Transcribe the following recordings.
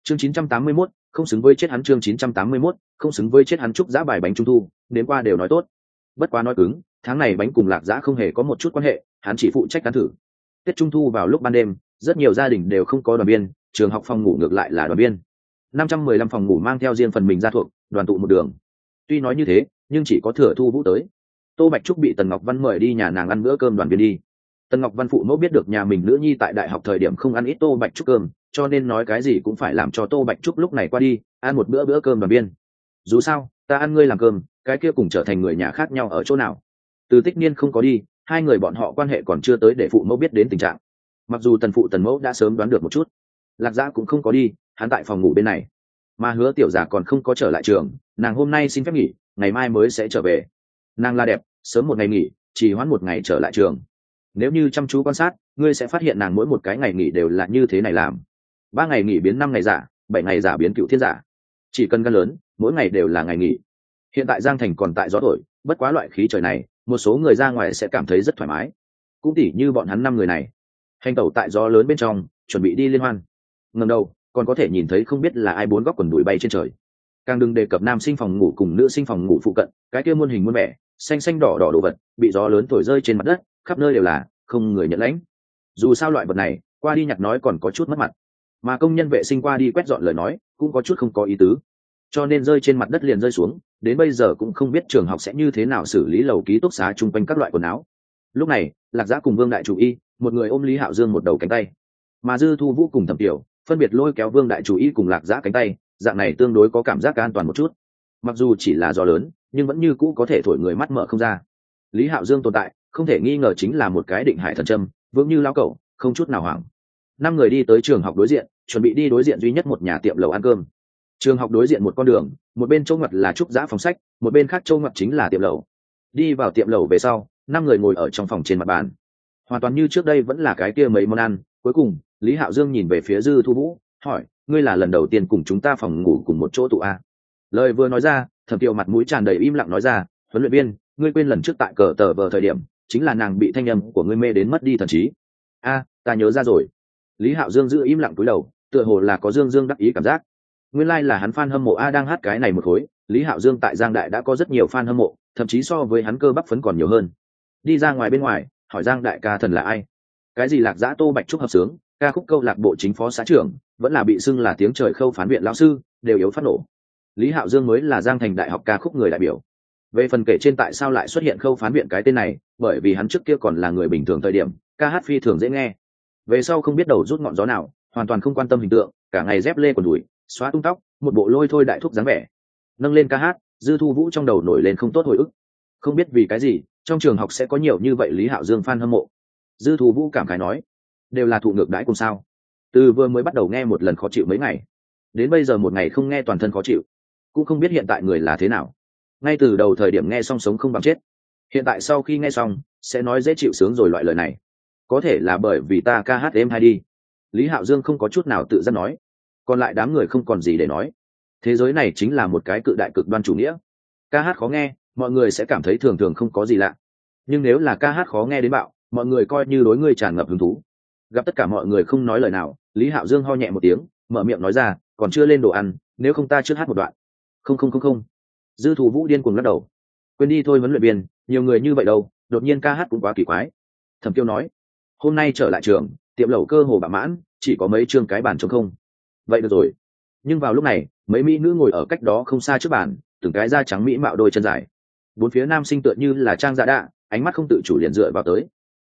Chương 981, không xứng với chết hắn. Chương 981, không xứng với chết hắn. Chúc giã bài bánh trung thu đến qua đều nói tốt, bất quá nói cứng, tháng này bánh cùng lạc giã không hề có một chút quan hệ, hắn chỉ phụ trách ăn thử. Tết trung thu vào lúc ban đêm, rất nhiều gia đình đều không có đoàn viên, trường học phòng ngủ ngược lại là đoàn viên. 515 phòng ngủ mang theo riêng phần mình ra thuộc, đoàn tụ một đường. Tuy nói như thế, nhưng chỉ có Thừa Thu Vũ tới. Tô Bạch Trúc bị Tần Ngọc Văn mời đi nhà nàng ăn bữa cơm đoàn viên đi. Tần Ngọc Văn phụ mẫu biết được nhà mình nữ nhi tại đại học thời điểm không ăn ít Tô Bạch Trúc cơm, cho nên nói cái gì cũng phải làm cho Tô Bạch Trúc lúc này qua đi ăn một bữa cơm đoàn viên. Dù sao, ta ăn ngươi làm cơm, cái kia cùng trở thành người nhà khác nhau ở chỗ nào. Từ Tích Niên không có đi, hai người bọn họ quan hệ còn chưa tới để phụ mẫu biết đến tình trạng. Mặc dù tần phụ tần mẫu đã sớm đoán được một chút, lạc giã cũng không có đi, hắn tại phòng ngủ bên này. Mà Hứa Tiểu Giả còn không có trở lại trường, nàng hôm nay xin phép nghỉ, ngày mai mới sẽ trở về. Nàng là đẹp, sớm một ngày nghỉ, chỉ hoãn một ngày trở lại trường. Nếu như chăm chú quan sát, ngươi sẽ phát hiện nàng mỗi một cái ngày nghỉ đều là như thế này làm. 3 ngày nghỉ biến 5 ngày giả, 7 ngày giả biến cựu thiên giả. Chỉ cần gan lớn, mỗi ngày đều là ngày nghỉ. Hiện tại Giang Thành còn tại gió thổi, bất quá loại khí trời này, một số người ra ngoài sẽ cảm thấy rất thoải mái. Cũng tỉ như bọn hắn 5 người này, hành tẩu tại gió lớn bên trong, chuẩn bị đi liên hoan. Ngẩng đầu, còn có thể nhìn thấy không biết là ai bốn góc quần đùi bay trên trời. Càng đừng đề cập nam sinh phòng ngủ cùng nữ sinh phòng ngủ phụ cận, cái kia muôn hình muôn vẻ, xanh xanh đỏ đỏ đồ vật, bị gió lớn thổi rơi trên mặt đất, khắp nơi đều là, không người nhận lãnh. Dù sao loại vật này, qua đi nhặt nói còn có chút mất mặt, mà công nhân vệ sinh qua đi quét dọn lời nói, cũng có chút không có ý tứ. Cho nên rơi trên mặt đất liền rơi xuống, đến bây giờ cũng không biết trường học sẽ như thế nào xử lý lầu ký túc xá chung quanh các loại quần áo. Lúc này, Lạc Giã cùng Vương Đại Chủ Y, một người ôm Lý Hạo Dương một đầu cánh tay, mà Dư Thu Vũ cùng Thẩm Tiểu phân biệt lôi kéo Vương Đại Chủ Y cùng Lạc Giã cánh tay, dạng này tương đối có cảm giác an toàn một chút. Mặc dù chỉ là gió lớn, nhưng vẫn như cũ có thể thổi người mắt mở không ra. Lý Hạo Dương tồn tại, không thể nghi ngờ chính là một cái định hải thần châm, vững như lao cẩu, không chút nào hoảng. 5 người đi tới trường học đối diện, chuẩn bị đi đối diện duy nhất một nhà tiệm lẩu ăn cơm. Trường học đối diện một con đường, một bên châu ngoặt là trúc giã phòng sách, một bên khác châu ngoặt chính là tiệm lẩu. Đi vào tiệm lẩu về sau, 5 người ngồi ở trong phòng trên mặt bàn, hoàn toàn như trước đây vẫn là cái kia mấy món ăn. Cuối cùng Lý Hạo Dương nhìn về phía Dư Thu Vũ, hỏi: ngươi là lần đầu tiên cùng chúng ta phòng ngủ cùng một chỗ tụ a? Lời vừa nói ra, Thẩm Kiều mặt mũi tràn đầy im lặng nói ra: huấn luyện viên, ngươi quên lần trước tại cờ tờ vờ thời điểm, chính là nàng bị thanh âm của ngươi mê đến mất đi thần trí. A, ta nhớ ra rồi. Lý Hạo Dương giữ im lặng cúi đầu, tựa hồ là có dương dương đắc ý cảm giác. Nguyên lai là hắn fan hâm mộ a đang hát cái này một khối. Lý Hạo Dương tại Giang Đại đã có rất nhiều fan hâm mộ, thậm chí so với hắn Cơ Bắp Phấn còn nhiều hơn. Đi ra ngoài bên ngoài, hỏi Giang Đại ca thần là ai? Cái gì Lạc Giã Tô Bạch Trúc hợp sướng, ca khúc câu lạc bộ chính phó xã trưởng, vẫn là bị xưng là tiếng trời khâu phán viện lão sư, đều yếu phát nổ. Lý Hạo Dương mới là Giang Thành đại học ca khúc người đại biểu. Về phần kể trên tại sao lại xuất hiện khâu phán viện cái tên này, bởi vì hắn trước kia còn là người bình thường thời điểm, ca hát phi thường dễ nghe. Về sau không biết đầu rút ngọn gió nào, hoàn toàn không quan tâm hình tượng, cả ngày dép lê quần đùi, xóa tung tóc, một bộ lôi thôi đại thúc dáng vẻ. Nâng lên ca hát, Dư Thu Vũ trong đầu nổi lên không tốt hồi ức. Không biết vì cái gì, trong trường học sẽ có nhiều như vậy Lý Hạo Dương fan hâm mộ. Dư Thu Vũ cảm khái nói, đều là thụ ngược đãi cùng sao? Từ vừa mới bắt đầu nghe một lần khó chịu mấy ngày, đến bây giờ một ngày không nghe toàn thân khó chịu, cũng không biết hiện tại người là thế nào. Ngay từ đầu thời điểm nghe xong sống không bằng chết, hiện tại sau khi nghe xong sẽ nói dễ chịu sướng rồi loại lời này. Có thể là bởi vì ta ca hát êm hay đi. Lý Hạo Dương không có chút nào tự giác nói. Còn lại đám người không còn gì để nói. Thế giới này chính là một cái cự đại cực đoan chủ nghĩa. Ca hát khó nghe, mọi người sẽ cảm thấy thường thường không có gì lạ. Nhưng nếu là ca hát khó nghe đến bạo, mọi người coi như đối ngươi tràn ngập hứng thú. Gặp tất cả mọi người không nói lời nào, Lý Hạo Dương ho nhẹ một tiếng, mở miệng nói ra, còn chưa lên đồ ăn, nếu không ta trước hát một đoạn. Không. Dư Thủ Vũ điên cuồng lắc đầu. Quên đi thôi huấn luyện viên, nhiều người như vậy đâu, đột nhiên ca hát cũng quá kỳ quái. Thẩm Kiêu nói, hôm nay trở lại trường, tiệm lẩu cơ hồ bạ mãn, chỉ có mấy chương cái bàn trống không. Vậy được rồi. Nhưng vào lúc này, mấy mỹ nữ ngồi ở cách đó không xa trước bàn, từng cái da trắng mỹ mạo đôi chân dài. Bốn phía nam sinh tựa như là trang dạ đạ, ánh mắt không tự chủ liền dựa vào tới.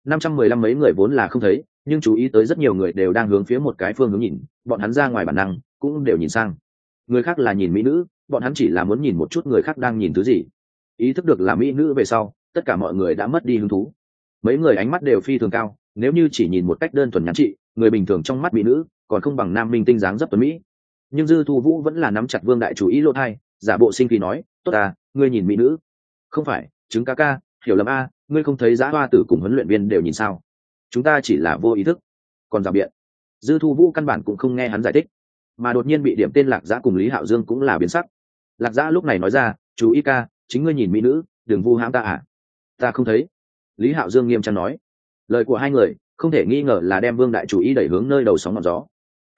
515 mấy người vốn là không thấy, nhưng chú ý tới rất nhiều người đều đang hướng phía một cái phương hướng nhìn, bọn hắn ra ngoài bản năng cũng đều nhìn sang. Người khác là nhìn mỹ nữ, bọn hắn chỉ là muốn nhìn một chút người khác đang nhìn thứ gì. Ý thức được là mỹ nữ về sau, tất cả mọi người đã mất đi hứng thú. Mấy người ánh mắt đều phi thường cao, nếu như chỉ nhìn một cách đơn thuần nhắn trị, người bình thường trong mắt mỹ nữ còn không bằng nam minh tinh dáng dấp tuấn mỹ. Nhưng Dư Thu Vũ vẫn là nắm chặt Vương Đại Chủ ý lỗ thai, giả bộ sinh khí nói, tốt à, ngươi nhìn mỹ nữ. Không phải, trứng cá ca, hiểu lầm a, ngươi không thấy Dã Hoa Tử cùng huấn luyện viên đều nhìn sao? Chúng ta chỉ là vô ý thức. Còn rào biện, Dư Thu Vũ căn bản cũng không nghe hắn giải thích, mà đột nhiên bị điểm tên Lạc Dã cùng Lý Hạo Dương cũng là biến sắc. Lạc Dã lúc này nói ra, chú ý ca, chính ngươi nhìn mỹ nữ, đừng vu hãm ta à? Ta không thấy. Lý Hạo Dương nghiêm trang nói. Lời của hai người không thể nghi ngờ là đem Vương Đại Chủ ý đẩy hướng nơi đầu sóng ngọn gió.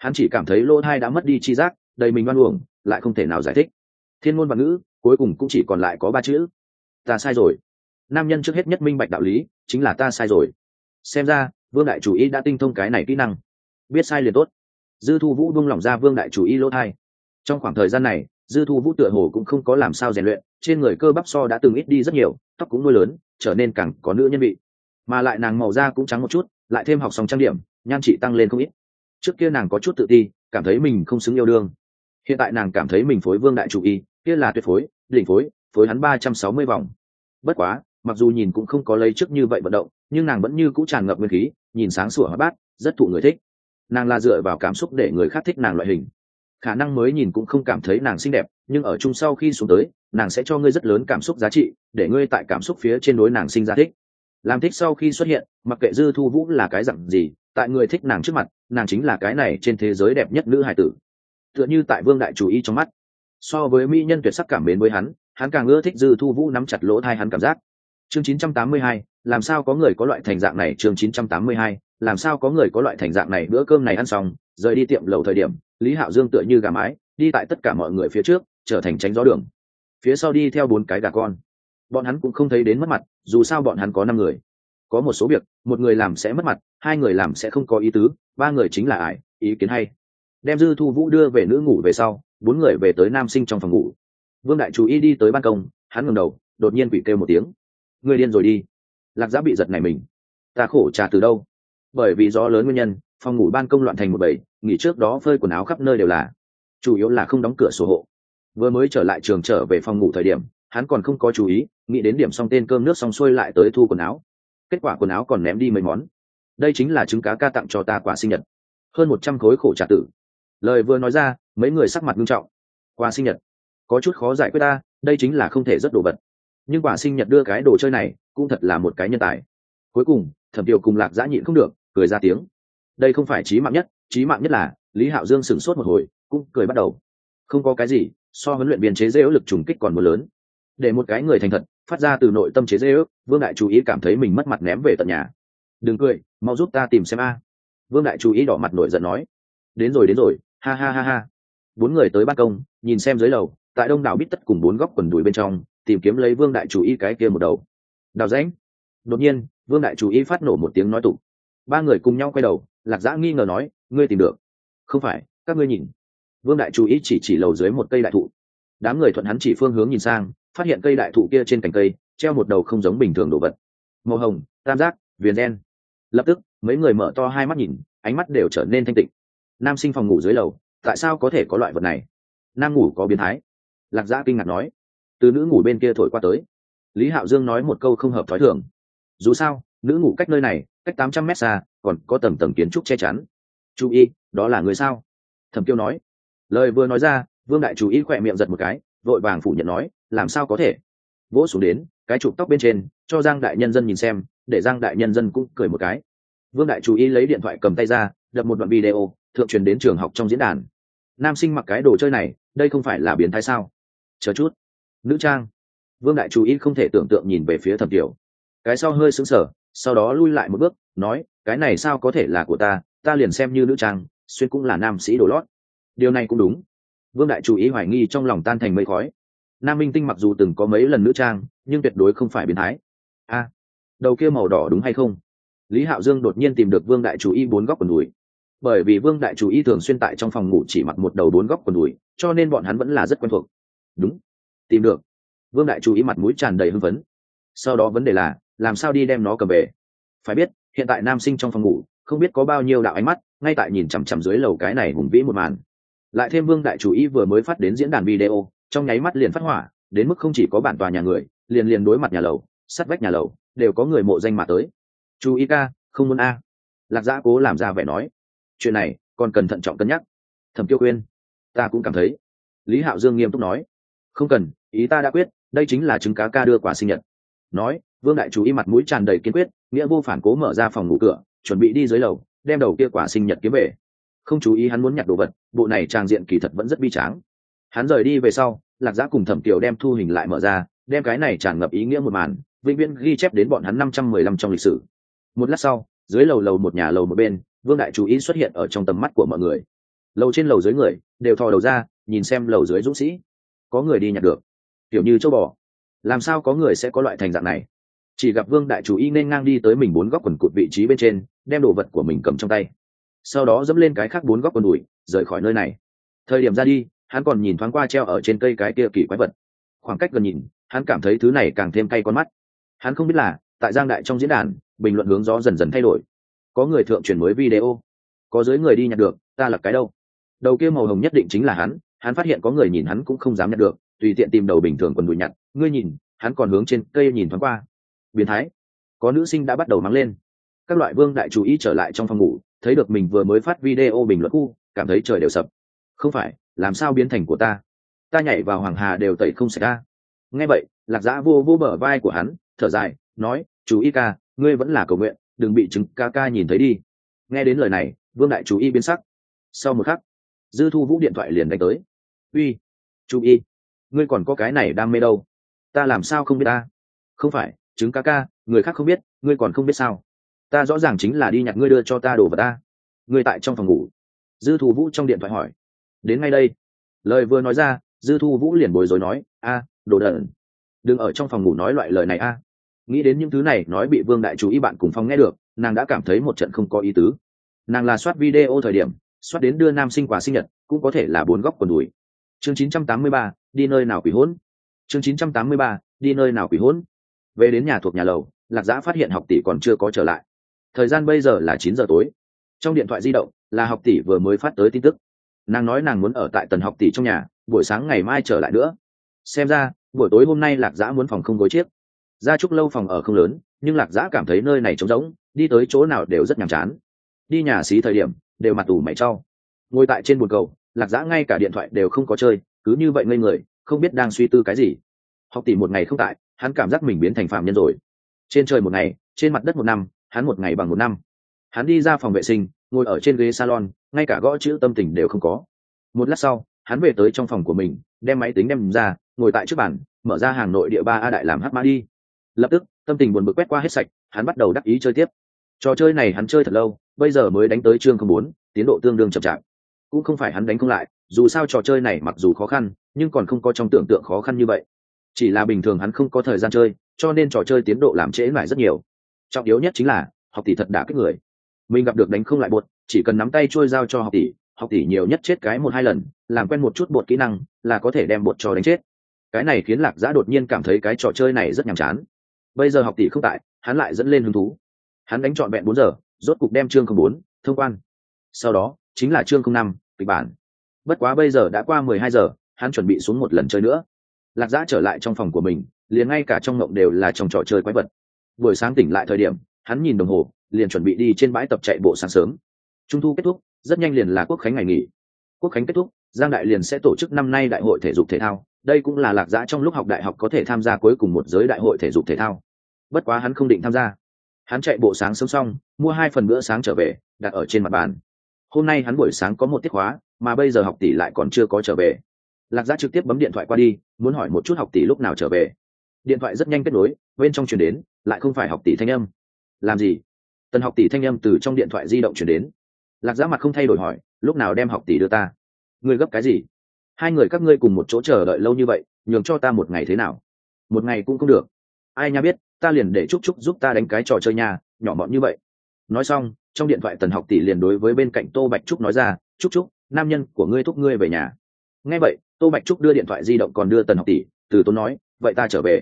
hắn chỉ cảm thấy lỗ thai đã mất đi chi giác, đầy mình oan uổng, lại không thể nào giải thích. Thiên ngôn và ngữ cuối cùng cũng chỉ còn lại có 3 chữ: ta sai rồi. Nam nhân trước hết nhất minh bạch đạo lý, chính là ta sai rồi. Xem ra Vương đại chủ ý đã tinh thông cái này kỹ năng, biết sai liền tốt. Dư Thu Vũ buông lỏng ra Vương đại chủ ý lỗ thai. Trong khoảng thời gian này, Dư Thu Vũ tựa hồ cũng không có làm sao rèn luyện, trên người cơ bắp so đã từng ít đi rất nhiều, tóc cũng nuôi lớn, trở nên càng có nữ nhân vị. Mà lại nàng màu da cũng trắng một chút, lại thêm học xong trang điểm, nhan trị tăng lên không ít. Trước kia nàng có chút tự ti, cảm thấy mình không xứng yêu đương. Hiện tại nàng cảm thấy mình phối Vương đại chủ ý, kia là tuyệt phối, đỉnh phối, phối hắn 360 vòng. Bất quá, mặc dù nhìn cũng không có lấy trước như vậy vận động, nhưng nàng vẫn như cũ tràn ngập nguyên khí, nhìn sáng sủa hoạt bát, rất thụ người thích. Nàng là dựa vào cảm xúc để người khác thích nàng loại hình. Khả năng mới nhìn cũng không cảm thấy nàng xinh đẹp, nhưng ở chung sau khi xuống tới, nàng sẽ cho ngươi rất lớn cảm xúc giá trị, để ngươi tại cảm xúc phía trên đối nàng sinh ra thích. Làm thích sau khi xuất hiện, mặc kệ Dư Thu Vũ là cái dạng gì, tại người thích nàng trước mặt, nàng chính là cái này trên thế giới đẹp nhất nữ hài tử. Tựa như tại Vương đại chủ ý trong mắt, so với mỹ nhân tuyệt sắc cảm mến với hắn càng ưa thích Dư Thu Vũ nắm chặt lỗ tai hắn cảm giác. Chương 982, làm sao có người có loại thành dạng này? Chương 982, làm sao có người có loại thành dạng này? Bữa cơm này ăn xong, rời đi tiệm lẩu thời điểm, Lý Hạo Dương tựa như gà mái, đi tại tất cả mọi người phía trước, trở thành tránh gió đường. Phía sau đi theo 4 cái gà con. Bọn hắn cũng không thấy đến mất mặt, dù sao bọn hắn có 5 người. Có một số việc, một người làm sẽ mất mặt, 2 người làm sẽ không có ý tứ, 3 người chính là ải, ý kiến hay. Đem Dư Thu Vũ đưa về nữ ngủ về sau, 4 người về tới nam sinh trong phòng ngủ. Vương đại chủ ý đi tới ban công, hắn ngẩng đầu, đột nhiên quỷ kêu một tiếng. Người điên rồi đi. Lạc Giã bị giật nảy mình. Ta khổ trà từ đâu? Bởi vì gió lớn nguyên nhân, phòng ngủ ban công loạn thành một bầy, nghỉ trước đó phơi quần áo khắp nơi đều là, chủ yếu là không đóng cửa sổ hộ. Vừa mới trở lại trường trở về phòng ngủ thời điểm, hắn còn không có chú ý, nghĩ đến điểm xong tên cơm nước xong xuôi lại tới thu quần áo. Kết quả quần áo còn ném đi mấy món. Đây chính là trứng cá ca tặng cho ta quà sinh nhật, hơn 100 khối khổ trà tử. Lời vừa nói ra, mấy người sắc mặt nghiêm trọng. Quà sinh nhật có chút khó giải quyết ta, đây chính là không thể rất đồ vật. Nhưng quà sinh nhật đưa cái đồ chơi này cũng thật là một cái nhân tài. Cuối cùng Thẩm Tiêu cùng Lạc Giã nhịn không được, cười ra tiếng. Đây không phải chí mạng nhất là Lý Hạo Dương sửng sốt một hồi, cũng cười bắt đầu. Không có cái gì so huấn luyện viên chế giễu lực trùng kích còn muốn lớn. Để một cái người thành thật phát ra từ nội tâm chế giễu, Vương đại chú ý cảm thấy mình mất mặt ném về tận nhà. Đừng cười, mau giúp ta tìm xem a. Vương đại chú ý đỏ mặt nổi giận nói. Đến rồi, ha ha ha ha. 4 người tới ban công, nhìn xem dưới lầu, tại đông đảo bít tất cùng 4 góc quần đùi bên trong, tìm kiếm lấy Vương đại chủ ý cái kia một đầu đào rãnh. Đột nhiên Vương đại chủ ý phát nổ một tiếng nói tụng. 3 người cùng nhau quay đầu, Lạc Giã nghi ngờ nói, ngươi tìm được? Không phải, các ngươi nhìn. Vương đại chủ ý chỉ lầu dưới một cây đại thụ. Đám người thuận hắn chỉ phương hướng nhìn sang, phát hiện cây đại thụ kia trên cành cây treo một đầu không giống bình thường đồ vật, màu hồng, tam giác, viền đen. Lập tức mấy người mở to hai mắt nhìn, ánh mắt đều trở nên thanh tịnh. Nam sinh phòng ngủ dưới lầu, tại sao có thể có loại vật này? Nam ngủ có biến thái. Lạc Giã kinh ngạc nói. Từ nữ ngủ bên kia thổi qua tới. Lý Hạo Dương nói một câu không hợp thói thường. Dù sao nữ ngủ cách nơi này cách 800 mét xa, còn có tầng tầng kiến trúc che chắn. Chú ý, đó là người sao? Thẩm Kiêu nói. Lời vừa nói ra, Vương đại chủ ý khỏe miệng giật một cái, vội vàng phủ nhận nói, làm sao có thể? Vỗ xuống đến cái chụp tóc bên trên, cho Giang đại nhân dân nhìn xem, để Giang đại nhân dân cũng cười một cái. Vương đại chủ ý lấy điện thoại cầm tay ra, đập một đoạn video thượng truyền đến trường học trong diễn đàn. Nam sinh mặc cái đồ chơi này, đây không phải là biến thái sao? Chờ chút, nữ trang. Vương đại chủ ý không thể tưởng tượng nhìn về phía Thẩm Kiều. Cái sau hơi sững sờ, sau đó lui lại một bước, nói, cái này sao có thể là của ta liền xem như nữ trang, xuyên cũng là nam sĩ đồ lót. Điều này cũng đúng. Vương đại chủ ý hoài nghi trong lòng tan thành mây khói. Nam minh tinh mặc dù từng có mấy lần nữ trang, nhưng tuyệt đối không phải biến thái. A, đầu kia màu đỏ đúng hay không? Lý Hạo Dương đột nhiên tìm được Vương đại chủ ý 4 góc quần đùi. Bởi vì Vương đại chủ ý thường xuyên tại trong phòng ngủ chỉ mặc một đầu 4 góc quần đùi, cho nên bọn hắn vẫn là rất quen thuộc. Đúng, tìm được. Vương đại chủ ý mặt mũi tràn đầy hưng phấn. Sau đó vấn đề là làm sao đi đem nó cầm về? Phải biết hiện tại nam sinh trong phòng ngủ không biết có bao nhiêu đạo ánh mắt ngay tại nhìn chằm chằm dưới lầu cái này hùng vĩ một màn. Lại thêm Vương đại chủ ý vừa mới phát đến diễn đàn video, trong nháy mắt liền phát hỏa, đến mức không chỉ có bản tòa nhà người, liền đối mặt nhà lầu, sát vách nhà lầu đều có người mộ danh mà tới. Chú ý ca, không muốn a. Lạc Giã cố làm ra vẻ nói, chuyện này còn cần thận trọng cân nhắc. Thẩm Kiêu khuyên, ta cũng cảm thấy. Lý Hạo Dương nghiêm túc nói, không cần, ý ta đã quyết, đây chính là trứng cá ca đưa quà sinh nhật. Nói, Vương đại chủ ý mặt mũi tràn đầy kiên quyết, nghĩa vô phản cố mở ra phòng ngủ cửa, chuẩn bị đi dưới lầu đem đầu kia quả sinh nhật kiếm về. Không chú ý hắn muốn nhặt đồ vật, bộ này trang diện kỳ thật vẫn rất bi tráng. Hắn rời đi về sau, Lạc Giã cùng Thẩm Kiều đem thu hình lại mở ra, đem cái này tràn ngập ý nghĩa một màn vĩnh viễn ghi chép đến bọn hắn 515 trong lịch sử. Một lát sau, dưới lầu một nhà lầu một bên, Vương đại chủ ý xuất hiện ở trong tầm mắt của mọi người. lầu trên lầu dưới người đều thò đầu ra nhìn xem lầu dưới dũng sĩ. Có người đi nhặt được, kiểu như châu bò. Làm sao có người sẽ có loại thành dạng này? Chỉ gặp Vương đại chủ y nên ngang đi tới mình 4 góc quần cụt vị trí bên trên, đem đồ vật của mình cầm trong tay, sau đó dẫm lên cái khác 4 góc quần đùi rời khỏi nơi này. Thời điểm ra đi, hắn còn nhìn thoáng qua treo ở trên cây cái kia kỳ quái vật. Khoảng cách gần nhìn, hắn cảm thấy thứ này càng thêm cay con mắt. Hắn không biết là tại Giang đại trong diễn đàn, bình luận hướng gió dần dần thay đổi. Có người thượng truyền mới video, có dưới người đi nhặt được, ta là cái đâu? Đầu kia màu hồng nhất định chính là hắn. Hắn phát hiện có người nhìn hắn cũng không dám nhặt được, tùy tiện tìm đầu bình thường quần đùi nhặt. Ngươi nhìn, hắn còn hướng trên cây nhìn thoáng qua. Biến thái. Có nữ sinh đã bắt đầu mắng lên. Các loại Vương đại chú ý trở lại trong phòng ngủ, thấy được mình vừa mới phát video bình luận khu, cảm thấy trời đều sập. Không phải, làm sao biến thành của ta? Ta nhảy vào hoàng hà đều tẩy không sạch ra. Nghe vậy, Lạc Dã vô vô bờ vai của hắn, thở dài, nói, chú ý ca, ngươi vẫn là cầu nguyện, đừng bị chứng ca ca nhìn thấy đi. Nghe đến lời này, Vương đại chú ý biến sắc. Sau một khắc, Dư Thu Vũ điện thoại liền đánh tới. Uy, chú ý, ngươi còn có cái này đam mê đâu? Ta làm sao không biết ta? Không phải, chứng ca ca, người khác không biết, ngươi còn không biết sao? Ta rõ ràng chính là đi nhặt ngươi đưa cho ta đồ vật ta. Ngươi tại trong phòng ngủ. Dư Thu Vũ trong điện thoại hỏi. Đến ngay đây. Lời vừa nói ra, Dư Thu Vũ liền bối rối nói, đồ đần, đừng ở trong phòng ngủ nói loại lời này a. Nghĩ đến những thứ này nói bị Vương đại chú ý bạn cùng phòng nghe được, nàng đã cảm thấy một trận không có ý tứ. Nàng là soát video thời điểm, soát đến đưa nam sinh quà sinh nhật, cũng có thể là 4 góc quần đùi. Chương 983, đi nơi nào quỷ hỗn. Chương 983, đi nơi nào quỷ hỗn. Về đến nhà thuộc nhà lầu, Lạc Dã phát hiện học tỷ còn chưa có trở lại. Thời gian bây giờ là 9 giờ tối. Trong điện thoại di động là học tỷ vừa mới phát tới tin tức. Nàng nói nàng muốn ở tại Tần học tỷ trong nhà, buổi sáng ngày mai trở lại nữa. Xem ra buổi tối hôm nay Lạc Dã muốn phòng không gối chiếc. Gia Trúc lâu phòng ở không lớn, nhưng Lạc Dã cảm thấy nơi này trống rỗng, đi tới chỗ nào đều rất nhàm chán. Đi nhà xí thời điểm đều mặt ủ mày trao. Ngồi tại trên bồn cầu, Lạc Dã ngay cả điện thoại đều không có chơi, cứ như vậy ngây người, không biết đang suy tư cái gì. Học tỷ một ngày không tại, hắn cảm giác mình biến thành phạm nhân rồi. Trên trời một ngày, trên mặt đất một năm, hắn một ngày bằng một năm. Hắn đi ra phòng vệ sinh, ngồi ở trên ghế salon, ngay cả gõ chữ tâm tình đều không có. Một lát sau, hắn về tới trong phòng của mình, đem máy tính đem ra, ngồi tại trước bàn, mở ra hàng nội địa 3A đại làm hát mã đi. Lập tức, tâm tình buồn bực quét qua hết sạch, hắn bắt đầu đắc ý chơi tiếp. Trò chơi này hắn chơi thật lâu, bây giờ mới đánh tới chương 04, tiến độ tương đương chậm chạp. Cũng không phải hắn đánh không lại, dù sao trò chơi này mặc dù khó khăn, nhưng còn không có trong tưởng tượng khó khăn như vậy. Chỉ là bình thường hắn không có thời gian chơi, cho nên trò chơi tiến độ làm trễ lại rất nhiều. Trọng yếu nhất chính là học tỷ thật đã kích người. Mình gặp được đánh không lại bột, chỉ cần nắm tay trôi giao cho học tỷ nhiều nhất chết cái 1-2 lần, làm quen một chút bột kỹ năng là có thể đem bột cho đánh chết. Cái này khiến Lạc Dã đột nhiên cảm thấy cái trò chơi này rất nhàm chán. Bây giờ học tỷ không tại, hắn lại dẫn lên hứng thú. Hắn đánh trọn vẹn 4 giờ, rốt cục đem chương 04 thông quan. Sau đó chính là chương 05 kịch bản. Bất quá bây giờ đã qua 12 giờ, hắn chuẩn bị xuống một lần chơi nữa. Lạc Dã trở lại trong phòng của mình, liền ngay cả trong mộng đều là trong trò chơi quái vật. Buổi sáng tỉnh lại thời điểm, hắn nhìn đồng hồ, liền chuẩn bị đi trên bãi tập chạy bộ sáng sớm. Trung thu kết thúc, rất nhanh liền là Quốc khánh ngày nghỉ. Quốc khánh kết thúc, Giang đại liền sẽ tổ chức năm nay đại hội thể dục thể thao. Đây cũng là Lạc Dã trong lúc học đại học có thể tham gia cuối cùng một giới đại hội thể dục thể thao. Bất quá hắn không định tham gia. Hắn chạy bộ sáng sớm xong, mua 2 phần bữa sáng trở về, đặt ở trên mặt bàn. Hôm nay hắn buổi sáng có một tiết khóa, mà bây giờ học tỷ lại còn chưa có trở về. Lạc Dã trực tiếp bấm điện thoại qua đi, muốn hỏi một chút học tỷ lúc nào trở về. Điện thoại rất nhanh kết nối, bên trong truyền đến, lại không phải học tỷ thanh âm. Làm gì? Tần học tỷ thanh âm từ trong điện thoại di động truyền đến. Lạc Dã mặt không thay đổi hỏi, lúc nào đem học tỷ đưa ta? Ngươi gấp cái gì? 2 người các ngươi cùng một chỗ chờ đợi lâu như vậy, nhường cho ta một ngày thế nào? Một ngày cũng không được. Ai nha biết, ta liền để Trúc Trúc giúp ta đánh cái trò chơi nhà, nhỏ mọn như vậy. Nói xong, trong điện thoại Tần học tỷ liền đối với bên cạnh Tô Bạch Trúc nói ra, Trúc Trúc, nam nhân của ngươi thúc ngươi về nhà. Nghe vậy, Tô Bạch Trúc đưa điện thoại di động còn đưa Tần học tỷ, từ tốn nói, vậy ta trở về.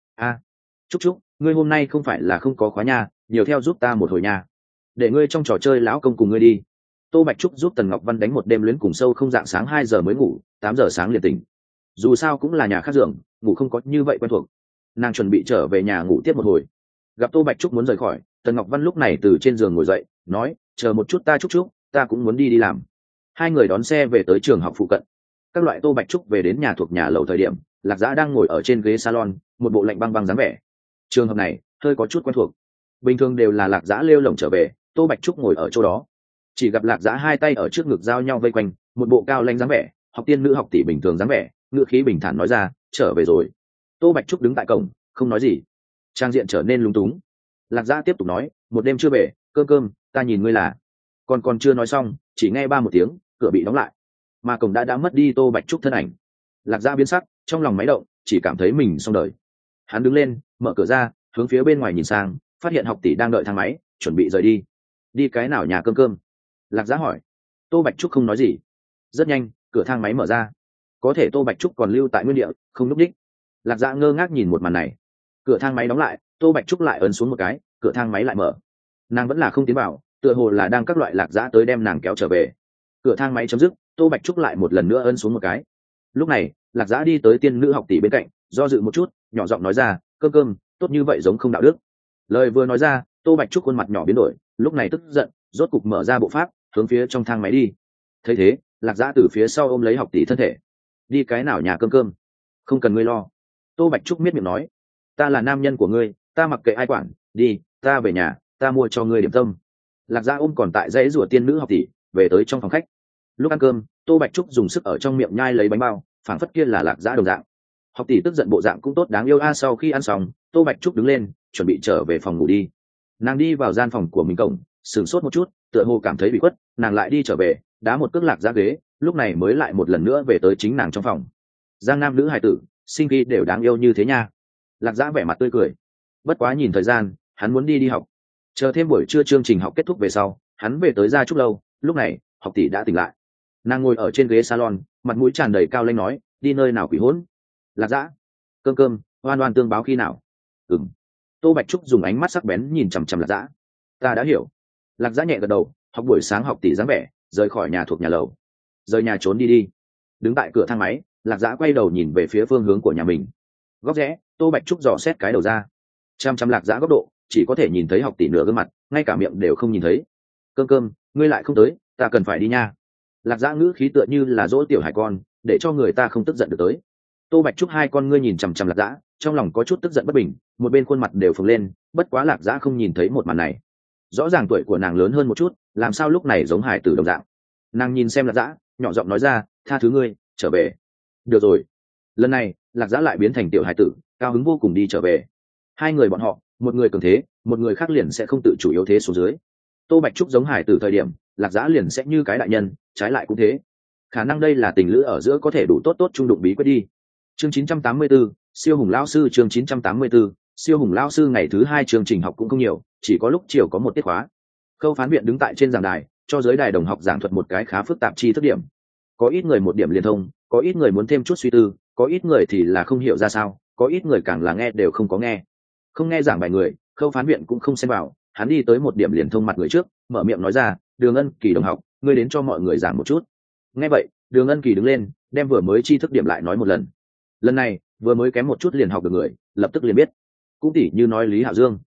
Trúc Trúc, ngươi hôm nay không phải là không có khóa nhà, nhiều theo giúp ta một hồi nha. Để ngươi trong trò chơi lão công cùng ngươi đi. Tô Bạch Trúc giúp Tần Ngọc Văn đánh một đêm luyến cùng sâu không dạng sáng 2 giờ mới ngủ, 8 giờ sáng liền tỉnh. Dù sao cũng là nhà khác giường, ngủ không có như vậy quen thuộc. Nàng chuẩn bị trở về nhà ngủ tiếp một hồi. Gặp Tô Bạch Trúc muốn rời khỏi, Tần Ngọc Văn lúc này từ trên giường ngồi dậy, nói, chờ một chút ta Trúc Trúc, ta cũng muốn đi làm. 2 người đón xe về tới trường học phụ cận. Các loại Tô Bạch Trúc về đến nhà thuộc nhà lầu thời điểm, Lạc Dã đang ngồi ở trên ghế salon, một bộ lạnh băng băng dáng vẻ. Trường hợp này hơi có chút quen thuộc. Bình thường đều là Lạc Dã lêu lổng trở về, Tô Bạch Trúc ngồi ở chỗ đó. Chỉ gặp Lạc Dã 2 tay ở trước ngực giao nhau vây quanh, một bộ cao lãnh dáng vẻ, học tiên nữ học tỷ bình thường dáng vẻ, ngữ khí bình thản nói ra, trở về rồi. Tô Bạch Trúc đứng tại cổng, không nói gì. Trang diện trở nên lúng túng. Lạc Dã tiếp tục nói, một đêm chưa về, cơm ta nhìn ngươi là. Còn chưa nói xong, chỉ nghe ba một tiếng, cửa bị đóng lại, mà cổng đã mất đi Tô Bạch Trúc thân ảnh. Lạc Dã biến sắc, trong lòng máy động, chỉ cảm thấy mình xong đời. Hắn đứng lên, mở cửa ra, hướng phía bên ngoài nhìn sang, phát hiện học tỷ đang đợi thang máy, chuẩn bị rời đi. Đi cái nào nhà cơm? Lạc Dã hỏi. Tô Bạch Trúc không nói gì. Rất nhanh, cửa thang máy mở ra. Có thể Tô Bạch Trúc còn lưu tại nguyên địa, không núp đích. Lạc Dã ngơ ngác nhìn một màn này. Cửa thang máy đóng lại, Tô Bạch Trúc lại ấn xuống một cái, cửa thang máy lại mở. Nàng vẫn là không tiến vào, tựa hồ là đang các loại Lạc Dã tới đem nàng kéo trở về. Cửa thang máy chấm dứt, Tô Bạch Trúc lại một lần nữa ấn xuống một cái. Lúc này, Lạc Dã đi tới tiên nữ học tỷ bên cạnh, do dự một chút, nhỏ giọng nói ra, cơm, tốt như vậy giống không đạo đức. Lời vừa nói ra, Tô Bạch Trúc khuôn mặt nhỏ biến đổi, lúc này tức giận, rốt cục mở ra bộ pháp, hướng phía trong thang máy đi. Thấy thế, Lạc Dã từ phía sau ôm lấy học tỷ thân thể. Đi cái nào nhà cơm? Không cần ngươi lo. Tô Bạch Trúc miết miệng nói, ta là nam nhân của ngươi, ta mặc kệ ai quản, đi, ta về nhà, ta mua cho ngươi điểm tâm. Lạc Dã ôm còn tại dãy rủa tiên nữ học tỷ, về tới trong phòng khách. Lúc ăn cơm, Tô Bạch Trúc dùng sức ở trong miệng nhai lấy bánh bao, phảng phất kia là Lạc Dã đồng dạng. Học tỷ tức giận bộ dạng cũng tốt đáng yêu sau khi ăn xong, Tô Bạch Trúc đứng lên, chuẩn bị trở về phòng ngủ đi. Nàng đi vào gian phòng của mình cổng, sửng sốt một chút, tựa hồ cảm thấy bị khuất, nàng lại đi trở về, đá một cước Lạc Dã ghế, lúc này mới lại một lần nữa về tới chính nàng trong phòng. Giang nam nữ hài tử, sinh khi đều đáng yêu như thế nha. Lạc Dã vẻ mặt tươi cười. Bất quá nhìn thời gian, hắn muốn đi học. Chờ thêm buổi trưa chương trình học kết thúc về sau, hắn về tới Gia Trúc lâu, lúc này, học tỷ đã tỉnh lại. Nàng ngồi ở trên ghế salon, mặt mũi tràn đầy cao lanh nói, đi nơi nào quỷ hỗn? Lạc Dã, cơm, oan oan tương báo khi nào? Tô Bạch Trúc dùng ánh mắt sắc bén nhìn chằm chằm Lạc Dã. Ta đã hiểu. Lạc Dã nhẹ gật đầu, học buổi sáng học tỷ dáng vẻ, rời khỏi nhà thuộc nhà lầu. Rời nhà trốn đi. Đứng tại cửa thang máy, Lạc Dã quay đầu nhìn về phía phương hướng của nhà mình. Góc rẽ, Tô Bạch Trúc dò xét cái đầu ra. Chăm Lạc Dã góc độ, chỉ có thể nhìn thấy học tỷ nửa gương mặt, ngay cả miệng đều không nhìn thấy. Cơm, ngươi lại không tới, ta cần phải đi nha. Lạc Dã ngữ khí tựa như là dỗ tiểu hải con, để cho người ta không tức giận được tới. Tô Bạch Trúc hai con ngươi nhìn chằm chằm Lạc Dã, trong lòng có chút tức giận bất bình, một bên khuôn mặt đều phồng lên, bất quá Lạc Dã không nhìn thấy một màn này. Rõ ràng tuổi của nàng lớn hơn một chút, làm sao lúc này giống hải tử đồng dạng. Nàng nhìn xem Lạc Dã, nhỏ giọng nói ra, tha thứ ngươi, trở về. Được rồi. Lần này, Lạc Dã lại biến thành tiểu hải tử, cao hứng vô cùng đi trở về. Hai người bọn họ, một người cường thế, một người khác liền sẽ không tự chủ yếu thế xuống dưới. Tô Bạch Trúc giống hải tử thời điểm, Lạc Dã liền sẽ như cái đại nhân, trái lại cũng thế. Khả năng đây là tình lữ ở giữa có thể đủ tốt trung đụng bí quyết đi. Chương 984, siêu hùng lão sư. Chương 984, siêu hùng lão sư. Ngày thứ hai chương trình học cũng không nhiều, chỉ có lúc chiều có một tiết khóa. Khâu phán viện đứng tại trên giảng đài, cho giới đài đồng học giảng thuật một cái khá phức tạp chi thức điểm. Có ít người một điểm liền thông, có ít người muốn thêm chút suy tư, có ít người thì là không hiểu ra sao, có ít người càng là nghe đều không có nghe. Không nghe giảng bài người, Khâu phán viện cũng không xen vào, hắn đi tới một điểm liền thông mặt người trước, mở miệng nói ra, Đường Ân Kỳ đồng học, ngươi đến cho mọi người giảng một chút. Nghe vậy, Đường Ân Kỳ đứng lên, đem vừa mới chi thức điểm lại nói một lần. Lần này, vừa mới kém một chút liền học được người, lập tức liền biết. Cũng tỉ như nói Lý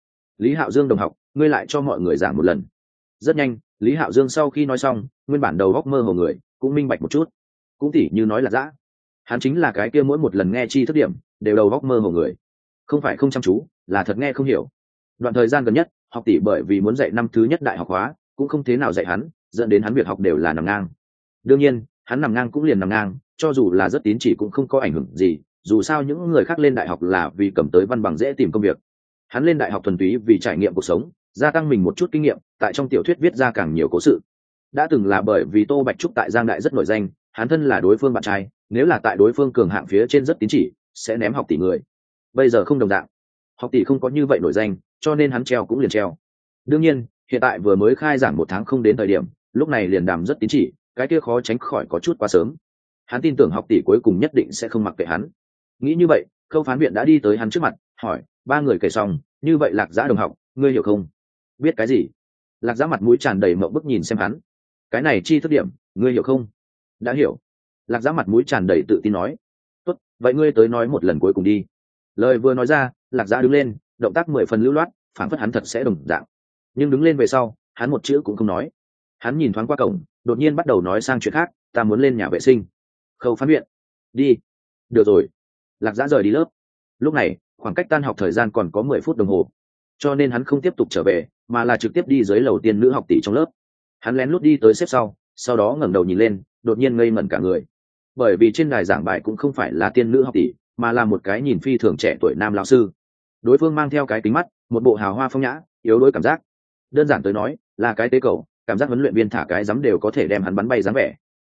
Hạo Dương đồng học, ngươi lại cho mọi người giảng một lần. Rất nhanh, Lý Hạo Dương sau khi nói xong, nguyên bản đầu góc mơ hồ người cũng minh bạch một chút. Cũng tỉ như nói Lạc Dã, hắn chính là cái kia mỗi một lần nghe chi thức điểm đều đầu góc mơ hồ người, không phải không chăm chú, là thật nghe không hiểu. Đoạn thời gian gần nhất, học tỷ bởi vì muốn dạy năm thứ nhất đại học hóa, cũng không thế nào dạy hắn, dẫn đến hắn việc học đều là nằm ngang. Đương nhiên, hắn nằm ngang cũng liền nằm ngang, cho dù là rất tín chỉ cũng không có ảnh hưởng gì, dù sao những người khác lên đại học là vì cầm tới văn bằng dễ tìm công việc. Hắn lên đại học thuần túy vì trải nghiệm cuộc sống, gia tăng mình một chút kinh nghiệm, tại trong tiểu thuyết viết ra càng nhiều cố sự. Đã từng là bởi vì Tô Bạch Trúc tại Giang Đại rất nổi danh, hắn thân là đối phương bạn trai, nếu là tại đối phương cường hạng phía trên rất tín chỉ, sẽ ném học tỷ người. Bây giờ không đồng dạng, học tỷ không có như vậy nổi danh, cho nên hắn treo cũng liền treo. Đương nhiên, hiện tại vừa mới khai giảng một tháng không đến thời điểm, lúc này liền đàm rất tín chỉ, cái kia khó tránh khỏi có chút quá sớm. Hắn tin tưởng học tỷ cuối cùng nhất định sẽ không mặc kệ hắn. Nghĩ như vậy, Khâu phán viện đã đi tới hắn trước mặt, hỏi, ba người kể xong, như vậy Lạc Dã đồng học, ngươi hiểu không? Biết cái gì? Lạc Dã mặt mũi tràn đầy mộng bức nhìn xem hắn. Cái này chi thức điểm, ngươi hiểu không? Đã hiểu. Lạc Dã mặt mũi tràn đầy tự tin nói. Tốt, vậy ngươi tới nói một lần cuối cùng đi. Lời vừa nói ra, Lạc Dã đứng lên, động tác 10 phần lưu loát, phảng phất hắn thật sẽ đồng dạng. Nhưng đứng lên về sau, hắn một chữ cũng không nói. Hắn nhìn thoáng qua cổng, đột nhiên bắt đầu nói sang chuyện khác, ta muốn lên nhà vệ sinh. Khâu phán viện. Đi. Được rồi. Lạc Dã rời đi lớp. Lúc này, khoảng cách tan học thời gian còn có 10 phút đồng hồ, cho nên hắn không tiếp tục trở về, mà là trực tiếp đi dưới lầu tiên nữ học tỷ trong lớp. Hắn lén lút đi tới xếp sau đó ngẩng đầu nhìn lên, đột nhiên ngây ngẩn cả người. Bởi vì trên đài giảng bài cũng không phải là tiên nữ học tỷ, mà là một cái nhìn phi thường trẻ tuổi nam lão sư. Đối phương mang theo cái kính mắt, một bộ hào hoa phong nhã, yếu đuối cảm giác. Đơn giản tới nói, là cái tế cầu, cảm giác huấn luyện viên thả cái giấm đều có thể đem hắn bắn bay dáng vẻ.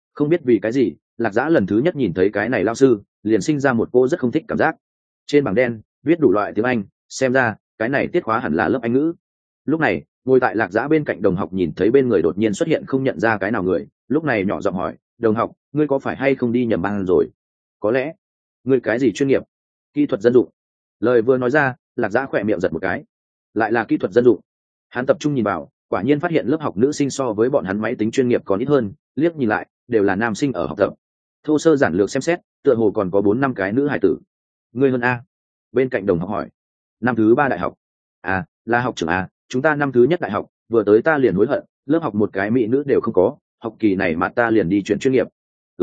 Không biết vì cái gì, lạc dã lần thứ nhất nhìn thấy cái này lao sư liền sinh ra một cô rất không thích cảm giác. Trên bảng đen viết đủ loại tiếng Anh, xem ra cái này tiết khóa hẳn là lớp Anh ngữ. Lúc này ngồi tại lạc dã bên cạnh đồng học nhìn thấy bên người đột nhiên xuất hiện không nhận ra cái nào người, lúc này nhỏ giọng hỏi, đồng học, ngươi có phải hay không đi nhầm ban rồi? Có lẽ ngươi cái gì chuyên nghiệp? Kỹ thuật dân dụng. Lời vừa nói ra, lạc dã khỏe miệng giật một cái. Lại là kỹ thuật dân dụng. Hắn tập trung nhìn vào, quả nhiên phát hiện lớp học nữ sinh so với bọn hắn máy tính chuyên nghiệp còn ít hơn, liếc nhìn lại đều là nam sinh ở học tập. Thô sơ giản lược xem xét, tựa hồ còn có 4-5 cái nữ hải tử. Ngươi hơn a? Bên cạnh đồng học hỏi. Năm thứ 3 đại học. À, là học trưởng a, chúng ta năm thứ nhất đại học, vừa tới ta liền hối hận, lớp học một cái mỹ nữ đều không có, học kỳ này mà ta liền đi chuyển chuyên nghiệp.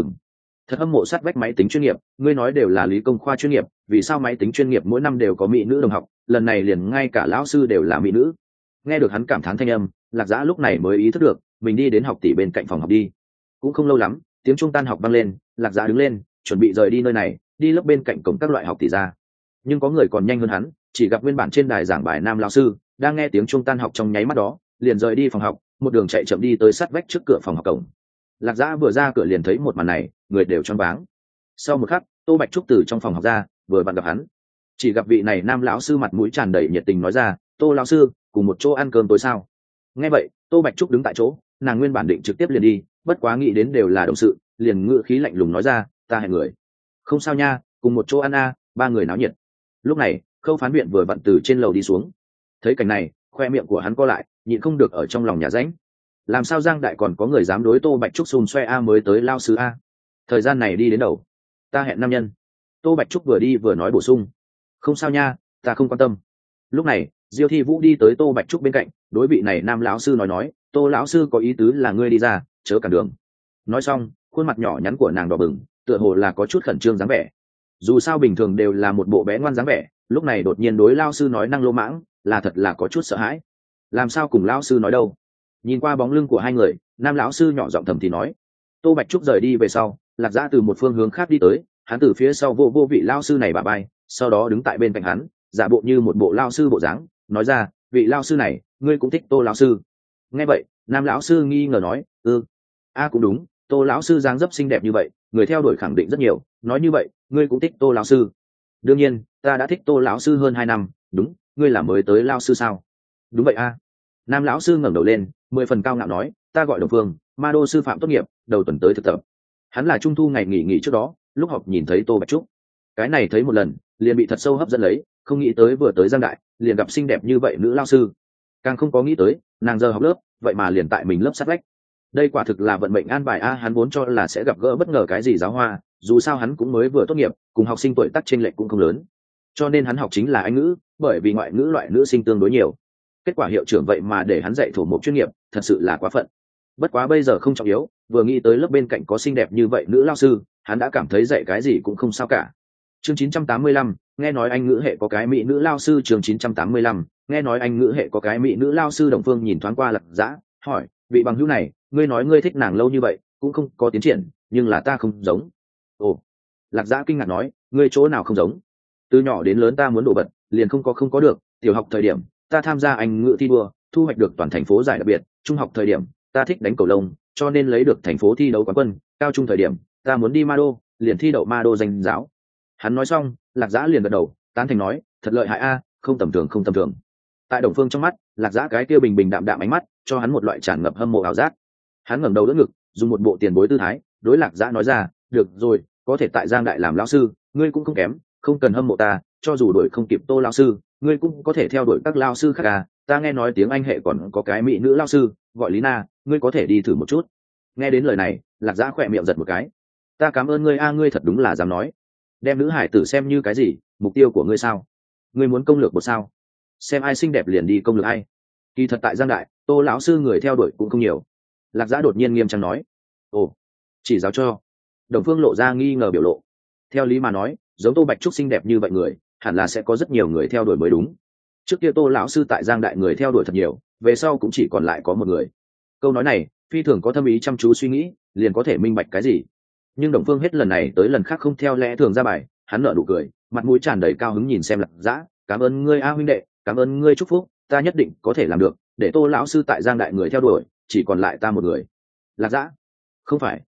Thật hâm mộ sát vách máy tính chuyên nghiệp, ngươi nói đều là lý công khoa chuyên nghiệp, vì sao máy tính chuyên nghiệp mỗi năm đều có mỹ nữ đồng học, lần này liền ngay cả lão sư đều là mỹ nữ. Nghe được hắn cảm thán thanh âm, lạc dã lúc này mới ý thức được mình đi đến học tỷ bên cạnh phòng học đi. Cũng không lâu lắm, tiếng trung tan học vang lên, lạc dã đứng lên chuẩn bị rời đi nơi này, đi lớp bên cạnh cổng các loại học tỷ ra. Nhưng có người còn nhanh hơn hắn, chỉ gặp nguyên bản trên đài giảng bài nam lão sư đang nghe tiếng trung tan học trong nháy mắt đó liền rời đi phòng học, một đường chạy chậm đi tới sát vách trước cửa phòng học cổng. Lạc dã vừa ra cửa liền thấy một màn này, người đều choáng váng. Sau một khắc, Tô Bạch Trúc từ trong phòng học ra, vừa vặn gặp hắn. Chỉ gặp vị này nam lão sư mặt mũi tràn đầy nhiệt tình nói ra, Tô lão sư, cùng một chỗ ăn cơm tối sao? Nghe vậy, Tô Bạch Trúc đứng tại chỗ, nàng nguyên bản định trực tiếp liền đi, bất quá nghĩ đến đều là đồng sự, liền ngữ khí lạnh lùng nói ra, ta hẹn người. Không sao nha, cùng một chỗ ăn a, ba người náo nhiệt. Lúc này, Khâu phán biện vừa vặn từ trên lầu đi xuống. Thấy cảnh này, khoe miệng của hắn co lại, nhịn không được ở trong lòng nhà ránh. Làm sao Giang Đại còn có người dám đối Tô Bạch Trúc xùm xoe a, mới tới lao sư a. Thời gian này đi đến đầu, ta hẹn nam nhân. Tô Bạch Trúc vừa đi vừa nói bổ sung, không sao nha, ta không quan tâm. Lúc này, Diêu Thi Vũ đi tới Tô Bạch Trúc bên cạnh, đối vị này nam lão sư nói, Tô lão sư có ý tứ là ngươi đi ra, chớ cản đường. Nói xong, khuôn mặt nhỏ nhắn của nàng đỏ bừng, tựa hồ là có chút khẩn trương dáng vẻ. Dù sao bình thường đều là một bộ bé ngoan dáng vẻ, lúc này đột nhiên đối lao sư nói năng lô mãng, là thật là có chút sợ hãi. Làm sao cùng lão sư nói đâu? Nhìn qua bóng lưng của hai người, nam lão sư nhỏ giọng thầm thì nói. Tô Bạch Trúc rời đi về sau, lạc dã từ một phương hướng khác đi tới, hắn từ phía sau vô vị lao sư này bà bay, sau đó đứng tại bên cạnh hắn, giả bộ như một bộ lao sư bộ dáng, nói ra, vị lao sư này, ngươi cũng thích Tô lão sư? Nghe vậy, nam lão sư nghi ngờ nói, cũng đúng, Tô lão sư dáng dấp xinh đẹp như vậy, người theo đuổi khẳng định rất nhiều, nói như vậy, ngươi cũng thích Tô lão sư? Đương nhiên, ta đã thích Tô lão sư hơn 2 năm. Đúng, ngươi là mới tới lao sư sao? Đúng vậy a. Nam lão sư ngẩng đầu lên, 10 phần cao ngạo nói, ta gọi Đồng Phương, ma đô sư phạm tốt nghiệp, đầu tuần tới thực tập. Hắn là trung thu ngày nghỉ trước đó, lúc học nhìn thấy Tô Bạch Trúc, cái này thấy một lần liền bị thật sâu hấp dẫn lấy, không nghĩ tới vừa tới Giang Đại liền gặp xinh đẹp như vậy nữ lao sư, càng không có nghĩ tới nàng giờ học lớp vậy mà liền tại mình lớp sát vách. Đây quả thực là vận mệnh an bài a. Hắn vốn cho là sẽ gặp gỡ bất ngờ cái gì giáo hoa, dù sao hắn cũng mới vừa tốt nghiệp, cùng học sinh tuổi tác chênh lệch cũng không lớn, cho nên hắn học chính là Anh ngữ, bởi vì ngoại ngữ loại nữ sinh tương đối nhiều. Kết quả hiệu trưởng vậy mà để hắn dạy thổ mộc chuyên nghiệp, thật sự là quá phận. Bất quá bây giờ không trọng yếu, vừa nghĩ tới lớp bên cạnh có xinh đẹp như vậy nữ lao sư, hắn đã cảm thấy dạy cái gì cũng không sao cả. Chương 985, nghe nói Anh ngữ hệ có cái mỹ nữ lao sư. Chương 985, nghe nói Anh ngữ hệ có cái mỹ nữ lao sư. Đồng Phương nhìn thoáng qua Lạc Dã, hỏi, vị bằng hữu này, ngươi nói ngươi thích nàng lâu như vậy, cũng không có tiến triển, nhưng là ta không giống. Ồ. Lạc Dã kinh ngạc nói, ngươi chỗ nào không giống? Từ nhỏ đến lớn ta muốn đổ bật, liền không có được. Tiểu học thời điểm, ta tham gia Anh ngữ thi đua, thu hoạch được toàn thành phố giải đặc biệt. Trung học thời điểm, ta thích đánh cầu lông, cho nên lấy được thành phố thi đấu quán quân. Cao trung thời điểm, ta muốn đi ma đô, liền thi đậu ma đô danh giáo. Hắn nói xong, Lạc Dã liền gật đầu, tán thành nói, thật lợi hại a, không tầm thường không tầm thường. Tại Đồng Phương trong mắt, Lạc Dã cái kia bình bình đạm đạm ánh mắt cho hắn một loại tràn ngập hâm mộ ảo giác. Hắn ngẩng đầu đỡ ngực, dùng một bộ tiền bối tư thái đối Lạc Dã nói ra, được rồi, có thể tại Giang Đại làm lão sư, ngươi cũng không kém, không cần hâm mộ ta, cho dù đuổi không kịp Tô lão sư, ngươi cũng có thể theo đuổi các lão sư khác à. Ta nghe nói tiếng Anh hệ còn có cái mỹ nữ lão sư gọi Lý Na, ngươi có thể đi thử một chút. Nghe đến lời này, Lạc Dã khỏe miệng giật một cái. Ta cảm ơn ngươi a, ngươi thật đúng là dám nói. Đem nữ hải tử xem như cái gì, mục tiêu của ngươi sao? Ngươi muốn công lược một sao? Xem ai xinh đẹp liền đi công lược ai. Kỳ thật tại Giang Đại, Tô lão sư người theo đuổi cũng không nhiều. Lạc Dã đột nhiên nghiêm trang nói. Ồ, chỉ giáo cho. Đồng Phương lộ ra nghi ngờ biểu lộ. Theo lý mà nói, giống Tô Bạch Trúc xinh đẹp như vậy người, hẳn là sẽ có rất nhiều người theo đuổi mới đúng. Trước kia Tô lão sư tại Giang Đại người theo đuổi thật nhiều, về sau cũng chỉ còn lại có một người. Câu nói này, phi thường có thâm ý, chăm chú suy nghĩ, liền có thể minh bạch cái gì. Nhưng Đồng Phương hết lần này tới lần khác không theo lẽ thường ra bài, hắn nở nụ cười, mặt mũi tràn đầy cao hứng nhìn xem Lạc Dã, cảm ơn ngươi a huynh đệ, cảm ơn ngươi chúc phúc, ta nhất định có thể làm được, để Tô lão sư tại Giang Đại người theo đuổi, chỉ còn lại ta một người. Lạc Dã, không phải,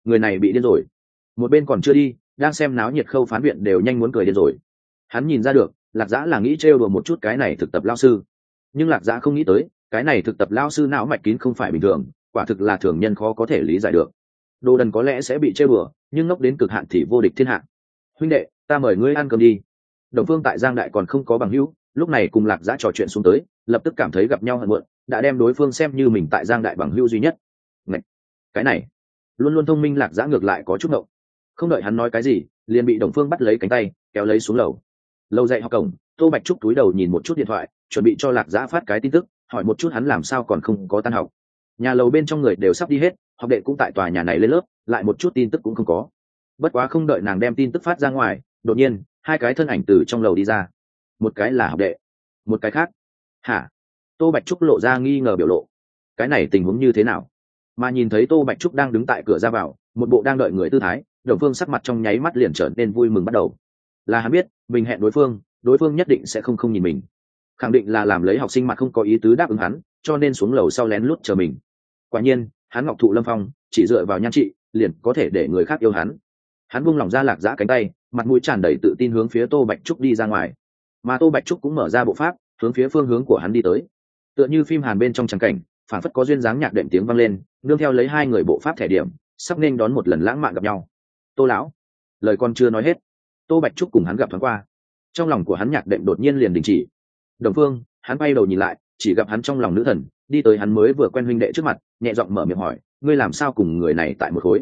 người này bị điên rồi. Một bên còn chưa đi, đang xem náo nhiệt Khâu Phán Viện đều nhanh muốn cười điên rồi. Hắn nhìn ra được Lạc Dã là nghĩ trêu đùa một chút cái này thực tập lao sư, nhưng Lạc Dã không nghĩ tới cái này thực tập lao sư não mạch kín không phải bình thường, quả thực là thường nhân khó có thể lý giải được. Đồ Đần có lẽ sẽ bị trêu đùa, nhưng ngốc đến cực hạn thì vô địch thiên hạ. Huynh đệ, ta mời ngươi ăn cơm đi. Đồng Phương tại Giang Đại còn không có bằng hữu, lúc này cùng Lạc Dã trò chuyện xuống tới, lập tức cảm thấy gặp nhau hận muộn, đã đem đối phương xem như mình tại Giang Đại bằng hữu duy nhất. Ngậy! Cái này, luôn luôn thông minh Lạc Dã ngược lại có chút ngộng. Không đợi hắn nói cái gì, liền bị Đồng Phương bắt lấy cánh tay, kéo lấy xuống lầu. Lầu dạy học cổng, Tô Bạch Trúc túi đầu nhìn một chút điện thoại, chuẩn bị cho Lạc Dã phát cái tin tức, hỏi một chút hắn làm sao còn không có tan học. Nhà lầu bên trong người đều sắp đi hết, học đệ cũng tại tòa nhà này lên lớp, lại một chút tin tức cũng không có. Bất quá không đợi nàng đem tin tức phát ra ngoài, đột nhiên hai cái thân ảnh từ trong lầu đi ra. Một cái là học đệ, một cái khác hả? Tô Bạch Trúc lộ ra nghi ngờ biểu lộ. Cái này tình huống như thế nào? Mà nhìn thấy Tô Bạch Trúc đang đứng tại cửa ra vào, một bộ đang đợi người tư thái, Đồng Phương sắc mặt trong nháy mắt liền trở nên vui mừng bắt đầu. Là hắn biết mình hẹn đối phương nhất định sẽ không nhìn mình, khẳng định là làm lấy học sinh mặt không có ý tứ đáp ứng hắn, cho nên xuống lầu sau lén lút chờ mình. Quả nhiên hắn ngọc thụ lâm phong, chỉ dựa vào nhan trị liền có thể để người khác yêu hắn. Hắn buông lỏng ra Lạc Dã cánh tay, mặt mũi tràn đầy tự tin hướng phía Tô Bạch Trúc đi ra ngoài, mà Tô Bạch Trúc cũng mở ra bộ pháp hướng phía phương hướng của hắn đi tới. Tựa như phim Hàn bên trong tràng cảnh, phản phất có duyên dáng nhạc đệm tiếng vang lên, nương theo lấy hai người bộ pháp thẻ điểm, sắp nên đón một lần lãng mạn gặp nhau. Tô lão, lời con chưa nói hết, Tô Bạch Trúc cùng hắn gặp thoáng qua, trong lòng của hắn nhạc đệm đột nhiên liền đình chỉ. Đồng Phương, hắn bay đầu nhìn lại, chỉ gặp hắn trong lòng nữ thần đi tới hắn mới vừa quen huynh đệ trước mặt, nhẹ giọng mở miệng hỏi, ngươi làm sao cùng người này tại một khối?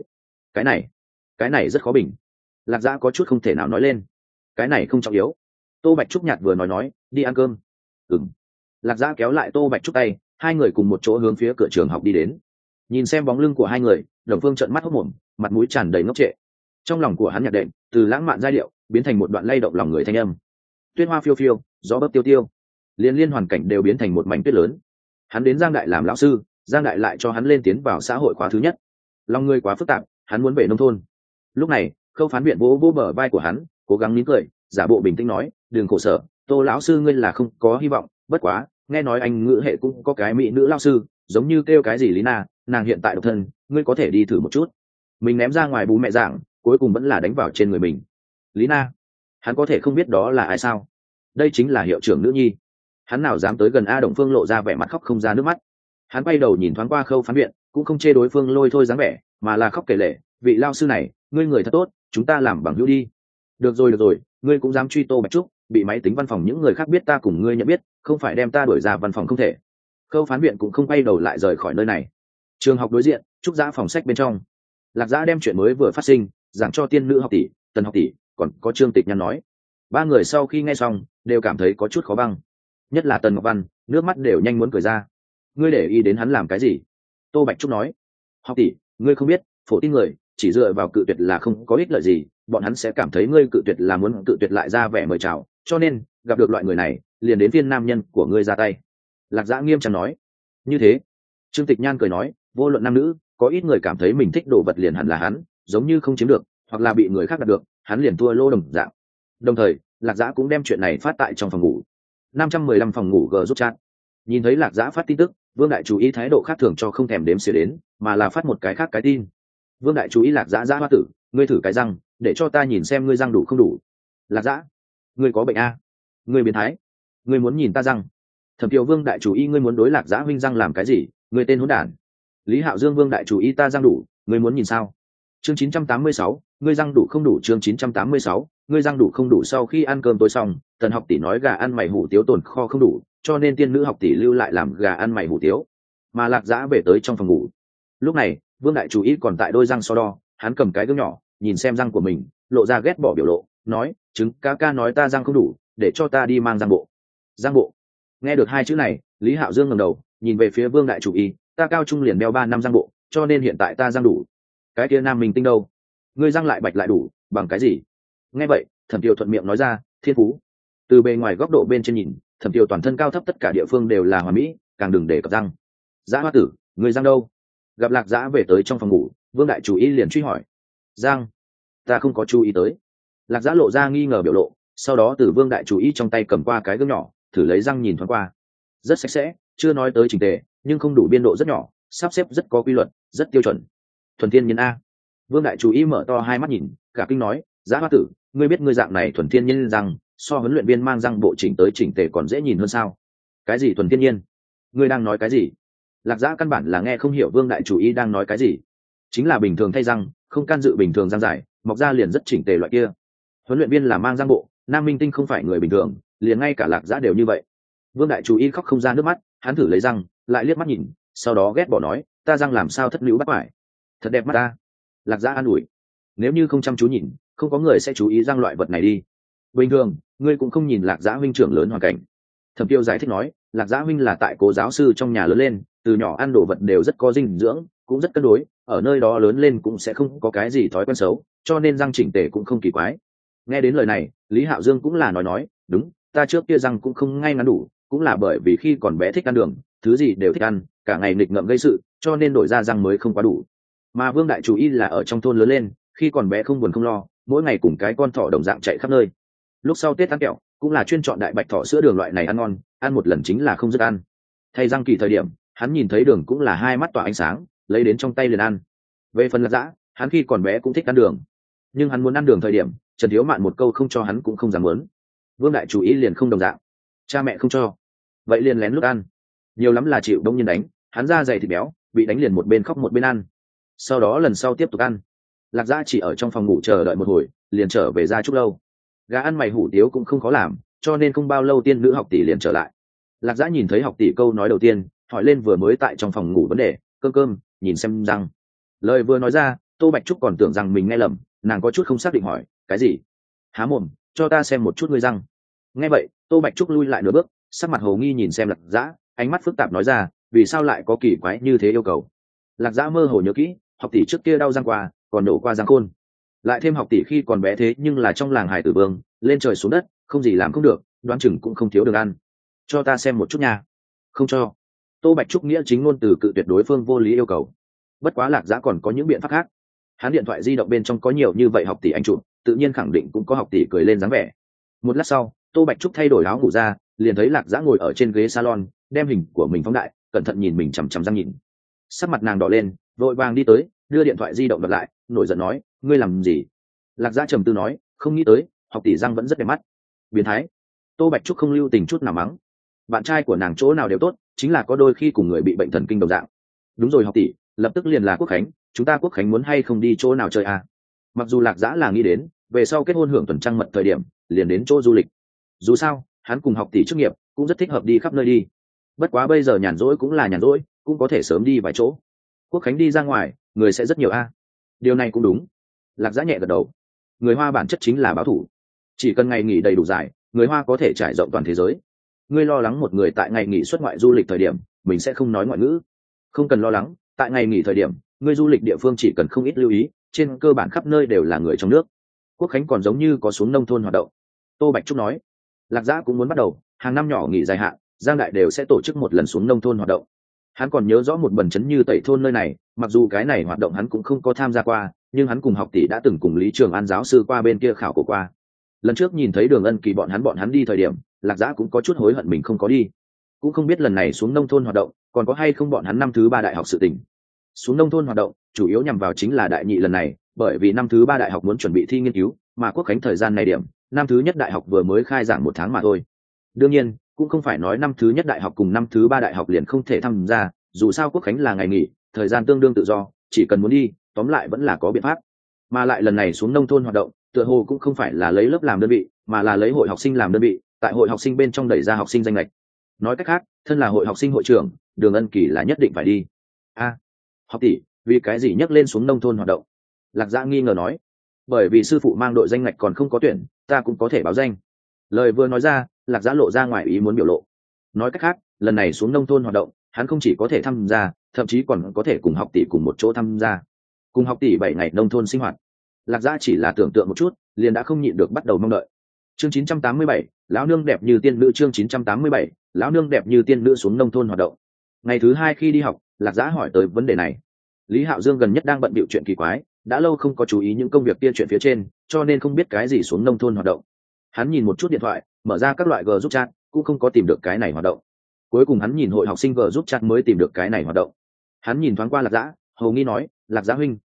Cái này rất khó bình. Lạc Dã có chút không thể nào nói lên. Cái này không trọng yếu. Tô Bạch Trúc nhạt vừa nói, đi ăn cơm. Ừm. Lạc Dã kéo lại Tô Bạch Trúc tay, hai người cùng một chỗ hướng phía cửa trường học đi đến. Nhìn xem bóng lưng của hai người, Đồng Phương trợn mắt hốt mồm, mặt mũi tràn đầy ngốc trệ. Trong lòng của hắn nhạc đệm từ lãng mạn giai điệu biến thành một đoạn lay động lòng người thanh âm. Tuyết hoa phiêu phiêu, gió bấc tiêu tiêu, liên hoàn cảnh đều biến thành một mảnh tuyết lớn. Hắn đến Giang Đại làm lão sư, Giang Đại lại cho hắn lên tiến vào xã hội khóa thứ nhất. Lòng người quá phức tạp, hắn muốn về nông thôn. Lúc này Khâu Phán Viện vỗ bờ vai của hắn, cố gắng nín cười, giả bộ bình tĩnh nói, đừng khổ sở, Tô lão sư ngươi là không có hy vọng, bất quá nghe nói anh ngữ hệ cũng có cái mỹ nữ lão sư, giống như kêu cái gì Lý Na, nàng hiện tại độc thân, ngươi có thể đi thử một chút. Mình ném ra ngoài bú mẹ giảng, cuối cùng vẫn là đánh vào trên người mình. Lý Na, hắn có thể không biết đó là ai sao? Đây chính là hiệu trưởng nữ nhi. Hắn nào dám tới gần a? Đồng Phương lộ ra vẻ mặt khóc không ra nước mắt. Hắn quay đầu nhìn thoáng qua Khâu Phán Viện, cũng không chê đối phương lôi thôi dáng vẻ, mà là khóc kể lể, vị lao sư này, ngươi người thật tốt, chúng ta làm bằng hữu đi. Được rồi, ngươi cũng dám truy Tô Bạch Trúc, bị máy tính văn phòng những người khác biết ta cùng ngươi nhận biết, không phải đem ta đuổi ra văn phòng không thể. Khâu Phán Viện cũng không quay đầu lại rời khỏi nơi này. Trường học đối diện, Trúc Dã phòng sách bên trong, Lạc Dã đem chuyện mới vừa phát sinh giảng cho tiên nữ học tỷ, Tần học tỷ, còn có Trương Tịch Nhan nói. Ba người sau khi nghe xong đều cảm thấy có chút khó băng, nhất là Tần Ngọc Văn, nước mắt đều nhanh muốn cười ra. Ngươi để ý đến hắn làm cái gì? Tô Bạch Trúc nói. Học tỷ, ngươi không biết, phổ tin người chỉ dựa vào cự tuyệt là không có ích lợi gì, bọn hắn sẽ cảm thấy ngươi cự tuyệt là muốn cự tuyệt lại ra vẻ mời chào, cho nên gặp được loại người này liền đến phiên nam nhân của ngươi ra tay. Lạc Dã nghiêm trang nói. Như thế? Trương Tịch Nhan cười nói, vô luận nam nữ, có ít người cảm thấy mình thích đồ vật liền hẳn là hắn, giống như không chiếm được hoặc là bị người khác đạt được, hắn liền thua lô đồng dạng. Đồng thời Lạc Dã cũng đem chuyện này phát tại trong phòng ngủ 515 phòng ngủ g giúp chat. Nhìn thấy Lạc Dã phát tin tức, Vương Đại chú ý thái độ khác thường cho không thèm đếm xỉa đến, mà là phát một cái khác cái tin. Vương Đại chú ý Lạc Dã Dã hoa tử, ngươi thử cái răng, để cho ta nhìn xem ngươi răng đủ không đủ. Lạc Dã, ngươi có bệnh a? Ngươi biến thái, ngươi muốn nhìn ta răng? Thẩm Kiều Vương Đại chú ý ngươi muốn đối Lạc Dã huynh răng làm cái gì? Ngươi tên hỗn đản. Lý Hạo Dương Vương Đại chú ý ta răng đủ, ngươi muốn nhìn sao? Chương 986, ngươi răng đủ không đủ? Chương 986, ngươi răng đủ không đủ? Sau khi ăn cơm tối xong, Tần học tỷ nói gà ăn mày hủ tiếu tồn kho không đủ, cho nên tiên nữ học tỷ lưu lại làm gà ăn mày hủ tiếu, mà Lạc Dã về tới trong phòng ngủ. Lúc này Vương Đại chú ý còn tại đôi răng so đo, hắn cầm cái gương nhỏ nhìn xem răng của mình, lộ ra ghét bỏ biểu lộ, nói, chứng ca nói ta răng không đủ, để cho ta đi mang răng bộ. Răng bộ? Nghe được hai chữ này, Lý Hạo Dương ngẩng đầu nhìn về phía Vương Đại chú ý, ta cao trung liền đeo 3 năm răng bộ, cho nên hiện tại ta răng đủ. Cái kia nam minh tinh đâu? Ngươi răng lại bạch lại đủ, bằng cái gì? Nghe vậy Thẩm Tiêu thuận miệng nói ra, thiên phú. Từ bề ngoài góc độ bên trên nhìn, Thẩm Tiêu toàn thân cao thấp tất cả địa phương đều là hoàn mỹ, càng đừng để cập răng. Dã hoa tử, người răng đâu? Gặp Lạc Dã về tới trong phòng ngủ, Vương Đại chú ý liền truy hỏi. Răng? Ta không có chú ý tới. Lạc Dã lộ ra nghi ngờ biểu lộ, sau đó từ Vương Đại chú ý trong tay cầm qua cái gương nhỏ, thử lấy răng nhìn thoáng qua. Rất sạch sẽ, chưa nói tới chỉnh tề, nhưng không đủ biên độ rất nhỏ, sắp xếp rất có quy luật, rất tiêu chuẩn. Thuần thiên nhân a. Vương đại chú ý mở to hai mắt nhìn, cả kinh nói, Giá Hoa tử, ngươi biết ngươi dạng này thuần thiên nhiên răng so huấn luyện viên mang răng bộ chỉnh tới chỉnh tề còn dễ nhìn hơn sao? Cái gì thuần thiên nhiên? Ngươi đang nói cái gì? Lạc Giã căn bản là nghe không hiểu Vương đại chủ ý đang nói cái gì. Chính là bình thường thay răng, không can dự bình thường răng dài, mọc ra liền rất chỉnh tề loại kia. Huấn luyện viên là mang răng bộ, Nam Minh Tinh không phải người bình thường, liền ngay cả Lạc Giã đều như vậy. Vương đại chủ ý khóc không ra nước mắt, hắn thử lấy răng, lại liếc mắt nhìn, sau đó ghét bỏ nói, ta răng làm sao thất nữ bắt phải, thật đẹp mắt ta. Lạc Giã an ủi, nếu như không chăm chú nhìn, không có người sẽ chú ý răng loại vật này đi. Bình thường ngươi cũng không nhìn Lạc Giã huynh trưởng lớn hoàn cảnh. Thẩm Tiêu giải thích nói, Lạc Giã huynh là tại cố giáo sư trong nhà lớn lên, từ nhỏ ăn đồ vật đều rất có dinh dưỡng, cũng rất cân đối, ở nơi đó lớn lên cũng sẽ không có cái gì thói quen xấu, cho nên răng chỉnh tề cũng không kỳ quái. Nghe đến lời này, Lý Hạo Dương cũng là nói, đúng, ta trước kia răng cũng không ngay ngắn đủ, cũng là bởi vì khi còn bé thích ăn đường, thứ gì đều thích ăn, cả ngày nghịch ngợm gây sự, cho nên đổi ra răng mới không quá đủ. Mà Vương đại chủ y là ở trong thôn lớn lên, khi còn bé không buồn không lo, mỗi ngày cùng cái con thỏ đồng dạng chạy khắp nơi. Lúc sau Tết ăn kẹo, cũng là chuyên chọn đại bạch thỏ sữa đường loại này ăn ngon, ăn một lần chính là không dứt ăn. Thay răng kỳ thời điểm, hắn nhìn thấy đường cũng là hai mắt tỏa ánh sáng, lấy đến trong tay liền ăn. Về phần Lạc Giã, hắn khi còn bé cũng thích ăn đường, nhưng hắn muốn ăn đường thời điểm, Trần Thiếu Mạn một câu không cho hắn cũng không dám muốn. Vương đại chủ ý liền không đồng dạng, cha mẹ không cho, vậy liền lén lút ăn, nhiều lắm là chịu đông nhiên đánh, hắn da dày thịt béo, bị đánh liền một bên khóc một bên ăn. Sau đó lần sau tiếp tục ăn. Lạc Giã chỉ ở trong phòng ngủ chờ đợi một hồi, liền trở về Gia Trúc lâu. Gà ăn mày hủ tiếu cũng không khó làm, cho nên không bao lâu tiên nữ học tỷ liền trở lại. Lạc Giã nhìn thấy học tỷ câu nói đầu tiên, hỏi lên vừa mới tại trong phòng ngủ vấn đề, cơm, nhìn xem răng. Lời vừa nói ra, Tô Bạch Trúc còn tưởng rằng mình nghe lầm, nàng có chút không xác định hỏi, cái gì? Há mồm, cho ta xem một chút ngươi răng. Nghe vậy, Tô Bạch Trúc lui lại nửa bước, sắc mặt hồ nghi nhìn xem Lạc Giã, ánh mắt phức tạp nói ra, vì sao lại có kỳ quái như thế yêu cầu? Lạc Giã mơ hồ nhớ kỹ, học tỷ trước kia đau răng qua, còn đổ qua răng khôn. Lại thêm học tỷ khi còn bé thế nhưng là trong làng hải tử vương, lên trời xuống đất, không gì làm không được, đoán chừng cũng không thiếu được ăn. Cho ta xem một chút nha. Không cho. Tô Bạch Trúc nghĩa chính ngôn từ cự tuyệt đối phương vô lý yêu cầu. Bất quá Lạc Giã còn có những biện pháp khác. Hắn điện thoại di động bên trong có nhiều như vậy học tỷ anh chụp, tự nhiên khẳng định cũng có học tỷ cười lên dáng vẻ. Một lát sau, Tô Bạch Trúc thay đổi áo ngủ ra, liền thấy Lạc Giã ngồi ở trên ghế salon, đem hình của mình phóng đại, cẩn thận nhìn mình chằm chằm răng nhìn. Sắc mặt nàng đỏ lên, vội vàng đi tới, đưa điện thoại di động đặt lại, nổi giận nói, ngươi làm gì? Lạc Giã trầm tư nói, không nghĩ tới, học tỷ răng vẫn rất đẹp mắt. Biến thái. Tô Bạch Trúc không lưu tình chút nào mắng. Bạn trai của nàng chỗ nào đều tốt, chính là có đôi khi cùng người bị bệnh thần kinh đồng dạng. Đúng rồi học tỷ, lập tức liền là Quốc khánh, chúng ta Quốc khánh muốn hay không đi chỗ nào chơi à? Mặc dù Lạc Giã là nghĩ đến, về sau kết hôn hưởng tuần trăng mật thời điểm, liền đến chỗ du lịch. Dù sao, hắn cùng học tỷ chức nghiệp, cũng rất thích hợp đi khắp nơi đi. Bất quá bây giờ nhàn rỗi cũng là nhàn rỗi, cũng có thể sớm đi vài chỗ. Quốc khánh đi ra ngoài, người sẽ rất nhiều a. Điều này cũng đúng. Lạc Giã nhẹ gật đầu. Người Hoa bản chất chính là báo thủ. Chỉ cần ngày nghỉ đầy đủ dài, người Hoa có thể trải rộng toàn thế giới. Ngươi lo lắng một người tại ngày nghỉ xuất ngoại du lịch thời điểm, mình sẽ không nói ngoại ngữ. Không cần lo lắng, tại ngày nghỉ thời điểm, ngươi du lịch địa phương chỉ cần không ít lưu ý, trên cơ bản khắp nơi đều là người trong nước. Quốc khánh còn giống như có xuống nông thôn hoạt động. Tô Bạch Trúc nói. Lạc Giã cũng muốn bắt đầu, hàng năm nhỏ nghỉ dài hạn, Giang Đại đều sẽ tổ chức một lần xuống nông thôn hoạt động. Hắn còn nhớ rõ một bần chấn như Tẩy thôn nơi này, mặc dù cái này hoạt động hắn cũng không có tham gia qua, nhưng hắn cùng học tỷ đã từng cùng Lý Trường An giáo sư qua bên kia khảo cổ qua. Lần trước nhìn thấy Đường Ân Kỳ bọn hắn đi thời điểm, Lạc Giã cũng có chút hối hận mình không có đi. Cũng không biết lần này xuống nông thôn hoạt động, còn có hay không bọn hắn năm thứ 3 đại học sự tình. Xuống nông thôn hoạt động, chủ yếu nhằm vào chính là đại nhị lần này, bởi vì năm thứ 3 đại học muốn chuẩn bị thi nghiên cứu, mà Quốc khánh thời gian này điểm, năm thứ nhất đại học vừa mới khai giảng 1 tháng mà thôi. Đương nhiên, cũng không phải nói năm thứ nhất đại học cùng năm thứ 3 đại học liền không thể tham gia, dù sao Quốc khánh là ngày nghỉ, thời gian tương đương tự do, chỉ cần muốn đi, tóm lại vẫn là có biện pháp. Mà lại lần này xuống nông thôn hoạt động, tựa hồ cũng không phải là lấy lớp làm đơn vị, mà là lấy hội học sinh làm đơn vị, tại hội học sinh bên trong đẩy ra học sinh danh lệch. Nói cách khác, thân là hội học sinh hội trưởng, Đường Ân Kỳ là nhất định phải đi. Học tỷ, vì cái gì nhắc lên xuống nông thôn hoạt động? Lạc Giã nghi ngờ nói. Bởi vì sư phụ mang đội danh ngạch còn không có tuyển, ta cũng có thể báo danh. Lời vừa nói ra, Lạc Giã lộ ra ngoài ý muốn biểu lộ. Nói cách khác, lần này xuống nông thôn hoạt động, hắn không chỉ có thể tham gia, thậm chí còn có thể cùng học tỷ cùng một chỗ tham gia. Cùng học tỷ 7 ngày nông thôn sinh hoạt. Lạc Giã chỉ là tưởng tượng một chút, liền đã không nhịn được bắt đầu mong đợi. Chương 987, lão nương đẹp như tiên nữ. Chương 987, lão nương đẹp như tiên nữ xuống nông thôn hoạt động. Ngày thứ 2 khi đi học, Lạc Giã hỏi tới vấn đề này. Lý Hạo Dương gần nhất đang bận bịu chuyện kỳ quái, đã lâu không có chú ý những công việc kia chuyện phía trên, cho nên không biết cái gì xuống nông thôn hoạt động. Hắn nhìn một chút điện thoại, mở ra các loại g giúp chat, cũng không có tìm được cái này hoạt động. Cuối cùng hắn nhìn hội học sinh g giúp chat mới tìm được cái này hoạt động. Hắn nhìn thoáng qua Lạc Giã, hầu nghi nói, Lạc Giã huynh,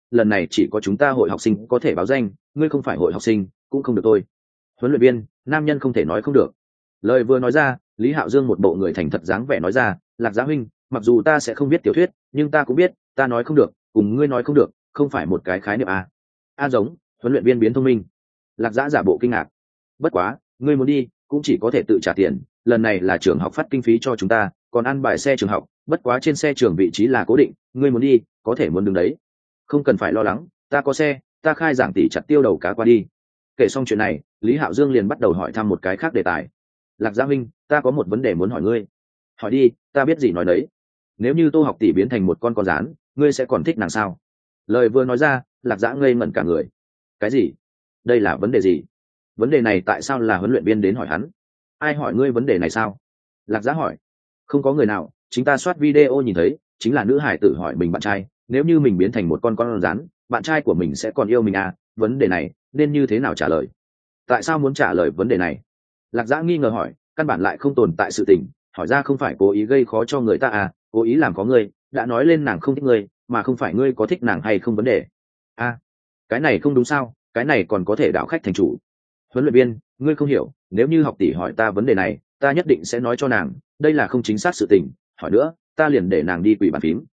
lần này chỉ có chúng ta hội học sinh có thể báo danh, ngươi không phải hội học sinh cũng không được tôi. Huấn luyện viên, nam nhân không thể nói không được. Lời vừa nói ra, Lý Hạo Dương một bộ người thành thật dáng vẻ nói ra, Lạc Giá huynh, mặc dù ta sẽ không biết tiểu thuyết, nhưng ta cũng biết, ta nói không được, cùng ngươi nói không được, không phải một cái khái niệm à. Giống. Huấn luyện viên biến thông minh. Lạc Giá giả bộ kinh ngạc. Bất quá, ngươi muốn đi, cũng chỉ có thể tự trả tiền, lần này là trường học phát kinh phí cho chúng ta, còn ăn bài xe trường học, bất quá trên xe trường vị trí là cố định, ngươi muốn đi, có thể muốn đứng đấy. Không cần phải lo lắng, ta có xe, ta khai giảng tỷ chặt tiêu đầu cá qua đi. Kể xong chuyện này, Lý Hạo Dương liền bắt đầu hỏi thăm một cái khác đề tài. Lạc Gia huynh, ta có một vấn đề muốn hỏi ngươi. Hỏi đi, ta biết gì nói đấy. Nếu như Tô Học tỷ biến thành một con rán, ngươi sẽ còn thích nàng sao? Lời vừa nói ra, Lạc Giã ngây ngẩn cả người. Cái gì? Đây là vấn đề gì? Vấn đề này tại sao là huấn luyện viên đến hỏi hắn? Ai hỏi ngươi vấn đề này sao? Lạc Giã hỏi. Không có người nào, chính ta soát video nhìn thấy, chính là nữ hải tử hỏi mình bạn trai, nếu như mình biến thành một con rán, bạn trai của mình sẽ còn yêu mình à? Vấn đề này nên như thế nào trả lời? Tại sao muốn trả lời vấn đề này? Lạc Giã nghi ngờ hỏi, căn bản lại không tồn tại sự tình, hỏi ra không phải cố ý gây khó cho người ta à, cố ý làm có ngươi, đã nói lên nàng không thích ngươi, mà không phải ngươi có thích nàng hay không vấn đề. Cái này không đúng sao, cái này còn có thể đảo khách thành chủ. Huấn luyện viên, ngươi không hiểu, nếu như học tỷ hỏi ta vấn đề này, ta nhất định sẽ nói cho nàng, đây là không chính xác sự tình, hỏi nữa, ta liền để nàng đi quỷ bàn phím.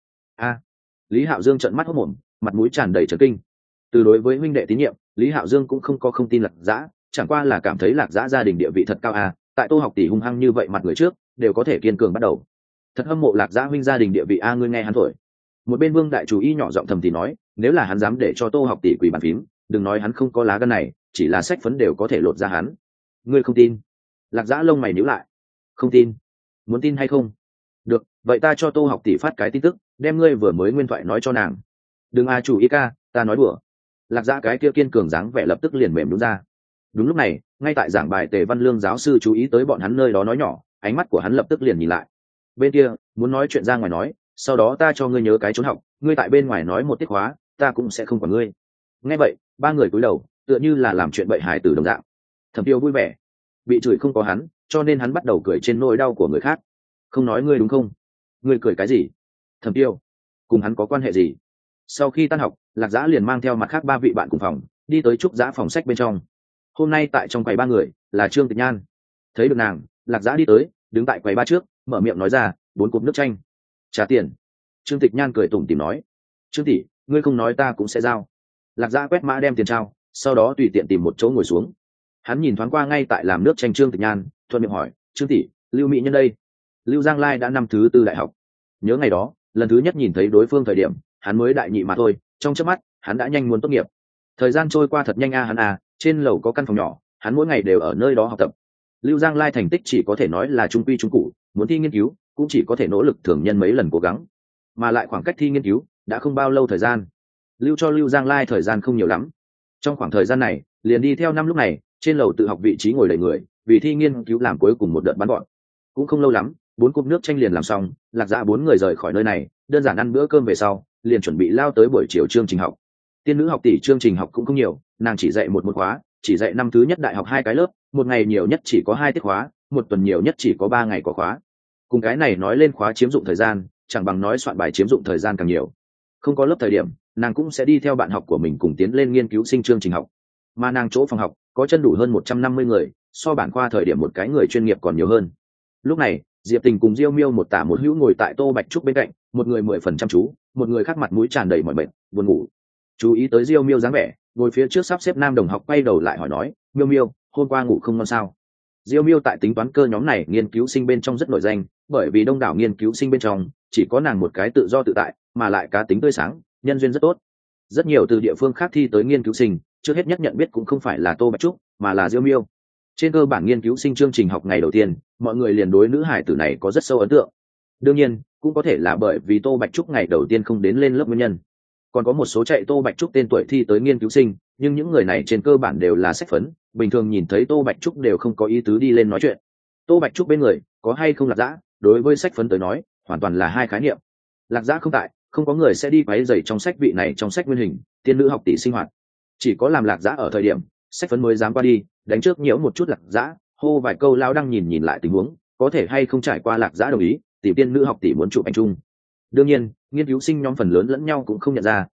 Lý Hạo Dương trợn mắt hốt mồm, mặt mũi tràn đầy chấn kinh. Từ đối với huynh đệ tín nhiệm, Lý Hạo Dương cũng không tin Lạc Giã, chẳng qua là cảm thấy Lạc Giã gia đình địa vị thật cao à, tại Tô Học tỷ hung hăng như vậy mặt người trước, đều có thể kiên cường bắt đầu. Thật hâm mộ Lạc Giã huynh gia đình địa vị a, ngươi nghe hắn thổi. Một bên Vương đại chủ y nhỏ giọng thầm thì nói, nếu là hắn dám để cho Tô Học tỷ quỳ bàn phím, đừng nói hắn không có lá gan này, chỉ là sách phấn đều có thể lột ra hắn. Ngươi không tin? Lạc Giã lông mày nhíu lại. Không tin? Muốn tin hay không? Được, vậy ta cho Tô Học tỷ phát cái tin tức, đem ngươi vừa mới nguyên thoại nói cho nàng. Đừng chủ y ca, ta nói đùa. Lạc Giã cái kia kiên cường dáng vẻ lập tức liền mềm đúng ra. Đúng lúc này, ngay tại giảng bài Tề Văn Lương giáo sư chú ý tới bọn hắn nơi đó nói nhỏ, ánh mắt của hắn lập tức liền nhìn lại. Bên kia, muốn nói chuyện ra ngoài nói, sau đó ta cho ngươi nhớ cái trốn học, ngươi tại bên ngoài nói một tiết khóa, ta cũng sẽ không quản ngươi. Nghe vậy, ba người cúi đầu, tựa như là làm chuyện bậy hài tử đồng dạng. Thẩm Tiêu vui vẻ, bị chửi không có hắn, cho nên hắn bắt đầu cười trên nỗi đau của người khác. Không nói ngươi đúng không? Ngươi cười cái gì? Thẩm Tiêu, cùng hắn có quan hệ gì? Sau khi tan học, Lạc Giã liền mang theo mặt khác ba vị bạn cùng phòng, đi tới Trúc Giã phòng sách bên trong. Hôm nay tại trong quầy ba người là Trương Tịch Nhan. Thấy được nàng, Lạc Giã đi tới, đứng tại quầy ba trước, mở miệng nói ra, 4 cúp nước chanh. Trả tiền. Trương Tịch Nhan cười tủm tỉm nói, Trương tỷ, ngươi không nói ta cũng sẽ giao. Lạc Giã quét mã đem tiền trao, sau đó tùy tiện tìm một chỗ ngồi xuống. Hắn nhìn thoáng qua ngay tại làm nước chanh Trương Tịch Nhan, thuận miệng hỏi, Trương tỷ, Lưu Mỹ Nhân đây? Lưu Giang Lai đã năm thứ 4 đại học. Nhớ ngày đó, lần thứ nhất nhìn thấy đối phương thời điểm, hắn mới đại nhị mà thôi, trong chớp mắt, hắn đã nhanh muốn tốt nghiệp. Thời gian trôi qua thật nhanh trên lầu có căn phòng nhỏ, hắn mỗi ngày đều ở nơi đó học tập. Lưu Giang Lai thành tích chỉ có thể nói là trung quy trung cụ, muốn thi nghiên cứu cũng chỉ có thể nỗ lực thường nhân mấy lần cố gắng, mà lại khoảng cách thi nghiên cứu đã không bao lâu thời gian. Lưu cho Lưu Giang Lai thời gian không nhiều lắm. Trong khoảng thời gian này, liền đi theo năm lúc này, trên lầu tự học vị trí ngồi đầy người, vì thi nghiên cứu làm cuối cùng một đợt bắn gọn. Cũng không lâu lắm, 4 cúp nước chanh liền làm xong, Lạc Giã 4 người rời khỏi nơi này, đơn giản ăn bữa cơm về sau, liền chuẩn bị lao tới buổi chiều chương trình học. Tiên nữ học tỷ chương trình học cũng không nhiều, nàng chỉ dạy một khóa, chỉ dạy năm thứ nhất đại học 2 cái lớp, một ngày nhiều nhất chỉ có 2 tiết khóa, một tuần nhiều nhất chỉ có 3 ngày có khóa. Cùng cái này nói lên khóa chiếm dụng thời gian, chẳng bằng nói soạn bài chiếm dụng thời gian càng nhiều. Không có lớp thời điểm, nàng cũng sẽ đi theo bạn học của mình cùng tiến lên nghiên cứu sinh chương trình học. Mà nàng chỗ phòng học có chân đủ hơn 150 người, so bản khoa thời điểm một cái người chuyên nghiệp còn nhiều hơn. Lúc này, Diệp Tình cùng Diêu Miêu một tả một hữu ngồi tại Tô Bạch Trúc bên cạnh, một người 10% chú, một người khác mặt mũi tràn đầy mỏi mệt, buồn ngủ. Chú ý tới Diêu Miêu dáng vẻ, ngồi phía trước sắp xếp nam đồng học quay đầu lại hỏi nói, Miêu Miêu, hôm qua ngủ không ngon sao? Diêu Miêu tại tính toán cơ nhóm này nghiên cứu sinh bên trong rất nổi danh, bởi vì đông đảo nghiên cứu sinh bên trong chỉ có nàng một cái tự do tự tại, mà lại cá tính tươi sáng, nhân duyên rất tốt. Rất nhiều từ địa phương khác thi tới nghiên cứu sinh, trước hết nhất nhận biết cũng không phải là Tô Bạch Trúc, mà là Diêu Miêu. Trên cơ bản nghiên cứu sinh chương trình học ngày đầu tiên, mọi người liền đối nữ hải tử này có rất sâu ấn tượng. Đương nhiên, cũng có thể là bởi vì Tô Bạch Trúc ngày đầu tiên không đến lên lớp nguyên nhân. Còn có một số chạy Tô Bạch Trúc tên tuổi thi tới nghiên cứu sinh, nhưng những người này trên cơ bản đều là sách phấn, bình thường nhìn thấy Tô Bạch Trúc đều không có ý tứ đi lên nói chuyện. Tô Bạch Trúc bên người có hay không Lạc Giã, đối với sách phấn tới nói hoàn toàn là hai khái niệm. Lạc Giã không tại, không có người sẽ đi quấy rầy trong sách vị này trong sách nguyên hình tiên nữ học tỷ sinh hoạt. Chỉ có làm Lạc Giã ở thời điểm, sách phấn mới dám qua đi đánh trước nhiễu một chút Lạc Giã, hô vài câu lao đang nhìn lại tình huống, có thể hay không trải qua Lạc Giã đồng ý tìm tiên nữ học tỷ muốn chụp ảnh chung. Đương nhiên, nghiên cứu sinh nhóm phần lớn lẫn nhau cũng không nhận ra,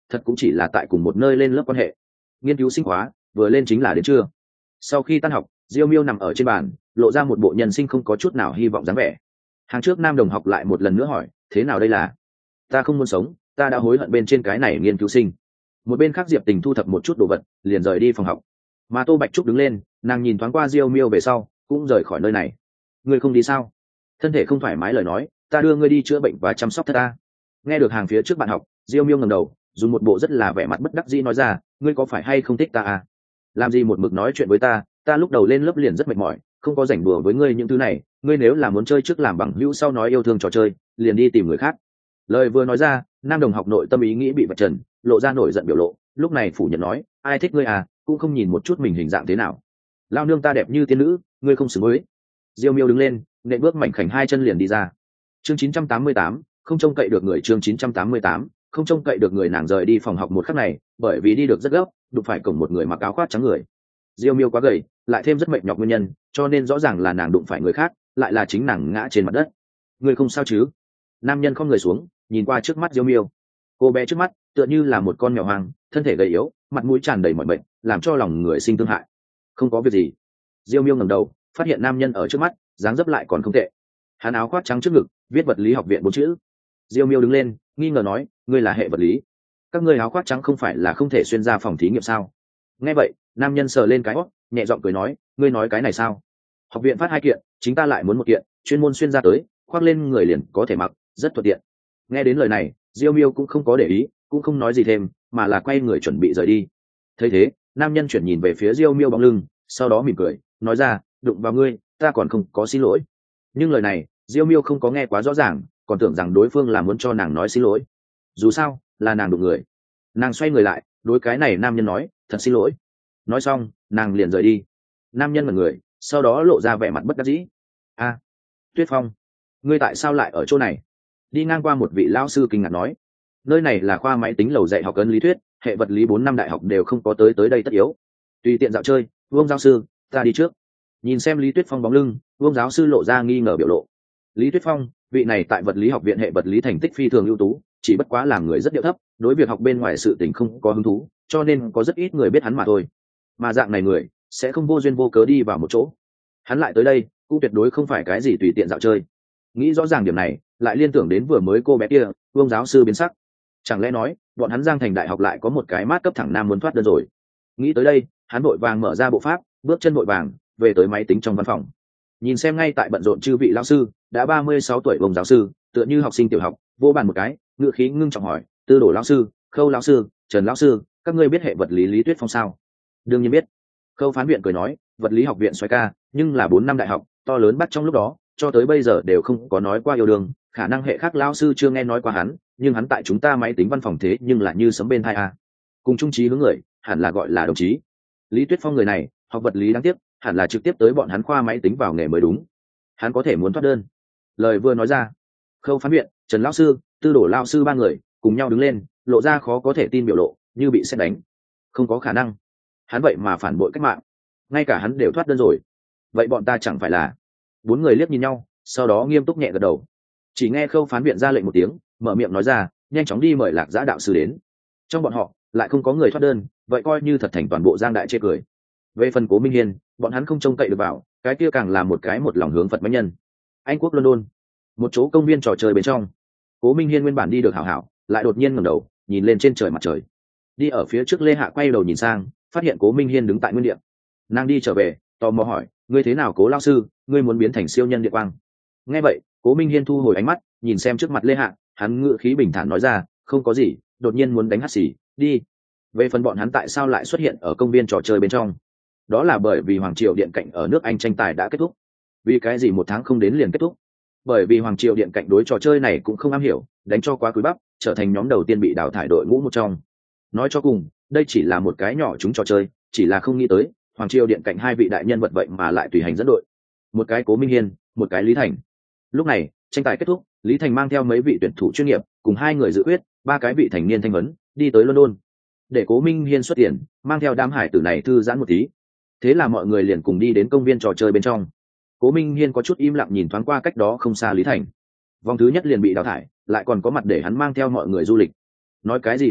thật cũng chỉ là tại cùng một nơi lên lớp quan hệ. Nghiên cứu sinh khóa vừa lên chính là đến trưa. Sau khi tan học, Diêu Miêu nằm ở trên bàn, lộ ra một bộ nhân sinh không có chút nào hy vọng dáng vẻ. Hàng trước nam đồng học lại một lần nữa hỏi, thế nào đây là? Ta không muốn sống, ta đã hối hận bên trên cái này nghiên cứu sinh. Một bên khác Diệp Tình thu thập một chút đồ vật, liền rời đi phòng học. Mà Tô Bạch Trúc đứng lên, nàng nhìn thoáng qua Diêu Miêu về sau, cũng rời khỏi nơi này. Ngươi không đi sao? Thân thể không thoải mái lời nói, ta đưa ngươi đi chữa bệnh và chăm sóc thất ta. Nghe được hàng phía trước bạn học, Diêu Miêu ngẩng đầu, dùng một bộ rất là vẻ mặt bất đắc dĩ nói ra, ngươi có phải hay không thích ta à? Làm gì một mực nói chuyện với ta, ta lúc đầu lên lớp liền rất mệt mỏi, không có rảnh đùa với ngươi những thứ này, ngươi nếu là muốn chơi trước làm bằng hữu sau nói yêu thương trò chơi, liền đi tìm người khác. Lời vừa nói ra, nam đồng học nội tâm ý nghĩ bị vạch trần, lộ ra nổi giận biểu lộ, lúc này phủ nhận nói, ai thích ngươi à, cũng không nhìn một chút mình hình dạng thế nào. Lao nương ta đẹp như tiên nữ, ngươi không xứng với. Diêu Miêu đứng lên, nện bước mảnh khảnh hai chân liền đi ra. Chương 988, không trông cậy được người. Chương 988, không trông cậy được người. Nàng rời đi phòng học một khắc này, bởi vì đi được rất gấp, đụng phải cổng một người mặc áo khoác trắng người. Diêu Miêu quá gầy, lại thêm rất mệt nhọc nguyên nhân, cho nên rõ ràng là nàng đụng phải người khác, lại là chính nàng ngã trên mặt đất. Ngươi không sao chứ? Nam nhân không người xuống, nhìn qua trước mắt Diêu Miêu. Cô bé trước mắt tựa như là một con mèo hoang, thân thể gầy yếu, mặt mũi tràn đầy mỏi mệt, làm cho lòng người sinh thương hại. Không có việc gì. Diêu Miêu ngẩng đầu, phát hiện nam nhân ở trước mắt, dáng dấp lại còn không tệ. Hắn áo khoác trắng trước ngực, viết vật lý học viện 4 chữ. Diêu Miêu đứng lên, nghi ngờ nói, ngươi là hệ vật lý? Các ngươi áo khoác trắng không phải là không thể xuyên ra phòng thí nghiệm sao? Nghe vậy, nam nhân sờ lên cái hót, nhẹ giọng cười nói, ngươi nói cái này sao? Học viện phát 2 kiện, chính ta lại muốn 1 kiện, chuyên môn xuyên ra tới, khoác lên người liền có thể mặc, rất thuận tiện. Nghe đến lời này, Diêu Miêu cũng không có để ý, cũng không nói gì thêm, mà là quay người chuẩn bị rời đi. Thấy thế, nam nhân chuyển nhìn về phía Diêu Miêu bóng lưng, sau đó mỉm cười, nói ra, đụng vào ngươi, ta còn không có xin lỗi. Nhưng lời này, Diêu Miêu không có nghe quá rõ ràng, còn tưởng rằng đối phương là muốn cho nàng nói xin lỗi. Dù sao, là nàng đụng người. Nàng xoay người lại, đối cái này nam nhân nói, thật xin lỗi. Nói xong, nàng liền rời đi. Nam nhân ngẩn người, sau đó lộ ra vẻ mặt bất đắc dĩ. A, Tuyết Phong, ngươi tại sao lại ở chỗ này? Đi ngang qua một vị lão sư kinh ngạc nói, nơi này là khoa máy tính lầu dạy học ấn lý thuyết, hệ vật lý 4 năm đại học đều không có tới đây tất yếu. Tùy tiện dạo chơi, Vương giáo sư, ta đi trước. Nhìn xem Lý Tuyết Phong bóng lưng, Vương giáo sư lộ ra nghi ngờ biểu lộ. Lý Tuyết Phong, vị này tại vật lý học viện hệ vật lý thành tích phi thường ưu tú, chỉ bất quá làm người rất điệu thấp, đối việc học bên ngoài sự tình không có hứng thú, cho nên có rất ít người biết hắn mà thôi. Mà dạng này người sẽ không vô duyên vô cớ đi vào một chỗ. Hắn lại tới đây, cũng tuyệt đối không phải cái gì tùy tiện dạo chơi. Nghĩ rõ ràng điểm này, lại liên tưởng đến vừa mới cô bé kia, Vương giáo sư biến sắc. Chẳng lẽ nói, bọn hắn Giang Thành đại học lại có một cái mát cấp thẳng nam muốn thoát đơn rồi? Nghĩ tới đây, hắn vội vàng mở ra bộ pháp, bước chân vội vàng về tới máy tính trong văn phòng. Nhìn xem ngay tại bận rộn chư vị lão sư, đã 36 tuổi Vương giáo sư, tựa như học sinh tiểu học, vô bàn một cái, ngữ khí ngưng trọng hỏi, Tư Đồ lão sư, Khâu lão sư, Trần lão sư, các ngươi biết hệ vật lý Lý Tuyết Phong sao? Đương nhiên biết. Khâu phán viện cười nói, vật lý học viện xoay ca, nhưng là 4 năm đại học, to lớn bắt trong lúc đó, cho tới bây giờ đều không có nói qua yêu đương, khả năng hệ khác lão sư chưa nghe nói qua hắn, nhưng hắn tại chúng ta máy tính văn phòng thế nhưng là như sấm bên thai a. Cùng trung trí hướng người, hẳn là gọi là đồng chí. Lý Tuyết Phong người này, học vật lý đáng tiếc, hẳn là trực tiếp tới bọn hắn khoa máy tính vào nghề mới đúng. Hắn có thể muốn thoát đơn. Lời vừa nói ra, Khâu phán viện, Trần lão sư, Tư Đồ lão sư ba người cùng nhau đứng lên, lộ ra khó có thể tin biểu lộ, như bị sét đánh. Không có khả năng. Hắn vậy mà phản bội cách mạng, ngay cả hắn đều thoát đơn rồi. Vậy bọn ta chẳng phải là? 4 người liếc nhìn nhau, sau đó nghiêm túc nhẹ gật đầu. Chỉ nghe Khâu phán viện ra lệnh một tiếng, mở miệng nói ra, nhanh chóng đi mời Lạc Giã đạo sư đến. Trong bọn họ lại không có người thoát đơn, vậy coi như thật thành toàn bộ Giang đại chê cười. Về phần Cố Minh Hiên, bọn hắn không trông cậy được vào, cái kia càng là một cái một lòng hướng Phật bánh nhân. Anh quốc London, một chỗ công viên trò chơi bên trong, Cố Minh Hiên nguyên bản đi được hảo hảo, lại đột nhiên ngẩng đầu, nhìn lên trên trời mặt trời. Đi ở phía trước Lê Hạ quay đầu nhìn sang, phát hiện Cố Minh Hiên đứng tại nguyên địa. Nàng đi trở về, tò mò hỏi, ngươi thế nào Cố lão sư, ngươi muốn biến thành siêu nhân địa quang? Nghe vậy, Cố Minh Hiên thu hồi ánh mắt, nhìn xem trước mặt Lê Hạ, hắn ngữ khí bình thản nói ra, không có gì, đột nhiên muốn đánh hắt xì, đi. Về phần bọn hắn tại sao lại xuất hiện ở công viên trò chơi bên trong, đó là bởi vì Hoàng Triều Điện Cạnh ở nước Anh tranh tài đã kết thúc. Vì cái gì 1 tháng không đến liền kết thúc? Bởi vì Hoàng Triều Điện Cạnh đối trò chơi này cũng không am hiểu, đánh cho quá cúi bắp, trở thành nhóm đầu tiên bị đào thải đội ngũ một trong. Nói cho cùng, đây chỉ là một cái nhỏ chúng trò chơi, chỉ là không nghĩ tới, Hoàng Triều Điện Cạnh 2 vị đại nhân vật vậy mà lại tùy hành dẫn đội. Một cái Cố Minh Hiên, một cái Lý Thành. Lúc này, tranh tài kết thúc, Lý Thành mang theo mấy vị tuyển thủ chuyên nghiệp, cùng 2 người dự quyết, 3 cái vị thành niên thanh vấn, đi tới London. Để Cố Minh Hiên xuất tiền, mang theo đám hải tử này thư giãn một tí. Thế là mọi người liền cùng đi đến công viên trò chơi bên trong. Cố Minh Hiên có chút im lặng nhìn thoáng qua cách đó không xa Lý Thành. Vòng thứ nhất liền bị đào thải, lại còn có mặt để hắn mang theo mọi người du lịch. Nói cái gì du lịch,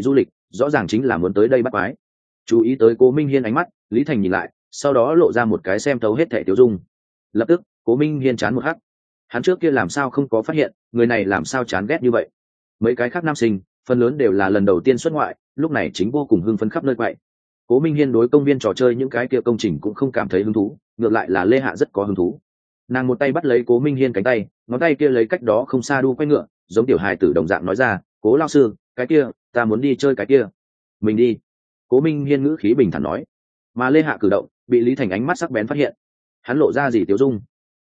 rõ ràng chính là muốn tới đây bắt quái. Chú ý tới Cố Minh Hiên ánh mắt, Lý Thành nhìn lại, sau đó lộ ra một cái xem thấu hết thẻ tiêu dung. Lập tức Cố Minh Hiên chán một hắc. Hắn trước kia làm sao không có phát hiện người này làm sao chán ghét như vậy. Mấy cái khác nam sinh phần lớn đều là lần đầu tiên xuất ngoại, lúc này chính vô cùng hưng phấn khắp nơi quậy. Cố Minh Hiên đối công viên trò chơi những cái kia công trình cũng không cảm thấy hứng thú, ngược lại là Lê Hạ rất có hứng thú. Nàng một tay bắt lấy Cố Minh Hiên cánh tay, ngón tay kia lấy cách đó không xa đu quay ngựa, giống tiểu hài tử đồng dạng nói ra, Cố lao sư, cái kia ta muốn đi chơi cái kia. Mình đi. Cố Minh Hiên ngữ khí bình thản nói. Mà Lê Hạ cử động bị Lý Thành ánh mắt sắc bén phát hiện. Hắn lộ ra gì tiêu dung.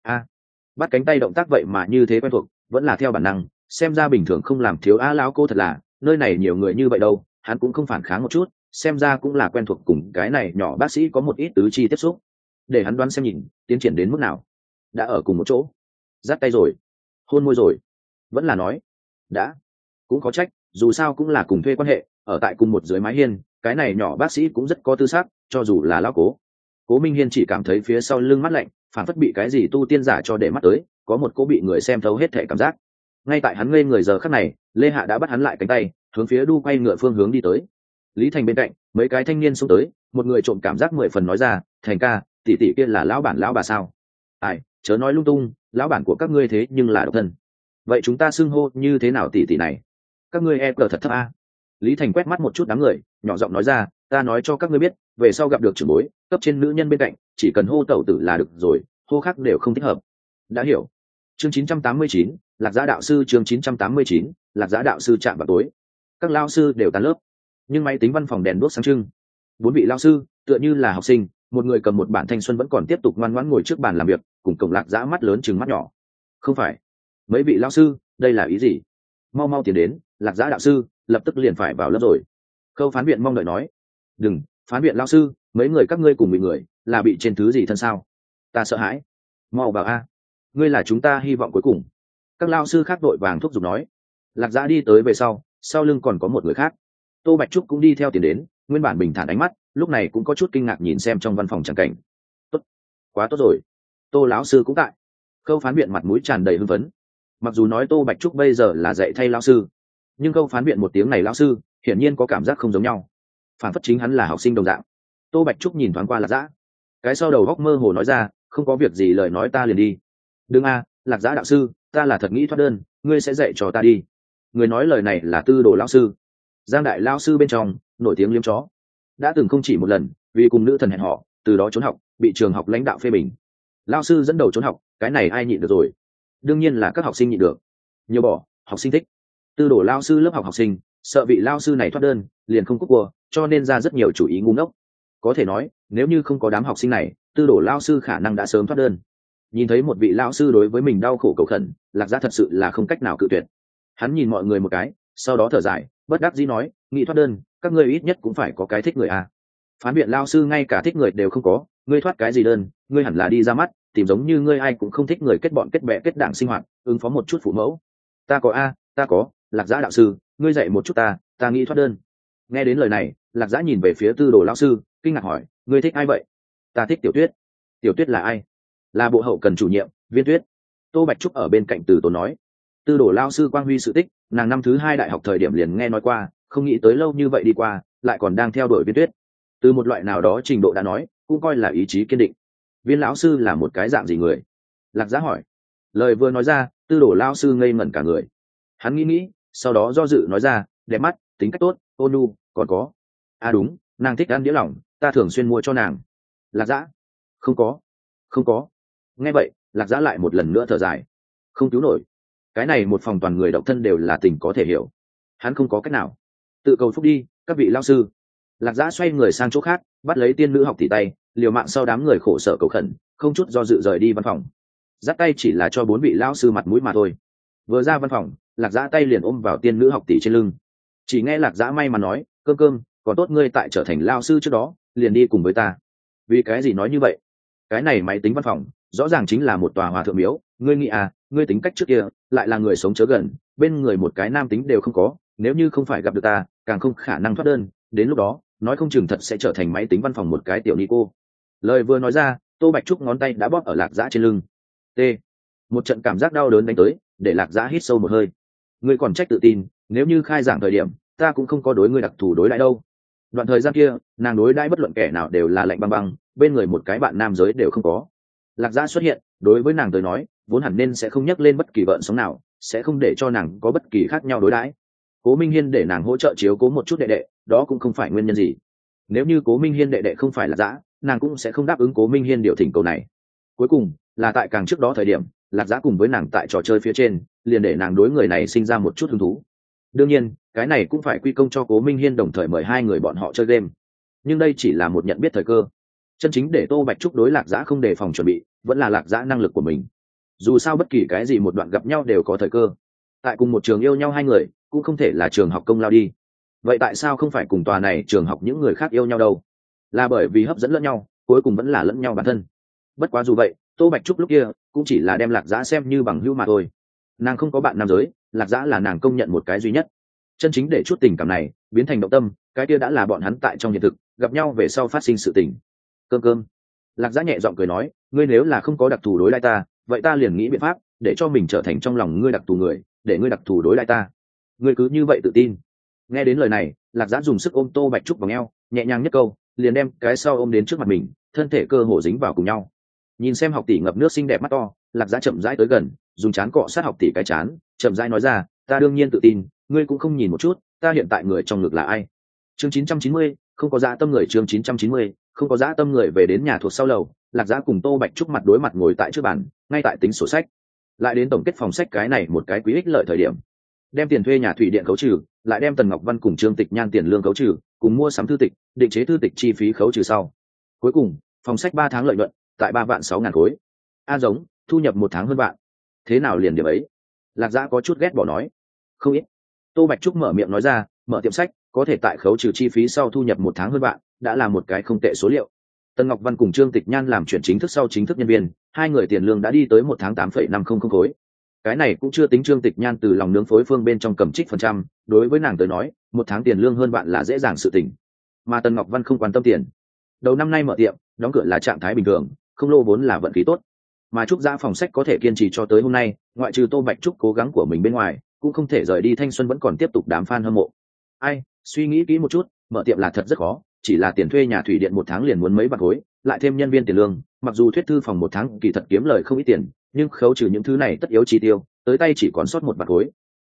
Bắt cánh tay động tác vậy mà như thế quen thuộc, vẫn là theo bản năng, xem ra bình thường không làm thiếu lão cô thật là, nơi này nhiều người như vậy đâu, hắn cũng không phản kháng một chút, xem ra cũng là quen thuộc cùng cái này nhỏ bác sĩ có một ít tứ chi tiếp xúc. Để hắn đoán xem nhìn tiến triển đến mức nào. Đã ở cùng một chỗ, dắt tay rồi, hôn môi rồi, vẫn là nói đã. Cũng có trách, dù sao cũng là cùng thuê quan hệ, ở tại cùng một dưới mái hiên, cái này nhỏ bác sĩ cũng rất có tư sắc, cho dù là lão Cố Minh Hiên chỉ cảm thấy phía sau lưng mắt lạnh, phản phất bị cái gì tu tiên giả cho để mắt tới, có một cô bị người xem thấu hết thể cảm giác. Ngay tại hắn ngây người giờ khắc này, Lê Hạ đã bắt hắn lại cánh tay, hướng phía đu quay ngựa phương hướng đi tới. Lý Thành bên cạnh, mấy cái thanh niên xông tới, một người trộm cảm giác 10 phần nói ra, Thành ca, tỷ tỷ kia là lão bản lão bà sao? Ai, chớ nói lung tung, lão bản của các ngươi thế nhưng là độc thân. Vậy chúng ta xưng hô như thế nào tỷ tỷ này? Các ngươi e cờ thật thấp a. Lý Thành quét mắt một chút đám người, nhỏ giọng nói ra, ta nói cho các ngươi biết, về sau gặp được trưởng bối, cấp trên nữ nhân bên cạnh, chỉ cần hô tẩu tử là được rồi, hô khác đều không thích hợp. Đã hiểu. Chương 989, Lạc Giã đạo sư. Chương 989, Lạc Giã đạo sư chạm vào tối. Các lao sư đều tan lớp, nhưng máy tính văn phòng đèn đuốc sáng trưng. 4 vị lao sư tựa như là học sinh, một người cầm một bản thanh xuân vẫn còn tiếp tục ngoan ngoãn ngồi trước bàn làm việc, cùng cổng Lạc Giã mắt lớn chừng mắt nhỏ. Không phải, mấy vị lao sư, đây là ý gì? Mau mau tiến đến, Lạc Giã đạo sư lập tức liền phải vào lớp rồi. Khâu phán viện mong đợi nói. Đừng, phán viện lao sư, mấy người các ngươi cùng bị người là bị trên thứ gì thân sao? Ta sợ hãi. Mau vào a, ngươi là chúng ta hy vọng cuối cùng. Các lao sư khác đội vàng thúc giục nói. Lạc Giã đi tới về sau lưng còn có một người khác. Tô Bạch Trúc cũng đi theo tiền đến, nguyên bản bình thản ánh mắt lúc này cũng có chút kinh ngạc nhìn xem trong văn phòng chẳng cảnh. Tốt, quá tốt rồi. Tô lão sư cũng tại. Khâu phán viện mặt mũi tràn đầy hưng phấn. Mặc dù nói Tô Bạch Trúc bây giờ là dạy thay lão sư, nhưng Khâu phán viện một tiếng này lão sư hiển nhiên có cảm giác không giống nhau, phản phất chính hắn là học sinh đồng dạng. Tô Bạch Trúc nhìn thoáng qua Lạc Giã, cái sau đầu góc mơ hồ nói ra, không có việc gì lời nói ta liền đi. Đừng a, Lạc Giã đạo sư, ta là thật nghĩ thoát đơn, ngươi sẽ dạy cho ta đi. Người nói lời này là Tư Đồ lão sư, Giang đại lão sư bên trong nổi tiếng liếm chó, đã từng không chỉ một lần vì cùng nữ thần hẹn họ, từ đó trốn học, bị trường học lãnh đạo phê bình. Lão sư dẫn đầu trốn học, cái này ai nhịn được rồi? Đương nhiên là các học sinh nhịn được. Nhiều bỏ, học sinh thích. Tư Đồ lão sư lớp học học sinh sợ vị lão sư này thoát đơn, liền không cúp cua, cho nên ra rất nhiều chủ ý ngu ngốc. Có thể nói, nếu như không có đám học sinh này, Tư Đồ lão sư khả năng đã sớm thoát đơn. Nhìn thấy một vị lão sư đối với mình đau khổ cầu khẩn, Lạc Giã thật sự là không cách nào cự tuyệt. Hắn nhìn mọi người một cái, sau đó thở dài, bất đắc dĩ nói, nghĩ thoát đơn, các ngươi ít nhất cũng phải có cái thích người à. Phán viện lão sư ngay cả thích người đều không có, ngươi thoát cái gì đơn, ngươi hẳn là đi ra mắt, tìm giống như ngươi ai cũng không thích người kết bọn kết bè kết đảng sinh hoạt, ứng phó một chút phụ mẫu. Ta có a, ta có, Lạc Giã đạo sư, ngươi dạy một chút ta nghĩ thoát đơn. Nghe đến lời này, Lạc Giã nhìn về phía Tư Đồ lão sư, kinh ngạc hỏi, ngươi thích ai vậy? Ta thích Tiểu Tuyết. Tiểu Tuyết là ai? Là bộ hậu cần chủ nhiệm Viên Tuyết. Tô Bạch Trúc ở bên cạnh từ tốn nói. Tư Đồ lão sư quang huy sự tích, nàng năm thứ 2 đại học thời điểm liền nghe nói qua, không nghĩ tới lâu như vậy đi qua, lại còn đang theo đuổi Viên Tuyết. Từ một loại nào đó trình độ đã nói, cũng coi là ý chí kiên định. Viên lão sư là một cái dạng gì người? Lạc Giã hỏi. Lời vừa nói ra, Tư Đồ lão sư ngây ngẩn cả người. Hắn nghĩ, sau đó do dự nói ra, đẹp mắt, tính cách tốt, ôn nhu, còn có. À đúng, nàng thích ăn đĩa lỏng, ta thường xuyên mua cho nàng. Lạc Giã. Không có. Nghe vậy, Lạc Giã lại một lần nữa thở dài. Không cứu nổi. Cái này một phòng toàn người độc thân đều là tình có thể hiểu. Hắn không có cách nào. Tự cầu phúc đi, các vị lao sư. Lạc Giã xoay người sang chỗ khác, bắt lấy tiên nữ học tỷ tay, liều mạng sau đám người khổ sở cầu khẩn, không chút do dự rời đi văn phòng. Dắt tay chỉ là cho 4 vị lao sư mặt mũi mà thôi. Vừa ra văn phòng, Lạc Giã tay liền ôm vào tiên nữ học tỷ trên lưng. Chỉ nghe Lạc Giã may mà nói, cơm, còn tốt ngươi tại trở thành lao sư trước đó, liền đi cùng với ta. Vì cái gì nói như vậy? Cái này máy tính văn phòng, rõ ràng chính là một tòa hòa thượng miếu, ngươi nghĩ à, ngươi tính cách trước kia, lại là người sống chớ gần, bên người một cái nam tính đều không có, nếu như không phải gặp được ta, càng không khả năng thoát đơn, đến lúc đó, nói không chừng thật sẽ trở thành máy tính văn phòng một cái tiểu ni cô. Lời vừa nói ra, Tô Bạch Trúc ngón tay đã bóp ở Lạc Giã trên lưng. T. Một trận cảm giác đau đớn đánh tới, để Lạc Giã hít sâu một hơi. Ngươi còn trách tự tin, nếu như khai giảng thời điểm, ta cũng không có đối ngươi đặc thù đối đãi đâu. Đoạn thời gian kia nàng đối đãi bất luận kẻ nào đều là lạnh băng băng, bên người một cái bạn nam giới đều không có. Lạc Giã xuất hiện đối với nàng tới nói vốn hẳn nên sẽ không nhắc lên bất kỳ gợn sóng nào, sẽ không để cho nàng có bất kỳ khác nhau đối đãi. Cố Minh Hiên để nàng hỗ trợ chiếu cố một chút đệ đệ, đó cũng không phải nguyên nhân gì. Nếu như Cố Minh Hiên đệ đệ không phải Lạc Giã, nàng cũng sẽ không đáp ứng Cố Minh Hiên điều thỉnh cầu này. Cuối cùng là tại càng trước đó thời điểm, Lạc Giã cùng với nàng tại trò chơi phía trên liền để nàng đối người này sinh ra một chút hứng thú. Đương nhiên cái này cũng phải quy công cho Cố Minh Hiên đồng thời mời hai người bọn họ chơi game, nhưng đây chỉ là một nhận biết thời cơ. Chân chính để Tô Bạch Trúc đối Lạc Giã không đề phòng chuẩn bị vẫn là Lạc Giã năng lực của mình. Dù sao bất kỳ cái gì một đoạn gặp nhau đều có thời cơ. Tại cùng một trường yêu nhau hai người cũng không thể là trường học công lao đi. Vậy tại sao không phải cùng tòa này trường học những người khác yêu nhau đâu? Là bởi vì hấp dẫn lẫn nhau, cuối cùng vẫn là lẫn nhau bản thân. Bất quá dù vậy, Tô Bạch Trúc lúc kia cũng chỉ là đem Lạc Giã xem như bằng hữu mà thôi. Nàng không có bạn nam giới, Lạc Giã là nàng công nhận một cái duy nhất. Chân chính để chút tình cảm này biến thành động tâm, cái kia đã là bọn hắn tại trong hiện thực gặp nhau về sau phát sinh sự tình. Cơm. Lạc Giã nhẹ giọng cười nói, ngươi nếu là không có đặc thù đối đãi ta, vậy ta liền nghĩ biện pháp để cho mình trở thành trong lòng ngươi đặc thù người, để ngươi đặc thù đối đãi ta. Ngươi cứ như vậy tự tin. Nghe đến lời này, Lạc Giã dùng sức ôm Tô Bạch Trúc vào eo, nhẹ nhàng nhất câu liền đem cái sau ôm đến trước mặt mình, thân thể cơ hồ dính vào cùng nhau. Nhìn xem học tỷ ngập nước xinh đẹp mắt to, Lạc Giã chậm rãi tới gần, dùng trán cọ sát học tỷ cái trán, chậm rãi nói ra, ta đương nhiên tự tin, ngươi cũng không nhìn một chút ta hiện tại người trong ngực là ai. Chương 990, không có dã tâm người. Chương 990, không có dã tâm người. Về đến nhà thuộc sau lầu, Lạc Giã cùng Tô Bạch Trúc mặt đối mặt ngồi tại trước bàn, ngay tại tính sổ sách. Lại đến tổng kết phòng sách cái này một cái quý ích lợi thời điểm, đem tiền thuê nhà thủy điện khấu trừ, lại đem Tần Ngọc Văn cùng Trương Tịch Nhan tiền lương khấu trừ, cùng mua sắm thư tịch, định chế thư tịch chi phí khấu trừ sau. Cuối cùng, phòng sách 3 tháng lợi nhuận tại 3.600.000 khối. A giống, thu nhập 1 tháng hơn vạn. Thế nào liền điểm ấy? Lạc Giã có chút ghét bỏ nói. Không ít. Tô Bạch Trúc mở miệng nói ra, mở tiệm sách có thể tại khấu trừ chi phí sau thu nhập 1 tháng hơn vạn, đã là một cái không tệ số liệu. Tần Ngọc Văn cùng Trương Tịch Nhan làm chuyển chính thức sau chính thức nhân viên, hai người tiền lương đã đi tới 1 tháng 8,500 khối. Cái này cũng chưa tính Trương Tịch Nhan từ lòng nướng phối phương bên trong cầm trích phần trăm, đối với nàng tới nói 1 tháng tiền lương hơn vạn là dễ dàng sự tình. Mà Tần Ngọc Văn không quan tâm tiền. Đầu năm nay mở tiệm, đóng cửa là trạng thái bình thường, không lô vốn là vận khí tốt. Mà Trúc Giã phòng sách có thể kiên trì cho tới hôm nay, ngoại trừ Tô Bạch Trúc cố gắng của mình bên ngoài, cũng không thể rời đi thanh xuân vẫn còn tiếp tục đám fan hâm mộ. Ai, suy nghĩ kỹ một chút, mở tiệm là thật rất khó, chỉ là tiền thuê nhà thủy điện 1 tháng liền muốn mấy bạc khối, lại thêm nhân viên tiền lương, mặc dù thuyết thư phòng 1 tháng kỳ thật kiếm lời không ít tiền, nhưng khấu trừ những thứ này tất yếu chi tiêu, tới tay chỉ còn sót 1 bạc khối.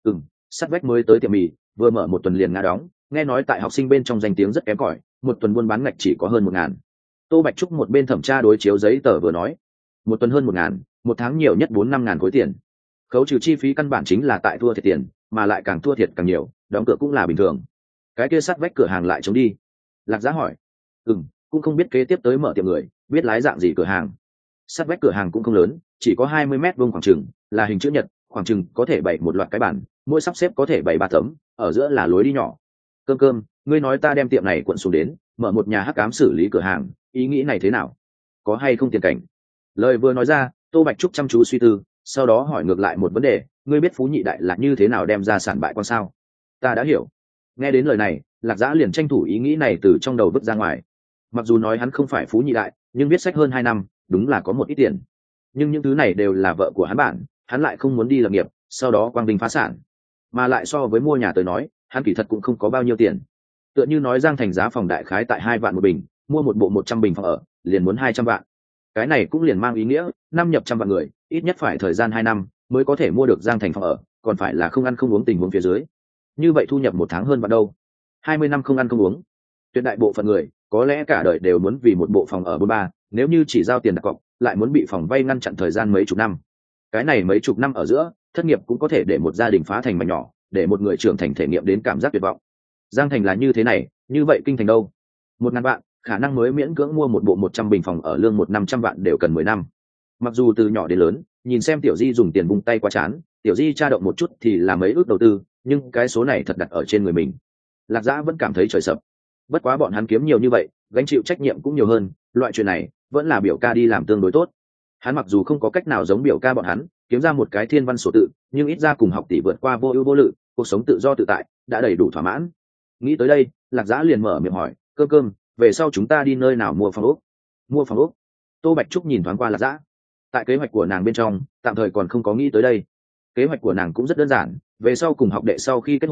Sắt vách mới tới tiệm mì, vừa mở 1 tuần liền ngã đóng, nghe nói tại học sinh bên trong danh tiếng rất kém cỏi, 1 tuần buôn bán ngạch chỉ có hơn 1.000. Tô Bạch Trúc một bên thẩm tra đối chiếu giấy tờ vừa nói, 1 tuần hơn 1.000, 1 tháng nhiều nhất 4-5 ngàn khối tiền. Khấu trừ chi phí căn bản chính là tại thua thiệt tiền, mà lại càng thua thiệt càng nhiều, đóng cửa cũng là bình thường. Cái kia sắt vách cửa hàng lại chống đi. Lạc Giã hỏi, cũng không biết kế tiếp tới mở tiệm người biết lái dạng gì cửa hàng. Sắt vách cửa hàng cũng không lớn, chỉ có 20 mét vuông khoảng chừng, là hình chữ nhật, khoảng chừng có thể bày một loạt cái bàn, mỗi sắp xếp có thể bày 3 tấm, ở giữa là lối đi nhỏ. Cơm, ngươi nói ta đem tiệm này quận xuống đến, mở một nhà hắc ám xử lý cửa hàng, ý nghĩ này thế nào? Có hay không tiền cảnh? Lời vừa nói ra, Tô Bạch Trúc chăm chú suy tư, sau đó hỏi ngược lại một vấn đề, ngươi biết Phú Nhị Đại là như thế nào đem ra sản bại quan sao? Ta đã hiểu. Nghe đến lời này, Lạc Giã liền tranh thủ ý nghĩ này từ trong đầu vứt ra ngoài. Mặc dù nói hắn không phải Phú Nhị Đại, nhưng viết sách hơn 2 năm, đúng là có một ít tiền. Nhưng những thứ này đều là vợ của hắn bản, hắn lại không muốn đi lập nghiệp, sau đó quang vinh phá sản. Mà lại so với mua nhà tới nói, hắn kỳ thật cũng không có bao nhiêu tiền. Tựa như nói Giang Thành giá phòng đại khái tại 2 vạn một bình, mua một bộ 100 bình phòng ở, liền muốn 200 vạn. Cái này cũng liền mang ý nghĩa, năm nhập trăm vạn người, ít nhất phải thời gian 2 năm mới có thể mua được Giang Thành phòng ở, còn phải là không ăn không uống tình huống phía dưới. Như vậy thu nhập 1 tháng hơn vạn đâu? 20 năm không ăn không uống. Tuyệt đại bộ phận người, có lẽ cả đời đều muốn vì một bộ phòng ở 43, nếu như chỉ giao tiền đặt cọc, lại muốn bị phòng vay ngăn chặn thời gian mấy chục năm. Cái này mấy chục năm ở giữa, thất nghiệp cũng có thể để một gia đình phá thành mảnh nhỏ, để một người trưởng thành thể nghiệm đến cảm giác tuyệt vọng. Giang Thành là như thế này, như vậy kinh thành đâu? 1.000 vạn, khả năng mới miễn cưỡng mua một bộ 100 bình phòng ở lương 100-500 vạn đều cần 10 năm. Mặc dù từ nhỏ đến lớn, nhìn xem Tiểu Di dùng tiền vung tay qua chán, Tiểu Di tra động một chút thì là mấy ước đầu tư, nhưng cái số này thật đặt ở trên người mình. Lạc Giã vẫn cảm thấy trời sập. Bất quá bọn hắn kiếm nhiều như vậy, gánh chịu trách nhiệm cũng nhiều hơn, loại chuyện này vẫn là biểu ca đi làm tương đối tốt. Hắn mặc dù không có cách nào giống biểu ca bọn hắn kiếm ra một cái thiên văn sổ tự, nhưng ít ra cùng học tỷ vượt qua vô ưu vô lự, cuộc sống tự do tự tại đã đầy đủ thỏa mãn. Nghĩ tới đây, Lạc Giã liền mở miệng hỏi, cơm, về sau chúng ta đi nơi nào mua phòng ốc? Mua phòng ốc? Tô Bạch Trúc nhìn thoáng qua Lạc Giã. Tại kế hoạch của nàng bên trong, tạm thời còn không có nghĩ tới đây. Kế hoạch của nàng cũng rất đơn giản, về sau cùng học đệ sau khi kết hôn,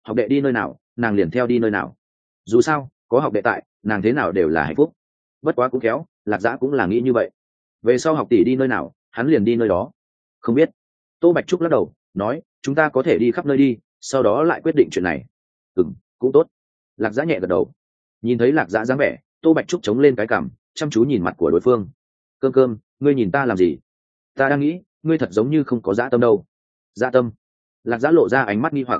học đệ đi nơi nào nàng liền theo đi nơi nào. Dù sao có học đệ tại, nàng thế nào đều là hạnh phúc. Bất quá cũng khéo, lạc dã cũng là nghĩ như vậy, về sau học tỷ đi nơi nào hắn liền đi nơi đó. Không biết. Tô Bạch Trúc lắc đầu nói, chúng ta có thể đi khắp nơi đi, sau đó lại quyết định chuyện này. Cũng tốt. Lạc dã nhẹ gật đầu. Nhìn thấy lạc dã dáng vẻ, Tô Bạch Trúc chống lên cái cằm, chăm chú nhìn mặt của đối phương. Cơm, ngươi nhìn ta làm gì? Ta đang nghĩ, ngươi thật giống như không có dã tâm đâu. Dã tâm? Lạc dã lộ ra ánh mắt nghi hoặc.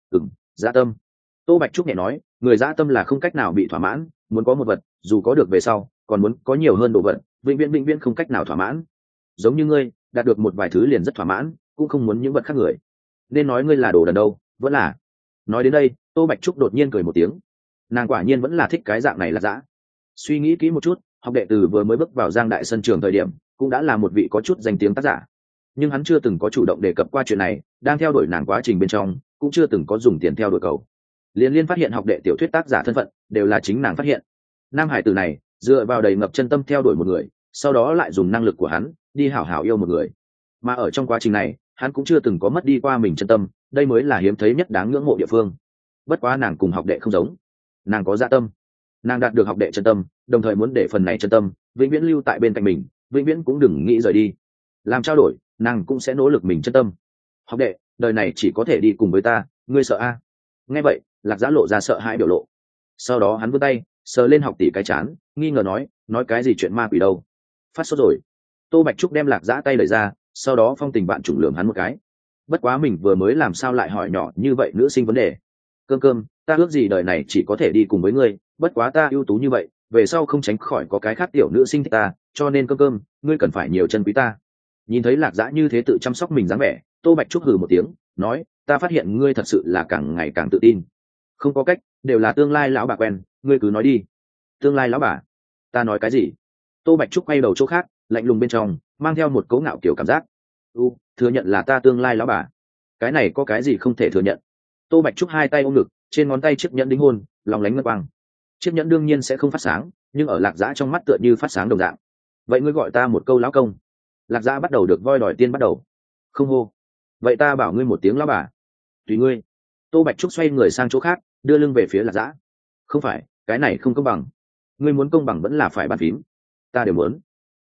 Dã tâm. Tô Bạch Trúc nhẹ nói, người dã tâm là không cách nào bị thỏa mãn, muốn có một vật, dù có được về sau còn muốn có nhiều hơn đồ vật, vĩnh viễn không cách nào thỏa mãn. Giống như ngươi đạt được một vài thứ liền rất thỏa mãn, cũng không muốn những vật khác người. Nên nói ngươi là đồ đần đâu, vẫn là. Nói đến đây, Tô Bạch Trúc đột nhiên cười một tiếng. Nàng quả nhiên vẫn là thích cái dạng này. Lạc dã suy nghĩ kỹ một chút, học đệ tử vừa mới bước vào Giang Đại sân trường thời điểm cũng đã là một vị có chút danh tiếng tác giả, nhưng hắn chưa từng có chủ động đề cập qua chuyện này, đang theo đuổi nàng quá trình bên trong cũng chưa từng có dùng tiền theo đuổi cầu. Liên phát hiện học đệ tiểu thuyết tác giả thân phận đều là chính nàng phát hiện. Nam hải tử này dựa vào đầy ngập chân tâm theo đuổi một người, sau đó lại dùng năng lực của hắn đi hảo hảo yêu một người, mà ở trong quá trình này hắn cũng chưa từng có mất đi qua mình chân tâm, đây mới là hiếm thấy nhất đáng ngưỡng mộ địa phương. Bất quá nàng cùng học đệ không giống, nàng có dạ tâm, nàng đạt được học đệ chân tâm, đồng thời muốn để phần này chân tâm vĩnh viễn lưu tại bên cạnh mình, vĩnh viễn cũng đừng nghĩ rời đi. Làm trao đổi, nàng cũng sẽ nỗ lực mình chân tâm. Học đệ, đời này chỉ có thể đi cùng với ta, ngươi sợ a? Nghe vậy, lạc dã lộ ra sợ hãi biểu lộ. Sau đó hắn vươn tay sờ lên học tỷ cái chán, nghi ngờ nói cái gì chuyện ma quỷ đâu, phát sốt rồi. Tô Bạch Trúc đem lạc dã tay đẩy ra, sau đó phong tình bạn trùng lường hắn một cái. Bất quá mình vừa mới làm sao lại hỏi nhỏ như vậy nữ sinh vấn đề. Cơm, ta ước gì đời này chỉ có thể đi cùng với ngươi, bất quá ta ưu tú như vậy, về sau không tránh khỏi có cái khác tiểu nữ sinh thích ta, cho nên cơm, ngươi cần phải nhiều chân quý ta. Nhìn thấy lạc dã như thế tự chăm sóc mình dáng vẻ, Tô Bạch Trúc hừ một tiếng nói, ta phát hiện ngươi thật sự là càng ngày càng tự tin. Không có cách, đều là tương lai lão bà quen, ngươi cứ nói đi. Tương lai lão bà? Ta nói cái gì? Tô Bạch Trúc quay đầu chỗ khác, lạnh lùng bên trong mang theo một cấu ngạo kiểu cảm giác. Thừa nhận là ta tương lai lão bà, cái này có cái gì không thể thừa nhận? Tô Bạch Trúc hai tay ôm ngực, trên ngón tay chiếc nhẫn đính hôn lòng lánh ngân quang. Chiếc nhẫn đương nhiên sẽ không phát sáng, nhưng ở lạc dã trong mắt tựa như phát sáng đồng dạng. Vậy ngươi gọi ta một câu lão công. Lạc dã bắt đầu được voi đòi tiên bắt đầu. Không hô. Vậy ta bảo ngươi một tiếng lão bà. Tùy ngươi. Tô Bạch Trúc xoay người sang chỗ khác, đưa lưng về phía lạc dã. Không phải, cái này không công bằng. Ngươi muốn công bằng vẫn là phải bàn phím. Ta đều muốn.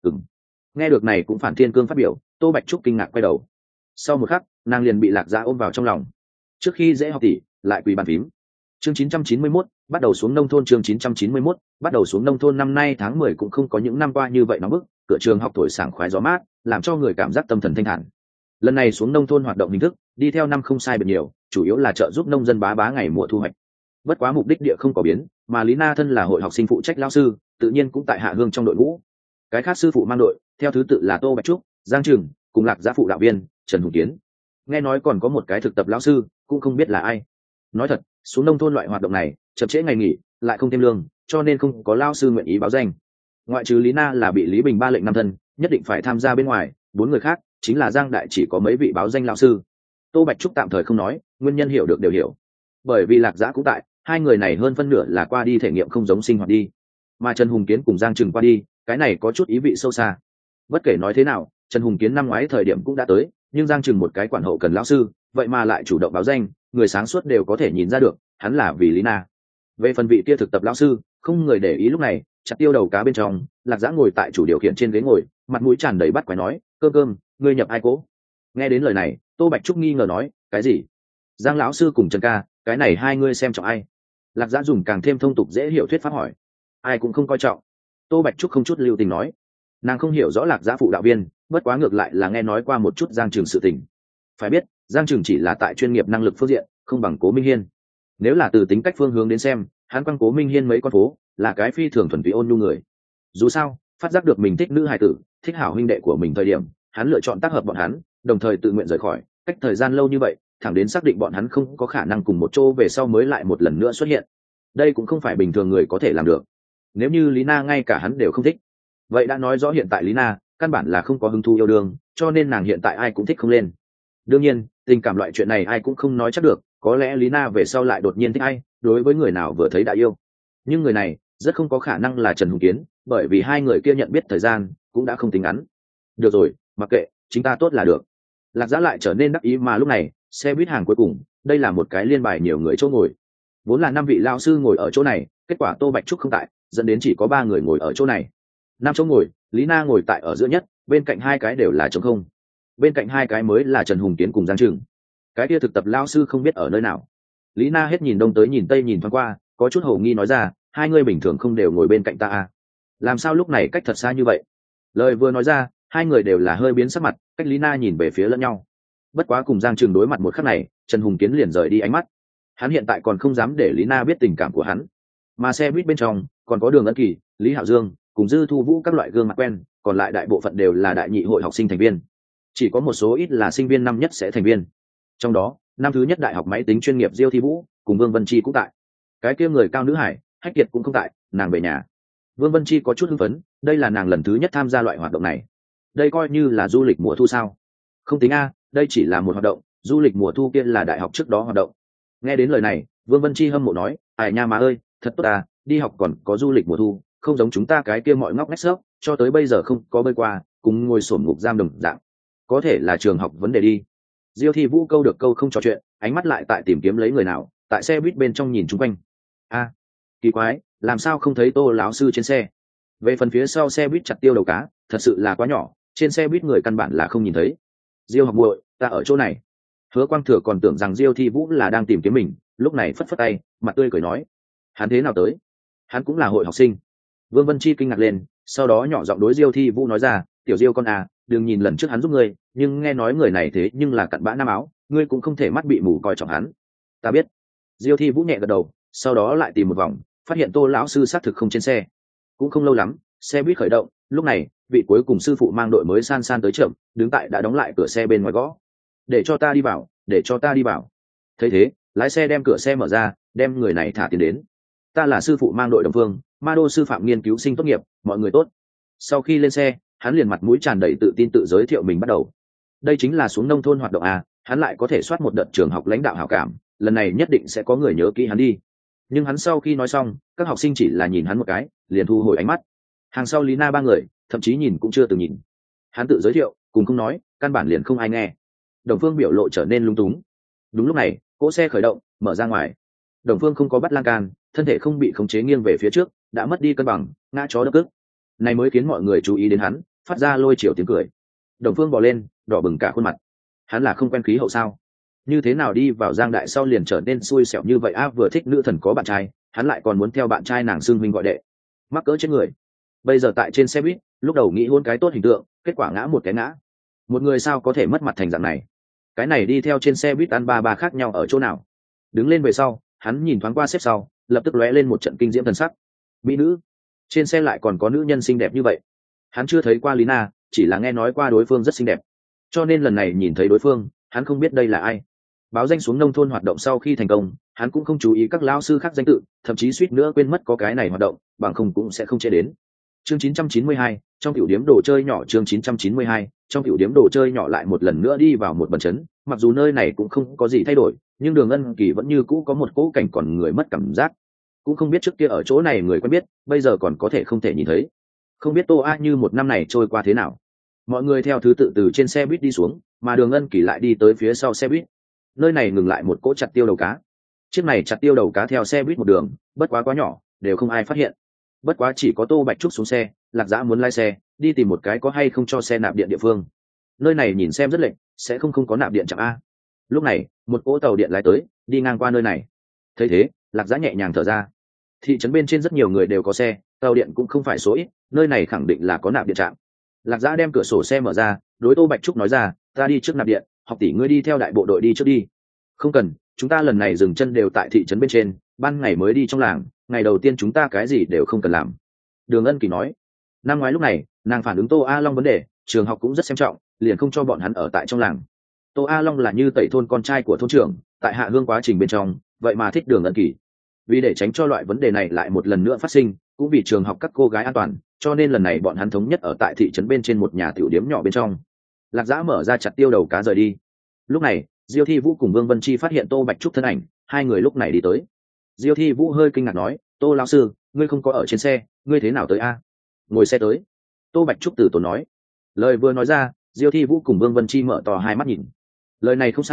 Nghe được này cũng phản thiên cương phát biểu, Tô Bạch Trúc kinh ngạc quay đầu. Sau một khắc, nàng liền bị lạc dã ôm vào trong lòng. Trước khi dễ học tỷ, lại quỳ bàn phím. Chương 991, bắt đầu xuống nông thôn. Chương 991, bắt đầu xuống nông thôn. Năm nay tháng 10 cũng không có những năm qua như vậy nóng bức, cửa trường học thổi sảng khoái gió mát, làm cho người cảm giác tâm thần thanh thản. Lần này xuống nông thôn hoạt động hình thức, đi theo năm không sai biệt nhiều, chủ yếu là trợ giúp nông dân bá ngày mùa thu hoạch. Bất quá mục đích địa không có biến, mà Lý Na thân là hội học sinh phụ trách lão sư, tự nhiên cũng tại hạ hương trong đội ngũ. Cái khác sư phụ mang đội, theo thứ tự là Tô Bạch Trúc, Giang Trừng, cùng lạc gia phụ đạo viên Trần Hùng Kiến. Nghe nói còn có một cái thực tập lão sư, cũng không biết là ai. Nói thật, xuống nông thôn loại hoạt động này chậm trễ ngày nghỉ, lại không thêm lương, cho nên không có lão sư nguyện ý báo danh. Ngoại trừ Lý Na là bị Lý Bình ba lệnh năm thân, nhất định phải tham gia bên ngoài, 4 người khác chính là Giang Đại chỉ có mấy vị báo danh lão sư. Tô Bạch Trúc tạm thời không nói, nguyên nhân hiểu được đều hiểu. Bởi vì lạc giã cũng tại, hai người này hơn phân nửa là qua đi thể nghiệm không giống sinh hoạt đi, mà Trần Hùng Kiến cùng Giang Trừng qua đi, cái này có chút ý vị sâu xa. Bất kể nói thế nào, Trần Hùng Kiến năm ngoái thời điểm cũng đã tới, nhưng Giang Trừng một cái quản hậu cần lão sư, vậy mà lại chủ động báo danh, người sáng suốt đều có thể nhìn ra được, hắn là vì Lý Na. Về phần vị kia thực tập lão sư, không người để ý. Lúc này chặt tiêu đầu cá bên trong, lạc giã ngồi tại chủ điều khiển trên ghế ngồi, mặt mũi tràn đầy bắt quái nói, cơm, ngươi nhập ai cố? Nghe đến lời này, Tô Bạch Trúc nghi ngờ nói, cái gì? Giang lão sư cùng Trần ca, cái này hai ngươi xem trọng ai? Lạc giã dùng càng thêm thông tục dễ hiểu thuyết pháp hỏi. Ai cũng không coi trọng. Tô Bạch Trúc không chút lưu tình nói. Nàng không hiểu rõ lạc giã phụ đạo viên, bất quá ngược lại là nghe nói qua một chút Giang Trừng sự tình. Phải biết, Giang Trừng chỉ là tại chuyên nghiệp năng lực phương diện, không bằng Cố Minh Hiên. Nếu là từ tính cách phương hướng đến xem, hắn quăng Cố Minh Hiên mấy con phố, là cái phi thường thuần túy ôn nhu người. Dù sao, phát giác được mình thích nữ hài tử, thích hảo huynh đệ của mình thời điểm, hắn lựa chọn tác hợp bọn hắn, đồng thời tự nguyện rời khỏi. Cách thời gian lâu như vậy, thẳng đến xác định bọn hắn không có khả năng cùng một chỗ về sau mới lại một lần nữa xuất hiện. Đây cũng không phải bình thường người có thể làm được. Nếu như Lý Na ngay cả hắn đều không thích, vậy đã nói rõ hiện tại Lý Na căn bản là không có hứng thú yêu đương, cho nên nàng hiện tại ai cũng thích không lên. Đương nhiên, tình cảm loại chuyện này ai cũng không nói chắc được, có lẽ Lý Na về sau lại đột nhiên thích ai, đối với người nào vừa thấy đã yêu. Nhưng người này rất không có khả năng là Trần Hùng Kiến, bởi vì hai người kia nhận biết thời gian cũng đã không tính ngắn. Được rồi, mặc kệ, chính ta tốt là được. Lạc giã lại trở nên đắc ý, mà lúc này xe buýt hàng cuối cùng, đây là một cái liên bài nhiều người chỗ ngồi, vốn là 5 vị lao sư ngồi ở chỗ này, kết quả Tô Bạch Trúc không tại, dẫn đến chỉ có 3 người ngồi ở chỗ này. 5 chỗ ngồi, Lý Na ngồi tại ở giữa nhất, bên cạnh 2 cái đều là trống không, bên cạnh 2 cái mới là Trần Hùng Tiến cùng Giang Trừng. Cái kia thực tập lao sư không biết ở nơi nào. Lý Na hết nhìn đông tới nhìn tây nhìn thoáng qua, có chút hồ nghi nói ra, hai người bình thường không đều ngồi bên cạnh ta à? Làm sao lúc này cách thật xa như vậy? Lời vừa nói ra, hai người đều là hơi biến sắc mặt, cách Lý Na nhìn về phía lẫn nhau. Bất quá cùng Giang Trừng đối mặt một khắc này, Trần Hùng Kiến liền rời đi ánh mắt. Hắn hiện tại còn không dám để Lý Na biết tình cảm của hắn. Mà xe buýt bên trong còn có Đường Ân Kỳ, Lý Hạo Dương cùng Dư Thu Vũ các loại gương mặt quen, còn lại đại bộ phận đều là đại nhị hội học sinh thành viên. Chỉ có một số ít là sinh viên năm nhất sẽ thành viên. Trong đó, năm thứ nhất đại học máy tính chuyên nghiệp Diêu Thi Vũ cùng Vương Vân Chi cũng tại. Cái kia người cao nữ hải, Hách Kiệt cũng không tại, nàng về nhà. Vương Vân Chi có chút hưng phấn, đây là nàng lần thứ nhất tham gia loại hoạt động này. Đây coi như là du lịch mùa thu sao? Không tính a, đây chỉ là một hoạt động, du lịch mùa thu kia là đại học trước đó hoạt động. Nghe đến lời này, Vương Vân Chi hâm mộ nói, ai nha má ơi, thật tốt à, đi học còn có du lịch mùa thu, không giống chúng ta cái kia mọi ngóc ngách xốc, cho tới bây giờ không có bơi qua, cùng ngồi sổm ngục giam đồng dạng. Có thể là trường học vấn đề đi. Diêu Thi Vũ câu được câu không trò chuyện, ánh mắt lại tại tìm kiếm lấy người nào, tại xe buýt bên trong nhìn chung quanh. A, kỳ quái, làm sao không thấy Tô lão sư trên xe? Về phần phía sau xe buýt chặt tiêu đầu cá, thật sự là quá nhỏ, trên xe buýt người căn bản là không nhìn thấy. Diêu học muội, ta ở chỗ này. Hứa Quang Thừa còn tưởng rằng Diêu Thi Vũ là đang tìm kiếm mình, lúc này phất phất tay, mặt tươi cười nói, hắn thế nào tới? Hắn cũng là hội học sinh. Vương Vân Chi kinh ngạc lên, sau đó nhỏ giọng đối Diêu Thi Vũ nói ra, tiểu Diêu con à, đừng nhìn lần trước hắn giúp ngươi, nhưng nghe nói người này thế nhưng là cặn bã nam áo, ngươi cũng không thể mắt bị mù coi trọng hắn. Ta biết. Diêu Thi Vũ nhẹ gật đầu, sau đó lại tìm một vòng, phát hiện Tô lão sư xác thực không trên xe. Cũng không lâu lắm, xe buýt khởi động, lúc này, vị cuối cùng sư phụ mang đội mới san san tới chậm, đứng tại đã đóng lại cửa xe bên ngoài gõ. Để cho ta đi vào, để cho ta đi vào. Thấy thế, lái xe đem cửa xe mở ra, đem người này thả tiền đến. Ta là sư phụ mang đội Đồng Phương, Ma Đô sư phạm nghiên cứu sinh tốt nghiệp, mọi người tốt. Sau khi lên xe, hắn liền mặt mũi tràn đầy tự tin tự giới thiệu mình bắt đầu. Đây chính là xuống nông thôn hoạt động à, hắn lại có thể soát một đợt trường học lãnh đạo hảo cảm, lần này nhất định sẽ có người nhớ kỹ hắn đi. Nhưng hắn sau khi nói xong, các học sinh chỉ là nhìn hắn một cái, liền thu hồi ánh mắt. Hàng sau Lý Na ba người, thậm chí nhìn cũng chưa từng nhìn. Hắn tự giới thiệu, cùng không nói, căn bản liền không ai nghe. Đồng Phương biểu lộ trở nên lung túng. Đúng lúc này, cỗ xe khởi động, mở ra ngoài. Đồng Phương không có bắt lan can, thân thể không bị khống chế nghiêng về phía trước, đã mất đi cân bằng, ngã chó đất cức. Này mới khiến mọi người chú ý đến hắn, phát ra lôi chiều tiếng cười. Đồng Phương bò lên, đỏ bừng cả khuôn mặt. Hắn là không quen khí hậu sao? Như thế nào đi vào Giang Đại sau liền trở nên xui xẻo như vậy á, vừa thích nữ thần có bạn trai, hắn lại còn muốn theo bạn trai nàng xưng huynh gọi đệ. Mắc cỡ chết người. Bây giờ tại trên xe buýt, lúc đầu nghĩ hôn cái tốt hình tượng, kết quả ngã một cái ngã. Một người sao có thể mất mặt thành dạng này? Cái này đi theo trên xe buýt ăn ba khác nhau ở chỗ nào? Đứng lên về sau, hắn nhìn thoáng qua xếp sau, lập tức lóe lên một trận kinh diễm thần sắc. Mỹ nữ. Trên xe lại còn có nữ nhân xinh đẹp như vậy. Hắn chưa thấy qua Lý Na, chỉ là nghe nói qua đối phương rất xinh đẹp. Cho nên lần này nhìn thấy đối phương, hắn không biết đây là ai. Báo danh xuống nông thôn hoạt động sau khi thành công, hắn cũng không chú ý các lão sư khác danh tự, thậm chí suýt nữa quên mất có cái này hoạt động, bằng không cũng sẽ không chế đến. Chương 992, trong tiểu điểm đồ chơi nhỏ. Chương 992, trong tiểu điểm đồ chơi nhỏ lại một lần nữa đi vào một bần chấn, mặc dù nơi này cũng không có gì thay đổi, nhưng Đường Ân Kỳ vẫn như cũ có một cỗ cảnh còn người mất cảm giác. Cũng không biết trước kia ở chỗ này người quen biết, bây giờ còn có thể không thể nhìn thấy. Không biết Tô A Như một năm này trôi qua thế nào. Mọi người theo thứ tự từ trên xe buýt đi xuống, mà Đường Ân Kỳ lại đi tới phía sau xe buýt. Nơi này ngừng lại một cỗ chặt tiêu đầu cá. Chiếc này chặt tiêu đầu cá theo xe buýt một đường, bất quá nhỏ, đều không ai phát hiện. Bất quá chỉ có Tô Bạch Trúc xuống xe, Lạc Dã muốn lái xe, đi tìm một cái có hay không cho xe nạp điện địa phương. Nơi này nhìn xem rất lệch, sẽ không có nạp điện chẳng a. Lúc này, một cỗ tàu điện lái tới, đi ngang qua nơi này. Thấy thế, Lạc Dã nhẹ nhàng thở ra. Thị trấn bên trên rất nhiều người đều có xe, tàu điện cũng không phải số ít, nơi này khẳng định là có nạp điện trạm. Lạc Dã đem cửa sổ xe mở ra, đối Tô Bạch Trúc nói ra, ta đi trước nạp điện, học tỷ ngươi đi theo đại bộ đội đi trước đi. Không cần, chúng ta lần này dừng chân đều tại thị trấn bên trên, ban ngày mới đi trong làng, ngày đầu tiên chúng ta cái gì đều không cần làm. Đường Ân Kỳ nói. Năm ngoái lúc này, nàng phản ứng Tô A Long vấn đề, trường học cũng rất xem trọng, liền không cho bọn hắn ở tại trong làng. Tô A Long là như tẩy thôn con trai của thôn trưởng, tại hạ hương quá trình bên trong, vậy mà thích Đường Ân Kỳ. Vì để tránh cho loại vấn đề này lại một lần nữa phát sinh, cũng vì trường học các cô gái an toàn, cho nên lần này bọn hắn thống nhất ở tại thị trấn bên trên một nhà tiểu điếm nhỏ bên trong. Lạc Dã mở ra chặt tiêu đầu cá rời đi. Lúc này, Diêu Thi Vũ cùng Vương Vân Chi phát hiện Tô Bạch Trúc thân ảnh, hai người lúc này đi tới. Diêu Thi Vũ hơi kinh ngạc nói, Tô lão sư, ngươi không có ở trên xe, ngươi thế nào tới a? Ngồi xe tới. Tô Bạch Trúc từ tốn nói. Lời vừa nói ra, Diêu Thi Vũ cùng Vương Vân Chi mở to hai mắt nhìn. Lời này không sai,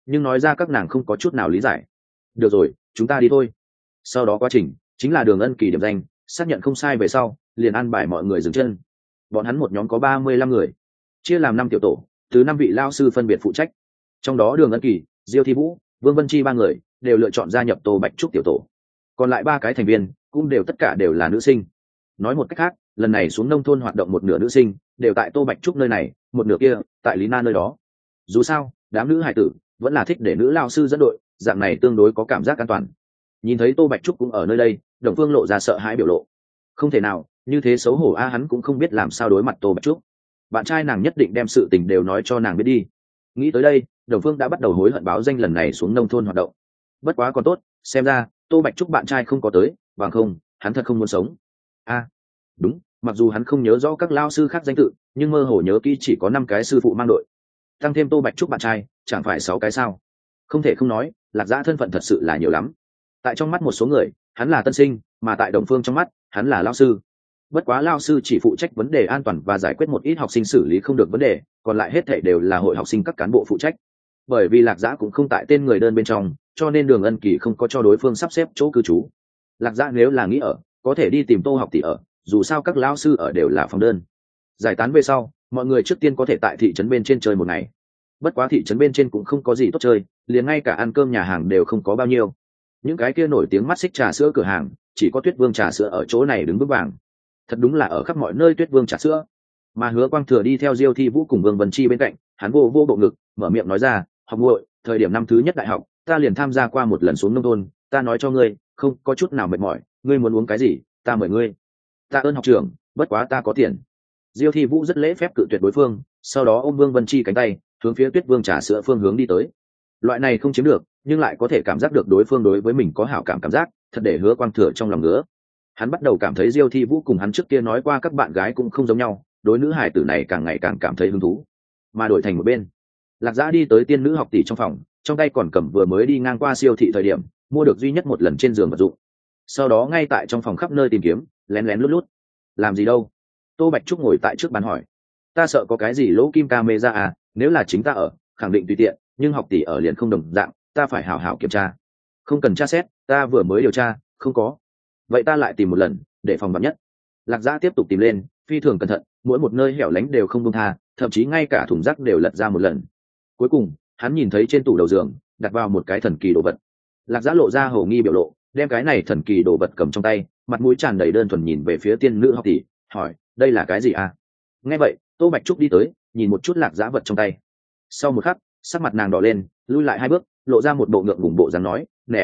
nhưng nói ra các nàng không có chút nào lý giải. Được rồi, chúng ta đi thôi. Sau đó quá trình chính là Đường Ân Kỳ điểm danh xác nhận không sai về sau liền an bài mọi người dừng chân. Bọn hắn một nhóm có 35 người, chia làm 5 tiểu tổ, từ 5 vị lao sư phân biệt phụ trách. Trong đó Đường Ân Kỳ, Diêu Thi Vũ, Vương Vân Chi ba người đều lựa chọn gia nhập Tô Bạch Trúc tiểu tổ, còn lại 3 cái thành viên cũng tất cả đều là nữ sinh. Nói một cách khác, lần này xuống nông thôn hoạt động một nửa nữ sinh đều tại Tô Bạch Trúc nơi này, một nửa kia tại Lý Na nơi đó. Dù sao đám nữ hải tử vẫn là thích để nữ lao sư dẫn đội, dạng này tương đối có cảm giác an toàn. Nhìn thấy Tô Bạch Trúc cũng ở nơi đây, Đồng Phương lộ ra sợ hãi biểu lộ. Không thể nào, như thế xấu hổ hắn cũng không biết làm sao đối mặt Tô Bạch Trúc. Bạn trai nàng nhất định đem sự tình đều nói cho nàng biết đi. Nghĩ tới đây, Đồng Phương đã bắt đầu hối hận báo danh lần này xuống nông thôn hoạt động. Bất quá còn tốt, xem ra Tô Bạch Trúc bạn trai không có tới, bằng không hắn thật không muốn sống. Đúng, mặc dù hắn không nhớ rõ các lao sư khác danh tự, nhưng mơ hồ nhớ kỹ chỉ có 5 cái sư phụ mang đội, tăng thêm Tô Bạch Trúc bạn trai chẳng phải 6 cái sao. Không thể không nói, Lạc Dã thân phận thật sự là nhiều lắm. Tại trong mắt một số người hắn là tân sinh, mà tại Đồng Phương trong mắt hắn là lao sư. Bất quá lao sư chỉ phụ trách vấn đề an toàn và giải quyết một ít học sinh xử lý không được vấn đề, còn lại hết thảy đều là hội học sinh các cán bộ phụ trách. Bởi vì Lạc Dã cũng không tại tên người đơn bên trong, cho nên Đường Ân Kỳ không có cho đối phương sắp xếp chỗ cư trú. Lạc Dã nếu là nghĩ ở, có thể đi tìm Tô học tỷ ở, dù sao các lao sư ở đều là phòng đơn. Giải tán về sau, mọi người trước tiên có thể tại thị trấn bên trên chơi một ngày. Bất quá thị trấn bên trên cũng không có gì tốt chơi, liền ngay cả ăn cơm nhà hàng đều không có bao nhiêu. Những cái kia nổi tiếng mắt xích trà sữa cửa hàng, chỉ có Tuyết Vương trà sữa ở chỗ này đứng vững vàng. Thật đúng là ở khắp mọi nơi Tuyết Vương trà sữa. Mà Hứa Quang Thừa đi theo Diêu Thi Vũ cùng Vương Vân Chi bên cạnh, hắn vô bộ ngực, mở miệng nói ra, học muội, thời điểm năm thứ nhất đại học, ta liền tham gia qua một lần xuống nông thôn, ta nói cho ngươi, không có chút nào mệt mỏi, ngươi muốn uống cái gì, ta mời ngươi. Ta ơn học trưởng, bất quá ta có tiền. Diêu Thi Vũ rất lễ phép cự tuyệt đối phương, sau đó ôm Vương Vân Chi cánh tay, hướng phía Tuyết Vương trà sữa phương hướng đi tới. Loại này không chiếm được, nhưng lại có thể cảm giác được đối phương đối với mình có hảo cảm giác, thật để Hứa Quang Thừa trong lòng ngứa. Hắn bắt đầu cảm thấy Diêu Thi Vũ cùng hắn trước kia nói qua các bạn gái cũng không giống nhau, đối nữ hải tử này càng ngày càng cảm thấy hứng thú. Mà đổi thành một bên, Lạc Dã đi tới tiên nữ học tỷ trong phòng, trong tay còn cầm vừa mới đi ngang qua siêu thị thời điểm mua được duy nhất một lần trên giường vật dụng. Sau đó ngay tại trong phòng khắp nơi tìm kiếm, lén lén lút lút. Làm gì đâu? Tô Bạch Trúc ngồi tại trước bàn hỏi. Ta sợ có cái gì lỗ kim camera à, nếu là chính ta ở, khẳng định tùy tiện, nhưng học tỷ ở liền không đồng dạng, ta phải hảo hảo kiểm tra. Không cần tra xét, ta vừa mới điều tra, không có. Vậy ta lại tìm một lần, để phòng vắn nhất. Lạc Dã tiếp tục tìm lên, phi thường cẩn thận, mỗi một nơi hẻo lánh đều không buông tha, thậm chí ngay cả thùng rác đều lật ra một lần. Cuối cùng, hắn nhìn thấy trên tủ đầu giường đặt vào một cái thần kỳ đồ vật. Lạc Dã lộ ra hổ nghi biểu lộ, đem cái này thần kỳ đồ vật cầm trong tay, mặt mũi tràn đầy đơn thuần nhìn về phía tiên nữ học tỷ, hỏi, đây là cái gì à? Nghe vậy, Tô Bạch Trúc đi tới, nhìn một chút Lạc Dã vật trong tay. Sau một khắc, sắc mặt nàng đỏ lên, lui lại 2 bước, lộ ra một bộ ngượng ngùng bộ dáng nói,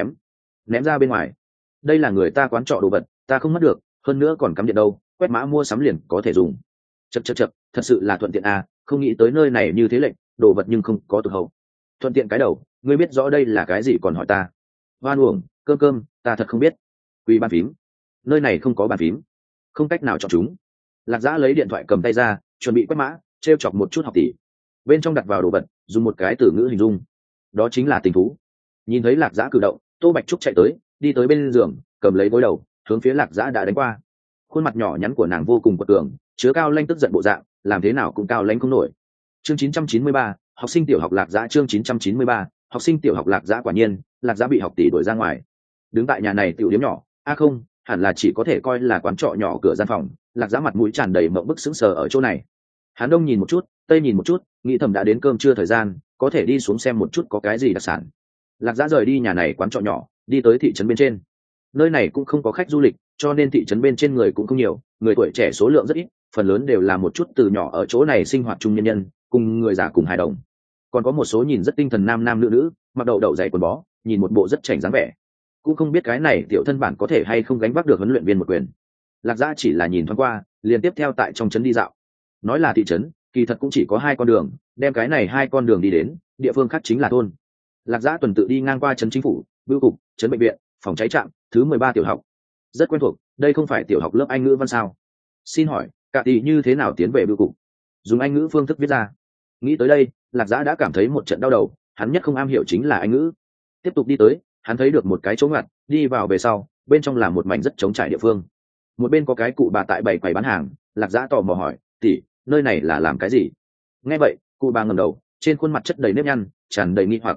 ném ra bên ngoài. Đây là người ta quán trọ đồ vật, ta không mất được, hơn nữa còn cắm điện đâu, quét mã mua sắm liền có thể dùng. Chậc, thật sự là thuận tiện à, không nghĩ tới nơi này như thế lệnh, đồ vật nhưng không có tụt hậu. Thuận tiện cái đầu, ngươi biết rõ đây là cái gì còn hỏi ta? Hoan uổng, cơm, ta thật không biết. Quỳ bàn phím, nơi này không có bàn phím, không cách nào chọn chúng. Lạc Dã lấy điện thoại cầm tay ra, chuẩn bị quét mã, trêu chọc một chút học tỷ. Bên trong đặt vào đồ vật, dùng một cái từ ngữ hình dung, đó chính là tình thú. Nhìn thấy Lạc Dã cử động, Tô Bạch Trúc chạy tới, đi tới bên giường, cầm lấy gối đầu, hướng phía Lạc Dã đã đánh qua. Khuôn mặt nhỏ nhắn của nàng vô cùng quật cường, chứa cao lanh tức giận bộ dạng, làm thế nào cũng cao lanh không nổi. Chương 993, học sinh tiểu học Lạc Dã. Chương 993, học sinh tiểu học Lạc Dã. Quả nhiên, Lạc Dã bị học tỷ đuổi ra ngoài. Đứng tại nhà này tiểu điếm nhỏ, không, hẳn là chỉ có thể coi là quán trọ nhỏ cửa gian phòng. Lạc Dã mặt mũi tràn đầy mộng bức sững sờ ở chỗ này. Hắn đông nhìn một chút, tây nhìn một chút, nghĩ thầm đã đến cơm trưa thời gian, có thể đi xuống xem một chút có cái gì đặc sản. Lạc Dã rời đi nhà này quán trọ nhỏ, đi tới thị trấn bên trên. Nơi này cũng không có khách du lịch, cho nên thị trấn bên trên người cũng không nhiều, người tuổi trẻ số lượng rất ít, phần lớn đều là một chút từ nhỏ ở chỗ này sinh hoạt chung nhân nhân, cùng người già cùng hài đồng. Còn có một số nhìn rất tinh thần nam nam nữ nữ, mặc đậu giày quần bó, nhìn một bộ rất chảnh dáng vẻ. Cũng không biết cái này tiểu thân bản có thể hay không gánh vác được huấn luyện viên một quyền. Lạc Dã chỉ là nhìn thoáng qua, liền tiếp theo tại trong trấn đi dạo. Nói là thị trấn, kỳ thật cũng chỉ có 2 con đường, đem cái này 2 con đường đi đến, địa phương khác chính là thôn. Lạc Dã tuần tự đi ngang qua trấn chính phủ, bưu cục, trấn bệnh viện, phòng cháy trạm, thứ 13 tiểu học. Rất quen thuộc, đây không phải tiểu học lớp Anh ngữ văn sao? Xin hỏi, cả tỷ như thế nào tiến về bưu cục? Dùng Anh ngữ phương thức viết ra. Nghĩ tới đây, Lạc Dã đã cảm thấy một trận đau đầu, hắn nhất không am hiểu chính là Anh ngữ. Tiếp tục đi tới, hắn thấy được một cái chỗ ngặt, đi vào về sau, bên trong là một mảnh rất trống trải địa phương. Một bên có cái cụ bà tại bày quầy bán hàng, Lạc Dã tò mò hỏi, tỷ, nơi này là làm cái gì? Nghe vậy, cụ bà ngẩng đầu, trên khuôn mặt chất đầy nếp nhăn, tràn đầy nghi hoặc.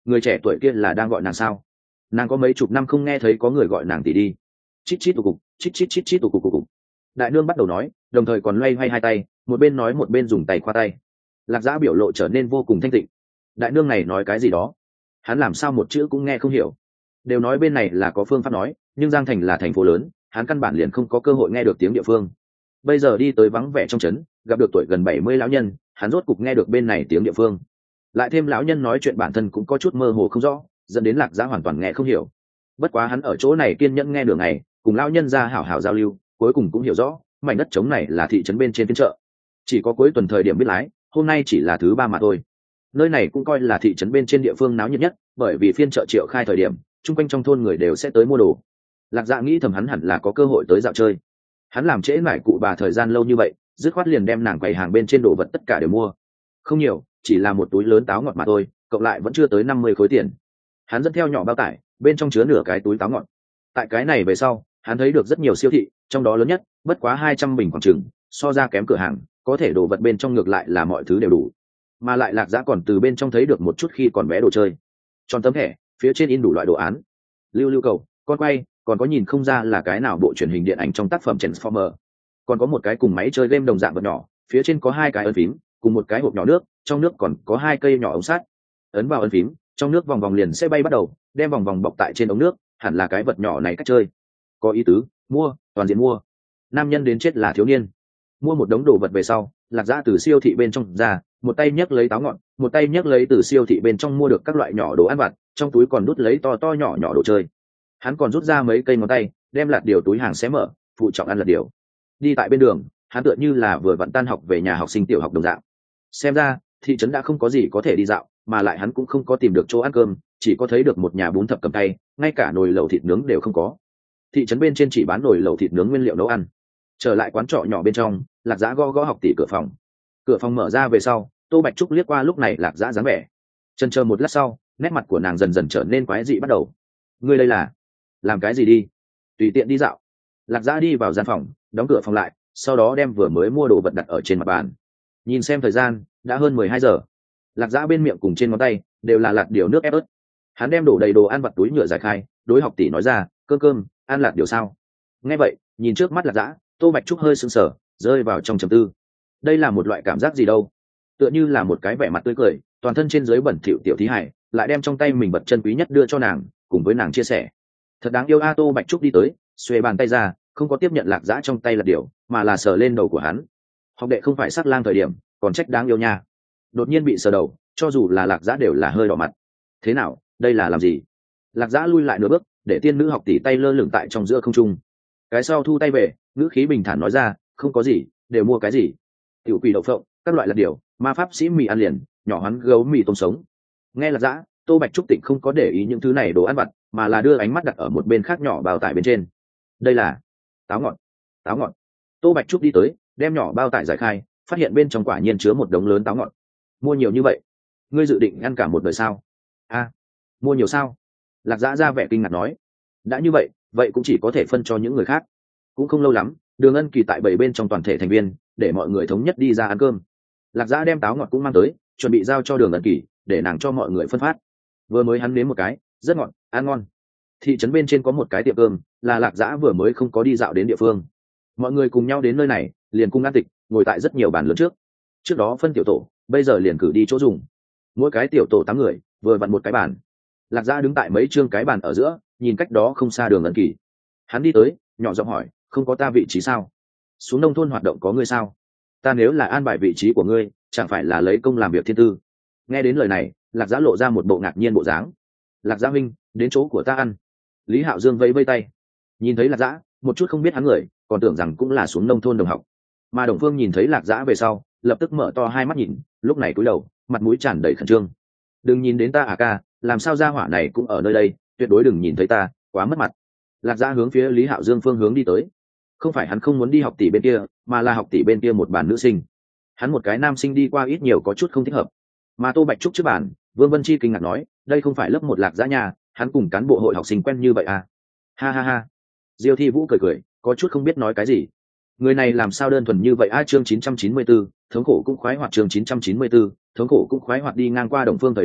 người trẻ tuổi kia là đang gọi nàng sao? Nàng có mấy chục năm không nghe thấy có người gọi nàng tỷ đi. Chít chít tụ cục, chít chít chít chít tụ cục cục. Đại nương bắt đầu nói, đồng thời còn loay hoay hai tay, một bên nói một bên dùng tay khoa tay. Lạc Dã biểu lộ trở nên vô cùng thanh tịnh. Đại nương này nói cái gì đó, hắn làm sao một chữ cũng nghe không hiểu. Đều nói bên này là có phương pháp nói, nhưng Giang Thành là thành phố lớn, hắn căn bản liền không có cơ hội nghe được tiếng địa phương. Bây giờ đi tới vắng vẻ trong trấn, gặp được tuổi gần 70 lão nhân, hắn rốt cục nghe được bên này tiếng địa phương. Lại thêm lão nhân nói chuyện bản thân cũng có chút mơ hồ không rõ, dẫn đến Lạc Dã hoàn toàn nghe không hiểu. Bất quá hắn ở chỗ này kiên nhẫn nghe đường ngày, cùng lão nhân ra hảo hảo giao lưu, cuối cùng cũng hiểu rõ, mảnh đất trống này là thị trấn bên trên phiên chợ. Chỉ có cuối tuần thời điểm biết lái, hôm nay chỉ là thứ ba mà thôi. Nơi này cũng coi là thị trấn bên trên địa phương náo nhiệt nhất, bởi vì phiên chợ Triệu khai thời điểm, chung quanh trong thôn người đều sẽ tới mua đồ. Lạc Dạ nghĩ thầm hắn hẳn là có cơ hội tới dạo chơi. Hắn làm trễ mải cụ bà thời gian lâu như vậy, dứt khoát liền đem nàng quầy hàng bên trên đồ vật tất cả đều mua. Không nhiều, chỉ là một túi lớn táo ngọt mà thôi, cộng lại vẫn chưa tới 50 khối tiền. Hắn dẫn theo nhỏ bao tải, bên trong chứa nửa cái túi táo ngọt. Tại cái này về sau, hắn thấy được rất nhiều siêu thị, trong đó lớn nhất, bất quá 200 bình khoảng chừng, so ra kém cửa hàng, có thể đồ vật bên trong ngược lại là mọi thứ đều đủ. Mà lại Lạc Dã còn từ bên trong thấy được một chút khi còn bé đồ chơi. Tròn tấm thẻ, phía trên in đủ loại đồ án. Lưu lưu cầu, con quay, còn có nhìn không ra là cái nào bộ truyền hình điện ảnh trong tác phẩm Transformer. Còn có một cái cùng máy chơi game đồng dạng vật nhỏ, phía trên có hai cái ấn phím, cùng một cái hộp nhỏ nước, trong nước còn có hai cây nhỏ ống sắt. Ấn vào ấn phím, trong nước vòng vòng liền sẽ bay bắt đầu, đem vòng vòng bọc tại trên ống nước, hẳn là cái vật nhỏ này cách chơi. Có ý tứ, mua, toàn diện mua. Nam nhân đến chết là thiếu niên. Mua một đống đồ vật về sau, Lạc Dã từ siêu thị bên trong ra, một tay nhấc lấy táo ngọt, một tay nhấc lấy từ siêu thị bên trong mua được các loại nhỏ đồ ăn vặt, trong túi còn đút lấy to to nhỏ nhỏ đồ chơi. Hắn còn rút ra mấy cây ngón tay, đem lạt điều túi hàng xé mở, phụ trọng ăn lạt điều. Đi tại bên đường, hắn tựa như là vừa vặn tan học về nhà học sinh tiểu học đồng dạng. Xem ra, thị trấn đã không có gì có thể đi dạo, mà lại hắn cũng không có tìm được chỗ ăn cơm, chỉ có thấy được một nhà bún thập cầm tay, ngay cả nồi lẩu thịt nướng đều không có. Thị trấn bên trên chỉ bán nồi lẩu thịt nướng nguyên liệu nấu ăn. Trở lại quán trọ nhỏ bên trong, Lạc Dã gõ gõ học tỷ cửa phòng. Cửa phòng mở ra về sau, Tô Bạch Trúc liếc qua lúc này Lạc Dã dáng vẻ. Chần chờ một lát sau, nét mặt của nàng dần dần trở nên quái dị bắt đầu. Ngươi đây là làm cái gì đi? Tùy tiện đi dạo. Lạc Dã đi vào gian phòng, đóng cửa phòng lại, sau đó đem vừa mới mua đồ vật đặt ở trên mặt bàn. Nhìn xem thời gian, đã hơn 12 giờ. Lạc Dã bên miệng cùng trên ngón tay đều là lạt điều nước ép ớt. Hắn đem đổ đầy đồ ăn vặt túi nhựa giải khai, đối học tỷ nói ra, cơm cơm, ăn lạt điều sao? Nghe vậy, nhìn trước mắt Lạc Dã, Tô Bạch Trúc hơi sững sờ, rơi vào trong trầm tư. Đây là một loại cảm giác gì đâu? Tựa như là một cái vẻ mặt tươi cười, toàn thân trên dưới bẩn thỉu tiểu thí hải, lại đem trong tay mình vật chân quý nhất đưa cho nàng, cùng với nàng chia sẻ. Thật đáng yêu a. Tô Bạch Trúc đi tới, xuề bàn tay ra, không có tiếp nhận Lạc Dã trong tay lạt điều, mà là sờ lên đầu của hắn. Học đệ không phải sắc lang thời điểm, còn trách đáng yêu nha. Đột nhiên bị sờ đầu, cho dù là Lạc Dã đều là hơi đỏ mặt. Thế nào, đây là làm gì? Lạc Dã lui lại nửa bước, để tiên nữ học tỷ tay lơ lửng tại trong giữa không trung. Cái sau thu tay về, ngữ khí bình thản nói ra, không có gì, đều mua cái gì? Tiểu quỷ đậu phộng, các loại lạt điều, ma pháp sĩ mì ăn liền, nhỏ hoắn gấu mì tôm sống. Nghe Lạc Dã, Tô Bạch Trúc Tịnh không có để ý những thứ này đồ ăn vặt, mà là đưa ánh mắt đặt ở một bên khác nhỏ bao tải bên trên. Đây là táo ngọt. Táo ngọt. Tô Bạch Trúc đi tới, đem nhỏ bao tải giải khai, phát hiện bên trong quả nhiên chứa một đống lớn táo ngọt. Mua nhiều như vậy, ngươi dự định ăn cả một đời sao? A, mua nhiều sao? Lạc Dã ra vẻ kinh ngạc nói. Đã như vậy, vậy cũng chỉ có thể phân cho những người khác. Cũng không lâu lắm, Đường Ân Kỳ tại 7 bên trong toàn thể thành viên, để mọi người thống nhất đi ra ăn cơm. Lạc Dã đem táo ngọt cũng mang tới, chuẩn bị giao cho Đường Ân Kỳ, để nàng cho mọi người phân phát. Vừa mới hắn nếm một cái, rất ngọt, ăn ngon. Thị trấn bên trên có một cái tiệm cơm, là Lạc Dã vừa mới không có đi dạo đến địa phương. Mọi người cùng nhau đến nơi này, liền cùng ăn tịch, ngồi tại rất nhiều bàn lớn trước. Trước đó phân tiểu tổ, bây giờ liền cử đi chỗ dùng. Mỗi cái tiểu tổ 8 người, vừa vặn một cái bàn. Lạc Dã đứng tại mấy chương cái bàn ở giữa, nhìn cách đó không xa Đường Ân Kỳ. Hắn đi tới, nhỏ giọng hỏi, không có ta vị trí sao? Xuống nông thôn hoạt động có ngươi sao? Ta nếu là an bài vị trí của ngươi, chẳng phải là lấy công làm việc thiên tư? Nghe đến lời này, Lạc Dã lộ ra một bộ ngạc nhiên bộ dáng. Lạc Dã minh, đến chỗ của ta ăn. Lý Hạo Dương vẫy vây tay. Nhìn thấy Lạc Dã, một chút không biết hắn người, còn tưởng rằng cũng là xuống nông thôn đồng học. Mà Đồng Phương nhìn thấy Lạc Dã về sau, lập tức mở to hai mắt nhìn, lúc này cúi đầu, mặt mũi tràn đầy khẩn trương. Đừng nhìn đến ta à ca, làm sao gia hỏa này cũng ở nơi đây, tuyệt đối đừng nhìn thấy ta, quá mất mặt. Lạc Dã hướng phía Lý Hạo Dương phương hướng đi tới. Không phải hắn không muốn đi học tỷ bên kia, mà là học tỷ bên kia một bàn nữ sinh. Hắn một cái nam sinh đi qua ít nhiều có chút không thích hợp. Mà Tô Bạch Trúc trước bàn, Vương Vân Chi kinh ngạc nói, đây không phải lớp 1 Lạc Dã nhà, hắn cùng cán bộ hội học sinh quen như vậy à? Ha ha ha. Diêu Thi Vũ cười cười, có chút không biết nói cái gì. Người này làm sao đơn thuần như vậy a? Chương 994, thống khổ cũng khoái hoạt. Chương 994, thống khổ cũng khoái hoạt. Đi ngang qua Đồng Phương thời điểm,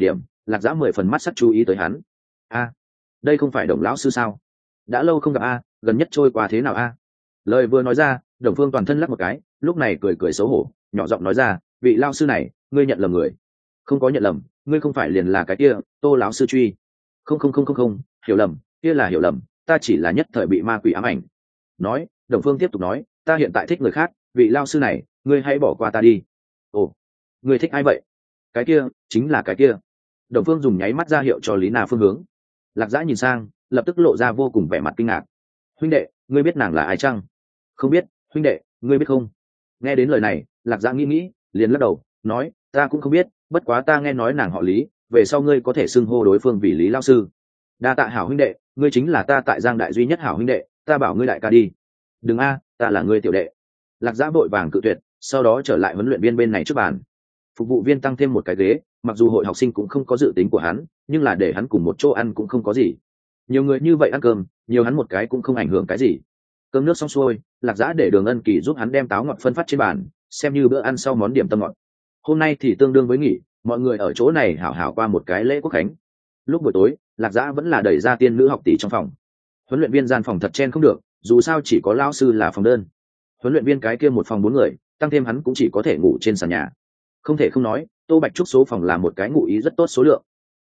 Lạc Dã 10 phần mắt sắc chú ý tới hắn. A, đây không phải Đồng lão sư sao? Đã lâu không gặp a, gần nhất trôi qua thế nào a? Lời vừa nói ra, Đồng Phương toàn thân lắc một cái, lúc này cười cười xấu hổ, nhỏ giọng nói ra, vị lao sư này, ngươi nhận lầm người. Không có nhận lầm, ngươi không phải liền là cái kia Tô lão sư truy. Không, hiểu lầm, kia là hiểu lầm, ta chỉ là nhất thời bị ma quỷ ám ảnh. Nói, Đồng Phương tiếp tục nói, ta hiện tại thích người khác, vị lao sư này, ngươi hãy bỏ qua ta đi. Ồ, ngươi thích ai vậy? Cái kia, chính là cái kia. Đồng Phương dùng nháy mắt ra hiệu cho Lý Na phương hướng. Lạc Dã nhìn sang, lập tức lộ ra vô cùng vẻ mặt kinh ngạc. Huynh đệ, ngươi biết nàng là ai chăng? Không biết, huynh đệ, ngươi biết không? Nghe đến lời này, Lạc Dã nghĩ, liền lắc đầu, nói, ta cũng không biết, bất quá ta nghe nói nàng họ Lý, về sau ngươi có thể xưng hô đối phương vì Lý lao sư. Đa tạ hảo huynh đệ, ngươi chính là ta tại Giang Đại duy nhất hảo huynh đệ, ta bảo ngươi đại ca đi. Đừng a, ta là ngươi tiểu đệ. Lạc Dã vội vàng cự tuyệt, sau đó trở lại huấn luyện viên bên này trước bàn. Phục vụ viên tăng thêm một cái ghế, mặc dù hội học sinh cũng không có dự tính của hắn, nhưng là để hắn cùng một chỗ ăn cũng không có gì. Nhiều người như vậy ăn cơm, nhiều hắn một cái cũng không ảnh hưởng cái gì. Cơm nước xong xuôi, Lạc Dã để Đường Ân Kỳ giúp hắn đem táo ngọt phân phát trên bàn, xem như bữa ăn sau món điểm tâm ngọt. Hôm nay thì tương đương với nghỉ, mọi người ở chỗ này hảo hảo qua một cái lễ quốc khánh. Lúc buổi tối, Lạc Dã vẫn là đẩy ra tiên nữ học tỷ trong phòng. Huấn luyện viên gian phòng thật chen không được, dù sao chỉ có lão sư là phòng đơn. Huấn luyện viên cái kia một phòng 4 người, tăng thêm hắn cũng chỉ có thể ngủ trên sàn nhà. Không thể không nói, Tô Bạch Trúc số phòng là một cái ngụ ý rất tốt số lượng.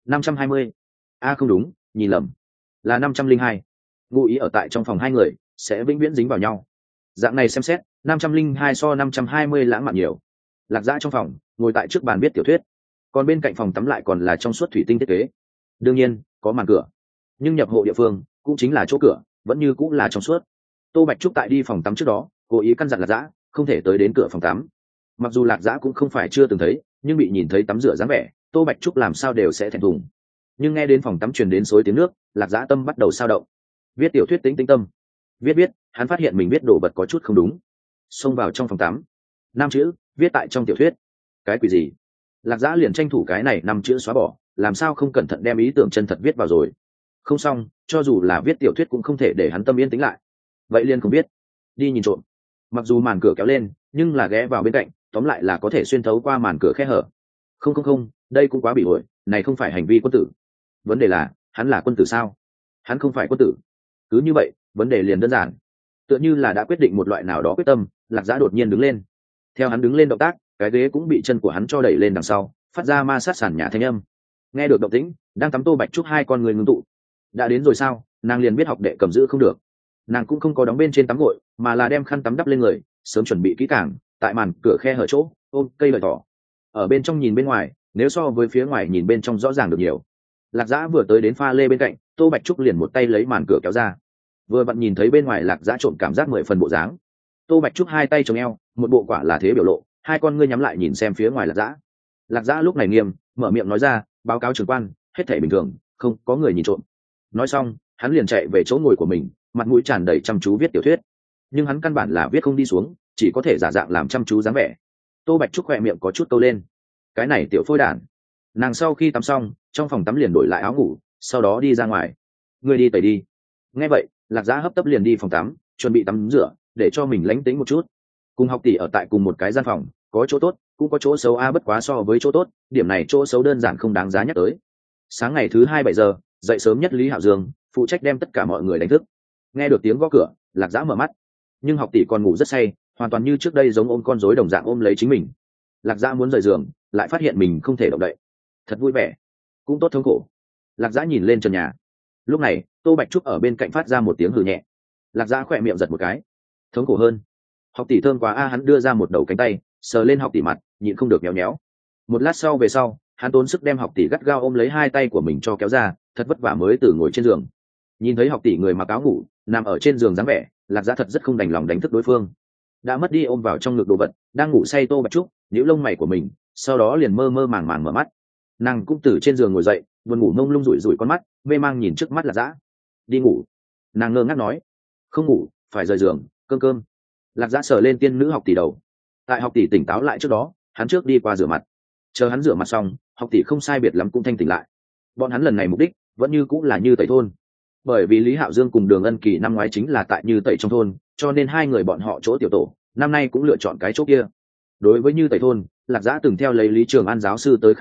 520. Không đúng, nhìn lầm. Là 502. Ngụ ý ở tại trong phòng 2 người sẽ vĩnh viễn dính vào nhau. Dạng này xem xét, 502 so 520 lãng mạn nhiều. Lạc Dã trong phòng, ngồi tại trước bàn viết tiểu thuyết. Còn bên cạnh phòng tắm lại còn là trong suốt thủy tinh thiết kế. Đương nhiên, có màn cửa. Nhưng nhập hộ địa phương, cũng chính là chỗ cửa, vẫn như cũng là trong suốt. Tô Bạch Trúc tại đi phòng tắm trước đó, cố ý căn dặn Lạc Dã không thể tới đến cửa phòng tắm. Mặc dù Lạc Dã cũng không phải chưa từng thấy, nhưng bị nhìn thấy tắm rửa dáng vẻ, Tô Bạch Trúc làm sao đều sẽ thẹn thùng. Nhưng nghe đến phòng tắm truyền đến xối tiếng nước, Lạc Dã tâm bắt đầu sao động. Viết tiểu thuyết tĩnh tĩnh tâm. Viết, hắn phát hiện mình viết đồ vật có chút không đúng. Xông vào trong phòng tắm. 5 chữ, viết tại trong tiểu thuyết. Cái quỷ gì? Lạc Dã liền tranh thủ cái này 5 chữ xóa bỏ, làm sao không cẩn thận đem ý tưởng chân thật viết vào rồi. Không xong, cho dù là viết tiểu thuyết cũng không thể để hắn tâm yên tĩnh lại. Vậy liền không biết. Đi nhìn trộm. Mặc dù màn cửa kéo lên, nhưng là ghé vào bên cạnh, tóm lại là có thể xuyên thấu qua màn cửa khe hở. Không, đây cũng quá bị ổi, này không phải hành vi quân tử. Vấn đề là, hắn là quân tử sao? Hắn không phải quân tử. Cứ như vậy, vấn đề liền đơn giản. Tựa như là đã quyết định một loại nào đó quyết tâm, Lạc Dã đột nhiên đứng lên. Theo hắn đứng lên động tác, cái ghế cũng bị chân của hắn cho đẩy lên đằng sau, phát ra ma sát sàn nhà thanh âm. Nghe được động tĩnh, đang tắm Tô Bạch Trúc 2 con người ngưng tụ. Đã đến rồi sao? Nàng liền biết học đệ cầm giữ không được. Nàng cũng không có đóng bên trên tắm gội, mà là đem khăn tắm đắp lên người, sớm chuẩn bị kỹ càng, tại màn cửa khe hở chỗ, ôm cây lợi thỏ. Ở bên trong nhìn bên ngoài, nếu so với phía ngoài nhìn bên trong rõ ràng được nhiều. Lạc Dã vừa tới đến pha lê bên cạnh, Tô Bạch Trúc liền một tay lấy màn cửa kéo ra. Vừa vặn nhìn thấy bên ngoài Lạc Dã trộm cảm giác 10 phần bộ dáng. Tô Bạch Trúc 2 tay chống eo, một bộ quả là thế biểu lộ, 2 con ngươi nhắm lại nhìn xem phía ngoài Lạc Dã. Lạc Dã lúc này nghiêm, mở miệng nói ra, báo cáo trưởng quan, hết thảy bình thường, không có người nhìn trộm. Nói xong, hắn liền chạy về chỗ ngồi của mình, mặt mũi tràn đầy chăm chú viết tiểu thuyết. Nhưng hắn căn bản là viết không đi xuống, chỉ có thể giả dạng làm chăm chú dáng vẻ. Tô Bạch Trúc khỏe miệng có chút câu lên. Cái này tiểu phôi đản. Nàng sau khi tắm xong, trong phòng tắm liền đổi lại áo ngủ, sau đó đi ra ngoài. Ngươi đi tẩy đi. Nghe vậy, Lạc Dã hấp tấp liền đi phòng tắm, chuẩn bị tắm rửa, để cho mình lánh tính một chút. Cùng học tỷ ở tại cùng một cái gian phòng, có chỗ tốt, cũng có chỗ xấu bất quá so với chỗ tốt, điểm này chỗ xấu đơn giản không đáng giá nhắc tới. Sáng ngày thứ 2 7 giờ, dậy sớm nhất Lý Hạo Dương, phụ trách đem tất cả mọi người đánh thức. Nghe được tiếng gõ cửa, Lạc Dã mở mắt, nhưng học tỷ còn ngủ rất say, hoàn toàn như trước đây giống ôm con rối đồng dạng ôm lấy chính mình. Lạc Dã muốn rời giường, lại phát hiện mình không thể động đậy. Thật vui vẻ, cũng tốt thống khổ. Lạc Dã nhìn lên trần nhà. Lúc này, Tô Bạch Trúc ở bên cạnh phát ra một tiếng hừ nhẹ. Lạc Dã khỏe miệng giật một cái. Thống khổ hơn. Học tỷ thơm quá hắn đưa ra một đầu cánh tay, sờ lên học tỷ mặt, nhịn không được nhéo nhéo. Một lát sau về sau, hắn tốn sức đem học tỷ gắt gao ôm lấy 2 tay của mình cho kéo ra, thật vất vả mới từ ngồi trên giường. Nhìn thấy học tỷ người mặc áo ngủ, nằm ở trên giường dáng vẻ, Lạc Dã thật rất không đành lòng đánh thức đối phương. Đã mất đi ôm vào trong ngực đồ vật, đang ngủ say Tô Bạch Trúc, nhíu lông mày của mình, sau đó liền mơ mơ màng màng mở mắt. Nàng cũng từ trên giường ngồi dậy, buồn ngủ mông lung rủi rủi con mắt, mê mang nhìn trước mắt Lạc Dã. Đi ngủ. Nàng ngơ ngác nói. Không ngủ, phải rời giường, cơm. Lạc Dã sờ lên tiên nữ học tỷ đầu. Tại học tỷ tỉnh táo lại trước đó, hắn trước đi qua rửa mặt. Chờ hắn rửa mặt xong, học tỷ không sai biệt lắm cũng thanh tỉnh lại. Bọn hắn lần này mục đích vẫn như cũng là Như Tẩy thôn. Bởi vì Lý Hạo Dương cùng Đường Ân Kỳ năm ngoái chính là tại Như Tẩy trong thôn, cho nên 2 người bọn họ chỗ tiểu tổ, năm nay cũng lựa chọn cái chỗ kia. Đối với Như Tẩy thôn, Lạc Dã từng theo lấy Lý Trường An giáo sư tới khảo cổ,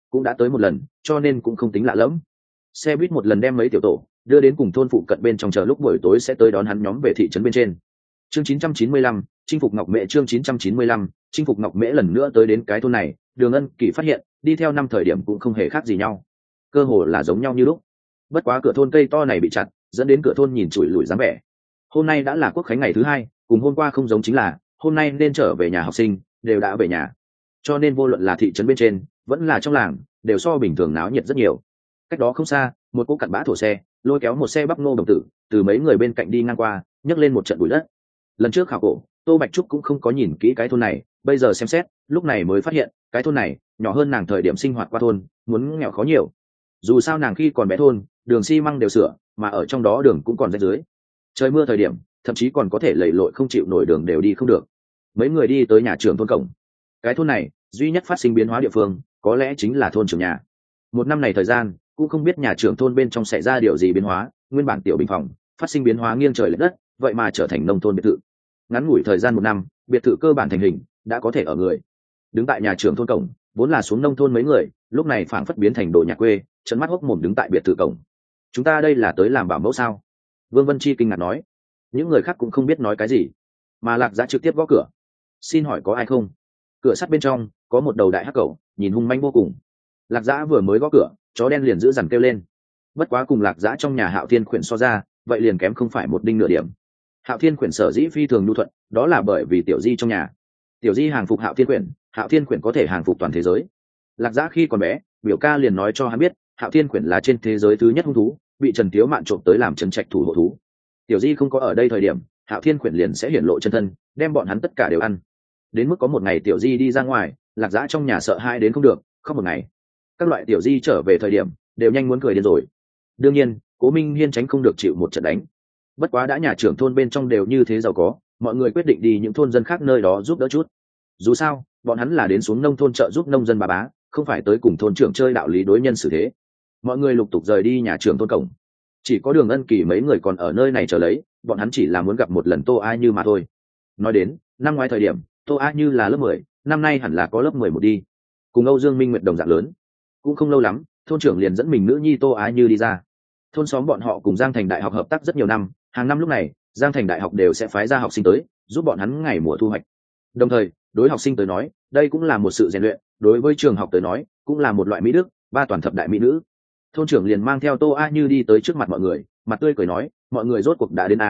cũng đã tới một lần, cho nên cũng không tính lạ lẫm. Xe buýt một lần đem mấy tiểu tổ đưa đến cùng thôn phụ cận bên trong, chờ lúc buổi tối sẽ tới đón hắn nhóm về thị trấn bên trên. Chương 995, chinh phục Ngọc Mễ. Chương 995, chinh phục Ngọc Mễ. Lần nữa tới đến cái thôn này, Đường Ân Kỳ phát hiện đi theo năm thời điểm cũng không hề khác gì nhau, cơ hồ là giống nhau như lúc. Bất quá cửa thôn cây to này bị chặt, dẫn đến cửa thôn nhìn chùi lủi dáng vẻ. Hôm nay đã là Quốc khánh ngày thứ hai, cùng hôm qua không giống chính là hôm nay nên trở về nhà học sinh đều đã về nhà, cho nên vô luận là thị trấn bên trên vẫn là trong làng đều so bình thường náo nhiệt rất nhiều. Cách đó không xa, một cô cặn bã thổ xe lôi kéo một xe bắp ngô đồng tử từ mấy người bên cạnh đi ngang qua, nhấc lên một trận bụi đất. Lần trước khảo cổ, Tô Bạch Trúc cũng không có nhìn kỹ cái thôn này, bây giờ xem xét lúc này mới phát hiện cái thôn này nhỏ hơn nàng thời điểm sinh hoạt qua thôn muốn nghèo khó nhiều. Dù sao nàng khi còn bé thôn đường xi măng đều sửa, mà ở trong đó đường cũng còn rách dưới, trời mưa thời điểm thậm chí còn có thể lầy lội không chịu nổi, đường đều đi không được. Mấy người đi tới nhà trưởng thôn cổng. Cái thôn này duy nhất phát sinh biến hóa địa phương có lẽ chính là thôn trưởng nhà. Một năm này thời gian cũng không biết nhà trưởng thôn bên trong xảy ra điều gì biến hóa, nguyên bản tiểu bình phòng phát sinh biến hóa nghiêng trời lệch đất, vậy mà trở thành nông thôn biệt thự. Ngắn ngủi thời gian một năm, biệt thự cơ bản thành hình, đã có thể ở người. Đứng tại nhà trưởng thôn cổng vốn là xuống nông thôn mấy người, lúc này phảng phất biến thành đồ nhà quê, trấn mắt hốc mồm đứng tại biệt thự cổng. Chúng ta đây là tới làm bảo mẫu sao? Vương Vân Chi kinh ngạc nói. Những người khác cũng không biết nói cái gì, mà Lạc Dã trực tiếp gõ cửa. Xin hỏi có ai không? Cửa sắt bên trong có một đầu đại hắc cẩu, nhìn hung manh vô cùng. Lạc Dã vừa mới gõ cửa, chó đen liền giữ dằn kêu lên. Bất quá cùng Lạc Dã trong nhà Hạo Thiên Khuyển so ra, vậy liền kém không phải một đinh nửa điểm. Hạo Thiên Khuyển sở dĩ phi thường nhu thuận, đó là bởi vì Tiểu Di trong nhà. Tiểu Di hàng phục Hạo Thiên Khuyển, Hạo Thiên Khuyển có thể hàng phục toàn thế giới. Lạc Dã khi còn bé, biểu ca liền nói cho hắn biết, Hạo Thiên Khuyển là trên thế giới thứ nhất hung thú, bị Trần Tiếu Mạn trộm tới làm trấn trạch thủ hộ thú. Tiểu Di không có ở đây thời điểm, Hạo Thiên Khuyển liền sẽ hiển lộ chân thân, đem bọn hắn tất cả đều ăn. Đến mức có một ngày Tiểu Di đi ra ngoài, Lạc Dã trong nhà sợ hãi đến không được, khóc một ngày. Các loại Tiểu Di trở về thời điểm, đều nhanh muốn cười điên rồi. Đương nhiên, Cố Minh Hiên tránh không được chịu một trận đánh. Bất quá đã nhà trưởng thôn bên trong đều như thế giàu có, mọi người quyết định đi những thôn dân khác nơi đó giúp đỡ chút. Dù sao, bọn hắn là đến xuống nông thôn trợ giúp nông dân bà bá, không phải tới cùng thôn trưởng chơi đạo lý đối nhân xử thế. Mọi người lục tục rời đi nhà trưởng thôn cổng. Chỉ có Đường Ân Kỳ mấy người còn ở nơi này chờ lấy, bọn hắn chỉ là muốn gặp một lần Tô A Như mà thôi. Nói đến, năm ngoái thời điểm, Tô A Như là lớp 10, năm nay hẳn là có lớp 11 đi. Cùng Âu Dương Minh Nguyệt đồng dạng lớn. Cũng không lâu lắm, thôn trưởng liền dẫn mình nữ nhi Tô A Như đi ra. Thôn xóm bọn họ cùng Giang Thành Đại học hợp tác rất nhiều năm, hàng năm lúc này, Giang Thành Đại học đều sẽ phái ra học sinh tới, giúp bọn hắn ngày mùa thu hoạch. Đồng thời, đối học sinh tới nói, đây cũng là một sự rèn luyện, đối với trường học tới nói, cũng là một loại mỹ đức, ba toàn thập đại mỹ nữ. Thôn trưởng liền mang theo Tô A Như đi tới trước mặt mọi người, mặt tươi cười nói, mọi người rốt cuộc đã đến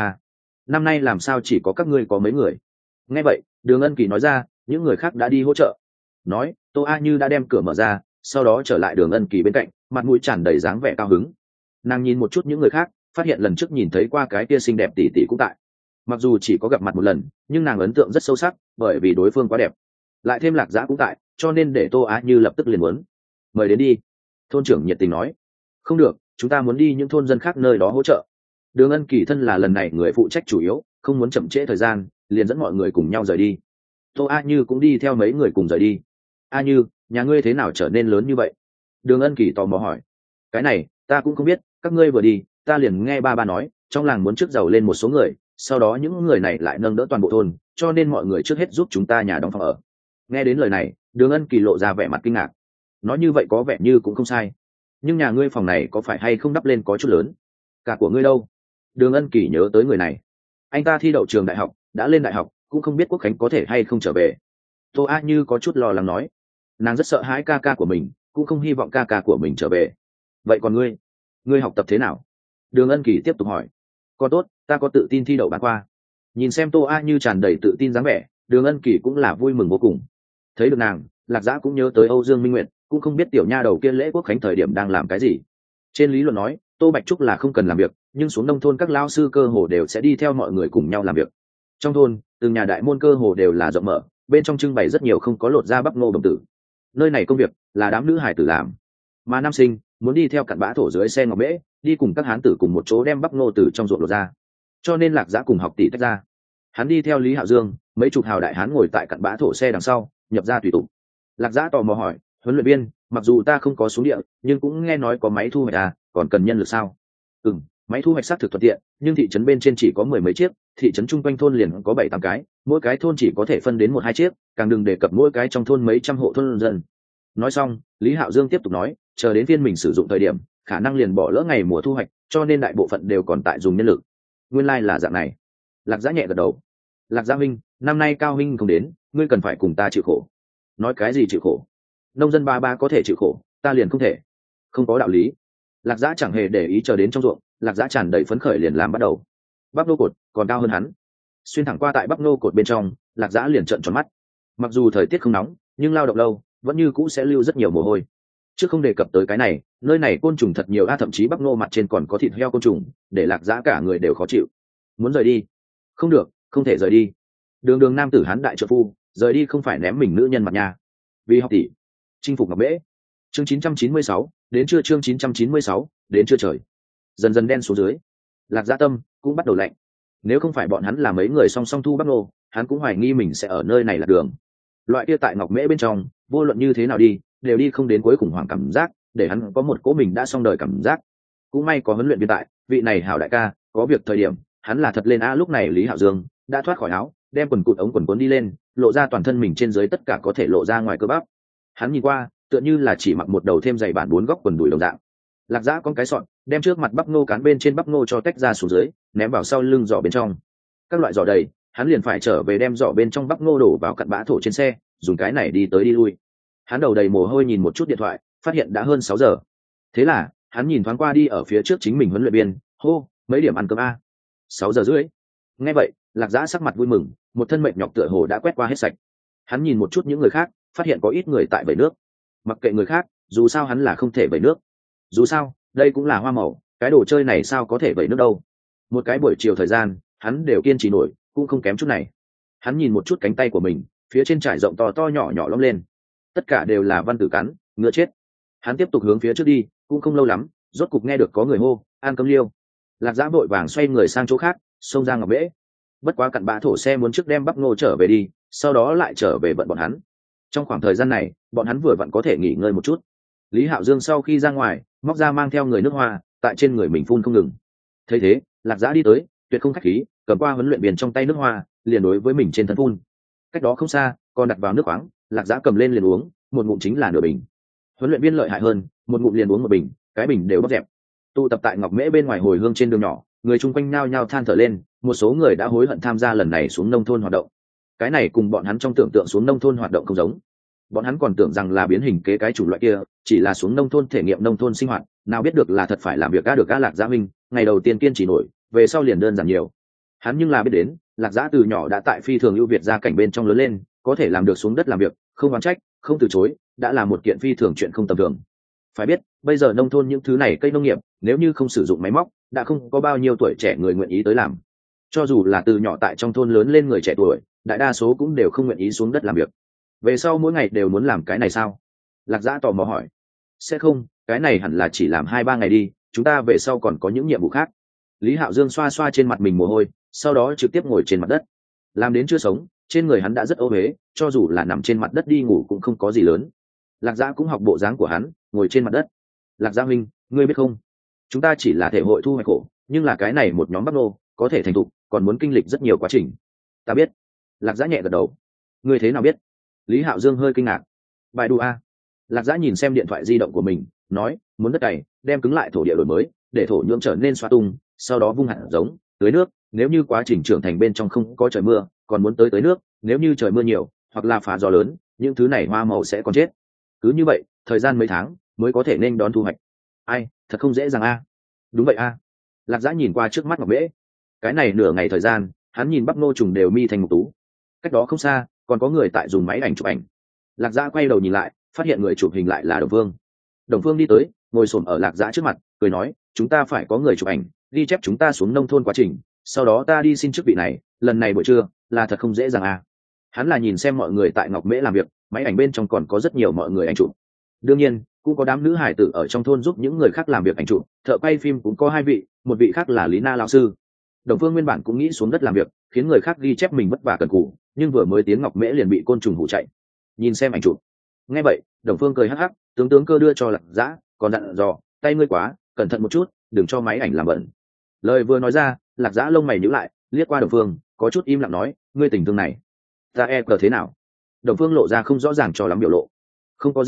năm nay làm sao chỉ có các ngươi có mấy người? Nghe vậy, Đường Ân Kỳ nói ra, những người khác đã đi hỗ trợ. Nói, Tô A Như đã đem cửa mở ra, sau đó trở lại Đường Ân Kỳ bên cạnh, mặt mũi tràn đầy dáng vẻ cao hứng. Nàng nhìn một chút những người khác, phát hiện lần trước nhìn thấy qua cái kia xinh đẹp tỷ tỷ cũng tại. Mặc dù chỉ có gặp mặt một lần, nhưng nàng ấn tượng rất sâu sắc, bởi vì đối phương quá đẹp. Lại thêm Lạc Dã cũng tại, cho nên để Tô Á Như lập tức liền muốn. Mời đến đi. Thôn trưởng nhiệt tình nói. Không được, chúng ta muốn đi những thôn dân khác nơi đó hỗ trợ. Đường Ân Kỳ thân là lần này người phụ trách chủ yếu, không muốn chậm trễ thời gian, liền dẫn mọi người cùng nhau rời đi. Tô A Như cũng đi theo mấy người cùng rời đi. A Như, nhà ngươi thế nào trở nên lớn như vậy? Đường Ân Kỳ tò mò hỏi. Cái này, ta cũng không biết, các ngươi vừa đi, ta liền nghe ba nói, trong làng muốn trước giàu lên một số người, sau đó những người này lại nâng đỡ toàn bộ thôn, cho nên mọi người trước hết giúp chúng ta nhà đóng phòng ở. Nghe đến lời này, Đường Ân Kỳ lộ ra vẻ mặt kinh ngạc. Nói như vậy có vẻ như cũng không sai, nhưng nhà ngươi phòng này có phải hay không đắp lên có chút lớn? Cả của ngươi đâu? Đường Ân Kỳ nhớ tới người này. Anh ta thi đậu trường đại học, đã lên đại học, cũng không biết Quốc khánh có thể hay không trở về. Tô A Như có chút lo lắng nói. Nàng rất sợ hãi ca ca của mình, cũng không hy vọng ca ca của mình trở về. Vậy còn ngươi học tập thế nào? Đường Ân Kỳ tiếp tục hỏi. Còn tốt, ta có tự tin thi đậu bán khoa. Nhìn xem Tô A Như tràn đầy tự tin dáng vẻ, Đường Ân Kỳ cũng là vui mừng vô cùng. Thấy được nàng, Lạc Dã cũng nhớ tới Âu Dương Minh Nguyệt, cũng không biết tiểu nha đầu kia lễ Quốc khánh thời điểm đang làm cái gì. Trên lý luận nói, Tô Bạch Trúc là không cần làm việc, nhưng xuống nông thôn các lao sư cơ hồ đều sẽ đi theo mọi người cùng nhau làm việc. Trong thôn, từng nhà đại môn cơ hồ đều là rộng mở, bên trong trưng bày rất nhiều không có lột da bắp ngô đồng tử. Nơi này công việc là đám nữ hải tử làm, mà nam sinh muốn đi theo cặn bã thổ dưới xe ngọc mễ, đi cùng các hán tử cùng một chỗ đem bắp ngô từ trong ruộng lột ra. Cho nên Lạc Dã cùng học tỷ tách ra. Hắn đi theo Lý Hạo Dương, mấy chục hào đại hán ngồi tại cặn bã thổ xe đằng sau, nhập ra tùy tụ. Lạc Dã tò mò hỏi, huấn luyện viên, mặc dù ta không có xuống địa, nhưng cũng nghe nói có máy thu hoạch còn cần nhân lực sao? Máy thu hoạch xác thực thuận tiện, nhưng thị trấn bên trên chỉ có 10 mấy chiếc, thị trấn chung quanh thôn liền có 7-8 cái, mỗi cái thôn chỉ có thể phân đến 1-2 chiếc, càng đừng đề cập mỗi cái trong thôn mấy trăm hộ thôn dân. Nói xong Lý Hạo Dương tiếp tục nói, chờ đến phiên mình sử dụng thời điểm khả năng liền bỏ lỡ ngày mùa thu hoạch, cho nên đại bộ phận đều còn tại dùng nhân lực. Nguyên lai、like、là dạng này. Lạc Giã nhẹ gật đầu. Lạc Giã huynh, năm nay Cao huynh không đến, ngươi cần phải cùng ta chịu khổ. Nói cái gì chịu khổ? Nông dân ba có thể chịu khổ, ta liền không thể. Không có đạo lý. Lạc Giã chẳng hề để ý, chờ đến trong ruộng Lạc Giã tràn đầy phấn khởi liền làm bắt đầu. Bắp nô cột còn cao hơn hắn, xuyên thẳng qua tại bắp nô cột bên trong, Lạc Giã liền trợn tròn mắt. Mặc dù thời tiết không nóng, nhưng lao động lâu vẫn như cũ sẽ lưu rất nhiều mồ hôi. Trước không đề cập tới cái này, nơi này côn trùng thật nhiều thậm chí bắp nô mặt trên còn có thịt heo côn trùng, để Lạc Giã cả người đều khó chịu. Muốn rời đi? Không được, không thể rời đi. Đường nam tử hán đại trợ phu, rời đi không phải ném mình nữ nhân mặt nhà. Vì học tỷ, chinh phục Ngọc Mễ. Chương 996, đến trưa. Chương 996, đến trưa trời dần dần đen xuống dưới. Lạc Giã tâm cũng bắt đầu lạnh. Nếu không phải bọn hắn là mấy người song song thu bắp nô, hắn cũng hoài nghi mình sẽ ở nơi này là đường. Loại kia tại Ngọc Mễ bên trong, vô luận như thế nào đi, đều đi không đến cuối khủng hoảng cảm giác, để hắn có một cỗ mình đã xong đời cảm giác. Cũng may có huấn luyện viên tại, vị này hảo đại ca, có việc thời điểm, hắn là thật lên a. Lúc này Lý Hạo Dương đã thoát khỏi áo, đem quần cụt ống quần cuốn đi lên, lộ ra toàn thân mình trên dưới tất cả có thể lộ ra ngoài cơ bắp. Hắn nhìn qua, tựa như là chỉ mặc một đầu thêm giày bản 4 góc quần đùi đồng dạng. Lạc Giã con cái sọn, đem trước mặt bắp nô cán bên trên bắp nô cho tách ra xuống dưới, ném vào sau lưng giỏ bên trong. Các loại giỏ đầy, hắn liền phải trở về đem giỏ bên trong bắp nô đổ vào cặn bã thổ trên xe, dùng cái này đi tới đi lui. Hắn đầu đầy mồ hôi nhìn một chút điện thoại, phát hiện đã hơn 6 giờ. Thế là hắn nhìn thoáng qua đi ở phía trước chính mình huấn luyện viên, hô, mấy điểm ăn cơm a? 6 giờ rưỡi. Nghe vậy Lạc Giã sắc mặt vui mừng, một thân mệt nhọc tựa hồ đã quét qua hết sạch. Hắn nhìn một chút những người khác, phát hiện có ít người tại vẩy nước. Mặc kệ người khác, dù sao hắn là không thể vẩy nước. Dù sao đây cũng là hoa màu, cái đồ chơi này sao có thể vẩy nước đâu. Một cái buổi chiều thời gian hắn đều kiên trì nổi, cũng không kém chút này. Hắn nhìn một chút cánh tay của mình, phía trên trải rộng to to nhỏ nhỏ lõm lên, tất cả đều là văn tử cắn, ngựa chết. Hắn tiếp tục hướng phía trước đi, cũng không lâu lắm rốt cục nghe được có người hô, ăn cơm liêu. Lạc Giã vội vàng xoay người sang chỗ khác, xông ra Ngọc Mễ. Bất quá cặn bã thổ xe muốn trước đem bắp ngô trở về đi, sau đó lại trở về vận bọn hắn. Trong khoảng thời gian này bọn hắn vừa vặn có thể nghỉ ngơi một chút. Lý Hạo Dương sau khi ra ngoài móc ra mang theo người nước hoa, tại trên người mình phun không ngừng. Thấy thế Lạc Giã đi tới, tuyệt không khách khí, cầm qua huấn luyện viên trong tay nước hoa, liền đối với mình trên thân phun. Cách đó không xa còn đặt vào nước khoáng, Lạc Giã cầm lên liền uống, một ngụm chính là nửa bình. Huấn luyện viên lợi hại hơn, một ngụm liền uống một bình, cái bình đều bóp dẹp. Tụ tập tại Ngọc Mễ bên ngoài hồi hương trên đường nhỏ, người chung quanh nhao nhao than thở lên, một số người đã hối hận tham gia lần này xuống nông thôn hoạt động. Cái này cùng bọn hắn trong tưởng tượng xuống nông thôn hoạt động không giống. Bọn hắn còn tưởng rằng là biến hình kế cái chủng loại kia, chỉ là xuống nông thôn thể nghiệm nông thôn sinh hoạt, nào biết được là thật phải làm việc được Lạc Giã minh, ngày đầu tiên kiên trì nổi, về sau liền đơn giản nhiều. Hắn nhưng là biết đến, Lạc Giã từ nhỏ đã tại phi thường ưu việt gia cảnh bên trong lớn lên, có thể làm được xuống đất làm việc, không oán trách, không từ chối, đã là một kiện phi thường chuyện không tầm thường. Phải biết, bây giờ nông thôn những thứ này cây nông nghiệp, nếu như không sử dụng máy móc, đã không có bao nhiêu tuổi trẻ người nguyện ý tới làm. Cho dù là từ nhỏ tại trong thôn lớn lên người trẻ tuổi, đại đa số cũng đều không nguyện ý xuống đất làm việc. Về sau mỗi ngày đều muốn làm cái này sao? Lạc Giã tò mò hỏi. Sẽ không, cái này hẳn là chỉ làm 2-3 ngày đi, chúng ta về sau còn có những nhiệm vụ khác. Lý Hạo Dương xoa xoa trên mặt mình mồ hôi, sau đó trực tiếp ngồi trên mặt đất. Làm đến chưa sống, trên người hắn đã rất ô uế, cho dù là nằm trên mặt đất đi ngủ cũng không có gì lớn. Lạc Giã cũng học bộ dáng của hắn, ngồi trên mặt đất. Lạc Giã huynh, ngươi biết không, chúng ta chỉ là thể hội thu hoạch khổ, nhưng là cái này một nhóm bắp nô có thể thành thục, còn muốn kinh lịch rất nhiều quá trình. Ta biết. Lạc Giã nhẹ gật đầu. Ngươi thế nào biết? Lý Hạo Dương hơi kinh ngạc. Bài đu a. Lạc Giã nhìn xem điện thoại di động của mình, nói, muốn đất cày, đem cứng lại thổ địa đổi mới, để thổ nhưỡng trở nên xoa tung, sau đó vung hạt giống, tưới nước, nếu như quá trình trưởng thành bên trong không có trời mưa, còn muốn tới nước, nếu như trời mưa nhiều, hoặc là phá gió lớn, những thứ này hoa màu sẽ còn chết. Cứ như vậy, thời gian mấy tháng mới có thể nên đón thu hoạch. Ai, thật không dễ dàng a. Đúng vậy a. Lạc Giã nhìn qua trước mắt Ngọc Mễ. Cái này nửa ngày thời gian, hắn nhìn bắp nô trùng đều mi thành một tú. Cách đó không xa, còn có người tại dùng máy ảnh chụp ảnh. Lạc Giã quay đầu nhìn lại, phát hiện người chụp hình lại là Đồng Phương. Đồng Phương đi tới, ngồi xổm ở Lạc Giã trước mặt, cười nói, chúng ta phải có người chụp ảnh, ghi chép chúng ta xuống nông thôn quá trình, sau đó ta đi xin chức vị này, lần này buổi trưa là thật không dễ dàng à. Hắn là nhìn xem mọi người tại Ngọc Mễ làm việc, máy ảnh bên trong còn có rất nhiều mọi người ảnh chụp. Đương nhiên cũng có đám nữ hải tử ở trong thôn giúp những người khác làm việc ảnh chụp, thợ quay phim cũng có 2 vị, một vị khác là Lý Na lão sư. Đồng Phương nguyên bản cũng nghĩ xuống đất làm việc, khiến người khác ghi chép mình vất vả cần cù, nhưng vừa mới tiến Ngọc Mễ liền bị côn trùng hủ chạy. Nhìn xem ảnh chụp, nghe vậy Đồng Phương cười hắc hắc, tướng cơ đưa cho Lạc Giã, còn dặn dò, tay ngươi quá cẩn thận một chút, đừng cho máy ảnh làm bẩn. Lời vừa nói ra, Lạc Giã lông mày nhíu lại, liếc qua Đồng Phương, có chút im lặng nói, ngươi tình thương này ta cờ thế nào? Đồng Phương lộ ra không rõ ràng cho lắm biểu lộ. Không có gì,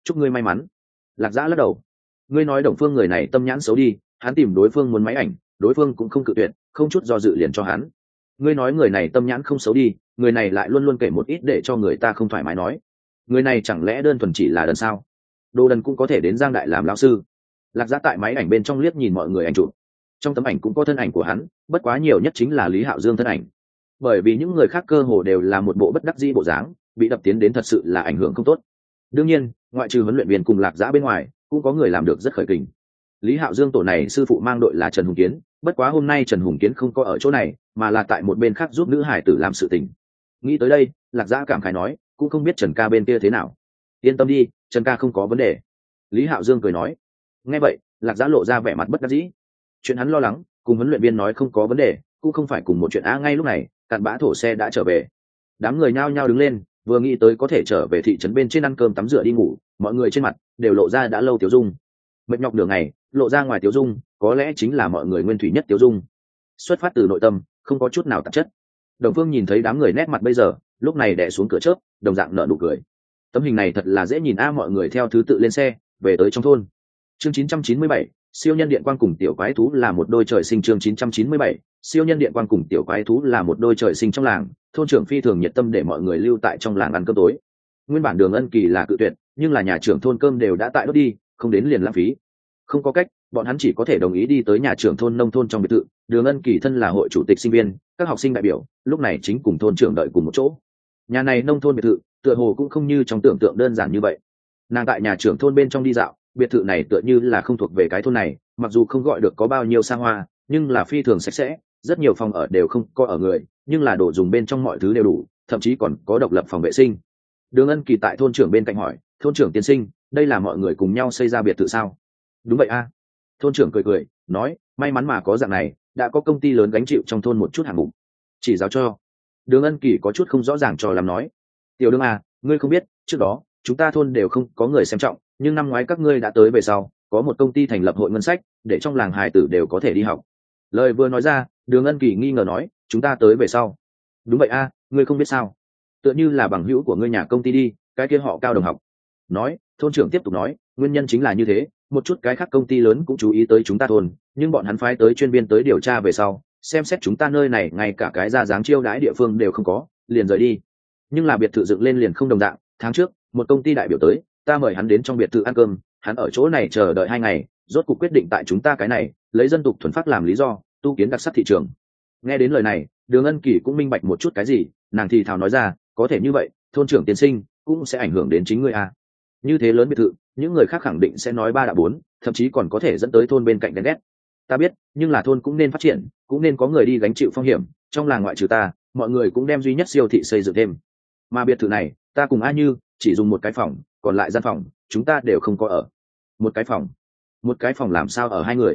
chúc ngươi may mắn. Lạc Dã lắc đầu. Ngươi nói Đồng Phương người này tâm nhãn xấu đi, hắn tìm đối phương muốn máy ảnh, đối phương cũng không cự tuyệt, không chút do dự liền cho hắn. Ngươi nói người này tâm nhãn không xấu đi, người này lại luôn luôn kể một ít để cho người ta không thoải mái nói. Người này chẳng lẽ đơn thuần chỉ là đần sao? Đồ đần cũng có thể đến Giang Đại làm lão sư. Lạc Dã tại máy ảnh bên trong liếc nhìn mọi người ảnh chụp. Trong tấm ảnh cũng có thân ảnh của hắn, bất quá nhiều nhất chính là Lý Hạo Dương thân ảnh. Bởi vì những người khác cơ hồ đều là một bộ bất đắc dĩ bộ dáng, bị đập tiến đến thật sự là ảnh hưởng không tốt. Đương nhiên, ngoại trừ huấn luyện viên cùng Lạc Dã bên ngoài, cũng có người làm được rất khởi kình. Lý Hạo Dương tổ này sư phụ mang đội là Trần Hùng Kiến, bất quá hôm nay Trần Hùng Kiến không có ở chỗ này, mà là tại một bên khác giúp nữ hải tử làm sự tình. Nghĩ tới đây, Lạc Dã cảm khái nói, cũng không biết Trần ca bên kia thế nào. Yên tâm đi, Trần ca không có vấn đề. Lý Hạo Dương cười nói. Nghe vậy, Lạc Dã lộ ra vẻ mặt bất đắc dĩ. Chuyện hắn lo lắng, cùng huấn luyện viên nói không có vấn đề, cũng không phải cùng một chuyện. Ngay lúc này, cặn bã thổ xe đã trở về. Đám người nhao nhao đứng lên, vừa nghĩ tới có thể trở về thị trấn bên trên ăn cơm tắm rửa đi ngủ, mọi người trên mặt đều lộ ra đã lâu tiêu dung. Mệt nhọc nửa ngày, lộ ra ngoài tiêu dung, có lẽ chính là mọi người nguyên thủy nhất tiêu dung, xuất phát từ nội tâm, không có chút nào tạp chất. Đồng Phương nhìn thấy đám người nét mặt bây giờ, lúc này đè xuống cửa chớp, đồng dạng nở nụ cười. Tấm hình này thật là dễ nhìn a. Mọi người theo thứ tự lên xe, về tới trong thôn. Chương 997, siêu nhân điện quang cùng tiểu quái thú là một đôi trời sinh. Chương 997, siêu nhân điện quang cùng tiểu quái thú là một đôi trời sinh. Trong làng, thôn trưởng phi thường nhiệt tâm để mọi người lưu tại trong làng ăn cơm tối. Nguyên bản Đường Ân Kỳ là cự tuyệt, nhưng là nhà trưởng thôn cơm đều đã tại đốt đi, không đến liền lãng phí. Không có cách, bọn hắn chỉ có thể đồng ý đi tới nhà trưởng thôn nông thôn trong biệt thự. Đường Ân Kỳ thân là hội chủ tịch sinh viên, các học sinh đại biểu lúc này chính cùng thôn trưởng đợi cùng một chỗ. Nhà này nông thôn biệt thự tựa hồ cũng không như trong tưởng tượng đơn giản như vậy. Nàng tại nhà trưởng thôn bên trong đi dạo, biệt thự này tựa như là không thuộc về cái thôn này, mặc dù không gọi được có bao nhiêu xa hoa, nhưng là phi thường sạch sẽ, rất nhiều phòng ở đều không có ở người, nhưng là đồ dùng bên trong mọi thứ đều đủ, thậm chí còn có độc lập phòng vệ sinh. Đường Ân Kỳ tại thôn trưởng bên cạnh hỏi, thôn trưởng tiên sinh, đây là mọi người cùng nhau xây ra biệt thự sao? Đúng vậy a. Thôn trưởng cười cười nói, may mắn mà có dạng này, đã có công ty lớn gánh chịu trong thôn một chút hạng mục, chỉ giáo cho. Đường Ân Kỳ có chút không rõ ràng cho làm nói, tiểu Đường à, ngươi không biết, trước đó chúng ta thôn đều không có người xem trọng, nhưng năm ngoái các ngươi đã tới về sau, có một công ty thành lập hội ngân sách, để trong làng hài tử đều có thể đi học. Lời vừa nói ra, Đường Ân Kỳ nghi ngờ nói, chúng ta tới về sau? Đúng vậy a, ngươi không biết sao? Tựa như là bằng hữu của ngươi nhà công ty đi, cái kia họ Cao đồng học. Nói, thôn trưởng tiếp tục nói, nguyên nhân chính là như thế, một chút cái khác công ty lớn cũng chú ý tới chúng ta thôn, nhưng bọn hắn phái tới chuyên viên tới điều tra về sau, xem xét chúng ta nơi này ngay cả cái ra dáng chiêu đãi địa phương đều không có, liền rời đi. Nhưng là biệt thự dựng lên liền không đồng dạng, tháng trước một công ty đại biểu tới, ta mời hắn đến trong biệt thự ăn cơm, hắn ở chỗ này chờ đợi 2 ngày, rốt cuộc quyết định tại chúng ta cái này lấy dân tục thuần phát làm lý do, tu kiến đặc sắc thị trường. Nghe đến lời này, Đường Ân Kỳ cũng minh bạch một chút cái gì, nàng thì thào nói ra, có thể như vậy, thôn trưởng tiên sinh cũng sẽ ảnh hưởng đến chính ngươi à? Như thế lớn biệt thự, những người khác khẳng định sẽ nói 3 đã 4, thậm chí còn có thể dẫn tới thôn bên cạnh ghen ghét. Ta biết, nhưng là thôn cũng nên phát triển, cũng nên có người đi gánh chịu phong hiểm, trong làng ngoại trừ ta, mọi người cũng đem duy nhất siêu thị xây dựng thêm. Mà biệt thự này, ta cùng A Như chỉ dùng một cái phòng, còn lại gian phòng chúng ta đều không có ở. Một cái phòng làm sao ở 2 người?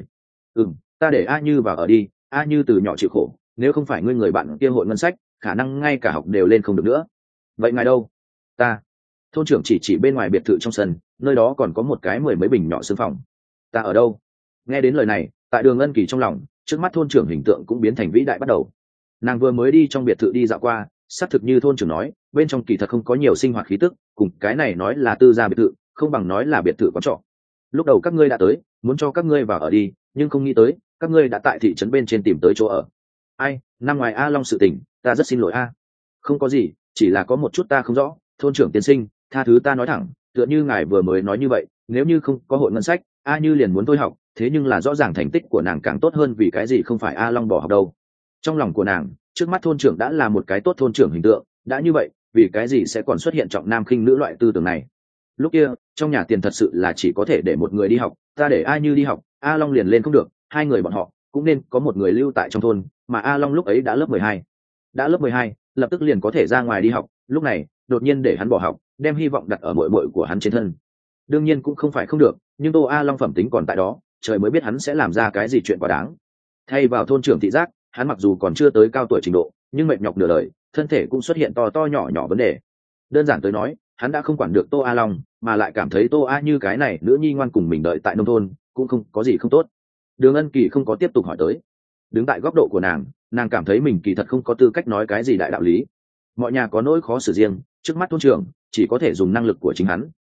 Ta để A Như vào ở đi, A Như từ nhỏ chịu khổ, nếu không phải ngươi người bạn kia hội ngân sách, khả năng ngay cả học đều lên không được nữa. Vậy ngài đâu? Ta. Thôn trưởng chỉ bên ngoài biệt thự trong sân, nơi đó còn có một cái 10 mấy bình nhỏ xương phòng. Ta ở đâu? Nghe đến lời này, tại Đường Ân Kỳ trong lòng, trước mắt thôn trưởng hình tượng cũng biến thành vĩ đại bắt đầu. Nàng vừa mới đi trong biệt thự đi dạo qua, xác thực như thôn trưởng nói, bên trong kỳ thật không có nhiều sinh hoạt khí tức, cùng cái này nói là tư gia biệt thự, không bằng nói là biệt thự quán trọ. Lúc đầu các ngươi đã tới, muốn cho các ngươi vào ở đi, nhưng không nghĩ tới, các ngươi đã tại thị trấn bên trên tìm tới chỗ ở. Ai, năm ngoài A Long sự tình, ta rất xin lỗi a. Không có gì, chỉ là có một chút ta không rõ, thôn trưởng tiên sinh, tha thứ ta nói thẳng, tựa như ngài vừa mới nói như vậy, nếu như không có hội ngân sách, A Như liền muốn thôi học, thế nhưng là rõ ràng thành tích của nàng càng tốt hơn, vì cái gì không phải A Long bỏ học đâu? Trong lòng của nàng, trước mắt thôn trưởng đã là một cái tốt thôn trưởng hình tượng, đã như vậy, vì cái gì sẽ còn xuất hiện trọng nam khinh nữ loại tư tưởng này? Lúc kia, trong nhà tiền thật sự là chỉ có thể để một người đi học, ta để A Như đi học, A Long liền lên không được, 2 người bọn họ cũng nên có một người lưu tại trong thôn, mà A Long lúc ấy đã lớp 12. Đã lớp 12, lập tức liền có thể ra ngoài đi học, lúc này, đột nhiên để hắn bỏ học, đem hy vọng đặt ở muội muội của hắn trên thân. Đương nhiên cũng không phải không được, nhưng Tô A Long phẩm tính còn tại đó, trời mới biết hắn sẽ làm ra cái gì chuyện quá đáng. Thay vào thôn trưởng thị giác, hắn mặc dù còn chưa tới cao tuổi trình độ, nhưng mệt nhọc nửa đời, thân thể cũng xuất hiện to nhỏ nhỏ vấn đề. Đơn giản tới nói, hắn đã không quản được Tô A Long, mà lại cảm thấy Tô A Như cái này nữ nhi ngoan cùng mình đợi tại nông thôn, cũng không có gì không tốt. Đường Ân Kỳ không có tiếp tục hỏi tới. Đứng tại góc độ của nàng cảm thấy mình kỳ thật không có tư cách nói cái gì đại đạo lý. Mọi nhà có nỗi khó xử riêng, trước mắt thôn trưởng chỉ có thể dùng năng lực của chính hắn,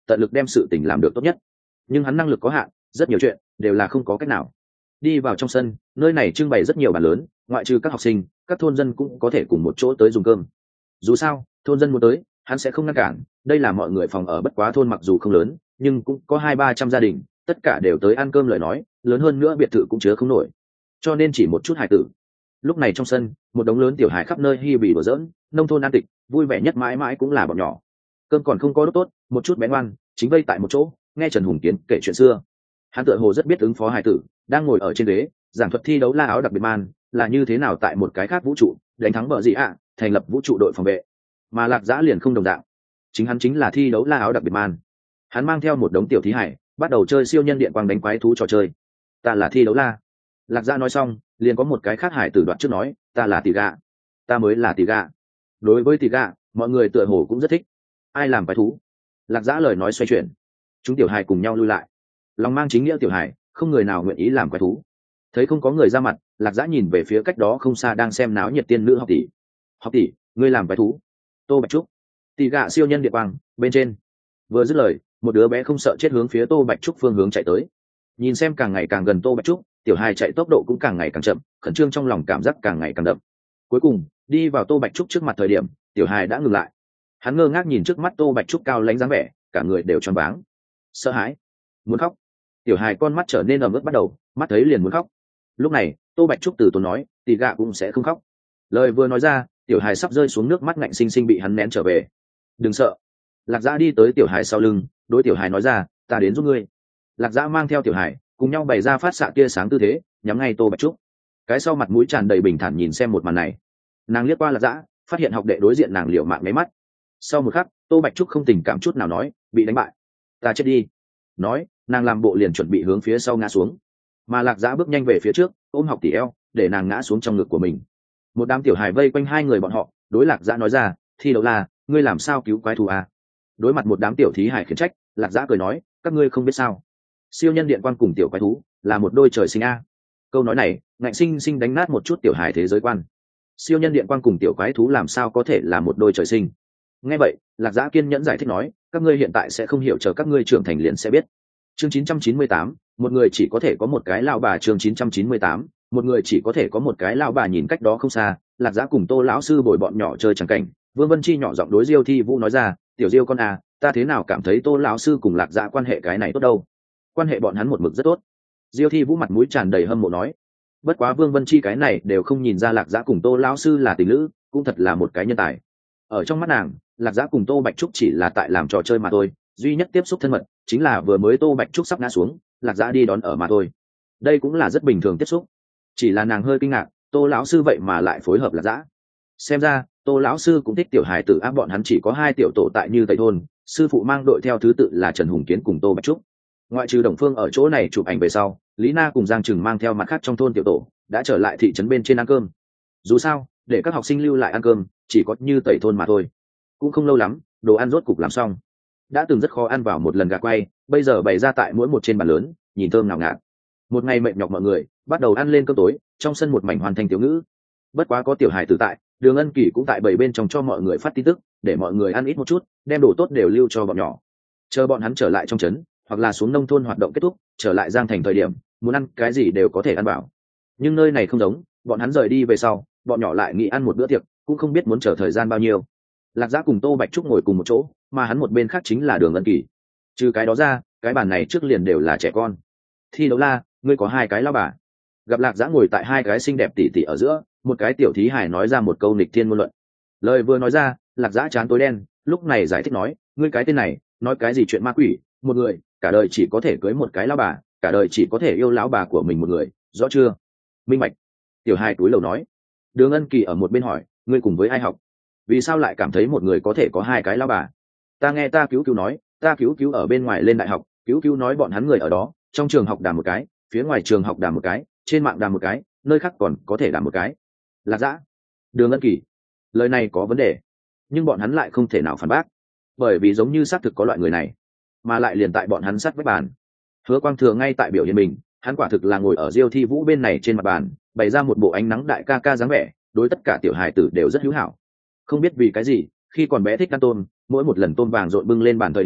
tận lực đem sự tình làm được tốt nhất. Nhưng hắn năng lực có hạn, rất nhiều chuyện đều là không có cách nào. Đi vào trong sân, nơi này trưng bày rất nhiều bàn lớn, ngoại trừ các học sinh, các thôn dân cũng có thể cùng một chỗ tới dùng cơm. Dù sao thôn dân muốn tới, hắn sẽ không ngăn cản. Đây là mọi người phòng ở, bất quá thôn mặc dù không lớn nhưng cũng có 200-300 gia đình, tất cả đều tới ăn cơm. Lời nói lớn hơn nữa biệt thự cũng chứa không nổi, cho nên chỉ một chút hải tử. Lúc này trong sân, một đống lớn tiểu hải khắp nơi hi bì đùa giỡn, nông thôn an tịch, vui vẻ nhất mãi mãi cũng là bọn nhỏ. Cơm còn không có đốt tốt, một chút bé ngoan chính vây tại một chỗ nghe Trần Hùng Kiến kể chuyện xưa. Hắn tựa hồ rất biết ứng phó hải tử, đang ngồi ở trên ghế giảng thuật thi đấu la áo đặc biệt man là như thế nào tại một cái khác vũ trụ đánh thắng bờ dị ạ, thành lập vũ trụ đội phòng vệ. Mà Lạc Dã liền không đồng dạng, chính hắn chính là thi đấu la áo đặc biệt man. Hắn mang theo một đống tiểu thí hải bắt đầu chơi siêu nhân điện quang đánh quái thú trò chơi. Ta là thi đấu la. Lạc Dã nói xong liền có một cái khác hải tử đoạn trước nói, ta là tỷ gạ. Ta mới là tỷ gạ. Đối với tỷ gạ, mọi người tựa hồ cũng rất thích. Ai làm quái thú? Lạc Dã lời nói xoay chuyển, chúng tiểu hải cùng nhau lui lại. Lòng mang chính nghĩa tiểu hải, không người nào nguyện ý làm quái thú. Thấy không có người ra mặt, Lạc Dã nhìn về phía cách đó không xa đang xem náo nhiệt tiên nữ học tỷ. Học tỷ, ngươi làm quái thú? Tô Bạch Trúc. Tỷ gạ siêu nhân địa quang bên trên. Vừa dứt lời, một đứa bé không sợ chết hướng phía Tô Bạch Trúc phương hướng chạy tới. Nhìn xem càng ngày càng gần Tô Bạch Trúc, tiểu hài chạy tốc độ cũng càng ngày càng chậm, khẩn trương trong lòng cảm giác càng ngày càng đậm. Cuối cùng đi vào Tô Bạch Trúc trước mặt thời điểm, tiểu hài đã ngừng lại. Hắn ngơ ngác nhìn trước mắt Tô Bạch Trúc cao lãnh dáng vẻ, cả người đều choáng váng, sợ hãi, muốn khóc. Tiểu hài con mắt trở nên ẩm ướt bắt đầu, mắt thấy liền muốn khóc. Lúc này Tô Bạch Trúc từ tốn nói, tỷ gạ cũng sẽ không khóc. Lời vừa nói ra, tiểu hài sắp rơi xuống nước mắt ngạnh sinh sinh bị hắn nén trở về. Đừng sợ. Lạc Dã đi tới tiểu hài sau lưng, đối tiểu hài nói ra, ta đến giúp ngươi. Lạc Dã mang theo tiểu hài cùng nhau bày ra phát xạ tia sáng tư thế, nhắm ngay Tô Bạch Trúc. Cái sau mặt mũi tràn đầy bình thản nhìn xem một màn này. Nàng liếc qua Lạc Dã, phát hiện học đệ đối diện nàng liều mạng mấy mắt. Sau một khắc, Tô Bạch Trúc không tình cảm chút nào nói, bị đánh bại, ta chết đi. Nói, nàng làm bộ liền chuẩn bị hướng phía sau ngã xuống, mà Lạc Dã bước nhanh về phía trước, ôm học tỷ eo, để nàng ngã xuống trong ngực của mình. Một đám tiểu hài vây quanh hai người bọn họ, đối Lạc Dã nói ra, thi đấu là, ngươi làm sao cứu quái thú à? Đối mặt một đám tiểu thí hài khiển trách, Lạc Dã cười nói, các ngươi không biết sao, siêu nhân điện quan cùng tiểu quái thú là một đôi trời sinh a. Câu nói này ngạnh sinh sinh đánh nát một chút tiểu hài thế giới quan. Siêu nhân điện quan cùng tiểu quái thú làm sao có thể là một đôi trời sinh? Nghe vậy, Lạc Dã kiên nhẫn giải thích nói, các ngươi hiện tại sẽ không hiểu, chờ các ngươi trưởng thành liền sẽ biết. Chương 998, một người chỉ có thể có một cái lao bà. Chương 998, một người chỉ có thể có một cái lao bà. Nhìn cách đó không xa, Lạc Dã cùng Tô lão sư bồi bọn nhỏ chơi chẳng cảnh. Vương Vân Chi nhỏ giọng đối Diêu Thi Vũ nói ra, tiểu Diêu con à, ta thế nào cảm thấy Tô lão sư cùng Lạc Dã quan hệ cái này tốt đâu? Quan hệ bọn hắn một mực rất tốt. Diêu Thi Vũ mặt mũi tràn đầy hâm mộ nói. Bất quá Vương Vân Chi cái này đều không nhìn ra Lạc Dã cùng Tô lão sư là tình lữ, cũng thật là một cái nhân tài. Ở trong mắt nàng, Lạc Dã cùng Tô Bạch Trúc chỉ là tại làm trò chơi mà thôi, duy nhất tiếp xúc thân mật chính là vừa mới Tô Bạch Trúc sắp ngã xuống, Lạc Dã đi đón ở mà thôi. Đây cũng là rất bình thường tiếp xúc. Chỉ là nàng hơi kinh ngạc, Tô lão sư vậy mà lại phối hợp Lạc Dã. Xem ra Tô lão sư cũng thích tiểu hài tử áp, bọn hắn chỉ có 2 tiểu tổ tại Như Tây thôn, sư phụ mang đội theo thứ tự là Trần Hùng Kiến cùng Tô Bạch Trúc. Ngoại trừ Đồng Phương ở chỗ này chụp ảnh về sau, Lý Na cùng Giang Trừng mang theo mặt khác trong thôn tiểu tổ đã trở lại thị trấn bên trên ăn cơm. Dù sao để các học sinh lưu lại ăn cơm chỉ có Như Tây thôn mà thôi. Cũng không lâu lắm, đồ ăn rốt cục làm xong. Đã từng rất khó ăn vào một lần gà quay, bây giờ bày ra tại mỗi một trên bàn lớn, nhìn thơm ngào ngạt. Một ngày mệt nhọc mọi người bắt đầu ăn lên cơm tối, trong sân một mảnh hoàn thành tiểu ngữ. Bất quá có tiểu hài tử tại, Đường Ân Kỳ cũng tại bảy bên trong cho mọi người phát tin tức, để mọi người ăn ít một chút, đem đồ tốt đều lưu cho bọn nhỏ. Chờ bọn hắn trở lại trong trấn, hoặc là xuống nông thôn hoạt động kết thúc, trở lại Giang Thành thời điểm, muốn ăn cái gì đều có thể ăn bảo. Nhưng nơi này không giống, bọn hắn rời đi về sau, bọn nhỏ lại nghĩ ăn một bữa tiệc, cũng không biết muốn chờ thời gian bao nhiêu. Lạc Dã cùng Tô Bạch Trúc ngồi cùng một chỗ, mà hắn một bên khác chính là Đường Ân Kỳ. Trừ cái đó ra, cái bàn này trước liền đều là trẻ con. Thi đấu la, ngươi có 2 cái lao bà. Gặp Lạc Dã ngồi tại 2 cái xinh đẹp tỉ tỉ ở giữa, một cái tiểu thí hài nói ra một câu nghịch thiên ngôn luận. Lời vừa nói ra, Lạc Dã trán tối đen, lúc này giải thích nói, ngươi cái tên này nói cái gì chuyện ma quỷ, một người cả đời chỉ có thể cưới một cái lao bà, cả đời chỉ có thể yêu lão bà của mình một người, rõ chưa? Minh bạch. Tiểu hài túi lầu nói. Đường Ân Kỳ ở một bên hỏi, ngươi cùng với ai học, vì sao lại cảm thấy một người có thể có 2 cái lao bà? Ta nghe ta cứu cứu nói, ta cứu cứu ở bên ngoài lên đại học, cứu cứu nói bọn hắn người ở đó, trong trường học đàm một cái, phía ngoài trường học đàm một cái, trên mạng đàm một cái, nơi khác còn có thể đàm một cái. Lạc Dã, Đường Ân Kỳ, lời này có vấn đề, nhưng bọn hắn lại không thể nào phản bác, bởi vì giống như xác thực có loại người này, mà lại liền tại bọn hắn sát vách bàn. Hứa Quang Thừa ngay tại biểu hiện mình, hắn quả thực là ngồi ở Diêu Thi Vũ bên này trên mặt bàn, bày ra một bộ ánh nắng đại ca ca dáng vẻ, đối tất cả tiểu hài tử đều rất hữu hảo. Không biết vì cái gì, khi còn bé thích ăn tôm, mỗi một lần tôm vàng rộn bưng lên bàn thời điểm,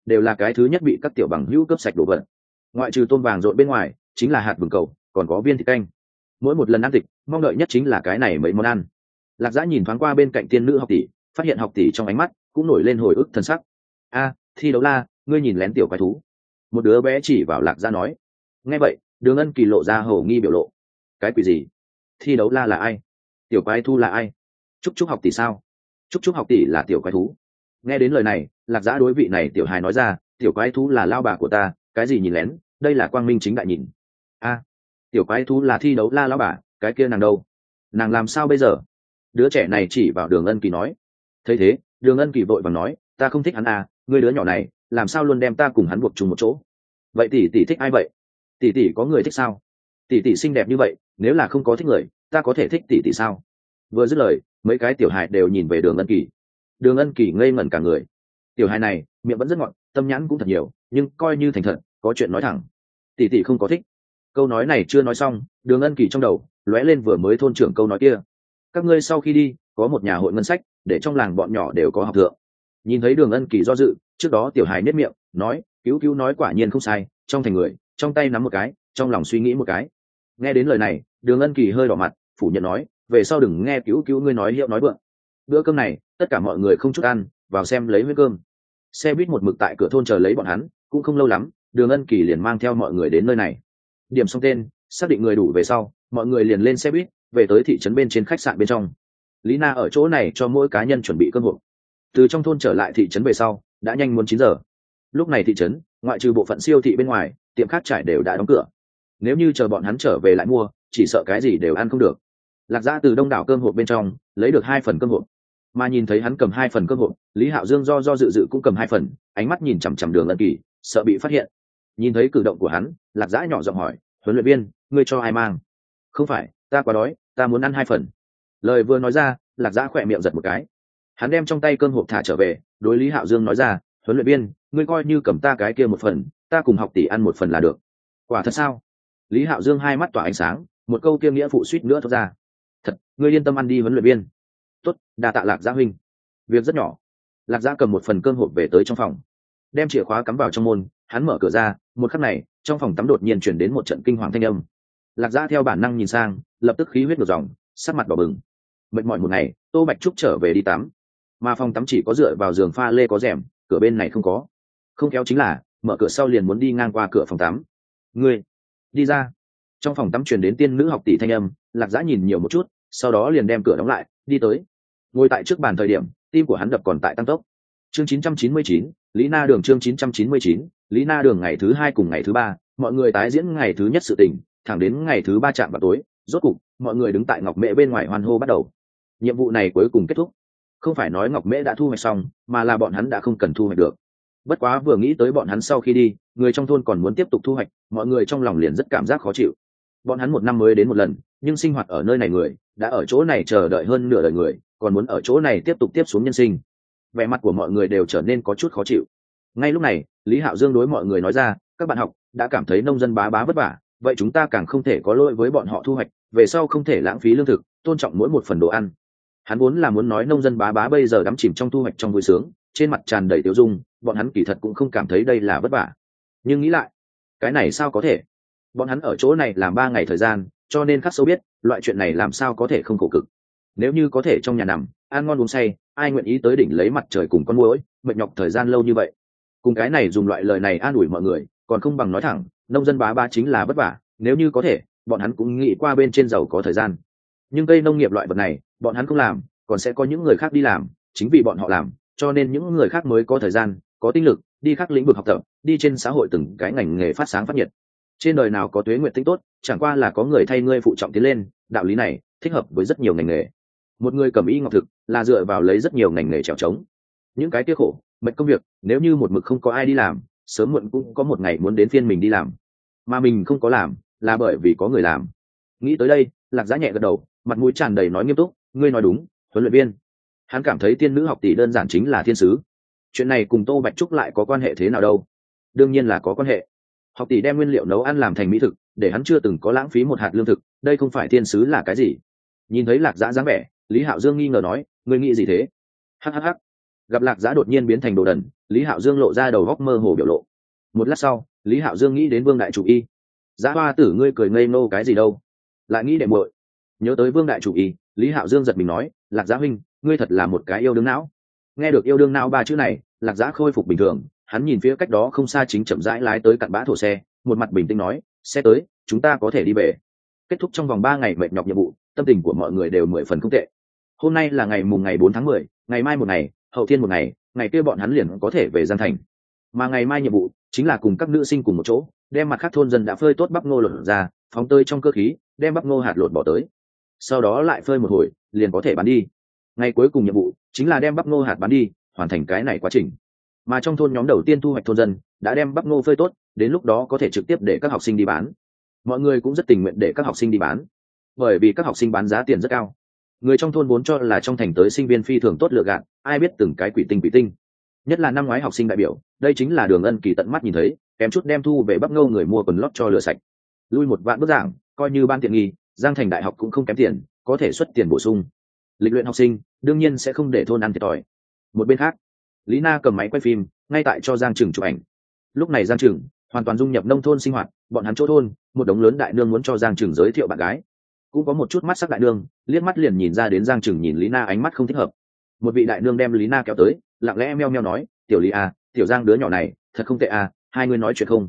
đều là cái thứ nhất bị các tiểu bằng hữu cướp sạch đồ vật. Ngoại trừ tôm vàng rộn bên ngoài chính là hạt vừng cầu, còn có viên thịt canh. Mỗi một lần ăn thịt, mong đợi nhất chính là cái này mấy món ăn. Lạc Dã nhìn thoáng qua bên cạnh tiên nữ học tỷ, phát hiện học tỷ trong ánh mắt cũng nổi lên hồi ức thần sắc. A, thi đấu la, ngươi nhìn lén tiểu quái thú. Một đứa bé chỉ vào Lạc Dã nói. Nghe vậy, Đường Ân Kỳ lộ ra hổ nghi biểu lộ. Cái quỷ gì? Thi đấu la là ai? Tiểu quái thú là ai? Trúc Trúc học tỷ sao? Trúc Trúc học tỷ là tiểu quái thú. Nghe đến lời này, Lạc Dã đối vị này tiểu hài nói ra, tiểu quái thú là lao bà của ta, cái gì nhìn lén, đây là quang minh chính đại nhìn. A, tiểu quái thú là thi đấu la lão bà, cái kia nàng đâu? Nàng làm sao bây giờ? Đứa trẻ này chỉ vào Đường Ân Kỳ nói. Thấy thế, Đường Ân Kỳ vội vàng nói, ta không thích hắn à, ngươi đứa nhỏ này làm sao luôn đem ta cùng hắn buộc chung một chỗ? Vậy tỷ tỷ thích ai vậy? Tỷ tỷ có người thích sao? Tỷ tỷ xinh đẹp như vậy, nếu là không có thích người, ta có thể thích tỷ tỷ sao? Vừa dứt lời, mấy cái tiểu hài đều nhìn về Đường Ân Kỳ. Đường Ân Kỳ ngây ngẩn cả người. Tiểu hài này miệng vẫn rất ngọt, tâm nhãn cũng thật nhiều, nhưng coi như thành thật, có chuyện nói thẳng. Tỷ tỷ không có thích. Câu nói này chưa nói xong, Đường Ân Kỳ trong đầu lóe lên vừa mới thôn trưởng câu nói kia. Các ngươi sau khi đi, có một nhà hội ngân sách, để trong làng bọn nhỏ đều có học thượng. Nhìn thấy Đường Ân Kỳ do dự, trước đó tiểu hài nết miệng, nói, cứu cứu nói quả nhiên không sai, trong thành người, trong tay nắm một cái, trong lòng suy nghĩ một cái. Nghe đến lời này, Đường Ân Kỳ hơi đỏ mặt, phủ nhận nói, về sau đừng nghe cứu cứu ngươi nói hiệu nói vượng. Bữa cơm này, tất cả mọi người không chút ăn, vào xem lấy huyết cơm. Xe buýt một mực tại cửa thôn chờ lấy bọn hắn, cũng không lâu lắm, Đường Ân Kỳ liền mang theo mọi người đến nơi này. Điểm xong tên, xác định người đủ về sau, mọi người liền lên xe buýt, về tới thị trấn bên trên khách sạn bên trong. Lý Na ở chỗ này cho mỗi cá nhân chuẩn bị cơm hộp. Từ trong thôn trở lại thị trấn về sau, đã nhanh muốn 9 giờ. Lúc này thị trấn, ngoại trừ bộ phận siêu thị bên ngoài, tiệm khác trải đều đã đóng cửa. Nếu như chờ bọn hắn trở về lại mua, chỉ sợ cái gì đều ăn không được. Lạc Dã từ đông đảo cơm hộp bên trong lấy được 2 phần cơm hộp, mà nhìn thấy hắn cầm 2 phần cơm hộp, Lý Hạo Dương do dự cũng cầm 2 phần, ánh mắt nhìn chằm chằm Đường Ân Kỳ, sợ bị phát hiện. Nhìn thấy cử động của hắn, Lạc Dã nhỏ giọng hỏi, huấn luyện viên, ngươi cho ai mang? Không phải, ta quá đói, ta muốn ăn 2 phần. Lời vừa nói ra, Lạc Dã khỏe miệng giật một cái. Hắn đem trong tay cơm hộp thả trở về, đối Lý Hạo Dương nói ra, huấn luyện viên, ngươi coi như cầm ta cái kia 1 phần, ta cùng học tỷ ăn 1 phần là được. Quả thật sao? Lý Hạo Dương hai mắt tỏa ánh sáng, một câu kia nghĩa phụ suýt nữa thoát ra. Thật, ngươi yên tâm ăn đi huấn luyện viên. Tốt, đa tạ Lạc Dã huynh. Việc rất nhỏ. Lạc Dã cầm 1 phần cơm hộp về tới trong phòng, đem chìa khóa cắm vào trong môn, hắn mở cửa ra, một khắc này, trong phòng tắm đột nhiên chuyển đến một trận kinh hoàng thanh âm. Lạc Dã theo bản năng nhìn sang, lập tức khí huyết ngược dòng, sắc mặt đỏ bừng. Mệt mỏi một ngày, Tô Bạch Trúc trở về đi tắm, mà phòng tắm chỉ có dựa vào giường pha lê có rèm, cửa bên này không có. Không kéo chính là mở cửa sau liền muốn đi ngang qua cửa phòng tắm. Ngươi đi ra. Trong phòng tắm truyền đến tiên nữ học tỷ thanh âm, Lạc Dã nhìn nhiều một chút, sau đó liền đem cửa đóng lại, đi tới. Ngồi tại trước bàn thời điểm, tim của hắn đập còn tại tăng tốc. Chương 999, Lý Na Đường. Chương 999, Lý Na Đường. Ngày thứ 2 cùng ngày thứ 3, mọi người tái diễn ngày thứ nhất sự tình, thẳng đến ngày thứ 3 chạm vào tối, rốt cục mọi người đứng tại Ngọc Mễ bên ngoài hoan hô bắt đầu. Nhiệm vụ này cuối cùng kết thúc. Không phải nói Ngọc Mễ đã thu hoạch xong, mà là bọn hắn đã không cần thu hoạch được. Bất quá vừa nghĩ tới bọn hắn sau khi đi, người trong thôn còn muốn tiếp tục thu hoạch, mọi người trong lòng liền rất cảm giác khó chịu. Bọn hắn một năm mới đến một lần, nhưng sinh hoạt ở nơi này người đã ở chỗ này chờ đợi hơn nửa đời người, còn muốn ở chỗ này tiếp tục tiếp xuống nhân sinh. Vẻ mặt của mọi người đều trở nên có chút khó chịu. Ngay lúc này, Lý Hạo Dương đối mọi người nói ra, các bạn học đã cảm thấy nông dân bá bá vất vả, vậy chúng ta càng không thể có lỗi với bọn họ thu hoạch, về sau không thể lãng phí lương thực, tôn trọng mỗi một phần đồ ăn. Hắn vốn là muốn nói nông dân bá bá bây giờ đắm chìm trong thu hoạch trong vui sướng, trên mặt tràn đầy tiêu dung, bọn hắn kỳ thật cũng không cảm thấy đây là vất vả. Nhưng nghĩ lại, cái này sao có thể? Bọn hắn ở chỗ này làm 3 ngày thời gian, cho nên khắc sâu biết, loại chuyện này làm sao có thể không khổ cực. Nếu như có thể trong nhà nằm, ăn ngon uống say, ai nguyện ý tới đỉnh lấy mặt trời cùng con muỗi, mệt nhọc thời gian lâu như vậy. Cùng cái này dùng loại lời này an ủi mọi người, còn không bằng nói thẳng, nông dân bá bá chính là vất vả, nếu như có thể, bọn hắn cũng nghĩ qua bên trên giàu có thời gian. Nhưng cây nông nghiệp loại vật này, bọn hắn không làm, còn sẽ có những người khác đi làm, chính vì bọn họ làm, cho nên những người khác mới có thời gian, có tinh lực, đi khác lĩnh vực học tập, đi trên xã hội từng cái ngành nghề phát sáng phát nhiệt. Trên đời nào có tuế nguyện tinh tốt, chẳng qua là có người thay ngươi phụ trọng tiến lên, đạo lý này thích hợp với rất nhiều ngành nghề. Một người cầm y ngọc thực là dựa vào lấy rất nhiều ngành nghề trèo trống. Những cái tiếc khổ, mệt công việc, nếu như một mực không có ai đi làm, sớm muộn cũng có một ngày muốn đến phiên mình đi làm. Mà mình không có làm, là bởi vì có người làm. Nghĩ tới đây, Lạc Dã nhẹ gật đầu, mặt mũi tràn đầy nói nghiêm túc, ngươi nói đúng, huấn luyện viên. Hắn cảm thấy tiên nữ học tỷ đơn giản chính là thiên sứ. Chuyện này cùng Tô Bạch Trúc lại có quan hệ thế nào đâu? Đương nhiên là có quan hệ. Học tỷ đem nguyên liệu nấu ăn làm thành mỹ thực, để hắn chưa từng có lãng phí một hạt lương thực, đây không phải thiên sứ là cái gì? Nhìn thấy Lạc Dã dáng vẻ, Lý Hạo Dương nghi ngờ nói, ngươi nghĩ gì thế? Hắc. Gặp Lạc Dã đột nhiên biến thành đồ đần, Lý Hạo Dương lộ ra đầu góc mơ hồ biểu lộ. Một lát sau, Lý Hạo Dương nghĩ đến Vương đại chủ y. Giá Hoa Tử ngươi cười ngây nô cái gì đâu? Lại nghĩ đệ muội. Nhớ tới Vương đại chủ y, Lý Hạo Dương giật mình nói, Lạc Giá huynh, ngươi thật là một cái yêu đương não. Nghe được yêu đương não ba chữ này, Lạc Giá khôi phục bình thường, hắn nhìn phía cách đó không xa chính chậm rãi lái tới cặn bã thổ xe, một mặt bình tĩnh nói, xe tới, chúng ta có thể đi về. Kết thúc trong vòng 3 ngày mệt nhọc nhiệm vụ, tâm tình của mọi người đều 10 phần không tệ. Hôm nay là ngày mùng ngày 4 tháng 10, ngày mai một ngày, hậu thiên một ngày, ngày kia bọn hắn liền có thể về Giang Thành. Mà ngày mai nhiệm vụ chính là cùng các nữ sinh cùng một chỗ, đem mặt khác thôn dân đã phơi tốt bắp ngô lột ra, phóng tơi trong cơ khí, đem bắp ngô hạt lột bỏ tới. Sau đó lại phơi một hồi, liền có thể bán đi. Ngày cuối cùng nhiệm vụ chính là đem bắp ngô hạt bán đi, hoàn thành cái này quá trình. Mà trong thôn nhóm đầu tiên thu hoạch thôn dân đã đem bắp ngô phơi tốt, đến lúc đó có thể trực tiếp để các học sinh đi bán. Mọi người cũng rất tình nguyện để các học sinh đi bán, bởi vì các học sinh bán giá tiền rất cao. Người trong thôn vốn cho là trong thành tới sinh viên phi thường tốt lựa gạt, ai biết từng cái quỷ tinh, nhất là năm ngoái học sinh đại biểu, đây chính là Đường Ân Kỳ tận mắt nhìn thấy, kém chút đem thu về bắp ngô người mua quần lót cho lựa sạch. Lui một vạn bức giảng, coi như ban tiện nghi, Giang Thành đại học cũng không kém tiền, có thể xuất tiền bổ sung. Lịch luyện học sinh đương nhiên sẽ không để thôn ăn thiệt thòi. Một bên khác, Lý Na cầm máy quay phim, ngay tại cho Giang Trừng chụp ảnh. Lúc này Giang Trừng hoàn toàn dung nhập nông thôn sinh hoạt, bọn hắn chỗ thôn, một đống lớn đại nương muốn cho Giang Trừng giới thiệu bạn gái. Cũng có một chút mắt sắc đại nương, liếc mắt liền nhìn ra đến Giang Trừng nhìn Lý Na ánh mắt không thích hợp. Một vị đại nương đem Lý Na kéo tới, lặng lẽ meo meo nói, tiểu Lý à, tiểu Giang đứa nhỏ này thật không tệ à, hai người nói chuyện không?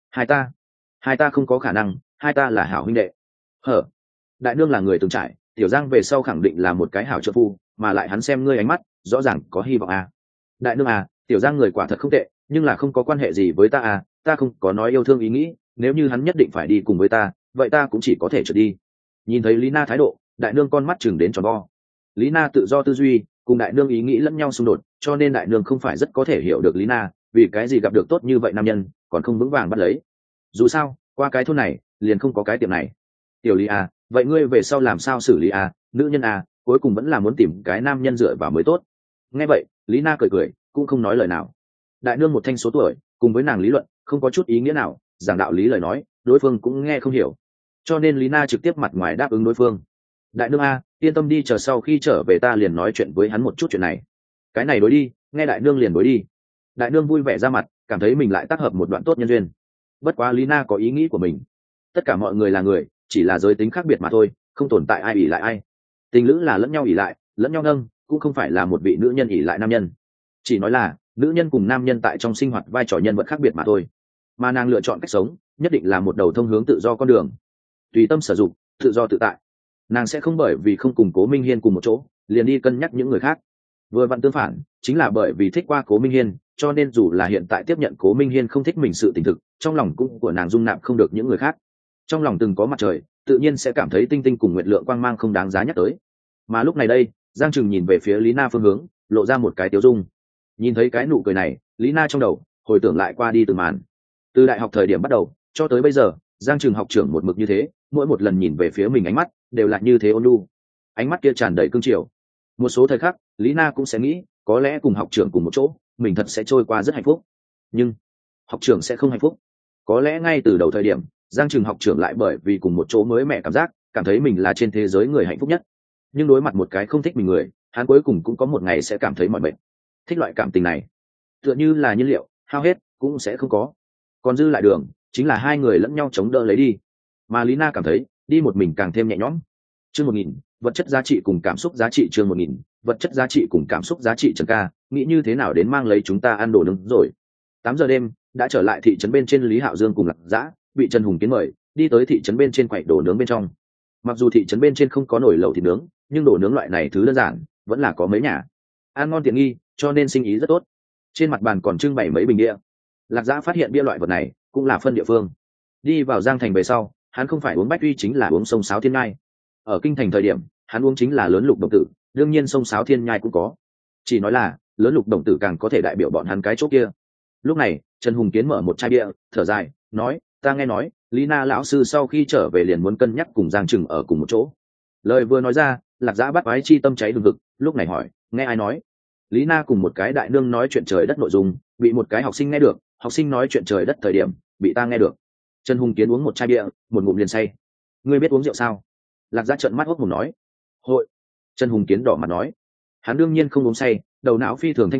Hai ta không có khả năng, hai ta là hảo huynh đệ. Hở? Đại nương là người từng trải, tiểu Giang về sau khẳng định là một cái hảo trợ phu, mà lại hắn xem ngươi ánh mắt, rõ ràng có hy vọng à. Đại nương à, tiểu Giang người quả thật không tệ, nhưng là không có quan hệ gì với ta à, ta không có nói yêu thương ý nghĩ, nếu như hắn nhất định phải đi cùng với ta, vậy ta cũng chỉ có thể trượt đi. Nhìn thấy Lý Na thái độ, đại nương con mắt chừng đến tròn vo. Lý Na tự do tư duy, cùng đại nương ý nghĩ lẫn nhau xung đột, cho nên đại nương không phải rất có thể hiểu được Lý Na, vì cái gì gặp được tốt như vậy nam nhân, còn không vững vàng bắt lấy. Dù sao, qua cái thôn này, liền không có cái tiệm này. Tiểu Lý à, vậy ngươi về sau làm sao xử lý à, nữ nhân à, cuối cùng vẫn là muốn tìm cái nam nhân dựa vào mới tốt. Nghe vậy, Lý Na cười, cũng không nói lời nào. Đại nương một thanh số tuổi, cùng với nàng lý luận, không có chút ý nghĩa nào, giảng đạo lý lời nói, đối phương cũng nghe không hiểu. Cho nên Lý Na trực tiếp mặt ngoài đáp ứng đối phương. Đại nương a, yên tâm đi, chờ sau khi trở về ta liền nói chuyện với hắn một chút chuyện này. Cái này đối đi, nghe đại nương liền đối đi. Đại nương vui vẻ ra mặt, cảm thấy mình lại tác hợp một đoạn tốt nhân duyên. Bất quá Lý Na có ý nghĩ của mình. Tất cả mọi người là người, chỉ là giới tính khác biệt mà thôi, không tồn tại ai ỷ lại ai. Tình lữ là lẫn nhau ỷ lại, lẫn nhau nâng, cũng không phải là một vị nữ nhân ỷ lại nam nhân. Chỉ nói là nữ nhân cùng nam nhân tại trong sinh hoạt vai trò nhân vật khác biệt mà thôi. Mà nàng lựa chọn cách sống, nhất định là một đầu thông hướng tự do con đường, tùy tâm sử dụng, tự do tự tại. Nàng sẽ không bởi vì không cùng Cố Minh Hiên cùng một chỗ liền đi cân nhắc những người khác. Vừa vặn tương phản, chính là bởi vì thích qua Cố Minh Hiên, cho nên dù là hiện tại tiếp nhận Cố Minh Hiên không thích mình sự tình thực, trong lòng cũng của nàng dung nạp không được những người khác. Trong lòng từng có mặt trời, tự nhiên sẽ cảm thấy tinh tinh cùng nguyệt lượng quang mang không đáng giá nhắc tới. Mà lúc này đây, Giang Trừng nhìn về phía Lý Na phương hướng, lộ ra một cái tiêu dung. Nhìn thấy cái nụ cười này, Lý Na trong đầu hồi tưởng lại qua đi từng màn. Từ đại học thời điểm bắt đầu cho tới bây giờ, Giang Trừng học trưởng một mực như thế, mỗi một lần nhìn về phía mình ánh mắt đều là như thế ôn nhu, ánh mắt kia tràn đầy cương triều. Một số thời khắc, Lý Na cũng sẽ nghĩ, có lẽ cùng học trưởng cùng một chỗ, mình thật sẽ trôi qua rất hạnh phúc. Nhưng học trưởng sẽ không hạnh phúc. Có lẽ ngay từ đầu thời điểm, Giang Trừng học trưởng lại bởi vì cùng một chỗ mới mẻ cảm giác, cảm thấy mình là trên thế giới người hạnh phúc nhất. Nhưng đối mặt một cái không thích mình người, hắn cuối cùng cũng có một ngày sẽ cảm thấy mỏi mệt. Thích loại cảm tình này, tựa như là nhiên liệu, hao hết cũng sẽ không có, còn dư lại đường chính là hai người lẫn nhau chống đỡ lấy đi. Mà Lý Na cảm thấy đi một mình càng thêm nhẹ nhõm. Chương 1000, vật chất giá trị cùng cảm xúc giá trị. Chương 1000, vật chất giá trị cùng cảm xúc giá trị. Trần ca, nghĩ như thế nào đến mang lấy chúng ta ăn đồ nướng rồi. 8 giờ đêm đã trở lại thị trấn bên trên. Lý Hạo Dương cùng Lạc Dã bị Trần Hùng Kiến mời đi tới thị trấn bên trên quầy đồ nướng bên trong. Mặc dù thị trấn bên trên không có nồi lẩu thịt nướng, nhưng đồ nướng loại này thứ đơn giản vẫn là có mấy nhà. Ăn ngon tiện nghi, cho nên sinh ý rất tốt. Trên mặt bàn còn trưng bày mấy bình bia. Lạc Dã phát hiện bia loại vật này cũng là phân địa phương. Đi vào Giang Thành về sau, hắn không phải uống bách uy chính là uống sông Sáo Thiên Nhai. Ở kinh thành thời điểm, hắn uống chính là lớn lục đồng tử, đương nhiên sông Sáo Thiên Nhai cũng có. Chỉ nói là lớn lục đồng tử càng có thể đại biểu bọn hắn cái chỗ kia. Lúc này, Trần Hùng Kiến mở một chai bia, thở dài, nói, ta nghe nói, Lý Na lão sư sau khi trở về liền muốn cân nhắc cùng Giang Trừng ở cùng một chỗ. Lời vừa nói ra, Lạc Dã bắt ái chi tâm cháy đùng đực, lúc này hỏi, nghe ai nói? Lý Na cùng một cái đại nương nói chuyện trời đất nội dung, bị một cái học sinh nghe được, học sinh nói chuyện trời đất thời điểm, bị ta nghe được. Trần Hùng Kiến uống một chai bia, một ngụm liền say. Ngươi biết uống rượu sao? Lạc Dã trợn mắt hốc mồm nói. Hội. Trần Hùng Kiến đỏ mặt nói. Hắn đương nhiên không uống say, đầu não phi thường thanh tỉnh,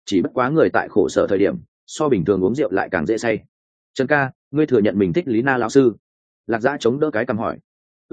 chỉ bất quá người tại khổ sở thời điểm so bình thường uống rượu lại càng dễ say. Trần ca, ngươi thừa nhận mình thích Lý Na lão sư? Lạc Dã chống đỡ cái cằm hỏi.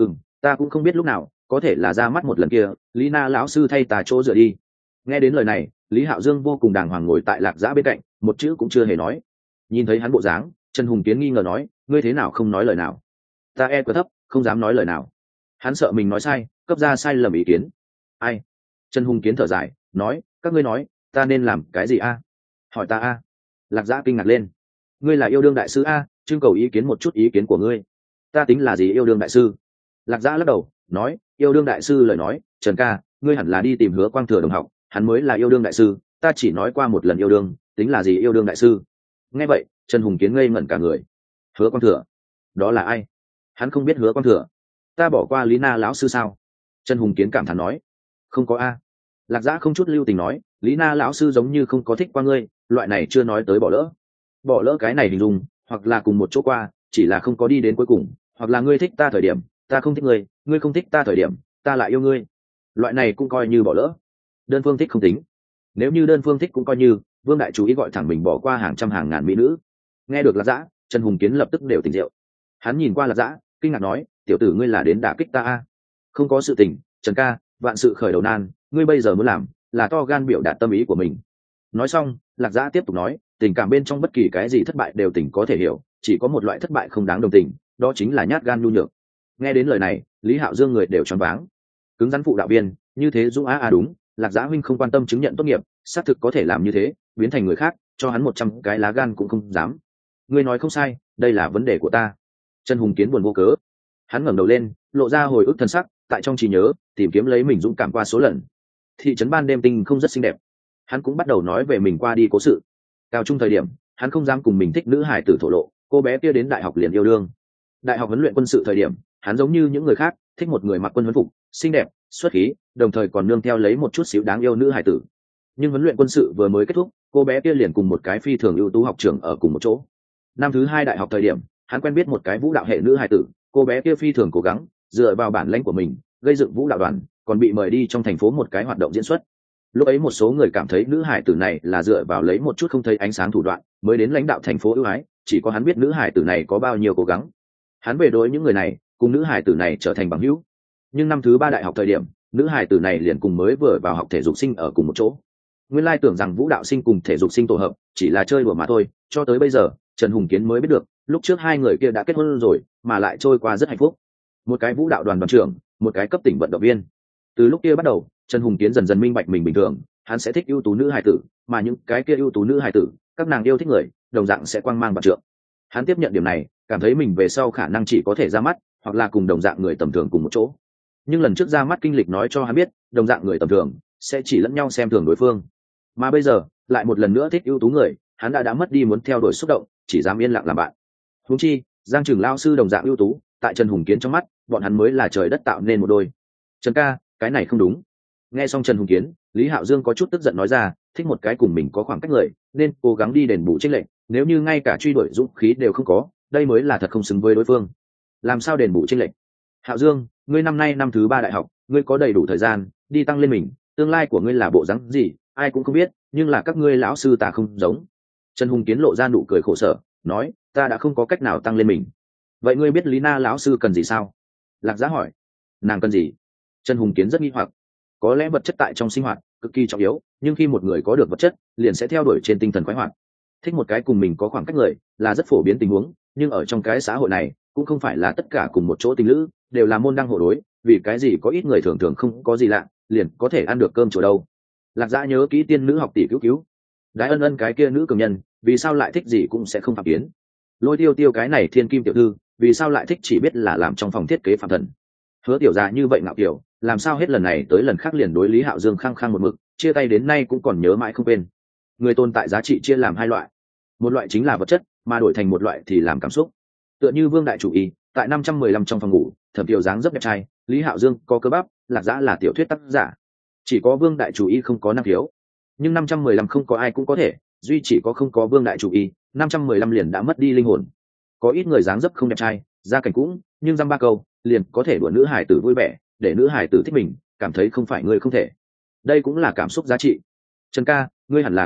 Ta cũng không biết lúc nào, có thể là ra mắt một lần kia Lý Na lão sư thay tà chỗ dựa đi. Nghe đến lời này, Lý Hạo Dương vô cùng đàng hoàng ngồi tại Lạc Dã bên cạnh, một chữ cũng chưa hề nói. Nhìn thấy hắn bộ dáng, Trần Hùng Kiến nghi ngờ nói, ngươi thế nào không nói lời nào? Ta quá thấp, không dám nói lời nào. Hắn sợ mình nói sai, cấp ra sai lầm ý kiến. Ai? Trần Hùng Kiến thở dài, nói, các ngươi nói, ta nên làm cái gì a? Hỏi ta a? Lạc Dã kinh ngạc lên. Ngươi là yêu đương đại sư a, trưng cầu ý kiến một chút ý kiến của ngươi. Ta tính là gì yêu đương đại sư? Lạc Dã lắc đầu, nói, yêu đương đại sư lời nói, Trần ca, ngươi hẳn là đi tìm Hứa Quang Thừa đồng học, hắn mới là yêu đương đại sư, ta chỉ nói qua một lần yêu đương, tính là gì yêu đương đại sư? Nghe vậy, Trần Hùng Kiến ngây ngẩn cả người. Hứa Quang Thừa? Đó là ai? Hắn không biết Hứa Quang Thừa. Ta bỏ qua Lý Na lão sư sao? Trần Hùng Kiến cảm thán nói. Không có a. Lạc Dã không chút lưu tình nói, Lý Na lão sư giống như không có thích qua ngươi, loại này chưa nói tới bỏ lỡ. Bỏ lỡ cái này hình dung, hoặc là cùng một chỗ qua, chỉ là không có đi đến cuối cùng, hoặc là ngươi thích ta thời điểm, ta không thích ngươi, ngươi không thích ta thời điểm, ta lại yêu ngươi. Loại này cũng coi như bỏ lỡ. Đơn phương thích không tính. Nếu như đơn phương thích cũng coi như, Vương đại chủ ý gọi thẳng mình bỏ qua hàng trăm hàng ngàn mỹ nữ. Nghe được Lạc Dã, Trần Hùng Kiến lập tức đều tỉnh rượu. Hắn nhìn qua Lạc Dã, kinh ngạc nói, tiểu tử ngươi là đến đả kích ta a? Không có sự tình, Trần ca, vạn sự khởi đầu nan, ngươi bây giờ muốn làm là to gan biểu đạt tâm ý của mình. Nói xong, Lạc Dã tiếp tục nói, tình cảm bên trong bất kỳ cái gì thất bại đều tình có thể hiểu, chỉ có một loại thất bại không đáng đồng tình, đó chính là nhát gan nhu nhược. Nghe đến lời này, Lý Hạo Dương người đều choáng váng. Cứng rắn phụ đạo viên, như thế Dũng đúng, Lạc Dã huynh không quan tâm chứng nhận tốt nghiệp, xác thực có thể làm như thế, biến thành người khác, cho hắn 100 cái lá gan cũng không dám. Ngươi nói không sai, đây là vấn đề của ta. Trần Hùng Kiến buồn vô cớ. Hắn ngẩng đầu lên, lộ ra hồi ức thân sắc, tại trong trí nhớ, tìm kiếm lấy mình dũng cảm qua số lần. Thị trấn ban đêm tinh không rất xinh đẹp. Hắn cũng bắt đầu nói về mình qua đi cố sự. Cao trung thời điểm, hắn không dám cùng mình thích nữ hải tử thổ lộ, cô bé kia đến đại học liền yêu đương. Đại học huấn luyện quân sự thời điểm, hắn giống như những người khác, thích một người mặc quân huấn phục, xinh đẹp, xuất khí, đồng thời còn nương theo lấy một chút xíu đáng yêu nữ hải tử. Nhưng huấn luyện quân sự vừa mới kết thúc, cô bé kia liền cùng một cái phi thường ưu tú học trưởng ở cùng một chỗ. Năm thứ 2 đại học thời điểm, hắn quen biết một cái vũ đạo hệ nữ hải tử, cô bé kia phi thường cố gắng, dựa vào bản lĩnh của mình, gây dựng vũ đạo đoàn, còn bị mời đi trong thành phố một cái hoạt động diễn xuất. Lúc ấy một số người cảm thấy nữ hải tử này là dựa vào lấy một chút không thấy ánh sáng thủ đoạn mới đến lãnh đạo thành phố ưu ái, chỉ có hắn biết nữ hải tử này có bao nhiêu cố gắng. Hắn về đối những người này, cùng nữ hải tử này trở thành bằng hữu. Nhưng năm thứ 3 đại học thời điểm, nữ hải tử này liền cùng mới vừa vào học thể dục sinh ở cùng một chỗ. Nguyên lai tưởng rằng vũ đạo sinh cùng thể dục sinh tổ hợp chỉ là chơi đùa mà thôi, cho tới bây giờ Trần Hùng Kiến mới biết được, lúc trước hai người kia đã kết hôn rồi, mà lại trôi qua rất hạnh phúc. Một cái vũ đạo đoàn đoàn trưởng, một cái cấp tỉnh vận động viên. Từ lúc kia bắt đầu, Trần Hùng Kiến dần dần minh bạch mình bình thường, hắn sẽ thích ưu tú nữ hài tử, mà những cái kia ưu tú nữ hài tử, các nàng yêu thích người, đồng dạng sẽ quang mang vạn trượng. Hắn tiếp nhận điểm này, cảm thấy mình về sau khả năng chỉ có thể ra mắt, hoặc là cùng đồng dạng người tầm thường cùng một chỗ. Nhưng lần trước ra mắt kinh lịch nói cho hắn biết, đồng dạng người tầm thường sẽ chỉ lẫn nhau xem thường đối phương. Mà bây giờ, lại một lần nữa thích ưu tú người, hắn đã mất đi muốn theo đuổi xúc động, chỉ dám yên lặng làm bạn. Huống chi, Giang Trường lao sư đồng dạng ưu tú, tại Trần Hùng Kiến trong mắt, bọn hắn mới là trời đất tạo nên một đôi. Trần ca, cái này không đúng. Nghe xong Trần Hùng Kiến, Lý Hạo Dương có chút tức giận nói ra, thích một cái cùng mình có khoảng cách người, nên cố gắng đi đền bù chênh lệch, nếu như ngay cả truy đuổi dũng khí đều không có, đây mới là thật không xứng với đối phương. Làm sao đền bù chênh lệch? Hạo Dương, ngươi năm nay năm thứ 3 đại học, ngươi có đầy đủ thời gian đi tăng lên mình, tương lai của ngươi là bộ dáng gì, ai cũng không biết, nhưng là các ngươi lão sư ta không giống. Trần Hùng Kiến lộ ra nụ cười khổ sở, nói, ta đã không có cách nào tăng lên mình. Vậy ngươi biết Lý Na lão sư cần gì sao? Lạc Giá hỏi. Nàng cần gì? Trần Hùng Kiến rất nghi hoặc. Có lẽ vật chất tại trong sinh hoạt cực kỳ trọng yếu, nhưng khi một người có được vật chất, liền sẽ theo đuổi trên tinh thần khoái hoạt. Thích một cái cùng mình có khoảng cách người là rất phổ biến tình huống, nhưng ở trong cái xã hội này, cũng không phải là tất cả cùng một chỗ tình lữ đều là môn đăng hộ đối, vì cái gì có ít người thường thường không có gì lạ, liền có thể ăn được cơm chỗ đâu. Lạc Dã nhớ kỹ tiên nữ học tỷ cứu cứu, Đái Ân Ân cái kia nữ cường nhân, vì sao lại thích gì cũng sẽ không phạm kiến. Lôi Tiêu Tiêu cái này thiên kim tiểu thư, vì sao lại thích chỉ biết là làm trong phòng thiết kế phạm thần. Hứa tiểu gia như vậy ngạo kiểu, làm sao hết lần này tới lần khác liền đối Lý Hạo Dương khăng khăng một mực, chia tay đến nay cũng còn nhớ mãi không quên. Người tồn tại giá trị chia làm hai loại, một loại chính là vật chất, mà đổi thành một loại thì làm cảm xúc. Tựa như Vương đại chủ y, tại 515 trong phòng ngủ, Thẩm Tiểu dáng rất đẹp trai, Lý Hạo Dương có cơ bắp, Lạc Dã là tiểu thuyết tác giả. Chỉ có Vương đại chủ y không có năng khiếu. Nhưng 515 không có ai cũng có thể, duy chỉ có không có Vương đại chủ y, 515 liền đã mất đi linh hồn. Có ít người dáng dấp không đẹp trai, gia cảnh cũng, nhưng dăm ba câu, liền có thể đùa nữ hài tử vui vẻ, để nữ hài tử thích mình, cảm thấy không phải người không thể. Đây cũng là cảm xúc giá trị. Trần ca, ngươi hẳn là cũng biết,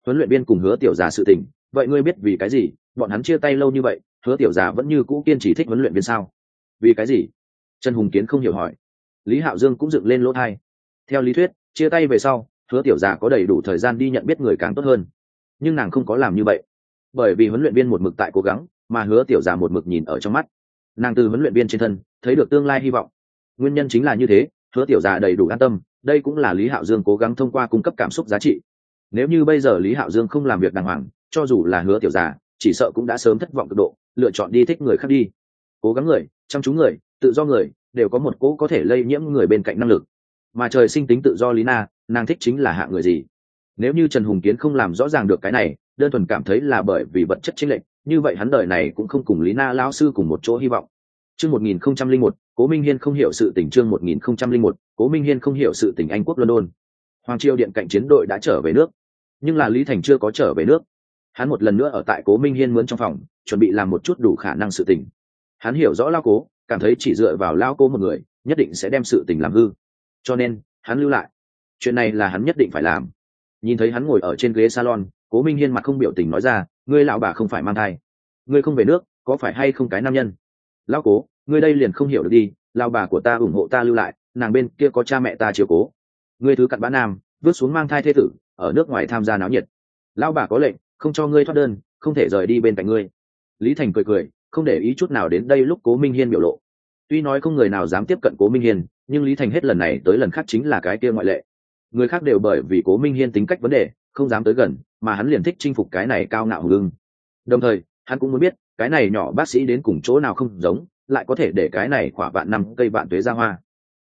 huấn luyện viên cùng Hứa Tiểu Già sự tình, vậy ngươi biết vì cái gì bọn hắn chia tay lâu như vậy, Hứa Tiểu Già vẫn như cũ kiên trì thích huấn luyện viên sao? Vì cái gì? Trần Hùng Kiến không hiểu hỏi. Lý Hạo Dương cũng dựng lên lỗ tai. Theo lý thuyết, chia tay về sau, Hứa Tiểu Già có đầy đủ thời gian đi nhận biết người càng tốt hơn, nhưng nàng không có làm như vậy, bởi vì huấn luyện viên một mực tại cố gắng, mà Hứa Tiểu Già một mực nhìn ở trong mắt. Nàng từ huấn luyện viên trên thân thấy được tương lai hy vọng. Nguyên nhân chính là như thế, Hứa Tiểu Già đầy đủ an tâm, đây cũng là Lý Hạo Dương cố gắng thông qua cung cấp cảm xúc giá trị. Nếu như bây giờ Lý Hạo Dương không làm việc đàng hoàng, cho dù là Hứa Tiểu Già, chỉ sợ cũng đã sớm thất vọng cực độ, lựa chọn đi thích người khác đi. Cố gắng người, chăm chú người, tự do người, đều có một cỗ có thể lây nhiễm người bên cạnh năng lực. Mà trời sinh tính tự do Lý Na, nàng thích chính là hạng người gì? Nếu như Trần Hùng Kiến không làm rõ ràng được cái này, đơn thuần cảm thấy là bởi vì vật chất chênh lệch, như vậy hắn đời này cũng không cùng Lý Na lão sư cùng một chỗ hy vọng. Chương 1001, Cố Minh Hiên không hiểu sự tình. Chương 1001, Cố Minh Hiên không hiểu sự tình. Anh quốc London. Hoàng Triều điện cạnh chiến đội đã trở về nước, nhưng là Lý Thành chưa có trở về nước. Hắn một lần nữa ở tại Cố Minh Hiên mướn trong phòng, chuẩn bị làm một chút đủ khả năng sự tình. Hắn hiểu rõ lão Cố, cảm thấy chỉ dựa vào lão Cố một người, nhất định sẽ đem sự tình làm hư. Cho nên, hắn lưu lại. Chuyện này là hắn nhất định phải làm. Nhìn thấy hắn ngồi ở trên ghế salon, Cố Minh Hiên mặt không biểu tình nói ra, ngươi lão bà không phải mang thai, ngươi không về nước, có phải hay không cái nam nhân? Lão Cố, ngươi đây liền không hiểu được đi, lão bà của ta ủng hộ ta lưu lại, nàng bên kia có cha mẹ ta chiếu cố. Ngươi thứ cặn bã nam, vứt xuống mang thai thê tử, ở nước ngoài tham gia náo nhiệt. Lão bà có lệnh, không cho ngươi thoát đơn, không thể rời đi bên cạnh ngươi. Lý Thành cười cười, không để ý chút nào đến đây lúc Cố Minh Hiên biểu lộ. Tuy nói không người nào dám tiếp cận Cố Minh Hiên, nhưng Lý Thành hết lần này tới lần khác chính là cái kia ngoại lệ. Người khác đều bởi vì Cố Minh Hiên tính cách vấn đề không dám tới gần, mà hắn liền thích chinh phục cái này cao ngạo hùng ưng. Đồng thời hắn cũng muốn biết cái này nhỏ bác sĩ đến cùng chỗ nào không giống, lại có thể để cái này khỏa vạn năm cây vạn tuế ra hoa.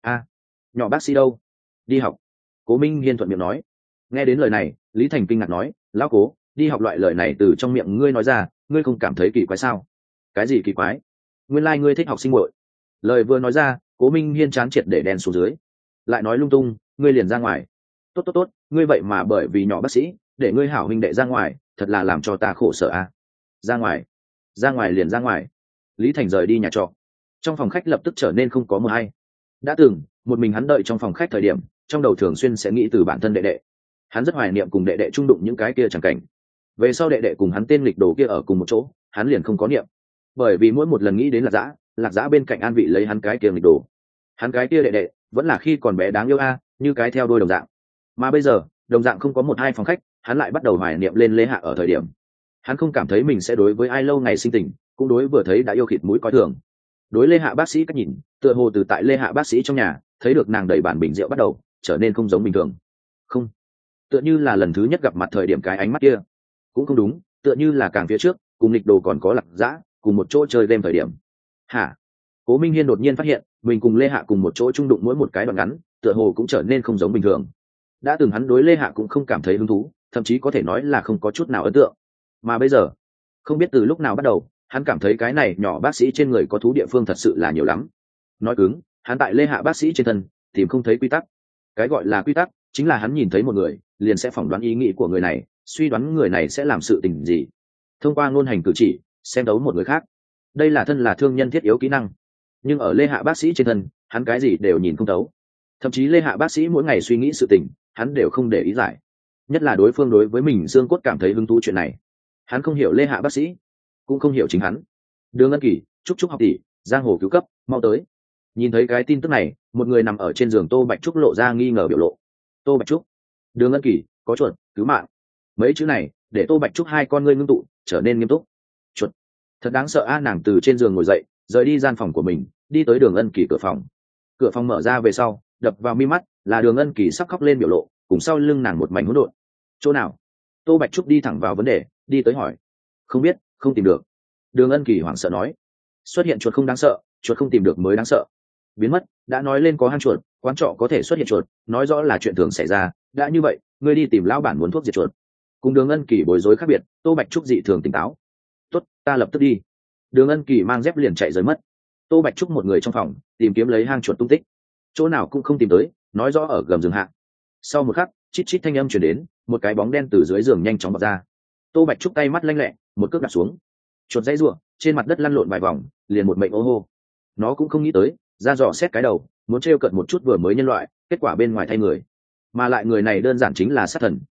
Nhỏ bác sĩ đâu? Đi học. Cố Minh Hiên thuận miệng nói. Nghe đến lời này, Lý Thành kinh ngạc nói, lão Cố, đi học loại lời này từ trong miệng ngươi nói ra, ngươi không cảm thấy kỳ quái sao? Cái gì kỳ quái? Nguyên lai ngươi thích học sinh muội. Lời vừa nói ra, Cố Minh Hiên chán triệt để đen xuống dưới. Lại nói lung tung, ngươi liền ra ngoài. Tốt, ngươi vậy mà bởi vì nhỏ bác sĩ để ngươi hảo huynh đệ ra ngoài, thật là làm cho ta khổ sở a. Ra ngoài liền ra ngoài. Lý Thành rời đi nhà trọ. Trong phòng khách lập tức trở nên không có mờ hay. Đã từng một mình hắn đợi trong phòng khách thời điểm, trong đầu thường xuyên sẽ nghĩ từ bản thân đệ đệ. Hắn rất hoài niệm cùng đệ đệ chung đụng những cái kia chẳng cảnh. Về sau đệ đệ cùng hắn tên lịch đồ kia ở cùng một chỗ, hắn liền không có niệm, bởi vì mỗi một lần nghĩ đến lạc dã bên cạnh an vị lấy hắn cái kia lịch đồ. Hắn cái kia đệ đệ vẫn là khi còn bé đáng yêu như cái theo đôi đồng dạng. Mà bây giờ đồng dạng không có một hai phòng khách, hắn lại bắt đầu hoài niệm lên Lê Hạ ở thời điểm. Hắn không cảm thấy mình sẽ đối với ai lâu ngày sinh tình, cũng đối vừa thấy đã yêu khịt mũi coi thường. Đối Lê Hạ bác sĩ cách nhìn, tựa hồ từ tại Lê Hạ bác sĩ trong nhà thấy được nàng đẩy bản bình rượu bắt đầu trở nên không giống bình thường. Không, tựa như là lần thứ nhất gặp mặt thời điểm cái ánh mắt kia. Cũng không đúng, tựa như là càng phía trước cùng lịch đồ còn có lạc dã cùng một chỗ chơi game thời điểm. Hả? Cố Minh Hiên đột nhiên phát hiện mình cùng Lê Hạ cùng một chỗ chung đụng mỗi một cái đoạn ngắn, tựa hồ cũng trở nên không giống bình thường. Đã từng hắn đối Lê Hạ cũng không cảm thấy hứng thú, thậm chí có thể nói là không có chút nào ấn tượng. Mà bây giờ, không biết từ lúc nào bắt đầu, hắn cảm thấy cái này nhỏ bác sĩ trên người có thú địa phương thật sự là nhiều lắm. Nói cứng, hắn tại Lê Hạ bác sĩ trên thân tìm không thấy quy tắc. Cái gọi là quy tắc chính là hắn nhìn thấy một người liền sẽ phỏng đoán ý nghĩ của người này, suy đoán người này sẽ làm sự tình gì, thông qua ngôn hành cử chỉ xem đấu một người khác. Đây là thân là thương nhân thiết yếu kỹ năng, nhưng ở Lê Hạ bác sĩ trên thân hắn cái gì đều nhìn không thấu. Thậm chí Lê Hạ bác sĩ mỗi ngày suy nghĩ sự tình hắn đều không để ý giải, nhất là đối phương đối với mình xương cốt cảm thấy hứng thú chuyện này. Hắn không hiểu Lê Hạ bác sĩ, cũng không hiểu chính hắn. Đường Ân Kỳ, chúc học tỷ, giang hồ cứu cấp, mau tới. Nhìn thấy cái tin tức này, một người nằm ở trên giường Tô Bạch Trúc lộ ra nghi ngờ biểu lộ. Tô Bạch Trúc, Đường Ân Kỳ, có chuột, cứu mạng. Mấy chữ này để Tô Bạch Trúc hai con ngươi ngưng tụ trở nên nghiêm túc. Chuột, thật đáng sợ nàng từ trên giường ngồi dậy, rời đi gian phòng của mình, đi tới Đường Ân Kỳ cửa phòng. Cửa phòng mở ra về sau, đập vào mi mắt là Đường Ân Kỳ sắp khóc lên biểu lộ, cùng sau lưng nàng một mảnh hỗn độn. Chỗ nào? Tô Bạch Trúc đi thẳng vào vấn đề, đi tới hỏi. Không biết, không tìm được. Đường Ân Kỳ hoảng sợ nói. Xuất hiện chuột không đáng sợ, chuột không tìm được mới đáng sợ. Biến mất, đã nói lên có hang chuột, quán trọ có thể xuất hiện chuột, nói rõ là chuyện thường xảy ra. Đã như vậy, ngươi đi tìm lão bản muốn thuốc diệt chuột. Cùng Đường Ân Kỳ bối rối khác biệt, Tô Bạch Trúc dị thường tỉnh táo. Tốt, ta lập tức đi. Đường Ân Kỳ mang dép liền chạy rời mất. Tô Bạch Trúc một người trong phòng tìm kiếm lấy hang chuột tung tích, chỗ nào cũng không tìm tới, nói rõ ở gầm giường hạ. Sau một khắc, chít chít thanh âm truyền đến, một cái bóng đen từ dưới giường nhanh chóng bật ra. Tô Bạch Trúc tay mắt lanh lẹ, một cước đặt xuống. Chuột dãy rủa, trên mặt đất lăn lộn vài vòng, liền một mệnh ô hô. Nó cũng không nghĩ tới, ra dò xét cái đầu, muốn trêu cợt một chút vừa mới nhân loại, kết quả bên ngoài thay người. Mà lại người này đơn giản chính là sát thần,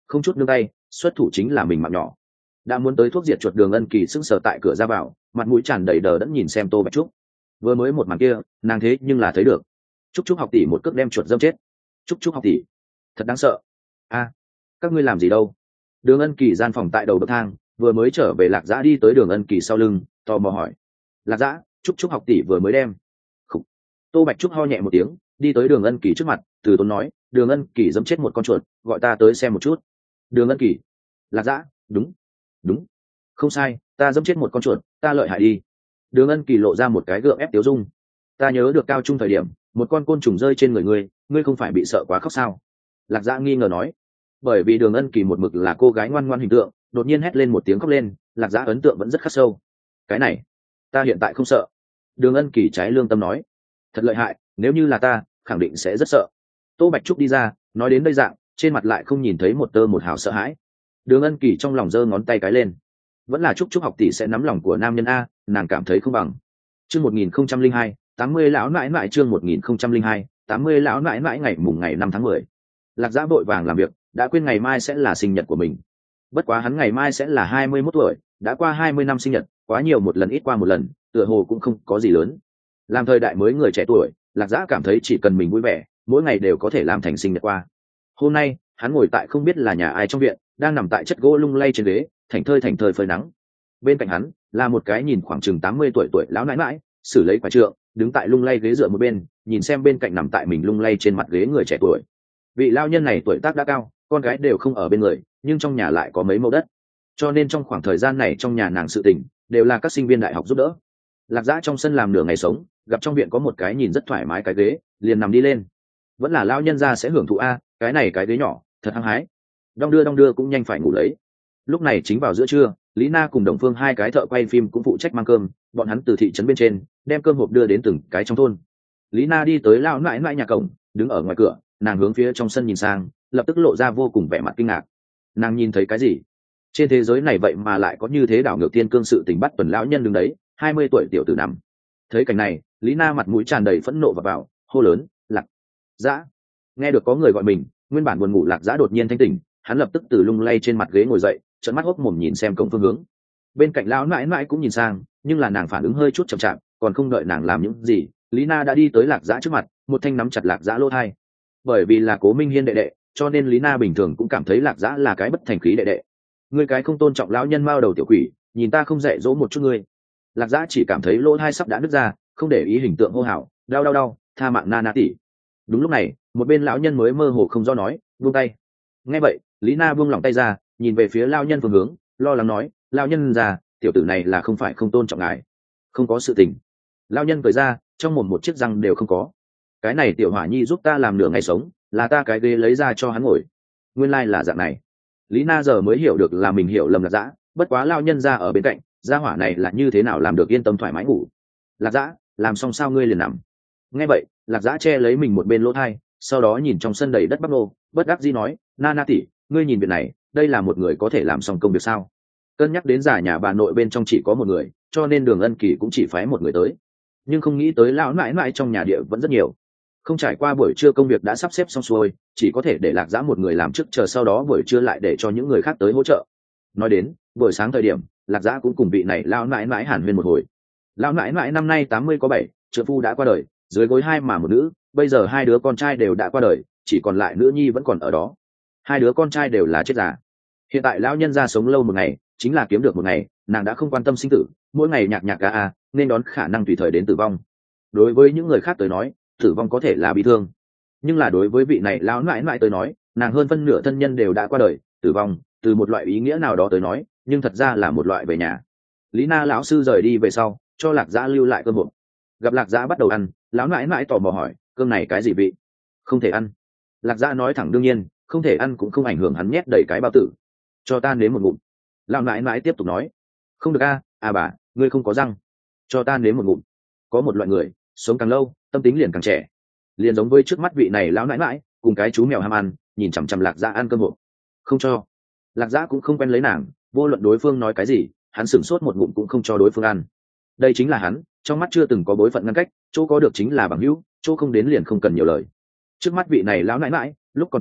không chút nương tay, xuất thủ chính là mình mạng nhỏ. Đã muốn tới thuốc diệt chuột, Đường Ân Kỳ sững sờ tại cửa ra vào, mặt mũi tràn đầy đờ đẫn nhìn xem Tô Bạch Trúc. Vừa mới một màn kia, nàng thế nhưng là thấy được. Trúc Trúc học tỷ một cước đem chuột dâm chết. Trúc Trúc học tỷ, thật đáng sợ. A, các ngươi làm gì đâu? Đường Ân Kỳ gian phòng tại đầu bậc thang, vừa mới trở về Lạc Dã đi tới Đường Ân Kỳ sau lưng, tò mò hỏi. Lạc Dã, Trúc Trúc học tỷ vừa mới đem. Khủ. Tô Bạch Trúc ho nhẹ một tiếng, đi tới Đường Ân Kỳ trước mặt, từ tốn nói, Đường Ân Kỳ dẫm chết một con chuột, gọi ta tới xem một chút. Đường Ân Kỳ. Lạc Dã, đúng, đúng, không sai, ta dẫm chết một con chuột, ta lợi hại đi. Đường Ân Kỳ lộ ra một cái gượng ép tiếu dung. Ta nhớ được cao trung thời điểm, một con côn trùng rơi trên người ngươi không phải bị sợ quá khóc sao? Lạc Dã nghi ngờ nói. Bởi vì Đường Ân Kỳ một mực là cô gái ngoan ngoan hình tượng, đột nhiên hét lên một tiếng khóc lên, Lạc Dã ấn tượng vẫn rất khắc sâu. Cái này, ta hiện tại không sợ. Đường Ân Kỳ trái lương tâm nói. Thật lợi hại, nếu như là ta, khẳng định sẽ rất sợ. Tô Bạch Trúc đi ra, nói đến đây dạng, trên mặt lại không nhìn thấy một tơ một hào sợ hãi. Đường Ân Kỳ trong lòng giơ ngón tay cái lên. Vẫn là Trúc Trúc học tỷ sẽ nắm lòng của nam nhân a, nàng cảm thấy không bằng. Chương 1002, 80 lão nãi nãi, chương 1002, 80 lão nãi nãi, ngày mùng ngày 5 tháng 10. Lạc Dã vội vàng làm việc, đã quên ngày mai sẽ là sinh nhật của mình. Bất quá hắn ngày mai sẽ là 21 tuổi, đã qua 20 năm sinh nhật, quá nhiều một lần ít qua một lần, tựa hồ cũng không có gì lớn. Làm thời đại mới người trẻ tuổi, Lạc Dã cảm thấy chỉ cần mình vui vẻ, mỗi ngày đều có thể làm thành sinh nhật qua. Hôm nay, hắn ngồi tại không biết là nhà ai trong viện, đang nằm tại chất gỗ lung lay trên ghế, thảnh thơi phơi nắng. Bên cạnh hắn là một cái nhìn khoảng chừng 80 tuổi lão nãi nãi, xử lấy quả trượng, đứng tại lung lay ghế dựa một bên, nhìn xem bên cạnh nằm tại mình lung lay trên mặt ghế người trẻ tuổi. Vị lão nhân này tuổi tác đã cao, con gái đều không ở bên người, nhưng trong nhà lại có mấy mẫu đất, cho nên trong khoảng thời gian này trong nhà nàng sự tình đều là các sinh viên đại học giúp đỡ. Lạc Dã trong sân làm nửa ngày sống, gặp trong viện có một cái nhìn rất thoải mái cái ghế, liền nằm đi lên. Vẫn là lão nhân gia sẽ hưởng thụ a, cái này cái ghế nhỏ thật hăng hái. Đong đưa cũng nhanh phải ngủ lấy. Lúc này chính vào giữa trưa, Lý Na cùng Đồng Phương hai cái thợ quay phim cũng phụ trách mang cơm, bọn hắn từ thị trấn bên trên đem cơm hộp đưa đến từng cái trong thôn. Lý Na đi tới lão nãi nãi nhà cổng, đứng ở ngoài cửa, nàng hướng phía trong sân nhìn sang, lập tức lộ ra vô cùng vẻ mặt kinh ngạc. Nàng nhìn thấy cái gì? Trên thế giới này vậy mà lại có như thế đảo ngược tiên cương sự tình, bắt tuần lão nhân đứng đấy, 20 tuổi tiểu tử nằm. Thấy cảnh này, Lý Na mặt mũi tràn đầy phẫn nộ và vào, hô lớn, Lạc Dã. Nghe được có người gọi mình, nguyên bản buồn ngủ Lạc Dã đột nhiên thanh tỉnh, hắn lập tức từ lung lay trên mặt ghế ngồi dậy, trợn mắt hốc mồm nhìn xem cổng phương hướng. Bên cạnh lão nãi nãi cũng nhìn sang, nhưng là nàng phản ứng hơi chút chậm chạp, còn không đợi nàng làm những gì, Lý Na đã đi tới Lạc Dã trước mặt, một thanh nắm chặt Lạc Dã lỗ tai. Bởi vì là Cố Minh Hiên đệ đệ, cho nên Lý Na bình thường cũng cảm thấy Lạc Dã là cái bất thành khí đệ đệ. Ngươi cái không tôn trọng lão nhân mao đầu tiểu quỷ, nhìn ta không dạy dỗ một chút ngươi. Lạc Dã chỉ cảm thấy lỗ tai sắp đã nứt ra, không để ý hình tượng hô hào, đau, tha mạng Na Na tỷ. Đúng lúc này, một bên lão nhân mới mơ hồ không do nói, buông tay. Nghe vậy, Lý Na buông lỏng tay ra, nhìn về phía lão nhân phương hướng, lo lắng nói, lão nhân già, tiểu tử này là không phải không tôn trọng ngài. Không có sự tình. Lão nhân cười ra, trong mồm một chiếc răng đều không có. Cái này tiểu hỏa nhi giúp ta làm nửa ngày sống, là ta cái ghế lấy ra cho hắn ngồi. Nguyên lai là dạng này. Lý Na giờ mới hiểu được là mình hiểu lầm Lạc Dã, bất quá lão nhân ra ở bên cạnh, gia hỏa này là như thế nào làm được yên tâm thoải mái ngủ. Lạc Dã, làm xong sao ngươi liền nằm? Nghe vậy, Lạc Dã che lấy mình một bên lỗ tai, sau đó nhìn trong sân đầy đất bắp nô, bất đắc dĩ nói, Na Na tỷ, ngươi nhìn việc này, đây là một người có thể làm xong công việc sao? Cân nhắc đến giả nhà bà nội bên trong chỉ có một người, cho nên Đường Ân Kỳ cũng chỉ phái một người tới, nhưng không nghĩ tới lão nãi nãi trong nhà địa vẫn rất nhiều. Không trải qua buổi trưa công việc đã sắp xếp xong xuôi, chỉ có thể để Lạc Dã một người làm trước, chờ sau đó buổi trưa lại để cho những người khác tới hỗ trợ. Nói đến buổi sáng thời điểm, Lạc Dã cũng cùng vị này lão nãi nãi hàn huyên một hồi. Lão nãi nãi năm nay 80 có 7, trợ phu đã qua đời, dưới gối hai mà một nữ, bây giờ hai đứa con trai đều đã qua đời, chỉ còn lại nữ nhi vẫn còn ở đó. Hai đứa con trai đều là chết già. Hiện tại lão nhân gia sống lâu một ngày chính là kiếm được một ngày, nàng đã không quan tâm sinh tử, mỗi ngày nhạc nhạc ga nên đón khả năng tùy thời đến tử vong. Đối với những người khác tới nói, tử vong có thể là bi thương, nhưng là đối với vị này lão nãi nãi tới nói, nàng hơn phân nửa thân nhân đều đã qua đời, tử vong từ một loại ý nghĩa nào đó tới nói, nhưng thật ra là một loại về nhà. Lý Na lão sư rời đi về sau, cho Lạc Dã lưu lại cơm hộp. Gặp Lạc Dã bắt đầu ăn, lão nãi nãi tò mò hỏi, cơm này cái gì vị? Không thể ăn. Lạc Dã nói thẳng đương nhiên, không thể ăn cũng không ảnh hưởng, hắn nhét đầy cái bao tử. Cho ta nếm một ngụm. Lão nãi nãi tiếp tục nói. Không được bà, ngươi không có răng. Cho ta nếm một ngụm. Có một loại người, sống càng lâu, tâm tính liền càng trẻ. Liền giống với trước mắt vị này lão nãi nãi, cùng cái chú mèo ham ăn, nhìn chằm chằm Lạc Dã ăn cơm hộp. Không cho. Lạc Dã cũng không quen lấy nàng, vô luận đối phương nói cái gì, hắn sửng sốt một ngụm cũng không cho đối phương ăn. Đây chính là hắn, trong mắt chưa từng có bối phận ngăn cách, chỗ có được chính là bằng hữu, chỗ không đến liền không cần nhiều lời. Trước mắt vị này lão nãi nãi, lúc còn trẻ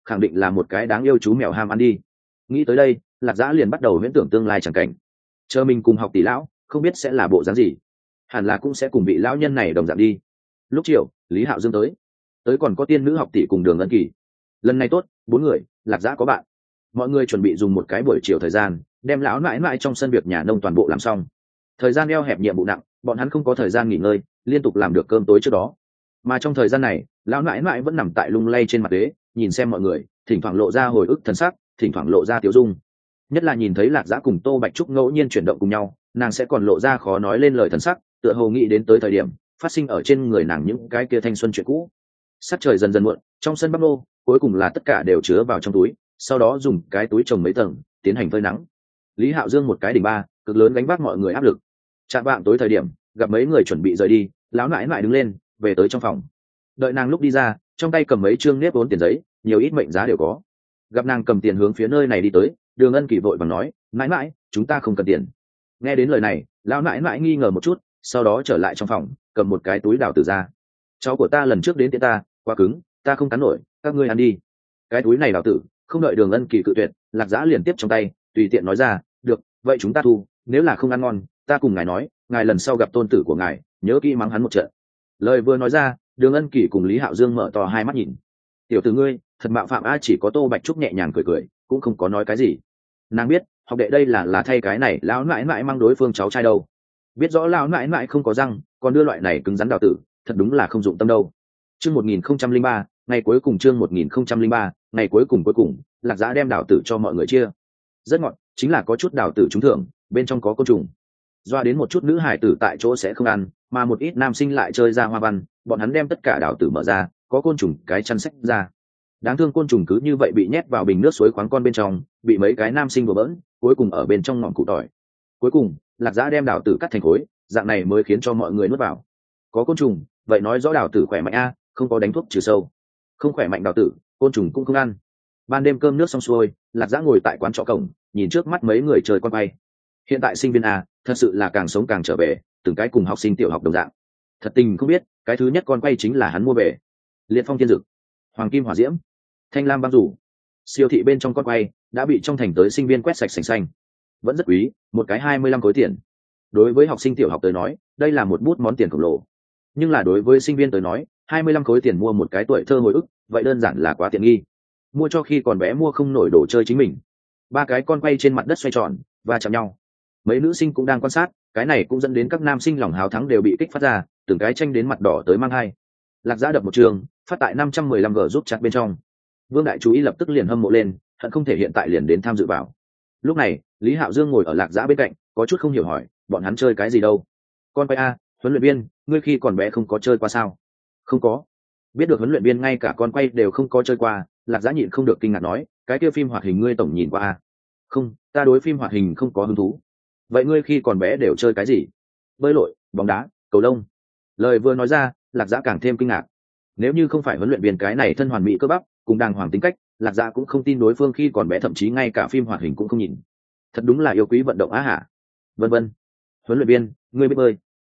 khẳng định là một cái đáng yêu chú mèo ham ăn đi. Nghĩ tới đây, lạc dã liền bắt đầu huyễn tưởng tương lai chẳng cảnh. Chờ mình cùng học tỷ lão, không biết sẽ là bộ dáng gì. Hẳn là cũng sẽ cùng vị lão nhân này đồng dạng đi. Lúc chiều, Lý Hạo Dương tới còn có tiên nữ học tỷ cùng Đường Ân Kỳ. Lần này tốt, 4 người, lạc dã có bạn. Mọi người chuẩn bị dùng một cái buổi chiều thời gian, đem lão nãi nãi trong sân việc nhà nông toàn bộ làm xong. Thời gian eo hẹp nhiệm vụ nặng, bọn hắn không có thời gian nghỉ ngơi, liên tục làm được cơm tối trước đó. Mà trong thời gian này, lão nãi nãi vẫn nằm tại lung lay trên mặt ghế, nhìn xem mọi người, thỉnh thoảng lộ ra hồi ức thần sắc, thỉnh thoảng lộ ra tiểu dung. Nhất là nhìn thấy lạc dã cùng Tô Bạch Trúc ngẫu nhiên chuyển động cùng nhau, nàng sẽ còn lộ ra khó nói lên lời thần sắc, tựa hồ nghĩ đến tới thời điểm phát sinh ở trên người nàng những cái kia thanh xuân chuyện cũ. Sắc trời dần dần muộn, trong sân bắp nô cuối cùng là tất cả đều chứa vào trong túi, sau đó dùng cái túi trồng mấy tầng tiến hành phơi nắng. Lý Hạo Dương một cái đỉnh ba, cực lớn gánh vác mọi người áp lực. Chạm vạng tối thời điểm, gặp mấy người chuẩn bị rời đi, lão nãi nãi đứng lên, về tới trong phòng. Đợi nàng lúc đi ra, trong tay cầm mấy trương nếp vốn tiền giấy, nhiều ít mệnh giá đều có. Gặp nàng cầm tiền hướng phía nơi này đi tới, Đường Ân Kỳ vội vàng nói, nãi nãi, chúng ta không cần tiền. Nghe đến lời này, lão nãi nãi nghi ngờ một chút, sau đó trở lại trong phòng, cầm một cái túi đào tử ra. Cháu của ta lần trước đến tiễn ta, quá cứng, ta không cắn nổi, các ngươi ăn đi. Cái túi này đào tử, không đợi Đường Ân Kỳ cự tuyệt, lạc dã liền tiếp trong tay, tùy tiện nói ra, được, vậy chúng ta thu, nếu là không ăn ngon, ta cùng ngài nói, ngài lần sau gặp tôn tử của ngài, nhớ kỹ mắng hắn một trận. Lời vừa nói ra, Đường Ân Kỳ cùng Lý Hạo Dương mở to hai mắt nhìn. Tiểu tử ngươi, thật mạo phạm a. Chỉ có Tô Bạch Trúc nhẹ nhàng cười cười, cũng không có nói cái gì. Nàng biết, học đệ đây là thay cái này lão nãi nãi mang đối phương cháu trai đâu. Biết rõ lão nãi nãi không có răng, còn đưa loại này cứng rắn đào tử, thật đúng là không dụng tâm đâu. Chương 1003, ngày cuối cùng chương 1003, ngày cuối cùng, lạc dã đem đào tử cho mọi người chia. Rất ngọt, chính là có chút đào tử trúng thưởng, bên trong có côn trùng. Doa đến một chút nữ hải tử tại chỗ sẽ không ăn, mà một ít nam sinh lại chơi ra hoa văn, bọn hắn đem tất cả đào tử mở ra, có côn trùng cái chăn xách ra. Đáng thương côn trùng cứ như vậy bị nhét vào bình nước suối khoáng con bên trong, bị mấy cái nam sinh đùa bỡn, cuối cùng ở bên trong ngọn củ tỏi. Cuối cùng, lạc dã đem đào tử cắt thành khối, dạng này mới khiến cho mọi người nuốt vào. Có côn trùng, vậy nói rõ đào tử khỏe mạnh a, không có đánh thuốc trừ sâu. Không khỏe mạnh đào tử, côn trùng cũng không ăn. Ban đêm cơm nước xong xuôi, lạc dã ngồi tại quán trọ cổng, nhìn trước mắt mấy người chơi con bay. Hiện tại sinh viên a, thật sự là càng sống càng trở về, từng cái cùng học sinh tiểu học đồng dạng. Thật tình không biết, cái thứ nhất con quay chính là hắn mua về. Liệt phong thiên dực, hoàng kim hỏa diễm, thanh lam băng rủ. Siêu thị bên trong con quay đã bị trong thành tới sinh viên quét sạch sành xanh. Vẫn rất quý, một cái 25 khối tiền. Đối với học sinh tiểu học tới nói, đây là một bút món tiền khổng lồ. Nhưng là đối với sinh viên tới nói, 25 khối tiền mua một cái tuổi thơ hồi ức, vậy đơn giản là quá tiện nghi. Mua cho khi còn bé mua không nổi đồ chơi chính mình. Ba cái con quay trên mặt đất xoay tròn và chạm nhau. Mấy nữ sinh cũng đang quan sát, cái này cũng dẫn đến các nam sinh lòng hào thắng đều bị kích phát ra, từng cái tranh đến mặt đỏ tới mang hai. Lạc dã đập một trường, phát tại 515 g giúp chặt bên trong. Vương đại chú ý lập tức liền hâm mộ lên, hận không thể hiện tại liền đến tham dự vào. Lúc này, Lý Hạo Dương ngồi ở lạc dã bên cạnh, có chút không hiểu hỏi, bọn hắn chơi cái gì đâu? Con quay a, huấn luyện viên, ngươi khi còn bé không có chơi qua sao? Không có. Biết được huấn luyện viên ngay cả con quay đều không có chơi qua, lạc dã nhịn không được kinh ngạc nói, cái kia phim hoạt hình ngươi tổng nhìn qua a? Không, ta đối phim hoạt hình không có hứng thú. Vậy ngươi khi còn bé đều chơi cái gì? Bơi lội, bóng đá, cầu lông. Lời vừa nói ra, lạc dã càng thêm kinh ngạc. Nếu như không phải huấn luyện viên cái này thân hoàn mỹ cơ bắp cùng đàng hoàng tính cách, lạc dã cũng không tin đối phương khi còn bé thậm chí ngay cả phim hoạt hình cũng không nhìn. Thật đúng là yêu quý vận động á hả? Vân vân. Huấn luyện viên, ngươi biết bơi?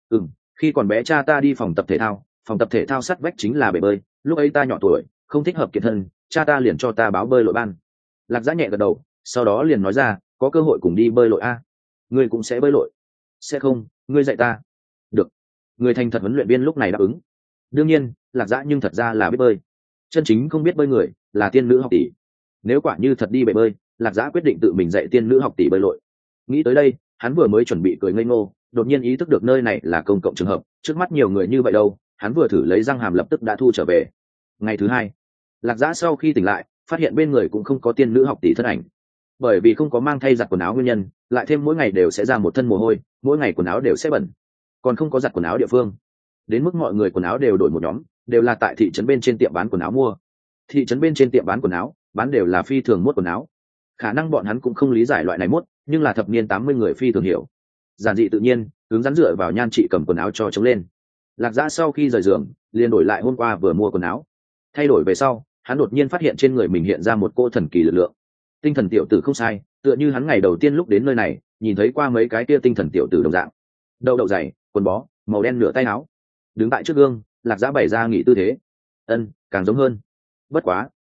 Khi còn bé cha ta đi phòng tập thể thao sát vách chính là bể bơi, lúc ấy ta nhỏ tuổi, không thích hợp kiệt thân, cha ta liền cho ta báo bơi lội ban. Lạc dã nhẹ gật đầu, sau đó liền nói ra, có cơ hội cùng đi bơi lội a. Ngươi cũng sẽ bơi lội? Sẽ không, ngươi dạy ta. Được. Người thành thật huấn luyện viên lúc này đáp ứng. Đương nhiên, lạc dã nhưng thật ra là biết bơi. Chân chính không biết bơi người là tiên nữ học tỷ. Nếu quả như thật đi bể bơi, lạc dã quyết định tự mình dạy tiên nữ học tỷ bơi lội. Nghĩ tới đây, hắn vừa mới chuẩn bị cười ngây ngô, đột nhiên ý thức được nơi này là công cộng trường hợp, trước mắt nhiều người như vậy đâu, hắn vừa thử lấy răng hàm lập tức đã thu trở về. Ngày thứ hai, lạc dã sau khi tỉnh lại, phát hiện bên người cũng không có tiên nữ học tỷ thân ảnh. Bởi vì không có mang thay giặt quần áo nguyên nhân, lại thêm mỗi ngày đều sẽ ra một thân mồ hôi, mỗi ngày quần áo đều sẽ bẩn, còn không có giặt quần áo địa phương. Đến mức mọi người quần áo đều đổi một nhóm, đều là tại thị trấn bên trên tiệm bán quần áo mua. Thị trấn bên trên tiệm bán quần áo, bán đều là phi thường mốt quần áo. Khả năng bọn hắn cũng không lý giải loại này mốt, nhưng là thập niên 80 người phi thường hiểu. Giản dị tự nhiên, hướng rắn dựa vào nhan trị cầm quần áo cho chống lên. Lạc dã sau khi rời giường, liền đổi lại hôm qua vừa mua quần áo. Thay đổi về sau, hắn đột nhiên phát hiện trên người mình hiện ra một cô thần kỳ lực lượng. Tinh thần tiểu tử không sai, tựa như hắn ngày đầu tiên lúc đến nơi này, nhìn thấy qua mấy cái kia tinh thần tiểu tử đồng dạng. Đậu dày, quần bó, màu đen nửa tay áo. Đứng tại trước gương, lạc dã bày ra nghỉ tư thế. Càng giống hơn. Bất quá,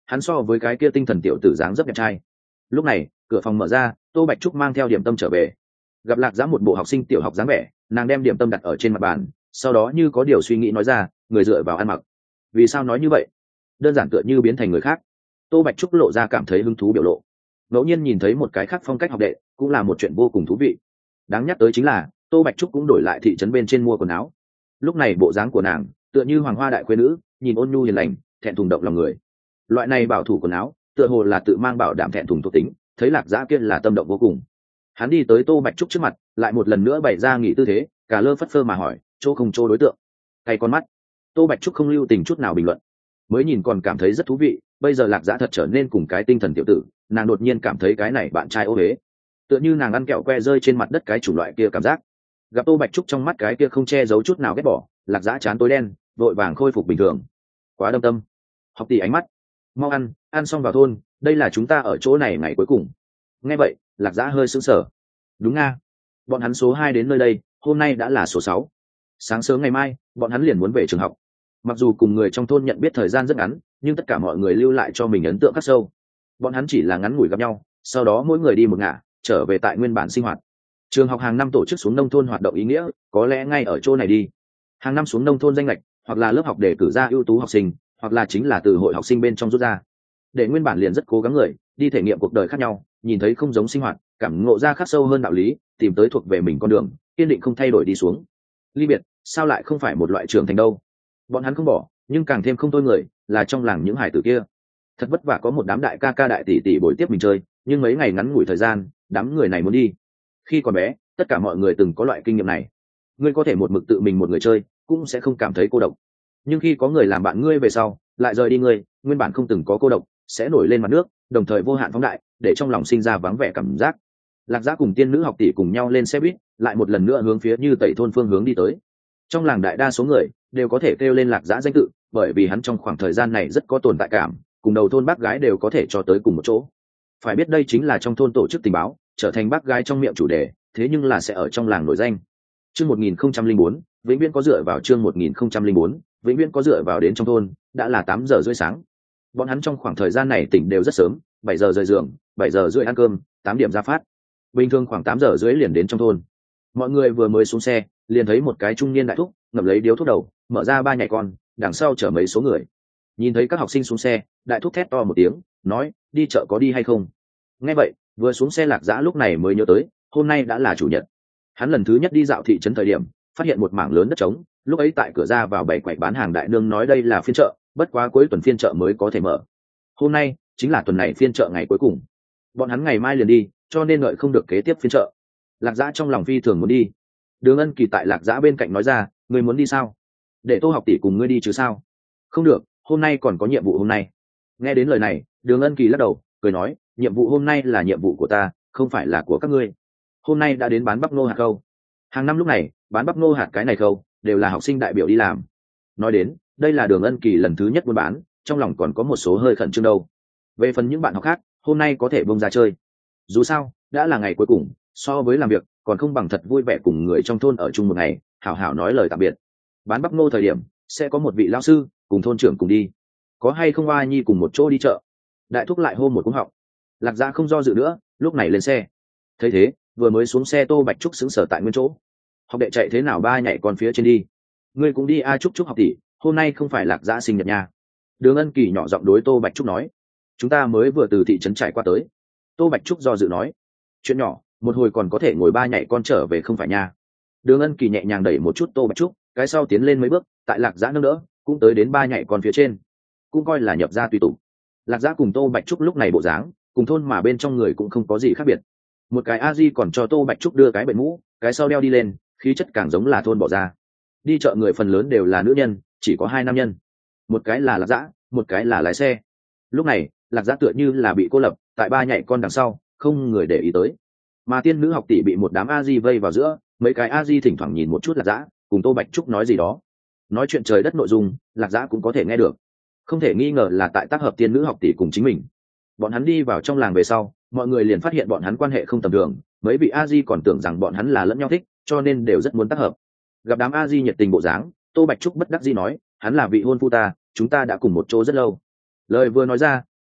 hắn so với cái kia tinh thần tiểu tử dáng rất đẹp trai. Lúc này cửa phòng mở ra, Tô Bạch Trúc mang theo điểm tâm trở về, gặp Lạc Giã một bộ học sinh tiểu học dáng vẻ, nàng đem điểm tâm đặt ở trên mặt bàn, sau đó như có điều suy nghĩ nói ra, người dựa vào ăn mặc. Vì sao nói như vậy? Đơn giản tựa như biến thành người khác. Tô Bạch Trúc lộ ra cảm thấy hứng thú biểu lộ. Ngẫu nhiên nhìn thấy một cái khác phong cách học đệ cũng là một chuyện vô cùng thú vị. Đáng nhắc tới chính là Tô Bạch Trúc cũng đổi lại thị trấn bên trên mua quần áo. Lúc này bộ dáng của nàng tựa như hoàng hoa đại khuê nữ, nhìn ôn nhu hiền lành, thẹn thùng động lòng người. Loại này bảo thủ quần áo tựa hồ là tự mang bảo đảm thẹn thùng thuộc tính, thấy Lạc Giã kia là tâm động vô cùng. Hắn đi tới Tô Bạch Trúc trước mặt, lại một lần nữa bày ra nghỉ tư thế, cả lơ phất phơ mà hỏi, chỗ không chỗ đối tượng. Cay con mắt. Tô Bạch Trúc không lưu tình chút nào bình luận, mới nhìn còn cảm thấy rất thú vị, bây giờ Lạc Giã thật trở nên cùng cái tinh thần tiểu tử, nàng đột nhiên cảm thấy cái này bạn trai ô huế, tựa như nàng ăn kẹo que rơi trên mặt đất cái chủng loại kia cảm giác. Gặp Tô Bạch Trúc trong mắt cái kia không che giấu chút nào ghét bỏ, Lạc Giã chán tối đen, vội vàng khôi phục bình thường. Quá đâm tâm. Học tỷ ánh mắt. Mau ăn, ăn xong vào thôn, đây là chúng ta ở chỗ này ngày cuối cùng. Nghe vậy, Lạc Giã hơi sững sờ. Đúng nga, bọn hắn số 2 đến nơi đây, hôm nay đã là số 6. Sáng sớm ngày mai, bọn hắn liền muốn về trường học. Mặc dù cùng người trong thôn nhận biết thời gian rất ngắn, nhưng tất cả mọi người lưu lại cho mình ấn tượng khắc sâu. Bọn hắn chỉ là ngắn ngủi gặp nhau, sau đó mỗi người đi một ngả, trở về tại nguyên bản sinh hoạt. Trường học hàng năm tổ chức xuống nông thôn hoạt động ý nghĩa, có lẽ ngay ở chỗ này đi. Hàng năm xuống nông thôn danh lệch, hoặc là lớp học để cử ra ưu tú học sinh, hoặc là chính là từ hội học sinh bên trong rút ra. Để nguyên bản liền rất cố gắng người, đi thể nghiệm cuộc đời khác nhau, nhìn thấy không giống sinh hoạt, cảm ngộ ra khắc sâu hơn đạo lý, tìm tới thuộc về mình con đường, kiên định không thay đổi đi xuống. Ly biệt, sao lại không phải một loại trưởng thành đâu? Bọn hắn không bỏ, nhưng càng thêm không thôi người, là trong làng những hải tử kia. Thật vất vả có một đám đại ca ca đại tỷ tỷ bồi tiếp mình chơi, nhưng mấy ngày ngắn ngủi thời gian, đám người này muốn đi. Khi còn bé, tất cả mọi người từng có loại kinh nghiệm này. Ngươi có thể một mực tự mình một người chơi, cũng sẽ không cảm thấy cô độc. Nhưng khi có người làm bạn ngươi về sau, lại rời đi ngươi, nguyên bản không từng có cô độc, sẽ nổi lên mặt nước, đồng thời vô hạn phóng đại, để trong lòng sinh ra vắng vẻ cảm giác. Lạc Giã cùng tiên nữ học tỷ cùng nhau lên xe buýt, lại một lần nữa hướng phía Như Tẩy thôn phương hướng đi tới. Trong làng đại đa số người đều có thể kêu lên Lạc Giã danh tự, bởi vì hắn trong khoảng thời gian này rất có tồn tại cảm, cùng đầu thôn bác gái đều có thể cho tới cùng một chỗ. Phải biết đây chính là trong thôn tổ chức tình báo, trở thành bác gái trong miệng chủ đề, thế nhưng là sẽ ở trong làng nổi danh. Chương 1004, vĩnh viễn có dựa vào chương 1004, vĩnh viễn có dựa vào đến trong thôn, đã là 8 giờ rưỡi sáng. Bọn hắn trong khoảng thời gian này tỉnh đều rất sớm, 7 giờ rời giường, 7 giờ rưỡi ăn cơm, 8 điểm ra phát. Bình thường khoảng 8 giờ rưỡi liền đến trong thôn. Mọi người vừa mới xuống xe, liền thấy một cái trung niên đại thúc, ngậm lấy điếu thuốc đầu, mở ra 3 nhảy con, đằng sau chở mấy số người. Nhìn thấy các học sinh xuống xe, đại thúc thét to một tiếng, nói, đi chợ có đi hay không? Nghe vậy, vừa xuống xe Lạc Giã lúc này mới nhớ tới, hôm nay đã là chủ nhật. Hắn lần thứ nhất đi dạo thị trấn thời điểm, phát hiện một mảng lớn đất trống, lúc ấy tại cửa ra vào bày quầy bán hàng đại nương nói đây là phiên chợ, bất quá cuối tuần phiên chợ mới có thể mở. Hôm nay chính là tuần này phiên chợ ngày cuối cùng. Bọn hắn ngày mai liền đi, cho nên đợi không được kế tiếp phiên chợ. Lạc Giã trong lòng phi thường muốn đi. Đường Ân Kỳ tại Lạc Giã bên cạnh nói ra, ngươi muốn đi sao? Để Tô học tỷ cùng ngươi đi chứ sao? Không được, hôm nay còn có nhiệm vụ hôm nay. Nghe đến lời này, Đường Ân Kỳ lắc đầu, cười nói, nhiệm vụ hôm nay là nhiệm vụ của ta, không phải là của các ngươi. Hôm nay đã đến bán bắp ngô hạt khâu. Hàng năm lúc này, bán bắp ngô hạt cái này khâu đều là học sinh đại biểu đi làm. Nói đến, đây là Đường Ân Kỳ lần thứ nhất buôn bán, trong lòng còn có một số hơi khẩn trương đâu. Về phần những bạn học khác, hôm nay có thể bông ra chơi. Dù sao, đã là ngày cuối cùng, so với làm việc, còn không bằng thật vui vẻ cùng người trong thôn ở chung một ngày, hảo hảo nói lời tạm biệt. Bán bắp ngô thời điểm, sẽ có một vị lao sư cùng thôn trưởng cùng đi. Có hay không Hoa Nhi cùng một chỗ đi chợ? Đại thúc lại hô một cú họng. Lạc Giã không do dự nữa, lúc này lên xe. Thấy thế, vừa mới xuống xe Tô Bạch Trúc sững sờ tại nguyên chỗ. Học đệ chạy thế nào ba nhảy con phía trên đi? Ngươi cũng đi a Trúc Trúc học tỷ, hôm nay không phải Lạc Giã sinh nhật nha. Đường Ân Kỳ nhỏ giọng đối Tô Bạch Trúc nói. Chúng ta mới vừa từ thị trấn trải qua tới. Tô Bạch Trúc do dự nói. Chuyện nhỏ, một hồi còn có thể ngồi ba nhảy con trở về không phải nha. Đường Ân Kỳ nhẹ nhàng đẩy một chút Tô Bạch Trúc, cái sau tiến lên mấy bước, tại Lạc Giã nâng đỡ, cũng tới đến ba nhảy con phía trên, cũng coi là nhập ra tùy tụ. Lạc Giã cùng Tô Bạch Trúc lúc này bộ dáng, cùng thôn mà bên trong người cũng không có gì khác biệt. Một cái a di còn cho Tô Bạch Trúc đưa cái bệnh mũ, cái sau đeo đi lên, khí chất càng giống là thôn bỏ ra. Đi chợ người phần lớn đều là nữ nhân, chỉ có 2 nam nhân, một cái là Lạc Giã, một cái là lái xe. Lúc này Lạc Giã tựa như là bị cô lập tại ba nhảy con đằng sau, không người để ý tới. Mà tiên nữ học tỷ bị một đám a di vây vào giữa, mấy cái a di thỉnh thoảng nhìn một chút Lạc Giã, cùng Tô Bạch Trúc nói gì đó, nói chuyện trời đất nội dung Lạc Giã cũng có thể nghe được. Không thể nghi ngờ là tại tác hợp tiên nữ học tỷ cùng chính mình. Bọn hắn đi vào trong làng về sau, mọi người liền phát hiện bọn hắn quan hệ không tầm thường, mấy vị a di còn tưởng rằng bọn hắn là lẫn nhau thích, cho nên đều rất muốn tác hợp. Gặp đám a di nhiệt tình bộ dáng, Tô Bạch Trúc bất đắc dĩ nói, hắn là vị hôn phu ta, chúng ta đã cùng một chỗ rất lâu. Lời vừa nói ra,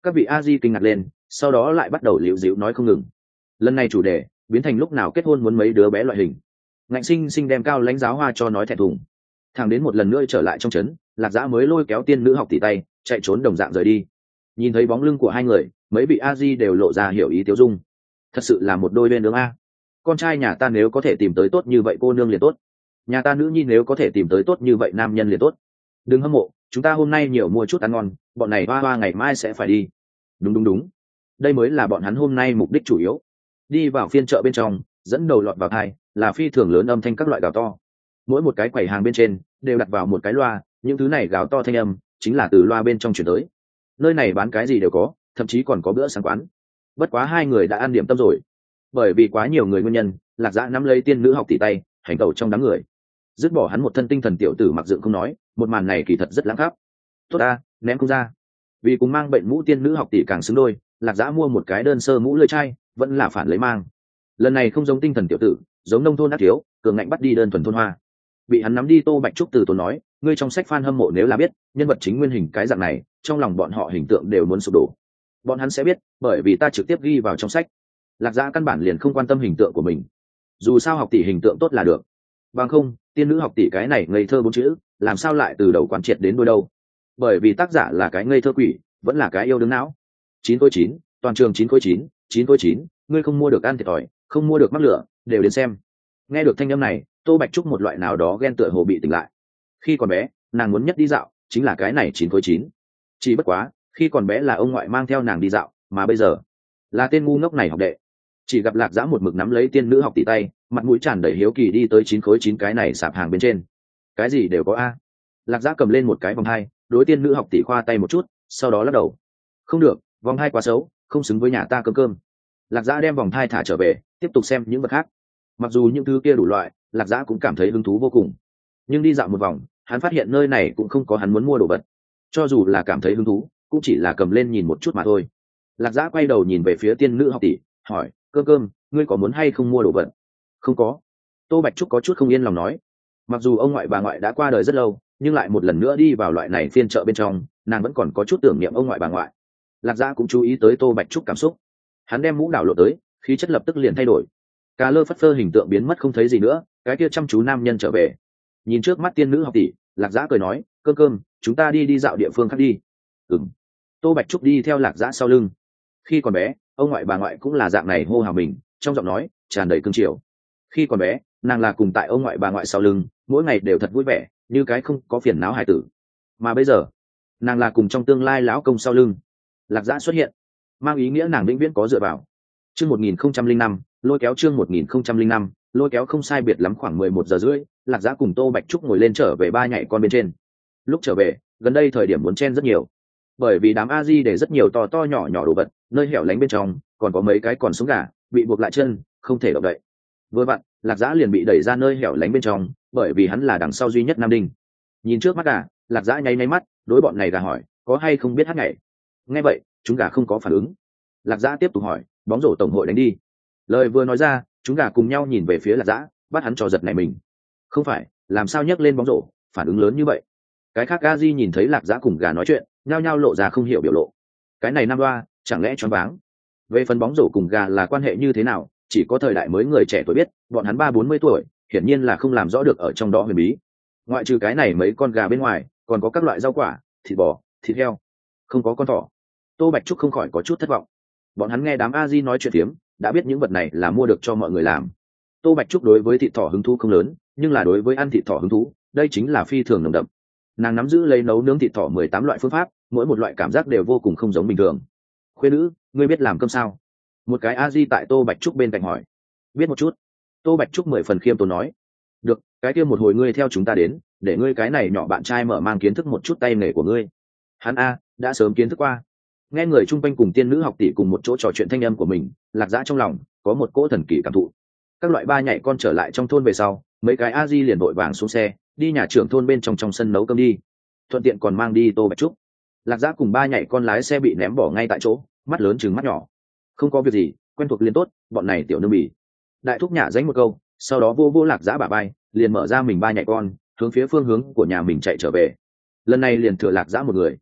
Các vị a di kinh ngạc lên, sau đó lại bắt đầu liễu dịu nói không ngừng. Lần này chủ đề biến thành lúc nào kết hôn muốn mấy đứa bé loại hình. Ngạnh sinh sinh đem Cao Lãnh giáo hoa cho nói thẹn thùng. Thằng đến một lần nữa trở lại trong trấn, Lạc Dã mới lôi kéo tiên nữ học tỷ tay chạy trốn đồng dạng rời đi. Nhìn thấy bóng lưng của hai người, mấy vị a di đều lộ ra hiểu ý tiêu dung. Thật sự là một đôi bên nướng a. Con trai nhà ta nếu có thể tìm tới tốt như vậy cô nương liền tốt, nhà ta nữ nhi nếu có thể tìm tới tốt như vậy nam nhân liền tốt. Đừng hâm mộ, chúng ta hôm nay nhiều mua chút ăn ngon, bọn này hoa hoa ngày mai sẽ phải đi. Đúng đúng đúng, đây mới là bọn hắn hôm nay mục đích chủ yếu. Đi vào phiên chợ bên trong, dẫn đầu lọt vào thai là phi thường lớn âm thanh các loại gào to. Mỗi một cái quầy hàng bên trên đều đặt vào một cái loa, những thứ này gào to thanh âm chính là từ loa bên trong chuyển tới. Nơi này bán cái gì đều có, thậm chí còn có bữa sáng quán. Bất quá hai người đã ăn điểm tâm rồi, bởi vì quá nhiều người nguyên nhân, Lạc Dã nắm lấy tiên nữ học tỷ tay hành tẩu trong đám người, dứt bỏ hắn một thân tinh thần tiểu tử mặc dựng không nói, một màn này kỳ thật rất lãng khắp. Tốt ta, ném không ra. Vì cùng mang bệnh mũ tiên nữ học tỷ càng xứng đôi, Lạc Dã mua một cái đơn sơ mũ lưỡi chai, vẫn là phản lấy mang. Lần này không giống tinh thần tiểu tử, giống nông thôn ác thiếu, cường ngạnh bắt đi đơn thuần thôn hoa. Bị hắn nắm đi Tô Bạch Trúc từ tốn nói, ngươi trong sách fan hâm mộ nếu là biết nhân vật chính nguyên hình cái dạng này, trong lòng bọn họ hình tượng đều muốn sụp đổ. Bọn hắn sẽ biết, bởi vì ta trực tiếp ghi vào trong sách. Lạc Dã căn bản liền không quan tâm hình tượng của mình, dù sao học tỷ hình tượng tốt là được. Bằng không, tiên nữ học tỷ cái này ngây thơ bốn chữ, làm sao lại từ đầu quán triệt đến đuôi đâu? Bởi vì tác giả là cái ngây thơ quỷ, vẫn là cái yêu đương não. 9/9, toàn trường 9/9, 9/9, ngươi không mua được ăn thiệt thòi, không mua được mắc lửa, đều đến xem. Nghe được thanh âm này, Tô Bạch Trúc một loại nào đó ghen tựa hồ bị tỉnh lại. Khi còn bé, nàng muốn nhất đi dạo chính là cái này 9/9. Chỉ bất quá, khi còn bé là ông ngoại mang theo nàng đi dạo, mà bây giờ là tên ngu ngốc này học đệ. Chỉ gặp Lạc Dã một mực nắm lấy tiên nữ học tỷ tay, mặt mũi tràn đầy hiếu kỳ đi tới 9/9 cái này sạp hàng bên trên. Cái gì đều có a. Lạc Dã cầm lên một cái vòng hai, đối tiên nữ học tỷ khoa tay một chút, sau đó lắc đầu. Không được, vòng hai quá xấu, không xứng với nhà ta cơm cơm. Lạc Dã đem vòng hai thả trở về, tiếp tục xem những vật khác. Mặc dù những thứ kia đủ loại, Lạc Dã cũng cảm thấy hứng thú vô cùng. Nhưng đi dạo một vòng, hắn phát hiện nơi này cũng không có hắn muốn mua đồ vật. Cho dù là cảm thấy hứng thú, cũng chỉ là cầm lên nhìn một chút mà thôi. Lạc Dã quay đầu nhìn về phía tiên nữ học tỷ, hỏi, cơm cơm, ngươi có muốn hay không mua đồ vật? Không có. Tô Bạch Trúc có chút không yên lòng nói. Mặc dù ông ngoại bà ngoại đã qua đời rất lâu, nhưng lại một lần nữa đi vào loại này phiên chợ bên trong, nàng vẫn còn có chút tưởng niệm ông ngoại bà ngoại. Lạc Dã cũng chú ý tới Tô Bạch Trúc cảm xúc. Hắn đem mũ đảo lộ tới, khí chất lập tức liền thay đổi. Cà lơ phất phơ hình tượng biến mất không thấy gì nữa, cái kia chăm chú nam nhân trở về. Nhìn trước mắt tiên nữ học tỷ, Lạc Dã cười nói, cơm cơm, chúng ta đi dạo địa phương khác đi. Ừm. Tô Bạch Trúc đi theo Lạc Dã sau lưng. Khi còn bé, ông ngoại bà ngoại cũng là dạng này hô hào mình, trong giọng nói tràn đầy cương triều. Khi còn bé, nàng là cùng tại ông ngoại bà ngoại sau lưng, mỗi ngày đều thật vui vẻ, như cái không có phiền não hài tử. Mà bây giờ, nàng là cùng trong tương lai lão công sau lưng. Lạc Dã xuất hiện, mang ý nghĩa nàng vĩnh viễn có dựa vào. Chương 1005, lôi kéo chương 1005, lôi kéo không sai biệt lắm khoảng 11 giờ rưỡi, Lạc Dã cùng Tô Bạch Trúc ngồi lên trở về ba nhảy con bên trên. Lúc trở về, gần đây thời điểm muốn chen rất nhiều, bởi vì đám a di để rất nhiều to to nhỏ nhỏ đồ vật, nơi hẻo lánh bên trong còn có mấy cái còn sống gà bị buộc lại chân, không thể động đậy. Vừa vặn, Lạc Dã liền bị đẩy ra nơi hẻo lánh bên trong, bởi vì hắn là đằng sau duy nhất nam đinh. Nhìn trước mắt gà, Lạc Dã nháy nháy mắt, đối bọn này gà hỏi, có hay không biết hát nhảy? Nghe vậy, chúng gà không có phản ứng. Lạc Dã tiếp tục hỏi, bóng rổ tổng hội đánh đi. Lời vừa nói ra, chúng gà cùng nhau nhìn về phía Lạc Dã, bắt hắn trò giật này mình. Không phải, làm sao nhấc lên bóng rổ, phản ứng lớn như vậy? Cái khác a di nhìn thấy Lạc Dã cùng gà nói chuyện, nhao nhao lộ ra không hiểu biểu lộ. Cái này nam đoa, chẳng lẽ choáng váng? Về phần bóng rổ cùng gà là quan hệ như thế nào, chỉ có thời đại mới người trẻ tuổi biết, bọn hắn 30-40 tuổi, hiển nhiên là không làm rõ được ở trong đó huyền bí. Ngoại trừ cái này mấy con gà bên ngoài, còn có các loại rau quả, thịt bò, thịt heo, không có con thỏ. Tô Bạch Trúc không khỏi có chút thất vọng. Bọn hắn nghe đám a di nói chuyện tiếm, đã biết những vật này là mua được cho mọi người làm. Tô Bạch Trúc đối với thịt thỏ hứng thú không lớn, nhưng là đối với ăn thịt thỏ hứng thú, đây chính là phi thường nồng đậm. Nàng nắm giữ lấy nấu nướng thịt thỏ 18 loại phương pháp, mỗi một loại cảm giác đều vô cùng không giống bình thường. Khuê nữ, ngươi biết làm cơm sao? Một cái a di tại Tô Bạch Trúc bên cạnh hỏi. Biết một chút. Tô Bạch Trúc 10 phần khiêm tốn nói. Được, cái kia một hồi ngươi theo chúng ta đến, để ngươi cái này nhỏ bạn trai mở mang kiến thức một chút tay nghề của ngươi. Hắn a đã sớm kiến thức qua. Nghe người chung quanh cùng tiên nữ học tỷ cùng một chỗ trò chuyện thanh âm của mình, Lạc Dã trong lòng có một cỗ thần kỳ cảm thụ. Các loại ba nhảy con trở lại trong thôn về sau, mấy cái a di liền vội vàng xuống xe, đi nhà trưởng thôn bên trong sân nấu cơm đi, thuận tiện còn mang đi Tô Bạch Trúc. Lạc Dã cùng ba nhảy con lái xe bị ném bỏ ngay tại chỗ, mắt lớn chừng mắt nhỏ. Không có việc gì, quen thuộc liền tốt, bọn này tiểu nương bỉ. Đại thúc nhả dánh một câu, sau đó vô vô Lạc Dã bả bay, liền mở ra mình ba nhảy con, hướng phía phương hướng của nhà mình chạy trở về. Lần này liền thừa Lạc Dã một người.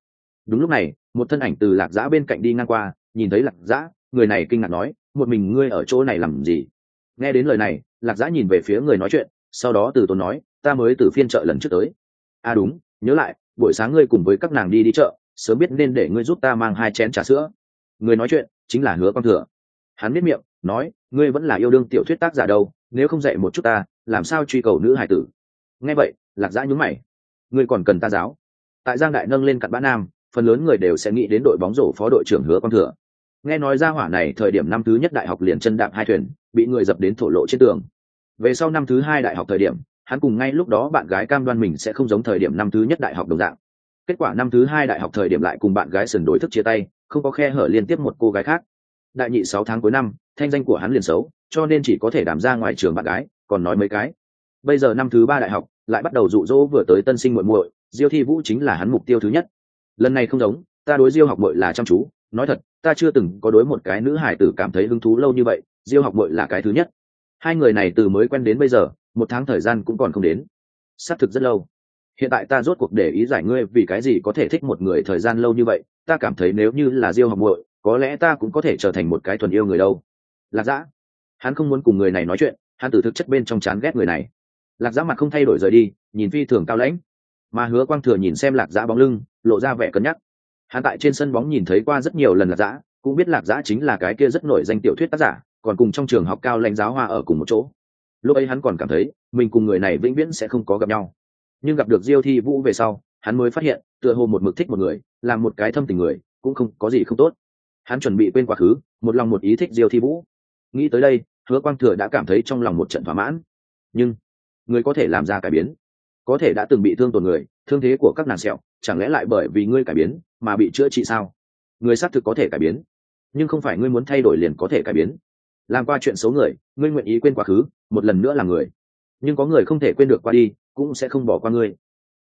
Đúng lúc này một thân ảnh từ Lạc Dã bên cạnh đi ngang qua, nhìn thấy Lạc Dã, người này kinh ngạc nói, một mình ngươi ở chỗ này làm gì? Nghe đến lời này, Lạc Dã nhìn về phía người nói chuyện, sau đó từ tốn nói, ta mới từ phiên chợ lần trước tới. À đúng, nhớ lại, buổi sáng ngươi cùng với các nàng đi chợ, sớm biết nên để ngươi giúp ta mang 2 chén trà sữa. Người nói chuyện chính là Hứa Quang Thừa. Hắn biết miệng nói, ngươi vẫn là yêu đương tiểu thuyết tác giả đâu, nếu không dạy một chút ta, làm sao truy cầu nữ hải tử? Nghe vậy, Lạc Dã nhướng mày, ngươi còn cần ta giáo? Tại Giang Đại nâng lên cặn bã nam, phần lớn người đều sẽ nghĩ đến đội bóng rổ phó đội trưởng Hứa Quang Thừa. Nghe nói ra hỏa này thời điểm năm thứ nhất đại học liền chân đạp 2 thuyền, bị người dập đến thổ lộ trên tường. Về sau năm thứ 2 đại học thời điểm, hắn cùng ngay lúc đó bạn gái cam đoan mình sẽ không giống thời điểm năm thứ nhất đại học đồng dạng. Kết quả năm thứ 2 đại học thời điểm lại cùng bạn gái sần đối thức chia tay, không có khe hở liên tiếp một cô gái khác. Đại nhị 6 tháng cuối năm, thanh danh của hắn liền xấu, cho nên chỉ có thể đảm ra ngoài trường bạn gái, còn nói mấy cái. Bây giờ năm thứ 3 đại học, lại bắt đầu dụ dỗ vừa tới tân sinh muội muội, Diêu Thi Vũ chính là hắn mục tiêu thứ nhất. Lần này không giống, ta đối Diêu học muội là chăm chú, nói thật, ta chưa từng có đối một cái nữ hải tử cảm thấy hứng thú lâu như vậy, Diêu học muội là cái thứ nhất. Hai người này từ mới quen đến bây giờ, 1 tháng thời gian cũng còn không đến. Xác thực rất lâu. Hiện tại ta rốt cuộc để ý giải ngươi vì cái gì có thể thích một người thời gian lâu như vậy, ta cảm thấy nếu như là Diêu học muội, có lẽ ta cũng có thể trở thành một cái thuần yêu người đâu. Lạc Dã, hắn không muốn cùng người này nói chuyện, hắn từ thực chất bên trong chán ghét người này. Lạc Dã mặt không thay đổi rời đi, nhìn phi thường cao lãnh. Mà Hứa Quang Thừa nhìn xem Lạc Dã bóng lưng, lộ ra vẻ cân nhắc. Hắn tại trên sân bóng nhìn thấy qua rất nhiều lần Lạc Dã, cũng biết Lạc Dã chính là cái kia rất nổi danh tiểu thuyết tác giả, còn cùng trong trường học cao lãnh giáo hoa ở cùng một chỗ. Lúc ấy hắn còn cảm thấy mình cùng người này vĩnh viễn sẽ không có gặp nhau, nhưng gặp được Diêu Thi Vũ về sau, hắn mới phát hiện tựa hồ một mực thích một người, làm một cái thâm tình người cũng không có gì không tốt. Hắn chuẩn bị quên quá khứ, một lòng một ý thích Diêu Thi Vũ. Nghĩ tới đây, Hứa Quang Thừa đã cảm thấy trong lòng một trận thỏa mãn. Nhưng người có thể làm ra cải biến, có thể đã từng bị thương tổn người, thương thế của các nàng sẹo chẳng lẽ lại bởi vì ngươi cải biến mà bị chữa trị sao? Người xác thực có thể cải biến, nhưng không phải ngươi muốn thay đổi liền có thể cải biến. Làm qua chuyện xấu người, ngươi nguyện ý quên quá khứ, một lần nữa là người, nhưng có người không thể quên được qua đi, cũng sẽ không bỏ qua ngươi.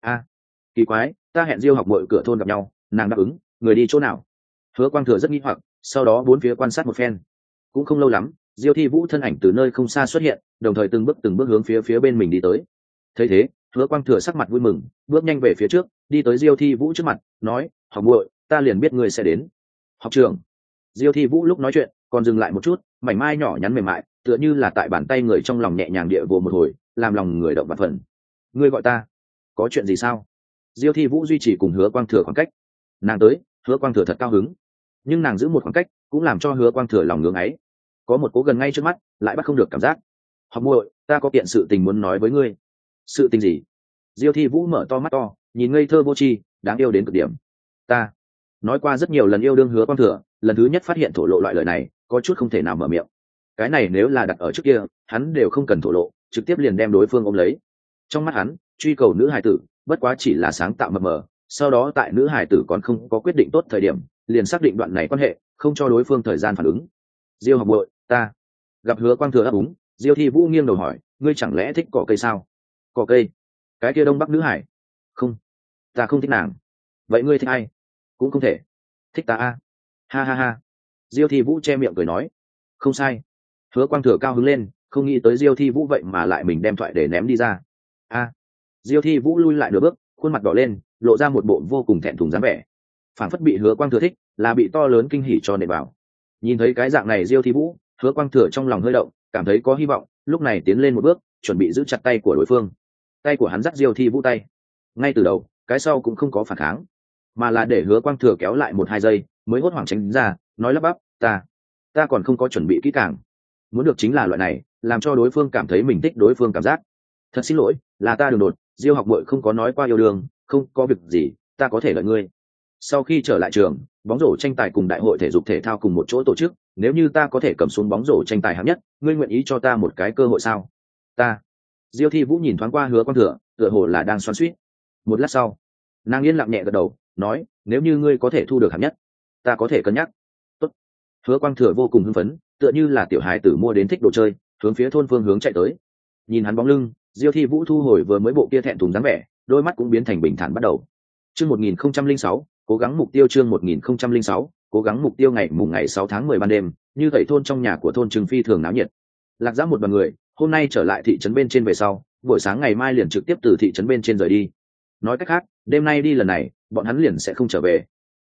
Kỳ quái, ta hẹn Diêu học muội cửa thôn gặp nhau, nàng đáp ứng, người đi chỗ nào? Hứa Quang Thừa rất nghi hoặc, sau đó bốn phía quan sát một phen. Cũng không lâu lắm, Diêu Thi Vũ thân ảnh từ nơi không xa xuất hiện, đồng thời từng bước hướng phía bên mình đi tới. Thấy thế, Hứa Quang Thừa sắc mặt vui mừng, bước nhanh về phía trước, đi tới Diêu Thi Vũ trước mặt, nói, học muội, ta liền biết ngươi sẽ đến. Học trưởng. Diêu Thi Vũ lúc nói chuyện còn dừng lại một chút, mảnh mai nhỏ nhắn mềm mại, tựa như là tại bàn tay người trong lòng nhẹ nhàng địa vồ một hồi, làm lòng người động vạn phần. Ngươi gọi ta, có chuyện gì sao? Diêu Thi Vũ duy trì cùng Hứa Quang Thừa khoảng cách. Nàng tới, Hứa Quang Thừa thật cao hứng, nhưng nàng giữ một khoảng cách cũng làm cho Hứa Quang Thừa lòng ngưỡng ấy. Có một cố gần ngay trước mắt, lại bắt không được cảm giác. Học muội, ta có kiện sự tình muốn nói với ngươi. Sự tình gì? Diêu Thi Vũ mở to mắt to, nhìn ngây thơ vô tri, đáng yêu đến cực điểm. Ta nói qua rất nhiều lần yêu đương Hứa Quang Thừa, lần thứ nhất phát hiện thổ lộ loại lời này, có chút không thể nào mở miệng. Cái này nếu là đặt ở trước kia, hắn đều không cần thổ lộ, trực tiếp liền đem đối phương ôm lấy. Trong mắt hắn, truy cầu nữ hài tử, bất quá chỉ là sáng tạo mập mờ, sau đó tại nữ hài tử còn không có quyết định tốt thời điểm, liền xác định đoạn này quan hệ, không cho đối phương thời gian phản ứng. Diêu học muội, ta gặp Hứa Quang Thừa ấp úng, Diêu Thi Vũ nghiêng đầu hỏi, ngươi chẳng lẽ thích cỏ cây sao? Cỏ cây? Cái kia Đông Bắc nữ hải? Không, ta không thích nàng. Vậy ngươi thích ai? Cũng không thể. Thích ta a. Ha ha ha. Diêu Thi Vũ che miệng cười nói, không sai. Hứa Quang Thừa cao hứng lên, không nghĩ tới Diêu Thi Vũ vậy mà lại mình đem thoại để ném đi ra. Diêu Thi Vũ lui lại nửa bước, khuôn mặt đỏ lên, lộ ra một bộ vô cùng thẹn thùng dáng vẻ. Phản phất bị Hứa Quang Thừa thích, là bị to lớn kinh hỉ cho nện vào. Nhìn thấy cái dạng này Diêu Thi Vũ, Hứa Quang Thừa trong lòng hơi động, cảm thấy có hy vọng, lúc này tiến lên một bước, chuẩn bị giữ chặt tay của đối phương. Tay của hắn dắt Diêu Thi Vũ tay. Ngay từ đầu, cái sau cũng không có phản kháng, mà là để Hứa Quang Thừa kéo lại 1-2 giây, mới hốt hoảng tránh ra, nói lắp bắp, ta còn không có chuẩn bị kỹ càng. Muốn được chính là loại này, làm cho đối phương cảm thấy mình thích đối phương cảm giác. Thật xin lỗi, là ta đường đột, Diêu học muội không có nói qua yêu đương, không có việc gì, ta có thể đợi ngươi. Sau khi trở lại trường, bóng rổ tranh tài cùng đại hội thể dục thể thao cùng một chỗ tổ chức, nếu như ta có thể cầm xuống bóng rổ tranh tài hạng nhất, ngươi nguyện ý cho ta một cái cơ hội sao? Diêu Thi Vũ nhìn thoáng qua Hứa Quang Thừa, tựa hồ là đang xoắn xuýt. Một lát sau, nàng yên lặng nhẹ gật đầu, nói, nếu như ngươi có thể thu được hạng nhất, ta có thể cân nhắc. Tốt. Hứa Quang Thừa vô cùng hưng phấn, tựa như là tiểu hài tử mua đến thích đồ chơi, hướng phía thôn phương hướng chạy tới. Nhìn hắn bóng lưng, Diêu Thi Vũ thu hồi vừa mới bộ kia thẹn thùng dáng vẻ, đôi mắt cũng biến thành bình thản bắt đầu. Chương 1006, cố gắng mục tiêu chương 1006, cố gắng mục tiêu ngày 6 tháng 10 ban đêm, như thầy thôn trong nhà của thôn Trừng phi thường náo nhiệt. Lạc Dã một đoàn người, hôm nay trở lại thị trấn bên trên về sau, buổi sáng ngày mai liền trực tiếp từ thị trấn bên trên rời đi. Nói cách khác, đêm nay đi lần này, bọn hắn liền sẽ không trở về.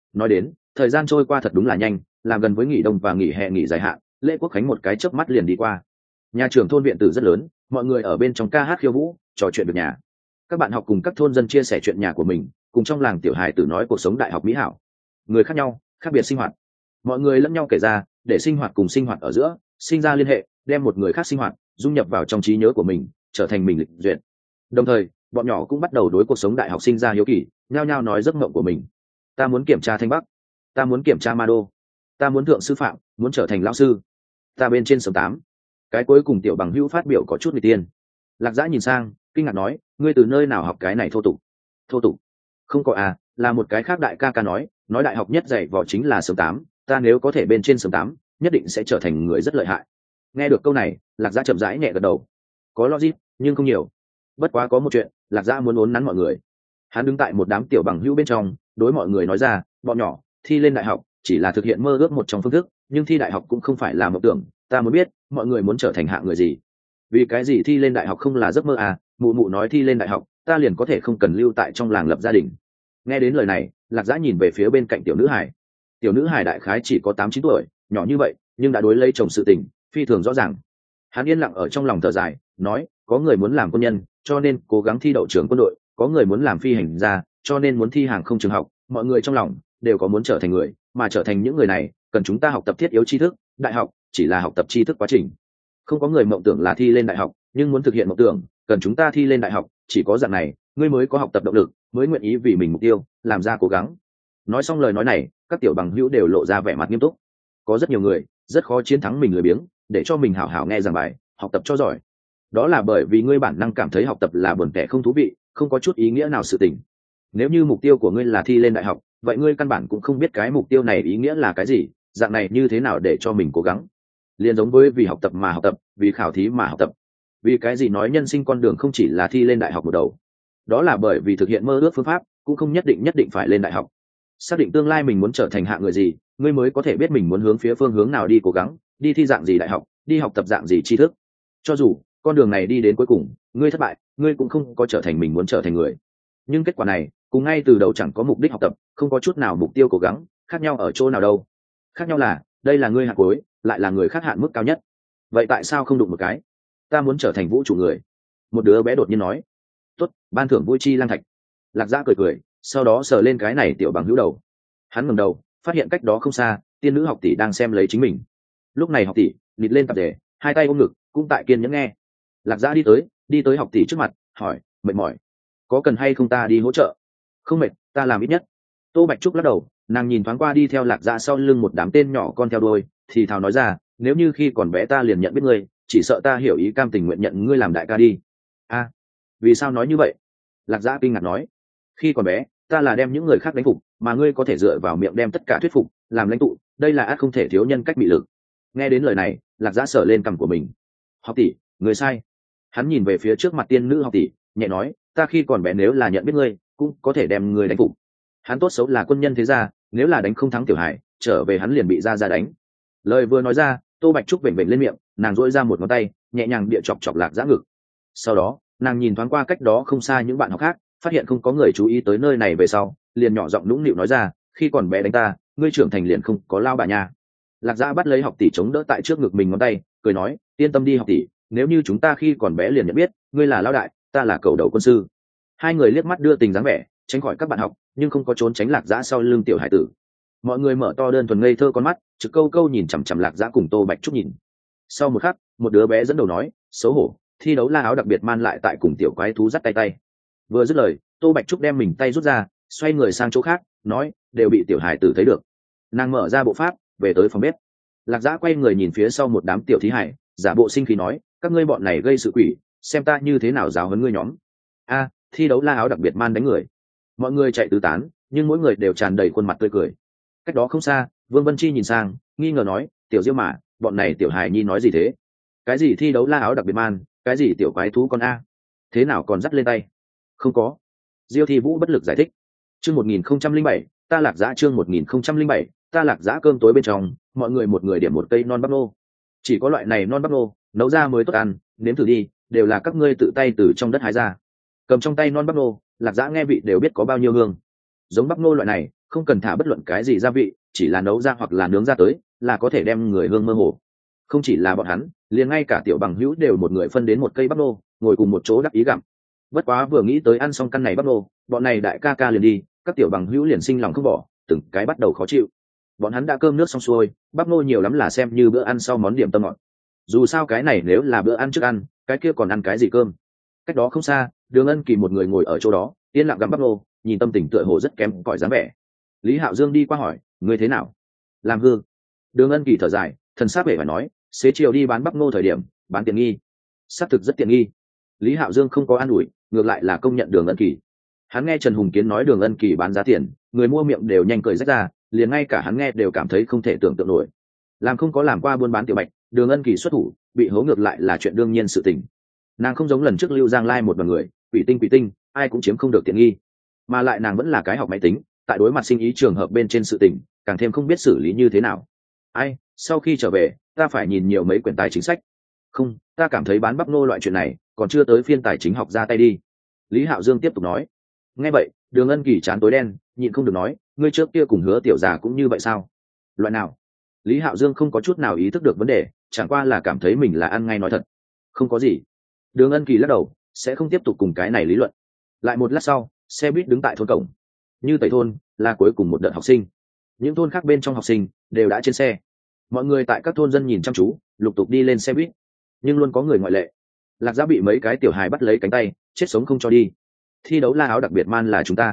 nói đến thời gian trôi qua thật đúng là nhanh, làm gần với nghỉ đông và nghỉ hè nghỉ dài hạn, lễ quốc khánh một cái chớp mắt liền đi qua. Nhà trường thôn viện tử rất lớn, mọi người ở bên trong ca hát khiêu vũ, trò chuyện việc nhà. Các bạn học cùng các thôn dân chia sẻ chuyện nhà của mình, cùng trong làng tiểu hài tử nói cuộc sống đại học mỹ hảo. Người khác nhau, khác biệt sinh hoạt, mọi người lẫn nhau kể ra, để sinh hoạt cùng sinh hoạt ở giữa sinh ra liên hệ, đem một người khác sinh hoạt dung nhập vào trong trí nhớ của mình, trở thành mình lịch duyệt. Đồng thời bọn nhỏ cũng bắt đầu đối cuộc sống đại học sinh ra hiếu kỳ, nhao nhao nói giấc mộng của mình. Ta muốn kiểm tra thanh bắc, ta muốn kiểm tra ma đô, ta muốn thượng sư phạm, muốn trở thành lão sư, ta bên trên sớm tám. Cái cuối cùng tiểu bằng hữu phát biểu có chút người tiên. Lạc Dã nhìn sang kinh ngạc nói, ngươi từ nơi nào học cái này thô tục? Thô tục? Không có à, là một cái khác đại ca ca nói đại học nhất dạy võ chính là sớm tám, ta nếu có thể bên trên sớm tám nhất định sẽ trở thành người rất lợi hại. Nghe được câu này, Lạc Dã chậm rãi nhẹ gật đầu. Có logic nhưng không nhiều. Bất quá có một chuyện Lạc Dã muốn uốn nắn mọi người. Hắn đứng tại một đám tiểu bằng hữu bên trong, đối mọi người nói ra, bọn nhỏ, thi lên đại học chỉ là thực hiện mơ ước một trong phương thức, nhưng thi đại học cũng không phải là mộng tưởng. Ta muốn biết mọi người muốn trở thành hạng người gì. Vì cái gì thi lên đại học không là giấc mơ à? Mụ mụ nói thi lên đại học ta liền có thể không cần lưu tại trong làng lập gia đình. Nghe đến lời này, Lạc Dã nhìn về phía bên cạnh tiểu nữ hải. Tiểu nữ hải đại khái chỉ có 8-9 tuổi, nhỏ như vậy nhưng đã đối lấy chồng sự tình phi thường rõ ràng. Hắn yên lặng ở trong lòng thở dài, nói, có người muốn làm quân nhân cho nên cố gắng thi đậu trường quân đội, có người muốn làm phi hành gia cho nên muốn thi hàng không trường học. Mọi người trong lòng đều có muốn trở thành người, mà trở thành những người này cần chúng ta học tập thiết yếu tri thức. Đại học chỉ là học tập tri thức quá trình. Không có người mộng tưởng là thi lên đại học, nhưng muốn thực hiện mộng tưởng cần chúng ta thi lên đại học. Chỉ có dạng này ngươi mới có học tập động lực, mới nguyện ý vì mình mục tiêu làm ra cố gắng. Nói xong lời nói này, các tiểu bằng hữu đều lộ ra vẻ mặt nghiêm túc. Có rất nhiều người rất khó chiến thắng mình lười biếng, để cho mình hảo hảo nghe giảng bài, học tập cho giỏi. Đó là bởi vì ngươi bản năng cảm thấy học tập là buồn tẻ không thú vị, không có chút ý nghĩa nào sự tình. Nếu như mục tiêu của ngươi là thi lên đại học, vậy ngươi căn bản cũng không biết cái mục tiêu này ý nghĩa là cái gì, dạng này như thế nào để cho mình cố gắng. Liền giống với vì học tập mà học tập, vì khảo thí mà học tập. Vì cái gì nói nhân sinh con đường không chỉ là thi lên đại học một đầu? Đó là bởi vì thực hiện mơ ước phương pháp cũng không nhất định phải lên đại học. Xác định tương lai mình muốn trở thành hạng người gì, ngươi mới có thể biết mình muốn hướng phía phương hướng nào đi cố gắng, đi thi dạng gì đại học, đi học tập dạng gì tri thức. Cho dù con đường này đi đến cuối cùng ngươi thất bại, ngươi cũng không có trở thành mình muốn trở thành người. Nhưng kết quả này cùng ngay từ đầu chẳng có mục đích học tập, không có chút nào mục tiêu cố gắng, khác nhau ở chỗ nào đâu? Khác nhau là đây là ngươi hạn cuối, lại là người khác hạn mức cao nhất. Vậy tại sao không đụng một cái? Ta muốn trở thành vũ trụ người. Một đứa bé đột nhiên nói. Tốt, ban thưởng vui chi lang thạch. Lạc Dã cười cười, sau đó sờ lên cái này tiểu bằng hữu đầu. Hắn ngẩng đầu, phát hiện cách đó không xa tiên nữ học tỷ đang xem lấy chính mình. Lúc này học tỷ nịt lên tạp đề, hai tay ôm ngực, cũng tại kiên nhẫn nghe. Lạc Dã đi tới học tỷ trước mặt, hỏi, mệt mỏi, có cần hay không ta đi hỗ trợ? Không mệt, ta làm ít nhất. Tô Bạch Trúc lắc đầu, nàng nhìn thoáng qua đi theo Lạc Dã sau lưng một đám tên nhỏ con theo đuôi, thì thào nói ra, nếu như khi còn bé ta liền nhận biết ngươi, chỉ sợ ta hiểu ý cam tình nguyện nhận ngươi làm đại ca đi. A, vì sao nói như vậy? Lạc Dã kinh ngạc nói, khi còn bé ta là đem những người khác đánh phục, mà ngươi có thể dựa vào miệng đem tất cả thuyết phục, làm lãnh tụ, đây là ắt không thể thiếu nhân cách bị lực. Nghe đến lời này, Lạc Dã sờ lên cằm của mình. Học tỷ, người sai. Hắn nhìn về phía trước mặt tiên nữ học tỷ, nhẹ nói, ta khi còn bé nếu là nhận biết ngươi, cũng có thể đem ngươi đánh phục. Hắn tốt xấu là quân nhân thế gia, nếu là đánh không thắng tiểu hải, trở về hắn liền bị ra đánh. Lời vừa nói ra, Tô Bạch Trúc vểnh vểnh lên miệng, nàng duỗi ra một ngón tay, nhẹ nhàng địa chọc chọc Lạc Dã ngực. Sau đó nàng nhìn thoáng qua cách đó không xa những bạn học khác, phát hiện không có người chú ý tới nơi này về sau, liền nhỏ giọng nũng nịu nói ra, khi còn bé đánh ta, ngươi trưởng thành liền không có lao bà nha. Lạc Dã bắt lấy học tỷ chống đỡ tại trước ngực mình ngón tay, cười nói, yên tâm đi học tỷ, nếu như chúng ta khi còn bé liền nhận biết, ngươi là lao đại, ta là cầu đầu quân sư. Hai người liếc mắt đưa tình dáng vẻ, tránh khỏi các bạn học, nhưng không có trốn tránh Lạc Dã sau lưng tiểu hải tử. Mọi người mở to đơn thuần ngây thơ con mắt, trực câu câu nhìn chằm chằm Lạc Dã cùng Tô Bạch Trúc nhìn. Sau một khắc, một đứa bé dẫn đầu nói, xấu hổ, thi đấu la áo đặc biệt man lại tại cùng tiểu quái thú dắt tay tay. Vừa dứt lời, Tô Bạch Trúc đem mình tay rút ra, xoay người sang chỗ khác, nói, đều bị tiểu hải tử thấy được. Nàng mở ra bộ pháp, về tới phòng bếp. Lạc Dã quay người nhìn phía sau một đám tiểu thí hải, giả bộ sinh khí nói, các ngươi bọn này gây sự quỷ, xem ta như thế nào giáo huấn ngươi nhóm. A, thi đấu la áo đặc biệt man đánh người. Mọi người chạy tứ tán, nhưng mỗi người đều tràn đầy khuôn mặt tươi cười. Cách đó không xa, Vương Vân Chi nhìn sang, nghi ngờ nói, tiểu Diêu mà, bọn này tiểu hải nhi nói gì thế? Cái gì thi đấu la áo đặc biệt man, cái gì tiểu quái thú con a? Thế nào còn dắt lên tay? Không có. Diêu Thi Vũ bất lực giải thích. Chương 1007, ta Lạc Dã chương 1007, ta Lạc Dã cơm tối bên trong, mọi người một người điểm một cây non bắp nô. Chỉ có loại này non bắp nô, nấu ra mới tốt ăn, nếm thử đi, đều là các ngươi tự tay từ trong đất hái ra. Cầm trong tay non bắp nô, Lạc Dã nghe vị đều biết có bao nhiêu hương. Giống bắp nô loại này, không cần thả bất luận cái gì gia vị, chỉ là nấu ra hoặc là nướng ra tới là có thể đem người hương mơ hồ. Không chỉ là bọn hắn, liền ngay cả tiểu bằng hữu đều một người phân đến một cây bắp nô, ngồi cùng một chỗ đắc ý gặm. Bất quá vừa nghĩ tới ăn xong căn này bắp nô, bọn này đại ca ca liền đi, các tiểu bằng hữu liền sinh lòng không bỏ, từng cái bắt đầu khó chịu. Bọn hắn đã cơm nước xong xuôi, bắp nô nhiều lắm là xem như bữa ăn sau món điểm tâm ngọt. Dù sao cái này nếu là bữa ăn trước ăn, cái kia còn ăn cái gì cơm. Cách đó không xa, Đường Ân Kỳ một người ngồi ở chỗ đó, yên lặng gặm bắp nô, nhìn tâm tình tựa hồ rất kém cỏi dáng vẻ. Lý Hạo Dương đi qua hỏi, ngươi thế nào? Làm hư. Đường Ân Kỳ thở dài, thần sắc vẻ phải nói, xế chiều đi bán bắp nô thời điểm, bán tiện nghi. Xác thực rất tiện nghi. Lý Hạo Dương không có an ủi, ngược lại là công nhận Đường Ân Kỳ. Hắn nghe Trần Hùng Kiến nói Đường Ân Kỳ bán giá tiền, người mua miệng đều nhanh cười rách ra, liền ngay cả hắn nghe đều cảm thấy không thể tưởng tượng nổi. Làm không có làm qua buôn bán tiểu bạch, Đường Ân Kỳ xuất thủ, bị hố ngược lại là chuyện đương nhiên sự tình. Nàng không giống lần trước Lưu Giang Lai một đoàn người, quỷ tinh, ai cũng chiếm không được tiện nghi. Mà lại nàng vẫn là cái học máy tính, tại đối mặt sinh ý trường hợp bên trên sự tình, càng thêm không biết xử lý như thế nào. Ai, sau khi trở về, ta phải nhìn nhiều mấy quyển tài chính sách. Không, ta cảm thấy bán bắp nô loại chuyện này, còn chưa tới phiên tài chính học ra tay đi. Lý Hạo Dương tiếp tục nói. Nghe vậy, Đường Ân Kỳ chán tối đen, nhịn không được nói, ngươi trước kia cùng Hứa tiểu già cũng như vậy sao? Loại nào? Lý Hạo Dương không có chút nào ý thức được vấn đề, chẳng qua là cảm thấy mình là ăn ngay nói thật. Không có gì. Đường Ân Kỳ lắc đầu, sẽ không tiếp tục cùng cái này lý luận. Lại một lát sau, xe buýt đứng tại thôn cổng. Như Tây thôn là cuối cùng một đợt học sinh. Những thôn khác bên trong học sinh đều đã trên xe. Mọi người tại các thôn dân nhìn chăm chú, lục tục đi lên xe buýt. Nhưng luôn có người ngoại lệ. Lạc Gia bị mấy cái tiểu hài bắt lấy cánh tay, chết sống không cho đi. Thi đấu la áo đặc biệt man là chúng ta.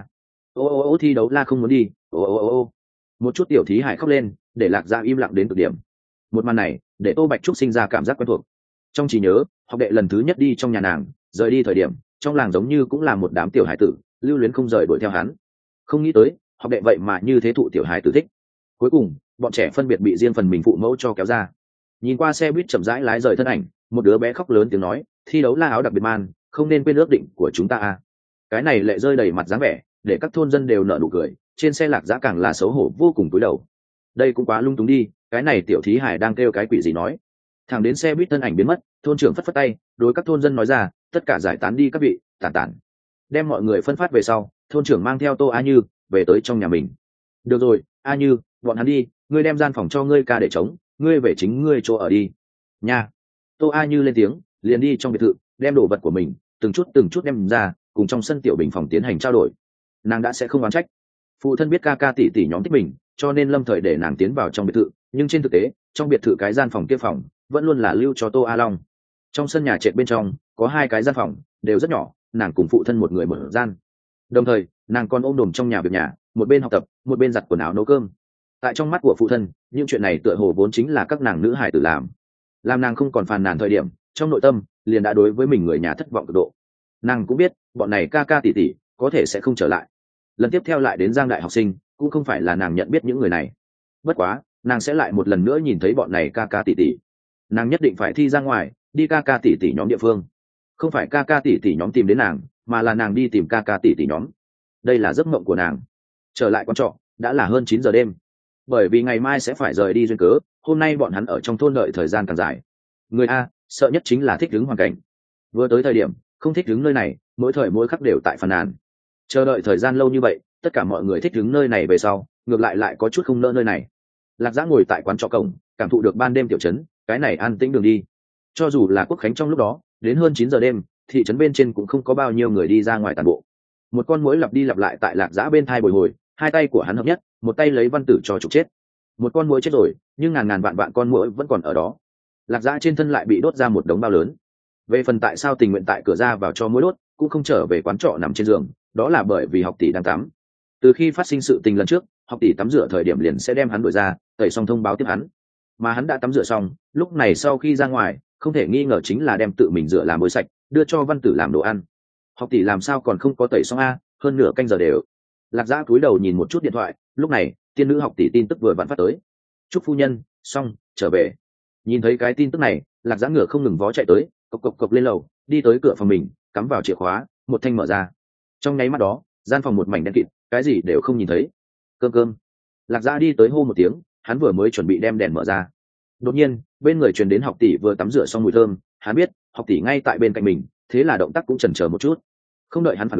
Ô thi đấu la không muốn đi. Ô. Một chút tiểu thí hải khóc lên, để Lạc Gia im lặng đến cực điểm. Một màn này để Tô Bạch Trúc sinh ra cảm giác quen thuộc. Trong trí nhớ, học đệ lần thứ nhất đi trong nhà nàng, rời đi thời điểm, trong làng giống như cũng là một đám tiểu hải tử, lưu luyến không rời đuổi theo hắn. Không nghĩ tới, học đệ vậy mà như thế thụ tiểu hải tử thích. Cuối cùng, bọn trẻ phân biệt bị riêng phần mình phụ mẫu cho kéo ra. Nhìn qua xe buýt chậm rãi lái rời thân ảnh, một đứa bé khóc lớn tiếng nói, thi đấu la áo đặc biệt man, không nên quên ước định của chúng ta à. Cái này lệ rơi đầy mặt dáng vẻ, để các thôn dân đều nở nụ cười, trên xe Lạc Giã càng là xấu hổ vô cùng cúi đầu. Đây cũng quá lung túng đi, cái này tiểu thí hải đang kêu cái quỷ gì nói. Thẳng đến xe buýt thân ảnh biến mất, thôn trưởng phất phất tay, đối các thôn dân nói ra, tất cả giải tán đi các vị, tản. Đem mọi người phân phát về sau, thôn trưởng mang theo Tô A Như về tới trong nhà mình. Được rồi, A Như, bọn hắn đi, ngươi đem gian phòng cho ngươi ca để trống, ngươi về chính ngươi chỗ ở đi. Nha. Tô A Như lên tiếng, liền đi trong biệt thự, đem đồ vật của mình từng chút đem ra, cùng trong sân tiểu bình phòng tiến hành trao đổi. Nàng đã sẽ không oán trách. Phụ thân biết ca ca tỷ tỷ nhóm thích mình, cho nên lâm thời để nàng tiến vào trong biệt thự, nhưng trên thực tế, trong biệt thự cái gian phòng kia phòng vẫn luôn là lưu cho Tô A Long. Trong sân nhà trệt bên trong có hai cái gian phòng, đều rất nhỏ, nàng cùng phụ thân một người một gian. Đồng thời, nàng còn ôm đồm trong nhà việc nhà, một bên học tập, một bên giặt quần áo nấu cơm. Tại trong mắt của phụ thân, những chuyện này tựa hồ vốn chính là các nàng nữ hài tử làm. Làm nàng không còn phàn nàn thời điểm, trong nội tâm liền đã đối với mình người nhà thất vọng cực độ. Nàng cũng biết, bọn này ca ca tỷ tỷ có thể sẽ không trở lại. Lần tiếp theo lại đến Giang đại học sinh, cũng không phải là nàng nhận biết những người này. Bất quá, nàng sẽ lại một lần nữa nhìn thấy bọn này ca ca tỷ tỷ. Nàng nhất định phải thi ra ngoài, đi ca ca tỷ tỷ nhóm địa phương. Không phải ca ca tỷ tỷ nhóm tìm đến nàng, mà là nàng đi tìm ca ca tỷ tỷ nhóm. Đây là giấc mộng của nàng. Trở lại quán trọ, đã là hơn 9 giờ đêm. Bởi vì ngày mai sẽ phải rời đi duyên cớ, hôm nay bọn hắn ở trong thôn đợi thời gian càng dài. Người A, sợ nhất chính là thích ứng hoàn cảnh. Vừa tới thời điểm, không thích ứng nơi này, mỗi thời mỗi khắc đều tại phàn nàn. Chờ đợi thời gian lâu như vậy, tất cả mọi người thích ứng nơi này về sau, ngược lại có chút không nỡ nơi này. Lạc Giã ngồi tại quán trọ cổng, cảm thụ được ban đêm tiểu trấn, cái này an tĩnh đường đi. Cho dù là Quốc khánh trong lúc đó, đến hơn 9 giờ đêm, thị trấn bên trên cũng không có bao nhiêu người đi ra ngoài tàn bộ. Một con muỗi lặp đi lặp lại tại Lạc Giã bên thai bồi hồi, hai tay của hắn hợp nhất, một tay lấy văn tử cho trục chết. Một con muỗi chết rồi, nhưng ngàn vạn con muỗi vẫn còn ở đó. Lạc Giã trên thân lại bị đốt ra một đống bao lớn. Về phần tại sao tình nguyện tại cửa ra vào cho muỗi đốt, cũng không trở về quán trọ nằm trên giường, đó là bởi vì học tỷ đang tắm. Từ khi phát sinh sự tình lần trước, học tỷ tắm rửa thời điểm liền sẽ đem hắn đuổi ra, tẩy xong thông báo tiếp hắn. Mà hắn đã tắm rửa xong, lúc này sau khi ra ngoài, không thể nghi ngờ chính là đem tự mình rửa làm bôi sạch, đưa cho văn tử làm đồ ăn. Học tỷ làm sao còn không có tẩy xong a, hơn nửa canh giờ đều. Lạc Giã cúi đầu nhìn một chút điện thoại, lúc này tiên nữ học tỷ tin tức vừa vặn phát tới. Chúc phu nhân xong trở về. Nhìn thấy cái tin tức này, Lạc Giã ngựa không ngừng vó chạy tới, cộc lên lầu, đi tới cửa phòng mình, cắm vào chìa khóa, một thanh mở ra. Trong nháy mắt đó, gian phòng một mảnh đen kịt, cái gì đều không nhìn thấy. Cơm. Lạc Giã đi tới hô một tiếng, hắn vừa mới chuẩn bị đem đèn mở ra. Đột nhiên, bên người truyền đến học tỷ vừa tắm rửa xong mùi thơm, hắn biết học tỷ ngay tại bên cạnh mình, thế là động tác cũng chần chờ một chút. Không đợi hắn phản ứng,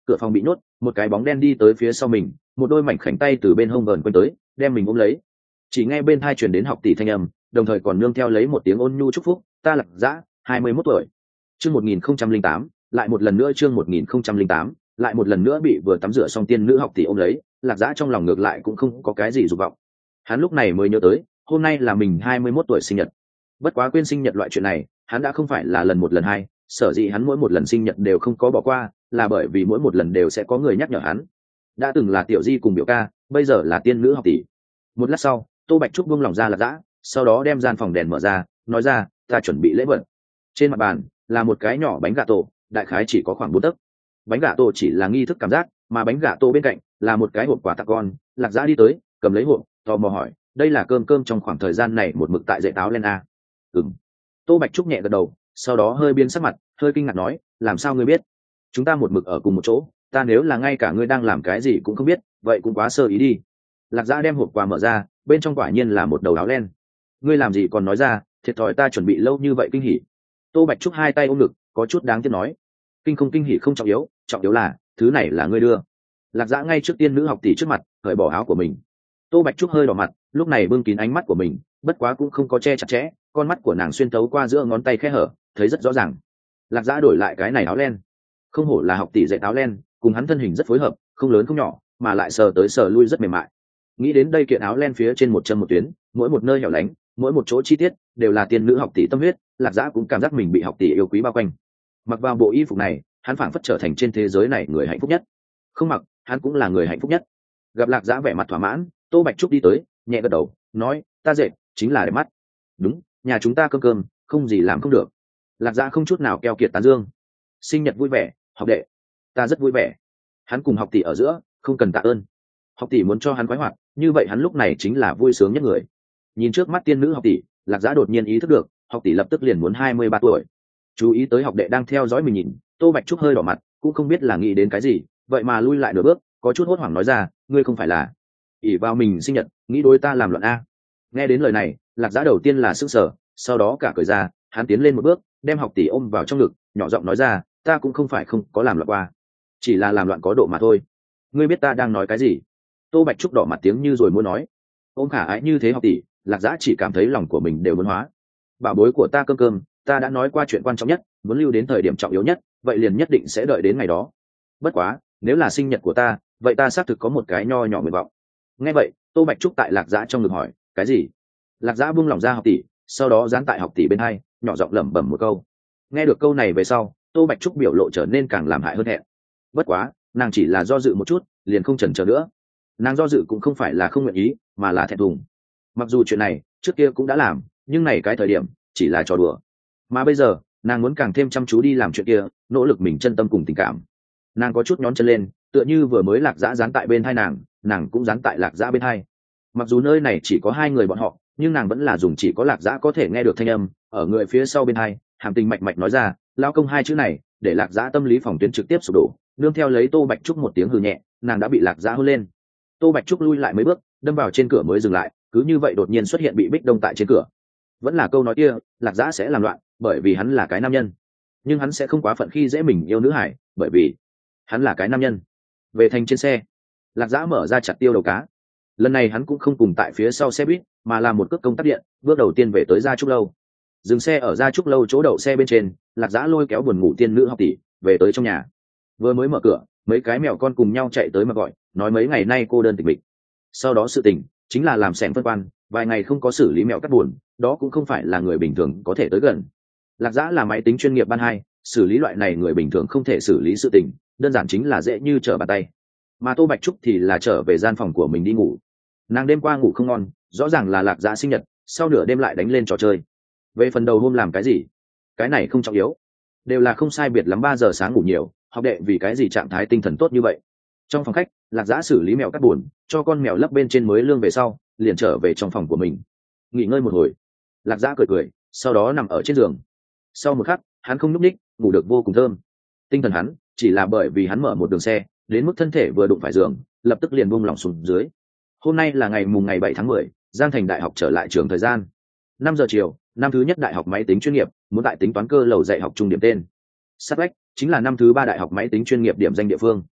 cửa phòng bị nhốt, một cái bóng đen đi tới phía sau mình, một đôi mảnh khảnh tay từ bên hông vờn quanh tới, đem mình ôm lấy. Chỉ nghe bên tai truyền đến học tỷ thanh âm, đồng thời còn nương theo lấy một tiếng ôn nhu chúc phúc, ta Lạc Dã, 21 tuổi. Chương 1008, lại một lần nữa chương 1008, lại một lần nữa bị vừa tắm rửa xong tiên nữ học tỷ ôm lấy, Lạc Dã trong lòng ngược lại cũng không có cái gì dục vọng. Hắn lúc này mới nhớ tới, hôm nay là mình 21 tuổi sinh nhật. Bất quá quên sinh nhật loại chuyện này, hắn đã không phải là lần một lần hai, sở dĩ hắn mỗi một lần sinh nhật đều không có bỏ qua, là bởi vì mỗi một lần đều sẽ có người nhắc nhở hắn. Đã từng là Tiểu Di cùng biểu ca, bây giờ là tiên nữ học tỷ. Một lát sau, Tô Bạch Trúc buông lòng ra Lạc Dã, sau đó đem gian phòng đèn mở ra, nói ra, ta chuẩn bị lễ vật. Trên mặt bàn là một cái nhỏ bánh gà tổ, đại khái chỉ có khoảng 4 tấc. Bánh gà tổ chỉ là nghi thức cảm giác, mà bánh gà tổ bên cạnh là một cái hộp quà tặng con. Lạc Dã đi tới, cầm lấy hộp, tò mò hỏi, đây là cơm trong khoảng thời gian này một mực tại dạy táo lên a? Ừm. Tô Bạch Trúc nhẹ gật đầu, sau đó hơi biến sắc mặt, hơi kinh ngạc nói, làm sao ngươi biết? Chúng ta một mực ở cùng một chỗ, ta nếu là ngay cả ngươi đang làm cái gì cũng không biết, vậy cũng quá sơ ý đi. Lạc Dã đem hộp quà mở ra, bên trong quả nhiên là một đầu áo len. Ngươi làm gì còn nói ra, thiệt thòi ta chuẩn bị lâu như vậy kinh hỉ. Tô Bạch Trúc hai tay ôm ngực, có chút đáng tiếc nói, kinh không kinh hỉ không trọng yếu là thứ này là ngươi đưa. Lạc Dã ngay trước tiên nữ học tỷ trước mặt cởi bỏ áo của mình. Tô Bạch Trúc hơi đỏ mặt, lúc này bưng kín ánh mắt của mình, bất quá cũng không có che chặt chẽ, con mắt của nàng xuyên thấu qua giữa ngón tay khe hở, thấy rất rõ ràng. Lạc Dã đổi lại cái này áo len, không hổ là học tỷ dạy áo len, cùng hắn thân hình rất phối hợp, không lớn không nhỏ, mà lại sờ tới sờ lui rất mềm mại. Nghĩ đến đây kiện áo len phía trên một chân một tuyến, mỗi một nơi hẻo lánh, mỗi một chỗ chi tiết đều là tiên nữ học tỷ tâm huyết, Lạc Dã cũng cảm giác mình bị học tỷ yêu quý bao quanh. Mặc vào bộ y phục này, hắn phảng phất trở thành trên thế giới này người hạnh phúc nhất. Không mặc, hắn cũng là người hạnh phúc nhất. Gặp Lạc Dã vẻ mặt thỏa mãn, Tô Bạch Trúc đi tới, nhẹ gật đầu, nói, ta dệt chính là đẹp mắt. Đúng, nhà chúng ta cơm, không gì làm không được. Lạc Dã không chút nào keo kiệt tán dương. Sinh nhật vui vẻ, học đệ. Ta rất vui vẻ. Hắn cùng học tỷ ở giữa, không cần tạ ơn. Học tỷ muốn cho hắn khoái hoạt, như vậy hắn lúc này chính là vui sướng nhất người. Nhìn trước mắt tiên nữ học tỷ, Lạc Dã đột nhiên ý thức được, học tỷ lập tức liền muốn 23 tuổi. Chú ý tới học đệ đang theo dõi mình nhìn, Tô Bạch Trúc hơi đỏ mặt, cũng không biết là nghĩ đến cái gì, vậy mà lui lại nửa bước, có chút hốt hoảng nói ra, ngươi không phải là ỷ vào mình sinh nhật, nghĩ đối ta làm loạn a? Nghe đến lời này, Lạc Dã đầu tiên là sững sờ, sau đó cả cười ra, hắn tiến lên một bước, đem học tỷ ôm vào trong ngực, nhỏ giọng nói ra, ta cũng không phải không có làm loạn qua, chỉ là làm loạn có độ mà thôi. Ngươi biết ta đang nói cái gì? Tô Bạch Trúc đỏ mặt tiếng như rồi muốn nói. Ôm khả ái như thế học tỷ, Lạc Dã chỉ cảm thấy lòng của mình đều muốn hóa. Bảo bối của ta cơm, ta đã nói qua chuyện quan trọng nhất, muốn lưu đến thời điểm trọng yếu nhất, vậy liền nhất định sẽ đợi đến ngày đó. Bất quá, nếu là sinh nhật của ta, vậy ta xác thực có một cái nho nhỏ nguyện vọng. Nghe vậy, Tô Bạch Trúc tại Lạc Dã trong ngực hỏi, cái gì? Lạc Dã buông lòng ra học tỷ, sau đó dán tại học tỷ bên hai, nhỏ giọng lẩm bẩm một câu. Nghe được câu này về sau, Tô Bạch Trúc biểu lộ trở nên càng làm hại hơn hẹn. Bất quá, nàng chỉ là do dự một chút, liền không chần chờ nữa. Nàng do dự cũng không phải là không nguyện ý, mà là thẹn thùng. Mặc dù chuyện này trước kia cũng đã làm, nhưng này cái thời điểm chỉ là trò đùa, mà bây giờ nàng muốn càng thêm chăm chú đi làm chuyện kia, nỗ lực mình chân tâm cùng tình cảm. Nàng có chút nhón chân lên, tựa như vừa mới Lạc Dã dán tại bên hai nàng cũng dán tại Lạc Dã bên hai. Mặc dù nơi này chỉ có hai người bọn họ, nhưng nàng vẫn là dùng chỉ có Lạc Dã có thể nghe được thanh âm ở người phía sau bên hai, hàm tình mạch mạch nói ra, lao công hai chữ này để Lạc Dã tâm lý phòng tuyến trực tiếp sụp đổ. Nương theo lấy Tô Bạch Trúc một tiếng hừ nhẹ, nàng đã bị Lạc Dã hôn lên. Tô Bạch Trúc lui lại mấy bước, đâm vào trên cửa mới dừng lại, cứ như vậy đột nhiên xuất hiện bị Bích Đông tại trên cửa. Vẫn là câu nói kia, Lạc Dã sẽ làm loạn, bởi vì hắn là cái nam nhân, nhưng hắn sẽ không quá phận khi dễ mình yêu nữ hải, bởi vì hắn là cái nam nhân. Về thành trên xe, Lạc Dã mở ra chặt tiêu đầu cá. Lần này hắn cũng không cùng tại phía sau xe buýt, mà làm một cước công tắc điện, bước đầu tiên về tới Gia Trúc lâu. Dừng xe ở Gia Trúc lâu chỗ đậu xe bên trên, Lạc Dã lôi kéo buồn ngủ tiên nữ học tỷ về tới trong nhà. Vừa mới mở cửa, mấy cái mèo con cùng nhau chạy tới mà gọi, nói mấy ngày nay cô đơn tịch mịch. Sau đó sự tình chính là làm xẻng phân quan, vài ngày không có xử lý mèo cắt buồn, đó cũng không phải là người bình thường có thể tới gần. Lạc Dã là máy tính chuyên nghiệp ban 2, xử lý loại này người bình thường không thể xử lý sự tình, đơn giản chính là dễ như trở bàn tay. Mà Tô Bạch Trúc thì là trở về gian phòng của mình đi ngủ. Nàng đêm qua ngủ không ngon, rõ ràng là Lạc Dã sinh nhật, sau nửa đêm lại đánh lên trò chơi. Về phần đầu hôm làm cái gì, cái này không trọng yếu, đều là không sai biệt lắm 3 giờ sáng ngủ nhiều, học đệ vì cái gì trạng thái tinh thần tốt như vậy. Trong phòng khách, Lạc Dã xử lý mèo cắt buồn, cho con mèo lấp bên trên mới lương về sau, liền trở về trong phòng của mình nghỉ ngơi một hồi. Lạc Dã cười cười, sau đó nằm ở trên giường. Sau một khắc, hắn không nhúc nhích, ngủ được vô cùng thơm. Tinh thần hắn chỉ là bởi vì hắn mở một đường xe, đến mức thân thể vừa đụng phải giường, lập tức liền buông lỏng xuống dưới. Hôm nay là ngày 7 tháng 10, Giang Thành Đại học trở lại trường thời gian. 5 giờ chiều, năm thứ nhất đại học máy tính chuyên nghiệp, muốn tại tính toán cơ lầu dạy học trung điểm tên. Sát vách chính là năm thứ 3 đại học máy tính chuyên nghiệp điểm danh địa phương.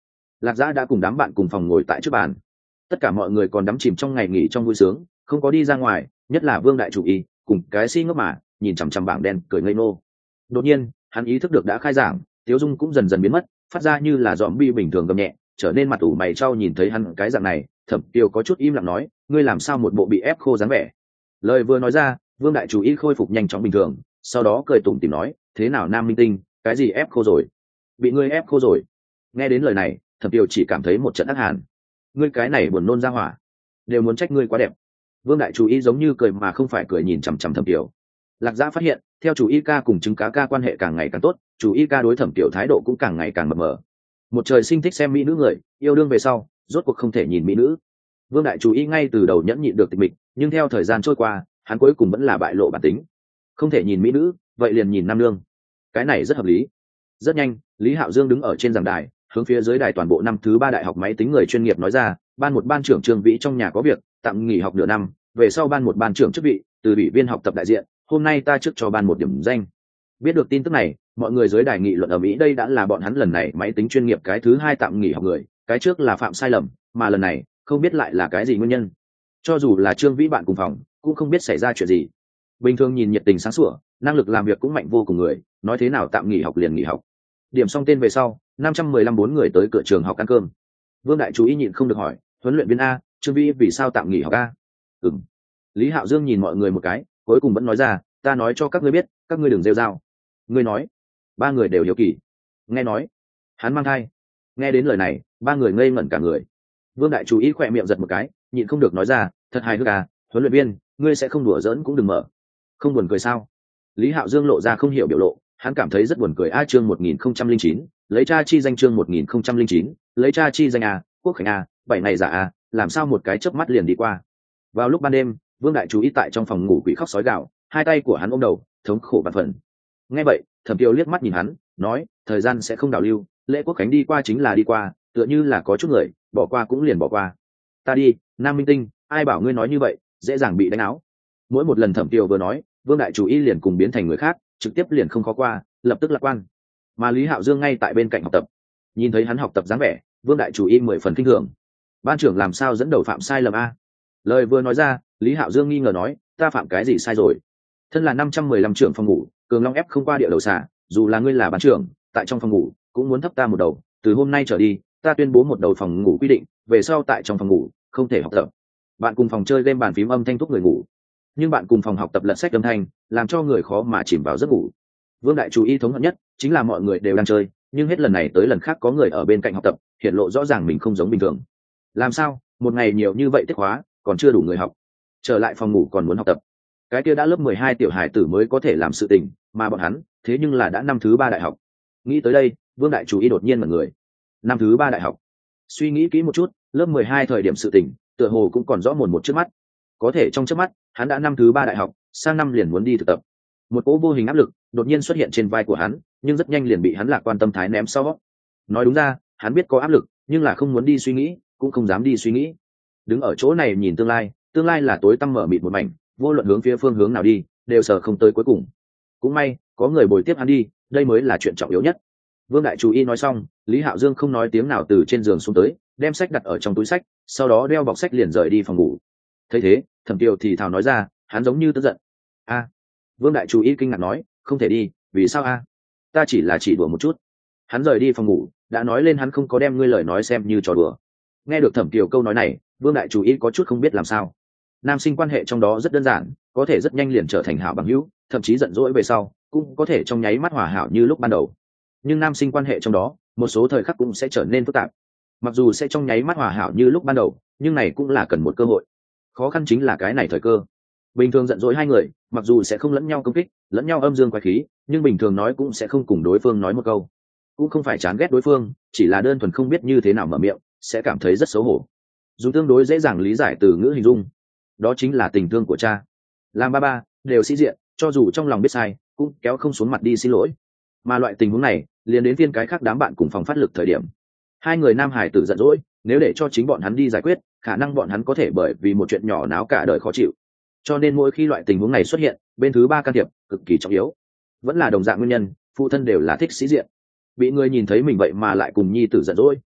Lạc Dã đã cùng đám bạn cùng phòng ngồi tại trước bàn, tất cả mọi người còn đắm chìm trong ngày nghỉ trong vui sướng, không có đi ra ngoài, nhất là Vương đại chủ y cùng cái si ngốc mà nhìn chằm chằm bảng đen cười ngây ngô. Đột nhiên hắn ý thức được đã khai giảng, Tiếu Dung cũng dần dần biến mất, phát ra như là dòm bi bình thường gầm nhẹ, trở nên mặt ủ mày trao. Nhìn thấy hắn cái dạng này, Thẩm Tiêu có chút im lặng nói, ngươi làm sao một bộ bị ép khô dáng vẻ. Lời vừa nói ra, Vương đại chủ y khôi phục nhanh chóng bình thường, sau đó cười tủm tỉm nói, thế nào Nam Minh Tinh, cái gì ép khô rồi? Bị ngươi ép khô rồi. Nghe đến lời này, Thẩm Tiêu chỉ cảm thấy một trận ác hàn. Ngươi cái này buồn nôn ra hỏa, đều muốn trách ngươi quá đẹp. Vương đại chủ y giống như cười mà không phải cười nhìn chằm chằm Thẩm Tiêu. Lạc Dã phát hiện, theo chủ y ca cùng trứng cá ca quan hệ càng ngày càng tốt, chủ y ca đối Thẩm Tiêu thái độ cũng càng ngày càng mập mờ. Một trời sinh thích xem mỹ nữ người, yêu đương về sau, rốt cuộc không thể nhìn mỹ nữ. Vương đại chủ y ngay từ đầu nhẫn nhịn được tịch mịch, nhưng theo thời gian trôi qua, hắn cuối cùng vẫn là bại lộ bản tính. Không thể nhìn mỹ nữ, vậy liền nhìn nam nương. Cái này rất hợp lý. Rất nhanh, Lý Hạo Dương đứng ở trên giảng đài, hướng phía dưới đài toàn bộ năm thứ 3 đại học máy tính người chuyên nghiệp nói ra, ban một ban trưởng Trương Vĩ trong nhà có việc, tạm nghỉ học nửa năm, về sau ban một ban trưởng chức vị, từ ủy viên học tập đại diện, hôm nay ta trước cho ban một điểm danh. Biết được tin tức này, mọi người dưới đài nghị luận ở Mỹ, đây đã là bọn hắn lần này máy tính chuyên nghiệp cái thứ 2 tạm nghỉ học người, cái trước là phạm sai lầm, mà lần này không biết lại là cái gì nguyên nhân. Cho dù là Trương Vĩ bạn cùng phòng, cũng không biết xảy ra chuyện gì. Bình thường nhìn nhiệt tình sáng sủa, năng lực làm việc cũng mạnh vô cùng người, nói thế nào tạm nghỉ học liền nghỉ học. Điểm xong tên về sau, 515 bốn người tới cửa trường học ăn cơm. Vương đại chú ý nhịn không được hỏi, huấn luyện viên A, Trương Vĩ vì sao tạm nghỉ học A? Ừm. Lý Hạo Dương nhìn mọi người một cái, cuối cùng vẫn nói ra, ta nói cho các ngươi biết, các ngươi đừng rêu rao. Ngươi nói? Ba người đều hiếu kỳ. Nghe nói, hắn mang thai. Nghe đến lời này, ba người ngây ngẩn cả người. Vương đại chú ý khỏe miệng giật một cái, nhịn không được nói ra, thật hài hước à, huấn luyện viên, ngươi sẽ không đùa giỡn cũng đừng mở. Không buồn cười sao? Lý Hạo Dương lộ ra không hiểu biểu lộ, hắn cảm thấy rất buồn cười. A chương 1009, lấy cha chi danh chương 1009, lấy cha chi danh A, Quốc Khánh A, 7 ngày giả A, làm sao một cái chớp mắt liền đi qua. Vào lúc ban đêm, Vương đại chú ý tại trong phòng ngủ quỷ khóc sói gào, hai tay của hắn ôm đầu, thống khổ vạn phần. Nghe vậy, Thẩm Tiêu liếc mắt nhìn hắn, nói, thời gian sẽ không đảo lưu, lễ Quốc Khánh đi qua chính là đi qua, tựa như là có chút người, bỏ qua cũng liền bỏ qua. Ta đi, Nam Minh Tinh, ai bảo ngươi nói như vậy, dễ dàng bị đánh áo. Mỗi một lần Thẩm Tiêu vừa nói, Vương đại chủ y liền cùng biến thành người khác, trực tiếp liền không khó qua, lập tức lạc quan. Mà Lý Hạo Dương ngay tại bên cạnh học tập, nhìn thấy hắn học tập dáng vẻ, Vương đại chủ y 10 phần kinh thường. Ban trưởng làm sao dẫn đầu phạm sai lầm a? Lời vừa nói ra, Lý Hạo Dương nghi ngờ nói, ta phạm cái gì sai rồi? Thân là 515 trưởng phòng ngủ, cường long ép không qua địa đầu xả, dù là ngươi là ban trưởng, tại trong phòng ngủ cũng muốn thấp ta một đầu, từ hôm nay trở đi, ta tuyên bố một đầu phòng ngủ quy định, về sau tại trong phòng ngủ không thể học tập. Bạn cùng phòng chơi game bàn phím âm thanh thúc người ngủ, nhưng bạn cùng phòng học tập lật sách âm thanh làm cho người khó mà chìm vào giấc ngủ. Vương đại chú ý thống hận nhất chính là mọi người đều đang chơi, nhưng hết lần này tới lần khác có người ở bên cạnh học tập, hiện lộ rõ ràng mình không giống bình thường. Làm sao một ngày nhiều như vậy tiết khóa còn chưa đủ người học, trở lại phòng ngủ còn muốn học tập? Cái kia đã lớp 12 tiểu hải tử mới có thể làm sự tình, mà bọn hắn thế nhưng là đã năm thứ 3 đại học. Nghĩ tới đây, Vương đại chú ý đột nhiên mật người. Năm thứ 3 đại học, suy nghĩ kỹ một chút, lớp 12 thời điểm sự tình tựa hồ cũng còn rõ mồn một trước mắt. Có thể trong trước mắt hắn đã năm thứ 3 đại học, sang năm liền muốn đi thực tập. Một cỗ vô hình áp lực đột nhiên xuất hiện trên vai của hắn, nhưng rất nhanh liền bị hắn lạc quan tâm thái ném sau. Nói đúng ra, hắn biết có áp lực, nhưng là không muốn đi suy nghĩ, cũng không dám đi suy nghĩ. Đứng ở chỗ này nhìn tương lai là tối tăm mở mịt một mảnh, vô luận hướng phía phương hướng nào đi, đều sợ không tới cuối cùng. Cũng may có người bồi tiếp hắn đi, đây mới là chuyện trọng yếu nhất. Vương đại chú ý nói xong, Lý Hạo Dương không nói tiếng nào từ trên giường xuống tới, đem sách đặt ở trong túi sách, sau đó đeo bọc sách liền rời đi phòng ngủ. Thấy thế, Thẩm Tiêu thì thào nói ra, hắn giống như tức giận. A. Vương đại chú ý kinh ngạc nói, không thể đi, vì sao a? Ta chỉ là chỉ đùa một chút. Hắn rời đi phòng ngủ, đã nói lên hắn không có đem ngươi lời nói xem như trò đùa. Nghe được Thẩm Tiêu câu nói này, Vương đại chú ý có chút không biết làm sao. Nam sinh quan hệ trong đó rất đơn giản, có thể rất nhanh liền trở thành hảo bằng hữu, thậm chí giận dỗi về sau cũng có thể trong nháy mắt hòa hảo như lúc ban đầu. Nhưng nam sinh quan hệ trong đó, một số thời khắc cũng sẽ trở nên phức tạp. Mặc dù sẽ trong nháy mắt hòa hảo như lúc ban đầu, nhưng này cũng là cần một cơ hội. Khó khăn chính là cái này thời cơ. Bình thường giận dỗi hai người, mặc dù sẽ không lẫn nhau công kích, lẫn nhau âm dương quái khí, nhưng bình thường nói cũng sẽ không cùng đối phương nói một câu. Cũng không phải chán ghét đối phương, chỉ là đơn thuần không biết như thế nào mở miệng, sẽ cảm thấy rất xấu hổ. Dùng tương đối dễ dàng lý giải từ ngữ hình dung, đó chính là tình thương của cha. Làm ba đều sĩ diện, cho dù trong lòng biết sai, cũng kéo không xuống mặt đi xin lỗi. Mà loại tình huống này liền đến phiên cái khác đám bạn cùng phòng phát lực thời điểm, hai người nam hải tử giận dỗi, nếu để cho chính bọn hắn đi giải quyết, khả năng bọn hắn có thể bởi vì một chuyện nhỏ náo cả đời khó chịu. Cho nên mỗi khi loại tình huống này xuất hiện, bên thứ ba can thiệp cực kỳ trọng yếu. Vẫn là đồng dạng nguyên nhân, phụ thân đều là thích sĩ diện. Bị người nhìn thấy mình vậy mà lại cùng nhi tử giận dỗi,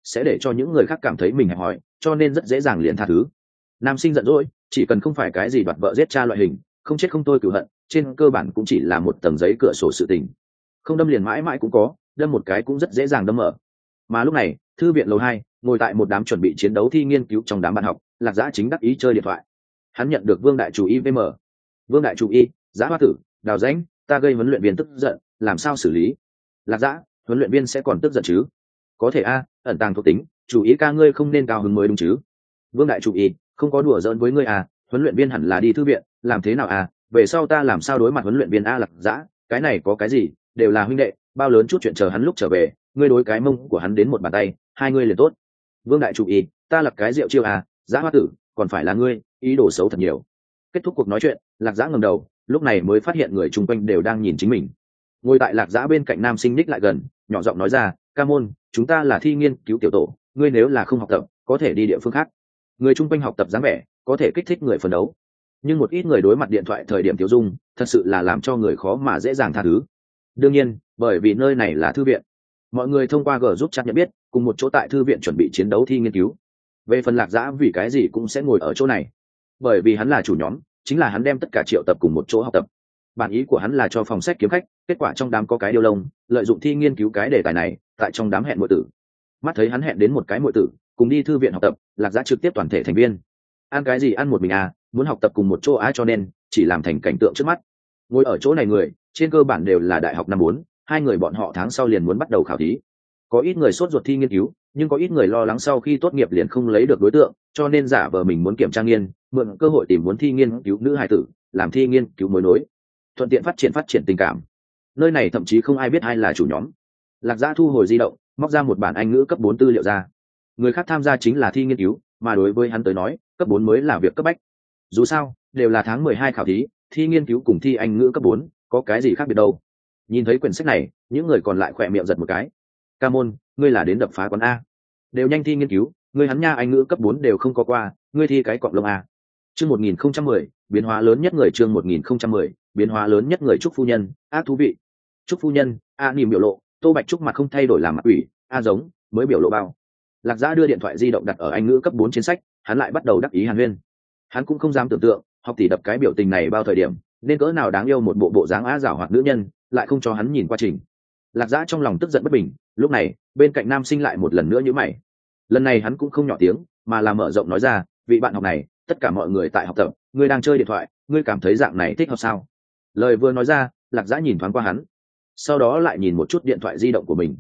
sẽ để cho những người khác cảm thấy mình hẹp hòi, cho nên rất dễ dàng liền tha thứ. Nam sinh giận dỗi chỉ cần không phải cái gì đoạt vợ giết cha loại hình, không chết không thôi cửu hận, trên cơ bản cũng chỉ là một tầng giấy cửa sổ sự tình. Không đâm liền mãi mãi cũng có, đâm một cái cũng rất dễ dàng đâm mở. Mà lúc này thư viện lầu 2, ngồi tại một đám chuẩn bị chiến đấu thi nghiên cứu trong đám bạn học, Lạc Dã chính đắc ý chơi điện thoại. Hắn nhận được Vương đại chủ y VM. Vương đại chủ y, Dã Hoa Tử, Đào Rãnh, ta gây huấn luyện viên tức giận, làm sao xử lý? Lạc Dã, huấn luyện viên sẽ còn tức giận chứ? Có thể a, ẩn tàng thuộc tính, chủ ý ca ngươi không nên cao hứng mới đúng chứ? Vương đại chủ y, không có đùa giỡn với ngươi à, huấn luyện viên hẳn là đi thư viện, làm thế nào à? Về sau ta làm sao đối mặt huấn luyện viên a? Lạc Dã, cái này có cái gì, đều là huynh đệ, bao lớn chút chuyện chờ hắn lúc trở về, ngươi đối cái mông của hắn đến một bàn tay, hai ngươi liền tốt. Vương đại chủ y, ta lập cái rượu chiêu à, Dã Hoa Tử, còn phải là ngươi, ý đồ xấu thật nhiều. Kết thúc cuộc nói chuyện, Lạc Dã ngẩng đầu, lúc này mới phát hiện người chung quanh đều đang nhìn chính mình. Ngồi tại Lạc Dã bên cạnh nam sinh ních lại gần, nhỏ giọng nói ra, ca môn, chúng ta là thi nghiên cứu tiểu tổ, ngươi nếu là không học tập có thể đi địa phương khác. Người chung quanh học tập dáng vẻ có thể kích thích người phấn đấu, nhưng một ít người đối mặt điện thoại thời điểm tiêu dung thật sự là làm cho người khó mà dễ dàng tha thứ. Đương nhiên bởi vì nơi này là thư viện, mọi người thông qua g giúp chat nhận biết cùng một chỗ tại thư viện chuẩn bị chiến đấu thi nghiên cứu. Về phần Lạc Dã vì cái gì cũng sẽ ngồi ở chỗ này, bởi vì hắn là chủ nhóm, chính là hắn đem tất cả triệu tập cùng một chỗ học tập. Bản ý của hắn là cho phòng sách kiếm khách, kết quả trong đám có cái điêu lông lợi dụng thi nghiên cứu cái đề tài này, tại trong đám hẹn muội tử. Mắt thấy hắn hẹn đến một cái muội tử cùng đi thư viện học tập, Lạc Dã trực tiếp toàn thể thành viên ăn cái gì ăn một mình à, muốn học tập cùng một chỗ cho nên chỉ làm thành cảnh tượng trước mắt. Ngồi ở chỗ này người trên cơ bản đều là đại học năm 4, hai người bọn họ tháng sau liền muốn bắt đầu khảo thí. Có ít người sốt ruột thi nghiên cứu, nhưng có ít người lo lắng sau khi tốt nghiệp liền không lấy được đối tượng, cho nên giả vờ mình muốn kiểm tra nghiên, mượn cơ hội tìm muốn thi nghiên cứu nữ hài tử làm thi nghiên cứu mối nối, thuận tiện phát triển tình cảm. Nơi này thậm chí không ai biết ai là chủ nhóm. Lạc Dã thu hồi di động, móc ra một bản Anh ngữ cấp 4 tư liệu ra. Người khác tham gia chính là thi nghiên cứu, mà đối với hắn tới nói cấp 4 mới là việc cấp bách. Dù sao đều là tháng 12 khảo thí, thi nghiên cứu cùng thi Anh ngữ cấp 4 có cái gì khác biệt đâu. Nhìn thấy quyển sách này, những người còn lại khỏe miệng giật một cái. Ca môn, ngươi là đến đập phá quán a? Đều nhanh thi nghiên cứu, ngươi hắn nha Anh ngữ cấp 4 đều không có qua, ngươi thi cái cọng lông a? Chương 1010, biến hóa lớn nhất người. Chương 1010, biến hóa lớn nhất người. Trúc phu nhân, ác thú vị. Trúc phu nhân, a nhìn biểu lộ, Tô Bạch Trúc mặt không thay đổi làm mặt ủy, a giống, mới biểu lộ bao. Lạc Dã đưa điện thoại di động đặt ở Anh ngữ cấp 4 trên sách, hắn lại bắt đầu đắc ý hàn huyên. Hắn cũng không dám tưởng tượng, học tỷ đập cái biểu tình này bao thời điểm, nên cỡ nào đáng yêu một bộ dáng á giảo hoạt nữ nhân, lại không cho hắn nhìn qua trình. Lạc Dã trong lòng tức giận bất bình, lúc này, bên cạnh nam sinh lại một lần nữa nhíu mày. Lần này hắn cũng không nhỏ tiếng, mà là mở rộng nói ra, vị bạn học này, tất cả mọi người tại học tập, ngươi đang chơi điện thoại, ngươi cảm thấy dạng này thích hợp sao? Lời vừa nói ra, Lạc Dã nhìn thoáng qua hắn, sau đó lại nhìn một chút điện thoại di động của mình.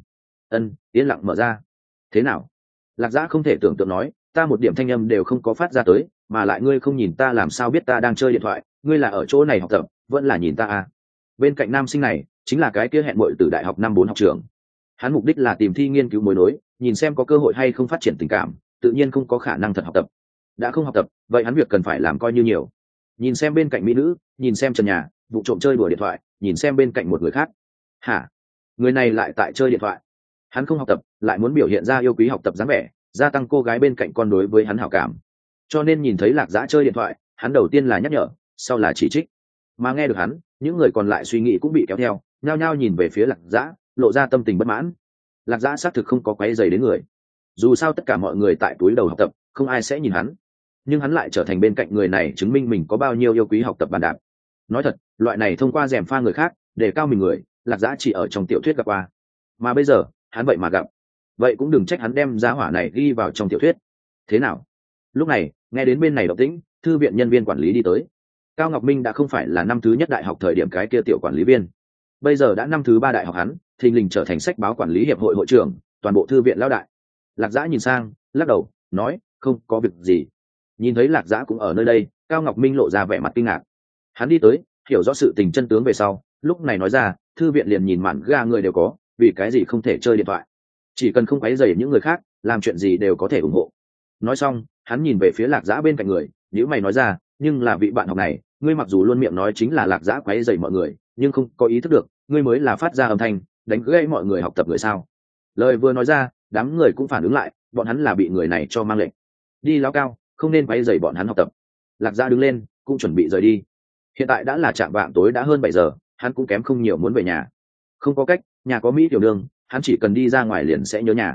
Yên lặng mở ra. Thế nào? Lạc Dã không thể tưởng tượng nói, ta một điểm thanh âm đều không có phát ra tới, mà lại ngươi không nhìn ta làm sao biết ta đang chơi điện thoại, ngươi là ở chỗ này học tập, vẫn là nhìn ta à? Bên cạnh nam sinh này, chính là cái kia hẹn muội từ đại học năm 4 học trường. Hắn mục đích là tìm thi nghiên cứu mối nối, nhìn xem có cơ hội hay không phát triển tình cảm, tự nhiên không có khả năng thật học tập. Đã không học tập, vậy hắn việc cần phải làm coi như nhiều. Nhìn xem bên cạnh mỹ nữ, nhìn xem trần nhà, vụ trộm chơi đùa điện thoại, nhìn xem bên cạnh một người khác. Hả? Người này lại tại chơi điện thoại. Hắn không học tập, lại muốn biểu hiện ra yêu quý học tập dáng vẻ, gia tăng cô gái bên cạnh con đối với hắn hảo cảm. Cho nên nhìn thấy Lạc Dã chơi điện thoại, hắn đầu tiên là nhắc nhở, sau là chỉ trích. Mà nghe được hắn, những người còn lại suy nghĩ cũng bị kéo theo, nhao nhao nhìn về phía Lạc Dã, lộ ra tâm tình bất mãn. Lạc Dã xác thực không có quấy rầy đến người. Dù sao tất cả mọi người tại túi đầu học tập, không ai sẽ nhìn hắn. Nhưng hắn lại trở thành bên cạnh người này chứng minh mình có bao nhiêu yêu quý học tập bàn đạp. Nói thật, loại này thông qua rèm pha người khác, để cao mình người, Lạc Dã chỉ ở trong tiểu thuyết gặp qua. Mà bây giờ, hắn vậy mà gặp. Vậy cũng đừng trách hắn đem giá hỏa này ghi vào trong tiểu thuyết. Thế nào? Lúc này, nghe đến bên này động tĩnh, thư viện nhân viên quản lý đi tới. Cao Ngọc Minh đã không phải là năm thứ nhất đại học thời điểm cái kia tiểu quản lý viên, bây giờ đã năm thứ 3 đại học, hắn thình lình trở thành sách báo quản lý hiệp hội hội trưởng, toàn bộ thư viện lão đại. Lạc Dã nhìn sang, lắc đầu, nói, không có việc gì. Nhìn thấy Lạc Dã cũng ở nơi đây, Cao Ngọc Minh lộ ra vẻ mặt kinh ngạc. Hắn đi tới, hiểu rõ sự tình chân tướng về sau, lúc này nói ra, thư viện liền nhìn mạn ga người đều có, vì cái gì không thể chơi điện thoại? Chỉ cần không quấy rầy những người khác, làm chuyện gì đều có thể ủng hộ. Nói xong, hắn nhìn về phía Lạc Dã bên cạnh người, nếu mày nói ra, nhưng là vị bạn học này, ngươi mặc dù luôn miệng nói chính là Lạc Dã quấy rầy mọi người, nhưng không có ý thức được, ngươi mới là phát ra âm thanh, đánh gãy mọi người học tập người sao? Lời vừa nói ra, đám người cũng phản ứng lại, bọn hắn là bị người này cho mang lệnh. Đi lão Cao, không nên quấy rầy bọn hắn học tập. Lạc Dã đứng lên, cũng chuẩn bị rời đi. Hiện tại đã là trạm vạng tối, đã hơn 7 giờ, hắn cũng kém không nhiều muốn về nhà. Không có cách, nhà có Mỹ tiểu đường, hắn chỉ cần đi ra ngoài liền sẽ nhớ nhà.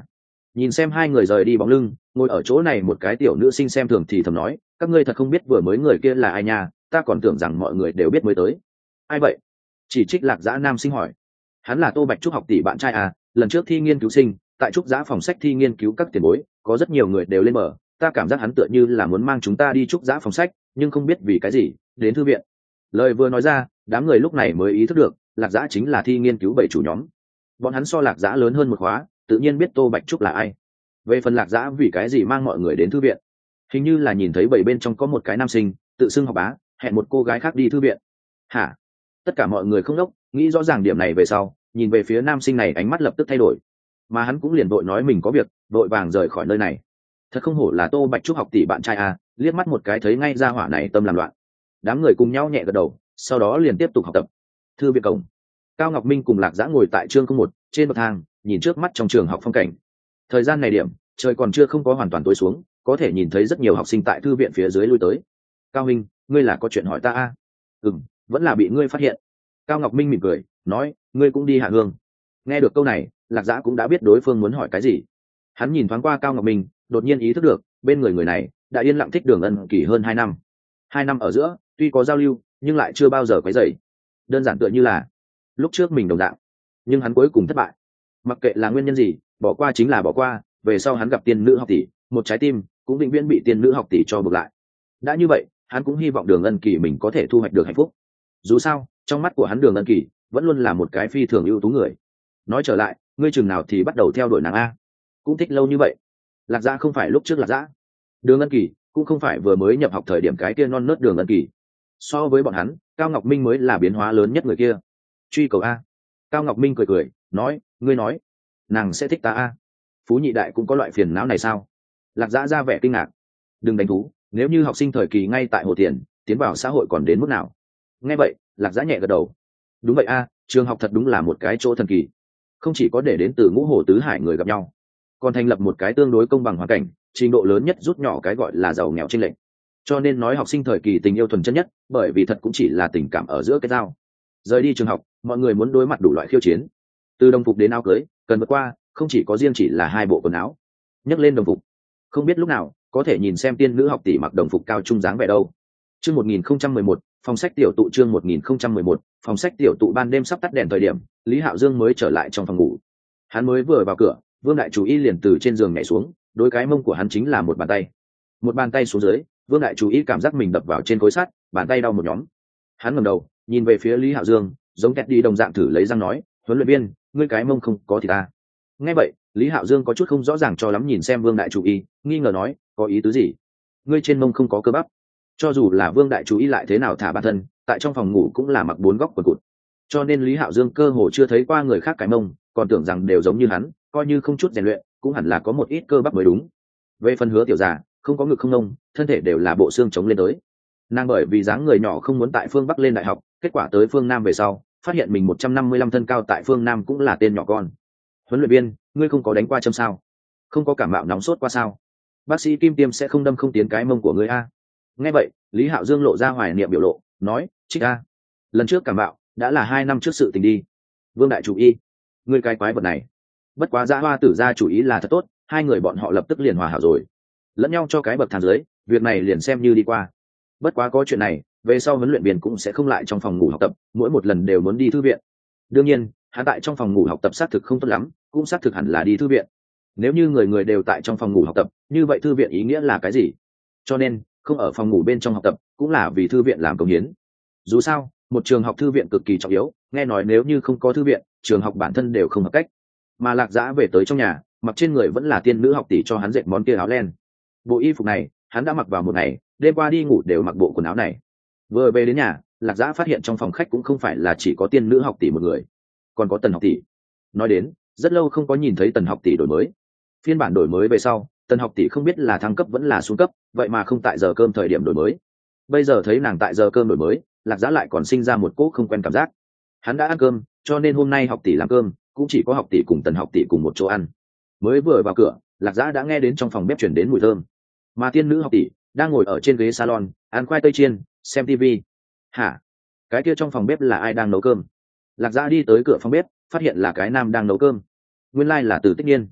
Nhìn xem hai người rời đi bóng lưng, ngồi ở chỗ này một cái tiểu nữ sinh xem thường thì thầm nói, các ngươi thật không biết vừa mới người kia là ai nha, ta còn tưởng rằng mọi người đều biết mới tới. Ai vậy? Chỉ trích Lạc Dã nam sinh hỏi. Hắn là Tô Bạch Trúc học tỷ bạn trai à, lần trước thi nghiên cứu sinh, tại Trúc Dã phòng sách thi nghiên cứu các tiền bối, có rất nhiều người đều lên mở, ta cảm giác hắn tựa như là muốn mang chúng ta đi Trúc Dã phòng sách, nhưng không biết vì cái gì, đến thư viện. Lời vừa nói ra, đám người lúc này mới ý thức được, Lạc Dã chính là thi nghiên cứu bảy chủ nhóm. Bọn hắn so Lạc Dã lớn hơn một khóa, tự nhiên biết Tô Bạch Trúc là ai. Về phần Lạc Dã vì cái gì mang mọi người đến thư viện, hình như là nhìn thấy bảy bên trong có một cái nam sinh tự xưng học bá, hẹn một cô gái khác đi thư viện. Hả? Tất cả mọi người không đốc, nghĩ rõ ràng điểm này về sau, nhìn về phía nam sinh này ánh mắt lập tức thay đổi, mà hắn cũng liền vội nói mình có việc, vội vàng rời khỏi nơi này. Thật không hổ là Tô Bạch Trúc học tỷ bạn trai à, liếc mắt một cái thấy ngay ra hỏa này tâm làm loạn. Đám người cùng nhau nhẹ gật đầu, sau đó liền tiếp tục học tập. Thư viện cổng, Cao Ngọc Minh cùng Lạc Dã ngồi tại chương 1 trên bậc thang, nhìn trước mắt trong trường học phong cảnh. Thời gian này điểm, trời còn chưa không có hoàn toàn tối xuống, có thể nhìn thấy rất nhiều học sinh tại thư viện phía dưới lui tới. Cao Minh, ngươi là có chuyện hỏi ta à? Vẫn là bị ngươi phát hiện. Cao Ngọc Minh mỉm cười nói, ngươi cũng đi hạ hương. Nghe được câu này, Lạc Dã cũng đã biết đối phương muốn hỏi cái gì. Hắn nhìn thoáng qua Cao Ngọc Minh, đột nhiên ý thức được bên người người này đã yên lặng thích Đường Ân Kỳ hơn 2 năm. 2 năm ở giữa tuy có giao lưu nhưng lại chưa bao giờ quấy rầy, đơn giản tựa như là lúc trước mình đồng dạng, nhưng hắn cuối cùng thất bại. Mặc kệ là nguyên nhân gì, bỏ qua chính là bỏ qua. Về sau hắn gặp tiên nữ học tỷ, một trái tim cũng vĩnh viễn bị tiên nữ học tỷ cho buộc lại. Đã như vậy, hắn cũng hy vọng Đường Ân Kỳ mình có thể thu hoạch được hạnh phúc. Dù sao trong mắt của hắn Đường Ân Kỳ vẫn luôn là một cái phi thường ưu tú người. Nói trở lại, ngươi chừng nào thì bắt đầu theo đuổi nàng a? Cũng thích lâu như vậy. Lạc Dã không phải lúc trước Lạc Dã, Đường Ân Kỳ cũng không phải vừa mới nhập học thời điểm cái kia non nớt Đường Ân Kỳ. So với bọn hắn, Cao Ngọc Minh mới là biến hóa lớn nhất người kia. Truy cầu a? Cao Ngọc Minh cười cười nói, ngươi nói nàng sẽ thích ta a? Phú nhị đại cũng có loại phiền não này sao? Lạc Dã ra vẻ kinh ngạc. Đừng đánh thú, nếu như học sinh thời kỳ ngay tại Hồ Tiền tiến vào xã hội còn đến mức nào? Nghe vậy, Lạc Dã nhẹ gật đầu. Đúng vậy a, trường học thật đúng là một cái chỗ thần kỳ, không chỉ có để đến từ ngũ hồ tứ hải người gặp nhau, còn thành lập một cái tương đối công bằng hoàn cảnh, trình độ lớn nhất rút nhỏ cái gọi là giàu nghèo chênh lệch. Cho nên nói học sinh thời kỳ tình yêu thuần chân nhất, bởi vì thật cũng chỉ là tình cảm ở giữa cái giao. Rời đi trường học, mọi người muốn đối mặt đủ loại khiêu chiến, từ đồng phục đến áo cưới, cần vượt qua, không chỉ có riêng chỉ là 2 bộ quần áo. Nhấc lên đồng phục, không biết lúc nào có thể nhìn xem tiên nữ học tỷ mặc đồng phục cao trung dáng vẻ đâu. Chương 1011, phòng sách tiểu tụ. Chương 1011, phòng sách tiểu tụ. Ban đêm sắp tắt đèn thời điểm, Lý Hạo Dương mới trở lại trong phòng ngủ. Hắn mới vừa vào cửa, Vương Đại Chủ Y liền từ trên giường nhảy xuống, đối cái mông của hắn chính là một bàn tay. Một bàn tay xuống dưới, Vương Đại Chủ Y cảm giác mình đập vào trên khối sắt, bàn tay đau một nhóm. Hắn ngẩng đầu, nhìn về phía Lý Hạo Dương, giống kẹt đi đồng dạng thử lấy răng nói, huấn luyện viên, ngươi cái mông không có thì ta. Nghe vậy, Lý Hạo Dương có chút không rõ ràng cho lắm nhìn xem Vương Đại Chủ Y, nghi ngờ nói, có ý tứ gì? Ngươi trên mông không có cơ bắp. Cho dù là Vương Đại Chủ Y lại thế nào thả bản thân, tại trong phòng ngủ cũng là mặc 4 góc quần cụt. Cho nên Lý Hạo Dương cơ hồ chưa thấy qua người khác cái mông, còn tưởng rằng đều giống như hắn, coi như không chút rèn luyện, cũng hẳn là có một ít cơ bắp mới đúng. Về phần Hứa tiểu già, không có ngực không nông, thân thể đều là bộ xương chống lên tới. Nàng bởi vì dáng người nhỏ không muốn tại phương Bắc lên đại học, kết quả tới phương Nam về sau, phát hiện mình 155 thân cao tại phương Nam cũng là tên nhỏ con. Huấn luyện viên, ngươi không có đánh qua châm sao? Không có cảm mạo nóng sốt qua sao? Bác sĩ Kim Tiêm sẽ không đâm không tiến cái mông của ngươi a? Nghe vậy, Lý Hạo Dương lộ ra hoài niệm biểu lộ, nói, trích a, lần trước cảm mạo đã là 2 năm trước sự tình đi. Vương Đại Chủ Y, ngươi cái quái vật này. Bất quá Dã Hoa Tử gia chủ ý là thật tốt, hai người bọn họ lập tức liền hòa hảo rồi, lẫn nhau cho cái bậc thang dưới, việc này liền xem như đi qua. Bất quá có chuyện này, về sau huấn luyện viên cũng sẽ không lại trong phòng ngủ học tập, mỗi một lần đều muốn đi thư viện. Đương nhiên, hắn tại trong phòng ngủ học tập xác thực không tốt lắm, cũng xác thực hẳn là đi thư viện. Nếu như người người đều tại trong phòng ngủ học tập, như vậy thư viện ý nghĩa là cái gì? Cho nên, không ở phòng ngủ bên trong học tập, cũng là vì thư viện làm công hiến. Dù sao, một trường học thư viện cực kỳ trọng yếu, nghe nói nếu như không có thư viện, trường học bản thân đều không hợp cách. Mà Lạc Dã về tới trong nhà, mặc trên người vẫn là tiên nữ học tỷ cho hắn dệt món kia áo len. Bộ y phục này, hắn đã mặc vào một ngày, đêm qua đi ngủ đều mặc bộ quần áo này. Vừa về đến nhà, Lạc Dã phát hiện trong phòng khách cũng không phải là chỉ có tiên nữ học tỷ một người, còn có Tần học tỷ. Nói đến, rất lâu không có nhìn thấy Tần học tỷ đổi mới. Phiên bản đổi mới về sau, Tần học tỷ không biết là thăng cấp vẫn là xuống cấp, vậy mà không tại giờ cơm thời điểm đổi mới. Bây giờ thấy nàng tại giờ cơm đổi mới, Lạc Dã lại còn sinh ra một cỗ không quen cảm giác. Hắn đã ăn cơm, cho nên hôm nay học tỷ làm cơm, cũng chỉ có học tỷ cùng Tần học tỷ cùng một chỗ ăn. Mới vừa vào cửa, Lạc Dã đã nghe đến trong phòng bếp chuyển đến mùi thơm, mà tiên nữ học tỷ đang ngồi ở trên ghế salon ăn khoai tây chiên, xem tivi. Hả? Cái kia trong phòng bếp là ai đang nấu cơm? Lạc Dã đi tới cửa phòng bếp, phát hiện là cái nam đang nấu cơm. Nguyên lai là Từ Tích Niên.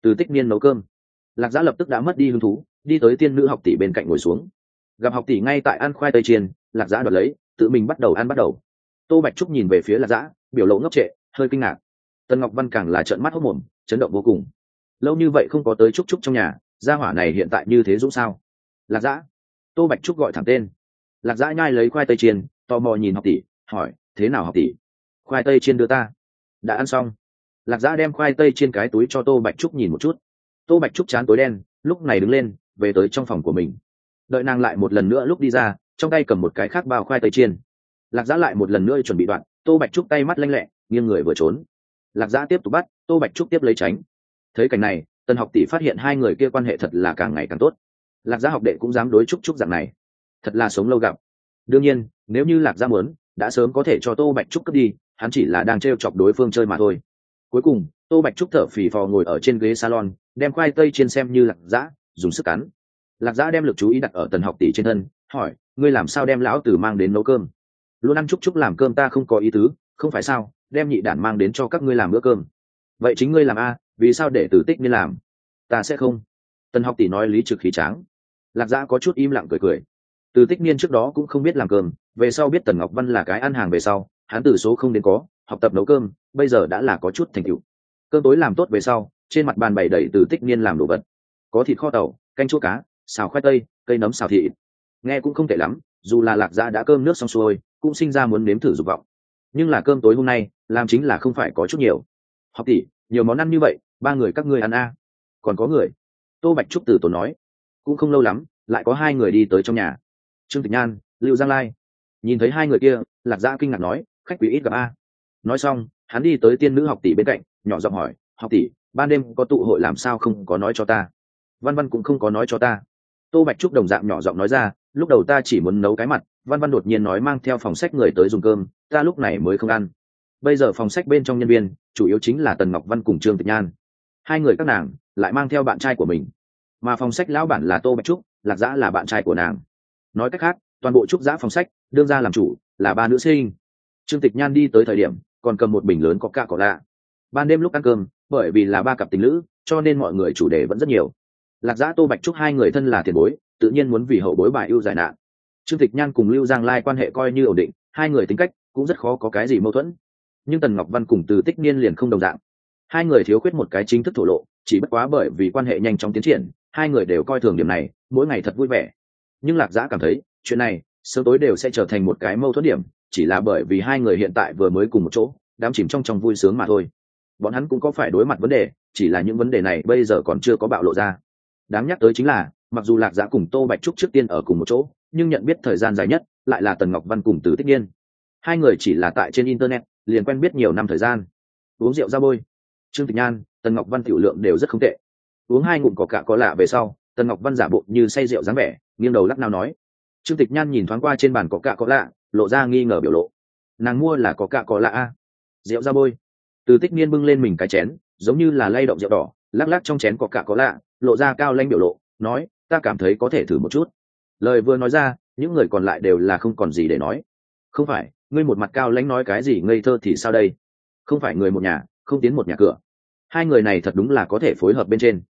Từ Tích Niên nấu cơm. Lạc Dã lập tức đã mất đi hứng thú, đi tới tiên nữ học tỷ bên cạnh ngồi xuống. Gặp học tỷ ngay tại ăn khoai tây chiên, Lạc Dã đoạt lấy, tự mình bắt đầu ăn bắt đầu. Tô Bạch Trúc nhìn về phía Lạc Dã, biểu lộ ngốc trệ, hơi kinh ngạc. Tần Ngọc Văn càng là trợn mắt hốt mồm, chấn động vô cùng. Lâu như vậy không có tới Trúc Trúc trong nhà, gia hỏa này hiện tại như thế dũng sao? Lạc Dã. Tô Bạch Trúc gọi thẳng tên. Lạc Dã nhai lấy khoai tây chiên, tò mò nhìn học tỷ, hỏi, thế nào học tỷ? Khoai tây chiên đưa ta. Đã ăn xong. Lạc Dã đem khoai tây chiên cái túi cho Tô Bạch Trúc nhìn một chút. Tô Bạch Trúc chán tối đen, lúc này đứng lên, về tới trong phòng của mình. Đợi nàng lại một lần nữa lúc đi ra, trong tay cầm một cái khác bao khoai tây chiên. Lạc Dã lại một lần nữa chuẩn bị đoạn, Tô Bạch Trúc tay mắt lanh lẹ, nghiêng người vừa trốn. Lạc Dã tiếp tục bắt, Tô Bạch Trúc tiếp lấy tránh. Thấy cảnh này, Tần học tỷ phát hiện hai người kia quan hệ thật là càng ngày càng tốt. Lạc Dã học đệ cũng dám đối Trúc Trúc dạng này, thật là sống lâu gặp. Đương nhiên, nếu như Lạc Dã muốn, đã sớm có thể cho Tô Bạch Trúc cướp đi, hắn chỉ là đang trêu chọc đối phương chơi mà thôi. Cuối cùng, Tô Bạch Trúc thở phì phò ngồi ở trên ghế salon, đem khoai tây chiên xem như Lạc Dã, dùng sức cắn. Lạc Dã đem lực chú ý đặt ở Tần học tỷ trên thân, hỏi, ngươi làm sao đem lão tử mang đến nấu cơm? Luôn ăn Trúc Trúc làm cơm ta không có ý tứ, không phải sao? Đem nhị đản mang đến cho các ngươi làm bữa cơm. Vậy chính ngươi làm a, vì sao để Từ Tích Niên làm? Ta sẽ không. Tần học tỷ nói lý trực khí tráng. Lạc Dã có chút im lặng cười cười. Từ Tích Niên trước đó cũng không biết làm cơm, về sau biết Tần Ngọc Văn là cái ăn hàng về sau, hắn từ số không đến có, học tập nấu cơm, bây giờ đã là có chút thành tựu. Cơm tối làm tốt về sau, trên mặt bàn bày đầy Từ Tích Niên làm đồ vật. Có thịt kho tàu, canh chua cá, xào khoai tây, cây nấm xào thịt. Nghe cũng không tệ lắm, dù là Lạc Dã đã cơm nước xong xuôi, cũng sinh ra muốn nếm thử dục vọng. Nhưng là cơm tối hôm nay, làm chính là không phải có chút nhiều. Học tỷ, nhiều món ăn như vậy, ba người các ngươi ăn a? Còn có người. Tô Bạch Trúc từ tốn nói. Cũng không lâu lắm, lại có hai người đi tới trong nhà. Trương Tịch Nhan, Lưu Giang Lai. Nhìn thấy hai người kia, Lạc Dã kinh ngạc nói, khách quý ít gặp a. Nói xong, hắn đi tới tiên nữ học tỷ bên cạnh, nhỏ giọng hỏi, học tỷ, ban đêm có tụ hội làm sao không có nói cho ta? Văn Văn cũng không có nói cho ta. Tô Bạch Trúc đồng dạng nhỏ giọng nói ra, lúc đầu ta chỉ muốn nấu cái mặt, Văn Văn đột nhiên nói mang theo phòng sách người tới dùng cơm, ta lúc này mới không ăn. Bây giờ phòng sách bên trong nhân viên, chủ yếu chính là Tần Ngọc Văn cùng Trương Tịch Nhan. Hai người các nàng lại mang theo bạn trai của mình, mà phòng sách lão bản là Tô Bạch Trúc, Lạc Dã là bạn trai của nàng. Nói cách khác, toàn bộ Trúc Dã phòng sách đương ra làm chủ, là ba nữ sinh. Trương Tịch Nhan đi tới thời điểm còn cầm một bình lớn coca cola. Ban đêm lúc ăn cơm, bởi vì là ba cặp tình lữ, cho nên mọi người chủ đề vẫn rất nhiều. Lạc Dã Tô Bạch Trúc hai người thân là tiền bối, tự nhiên muốn vì hậu bối bài ưu giải nạn. Trương Tịch Nhan cùng Lưu Giang Lai quan hệ coi như ổn định, hai người tính cách cũng rất khó có cái gì mâu thuẫn. Nhưng Tần Ngọc Văn cùng Từ Tích Niên liền không đồng dạng. Hai người thiếu khuyết một cái chính thức thổ lộ, chỉ bất quá bởi vì quan hệ nhanh chóng tiến triển, hai người đều coi thường điểm này, mỗi ngày thật vui vẻ. Nhưng Lạc Dã cảm thấy, chuyện này sớm tối đều sẽ trở thành một cái mâu thuẫn điểm, chỉ là bởi vì hai người hiện tại vừa mới cùng một chỗ, đắm chìm trong vui sướng mà thôi. Bọn hắn cũng có phải đối mặt vấn đề, chỉ là những vấn đề này bây giờ còn chưa có bạo lộ ra. Đáng nhắc tới chính là, mặc dù Lạc Dã cùng Tô Bạch Trúc trước tiên ở cùng một chỗ, nhưng nhận biết thời gian dài nhất lại là Tần Ngọc Văn cùng Từ Tích Niên. Hai người chỉ là tại trên internet liền quen biết nhiều năm thời gian. Uống rượu ra bôi, Trương Tịch Nhan, Tần Ngọc Văn tiểu lượng đều rất không tệ. Uống hai ngụm coca có lạ về sau, Tần Ngọc Văn giả bộ như say rượu dáng vẻ, nghiêng đầu lắc nào nói. Trương Tịch Nhan nhìn thoáng qua trên bàn coca có lạ, lộ ra nghi ngờ biểu lộ. Nàng mua là coca có lạ a? Rượu ra bôi. Từ Tích Niên bưng lên mình cái chén, giống như là lay động rượu đỏ, lắc lắc trong chén coca có lạ, lộ ra cao lãnh biểu lộ, nói, ta cảm thấy có thể thử một chút. Lời vừa nói ra, những người còn lại đều là không còn gì để nói. Không phải, ngươi một mặt cao lãnh nói cái gì ngây thơ thì sao đây? Không phải người một nhà, không tiến một nhà cửa. Hai người này thật đúng là có thể phối hợp bên trên.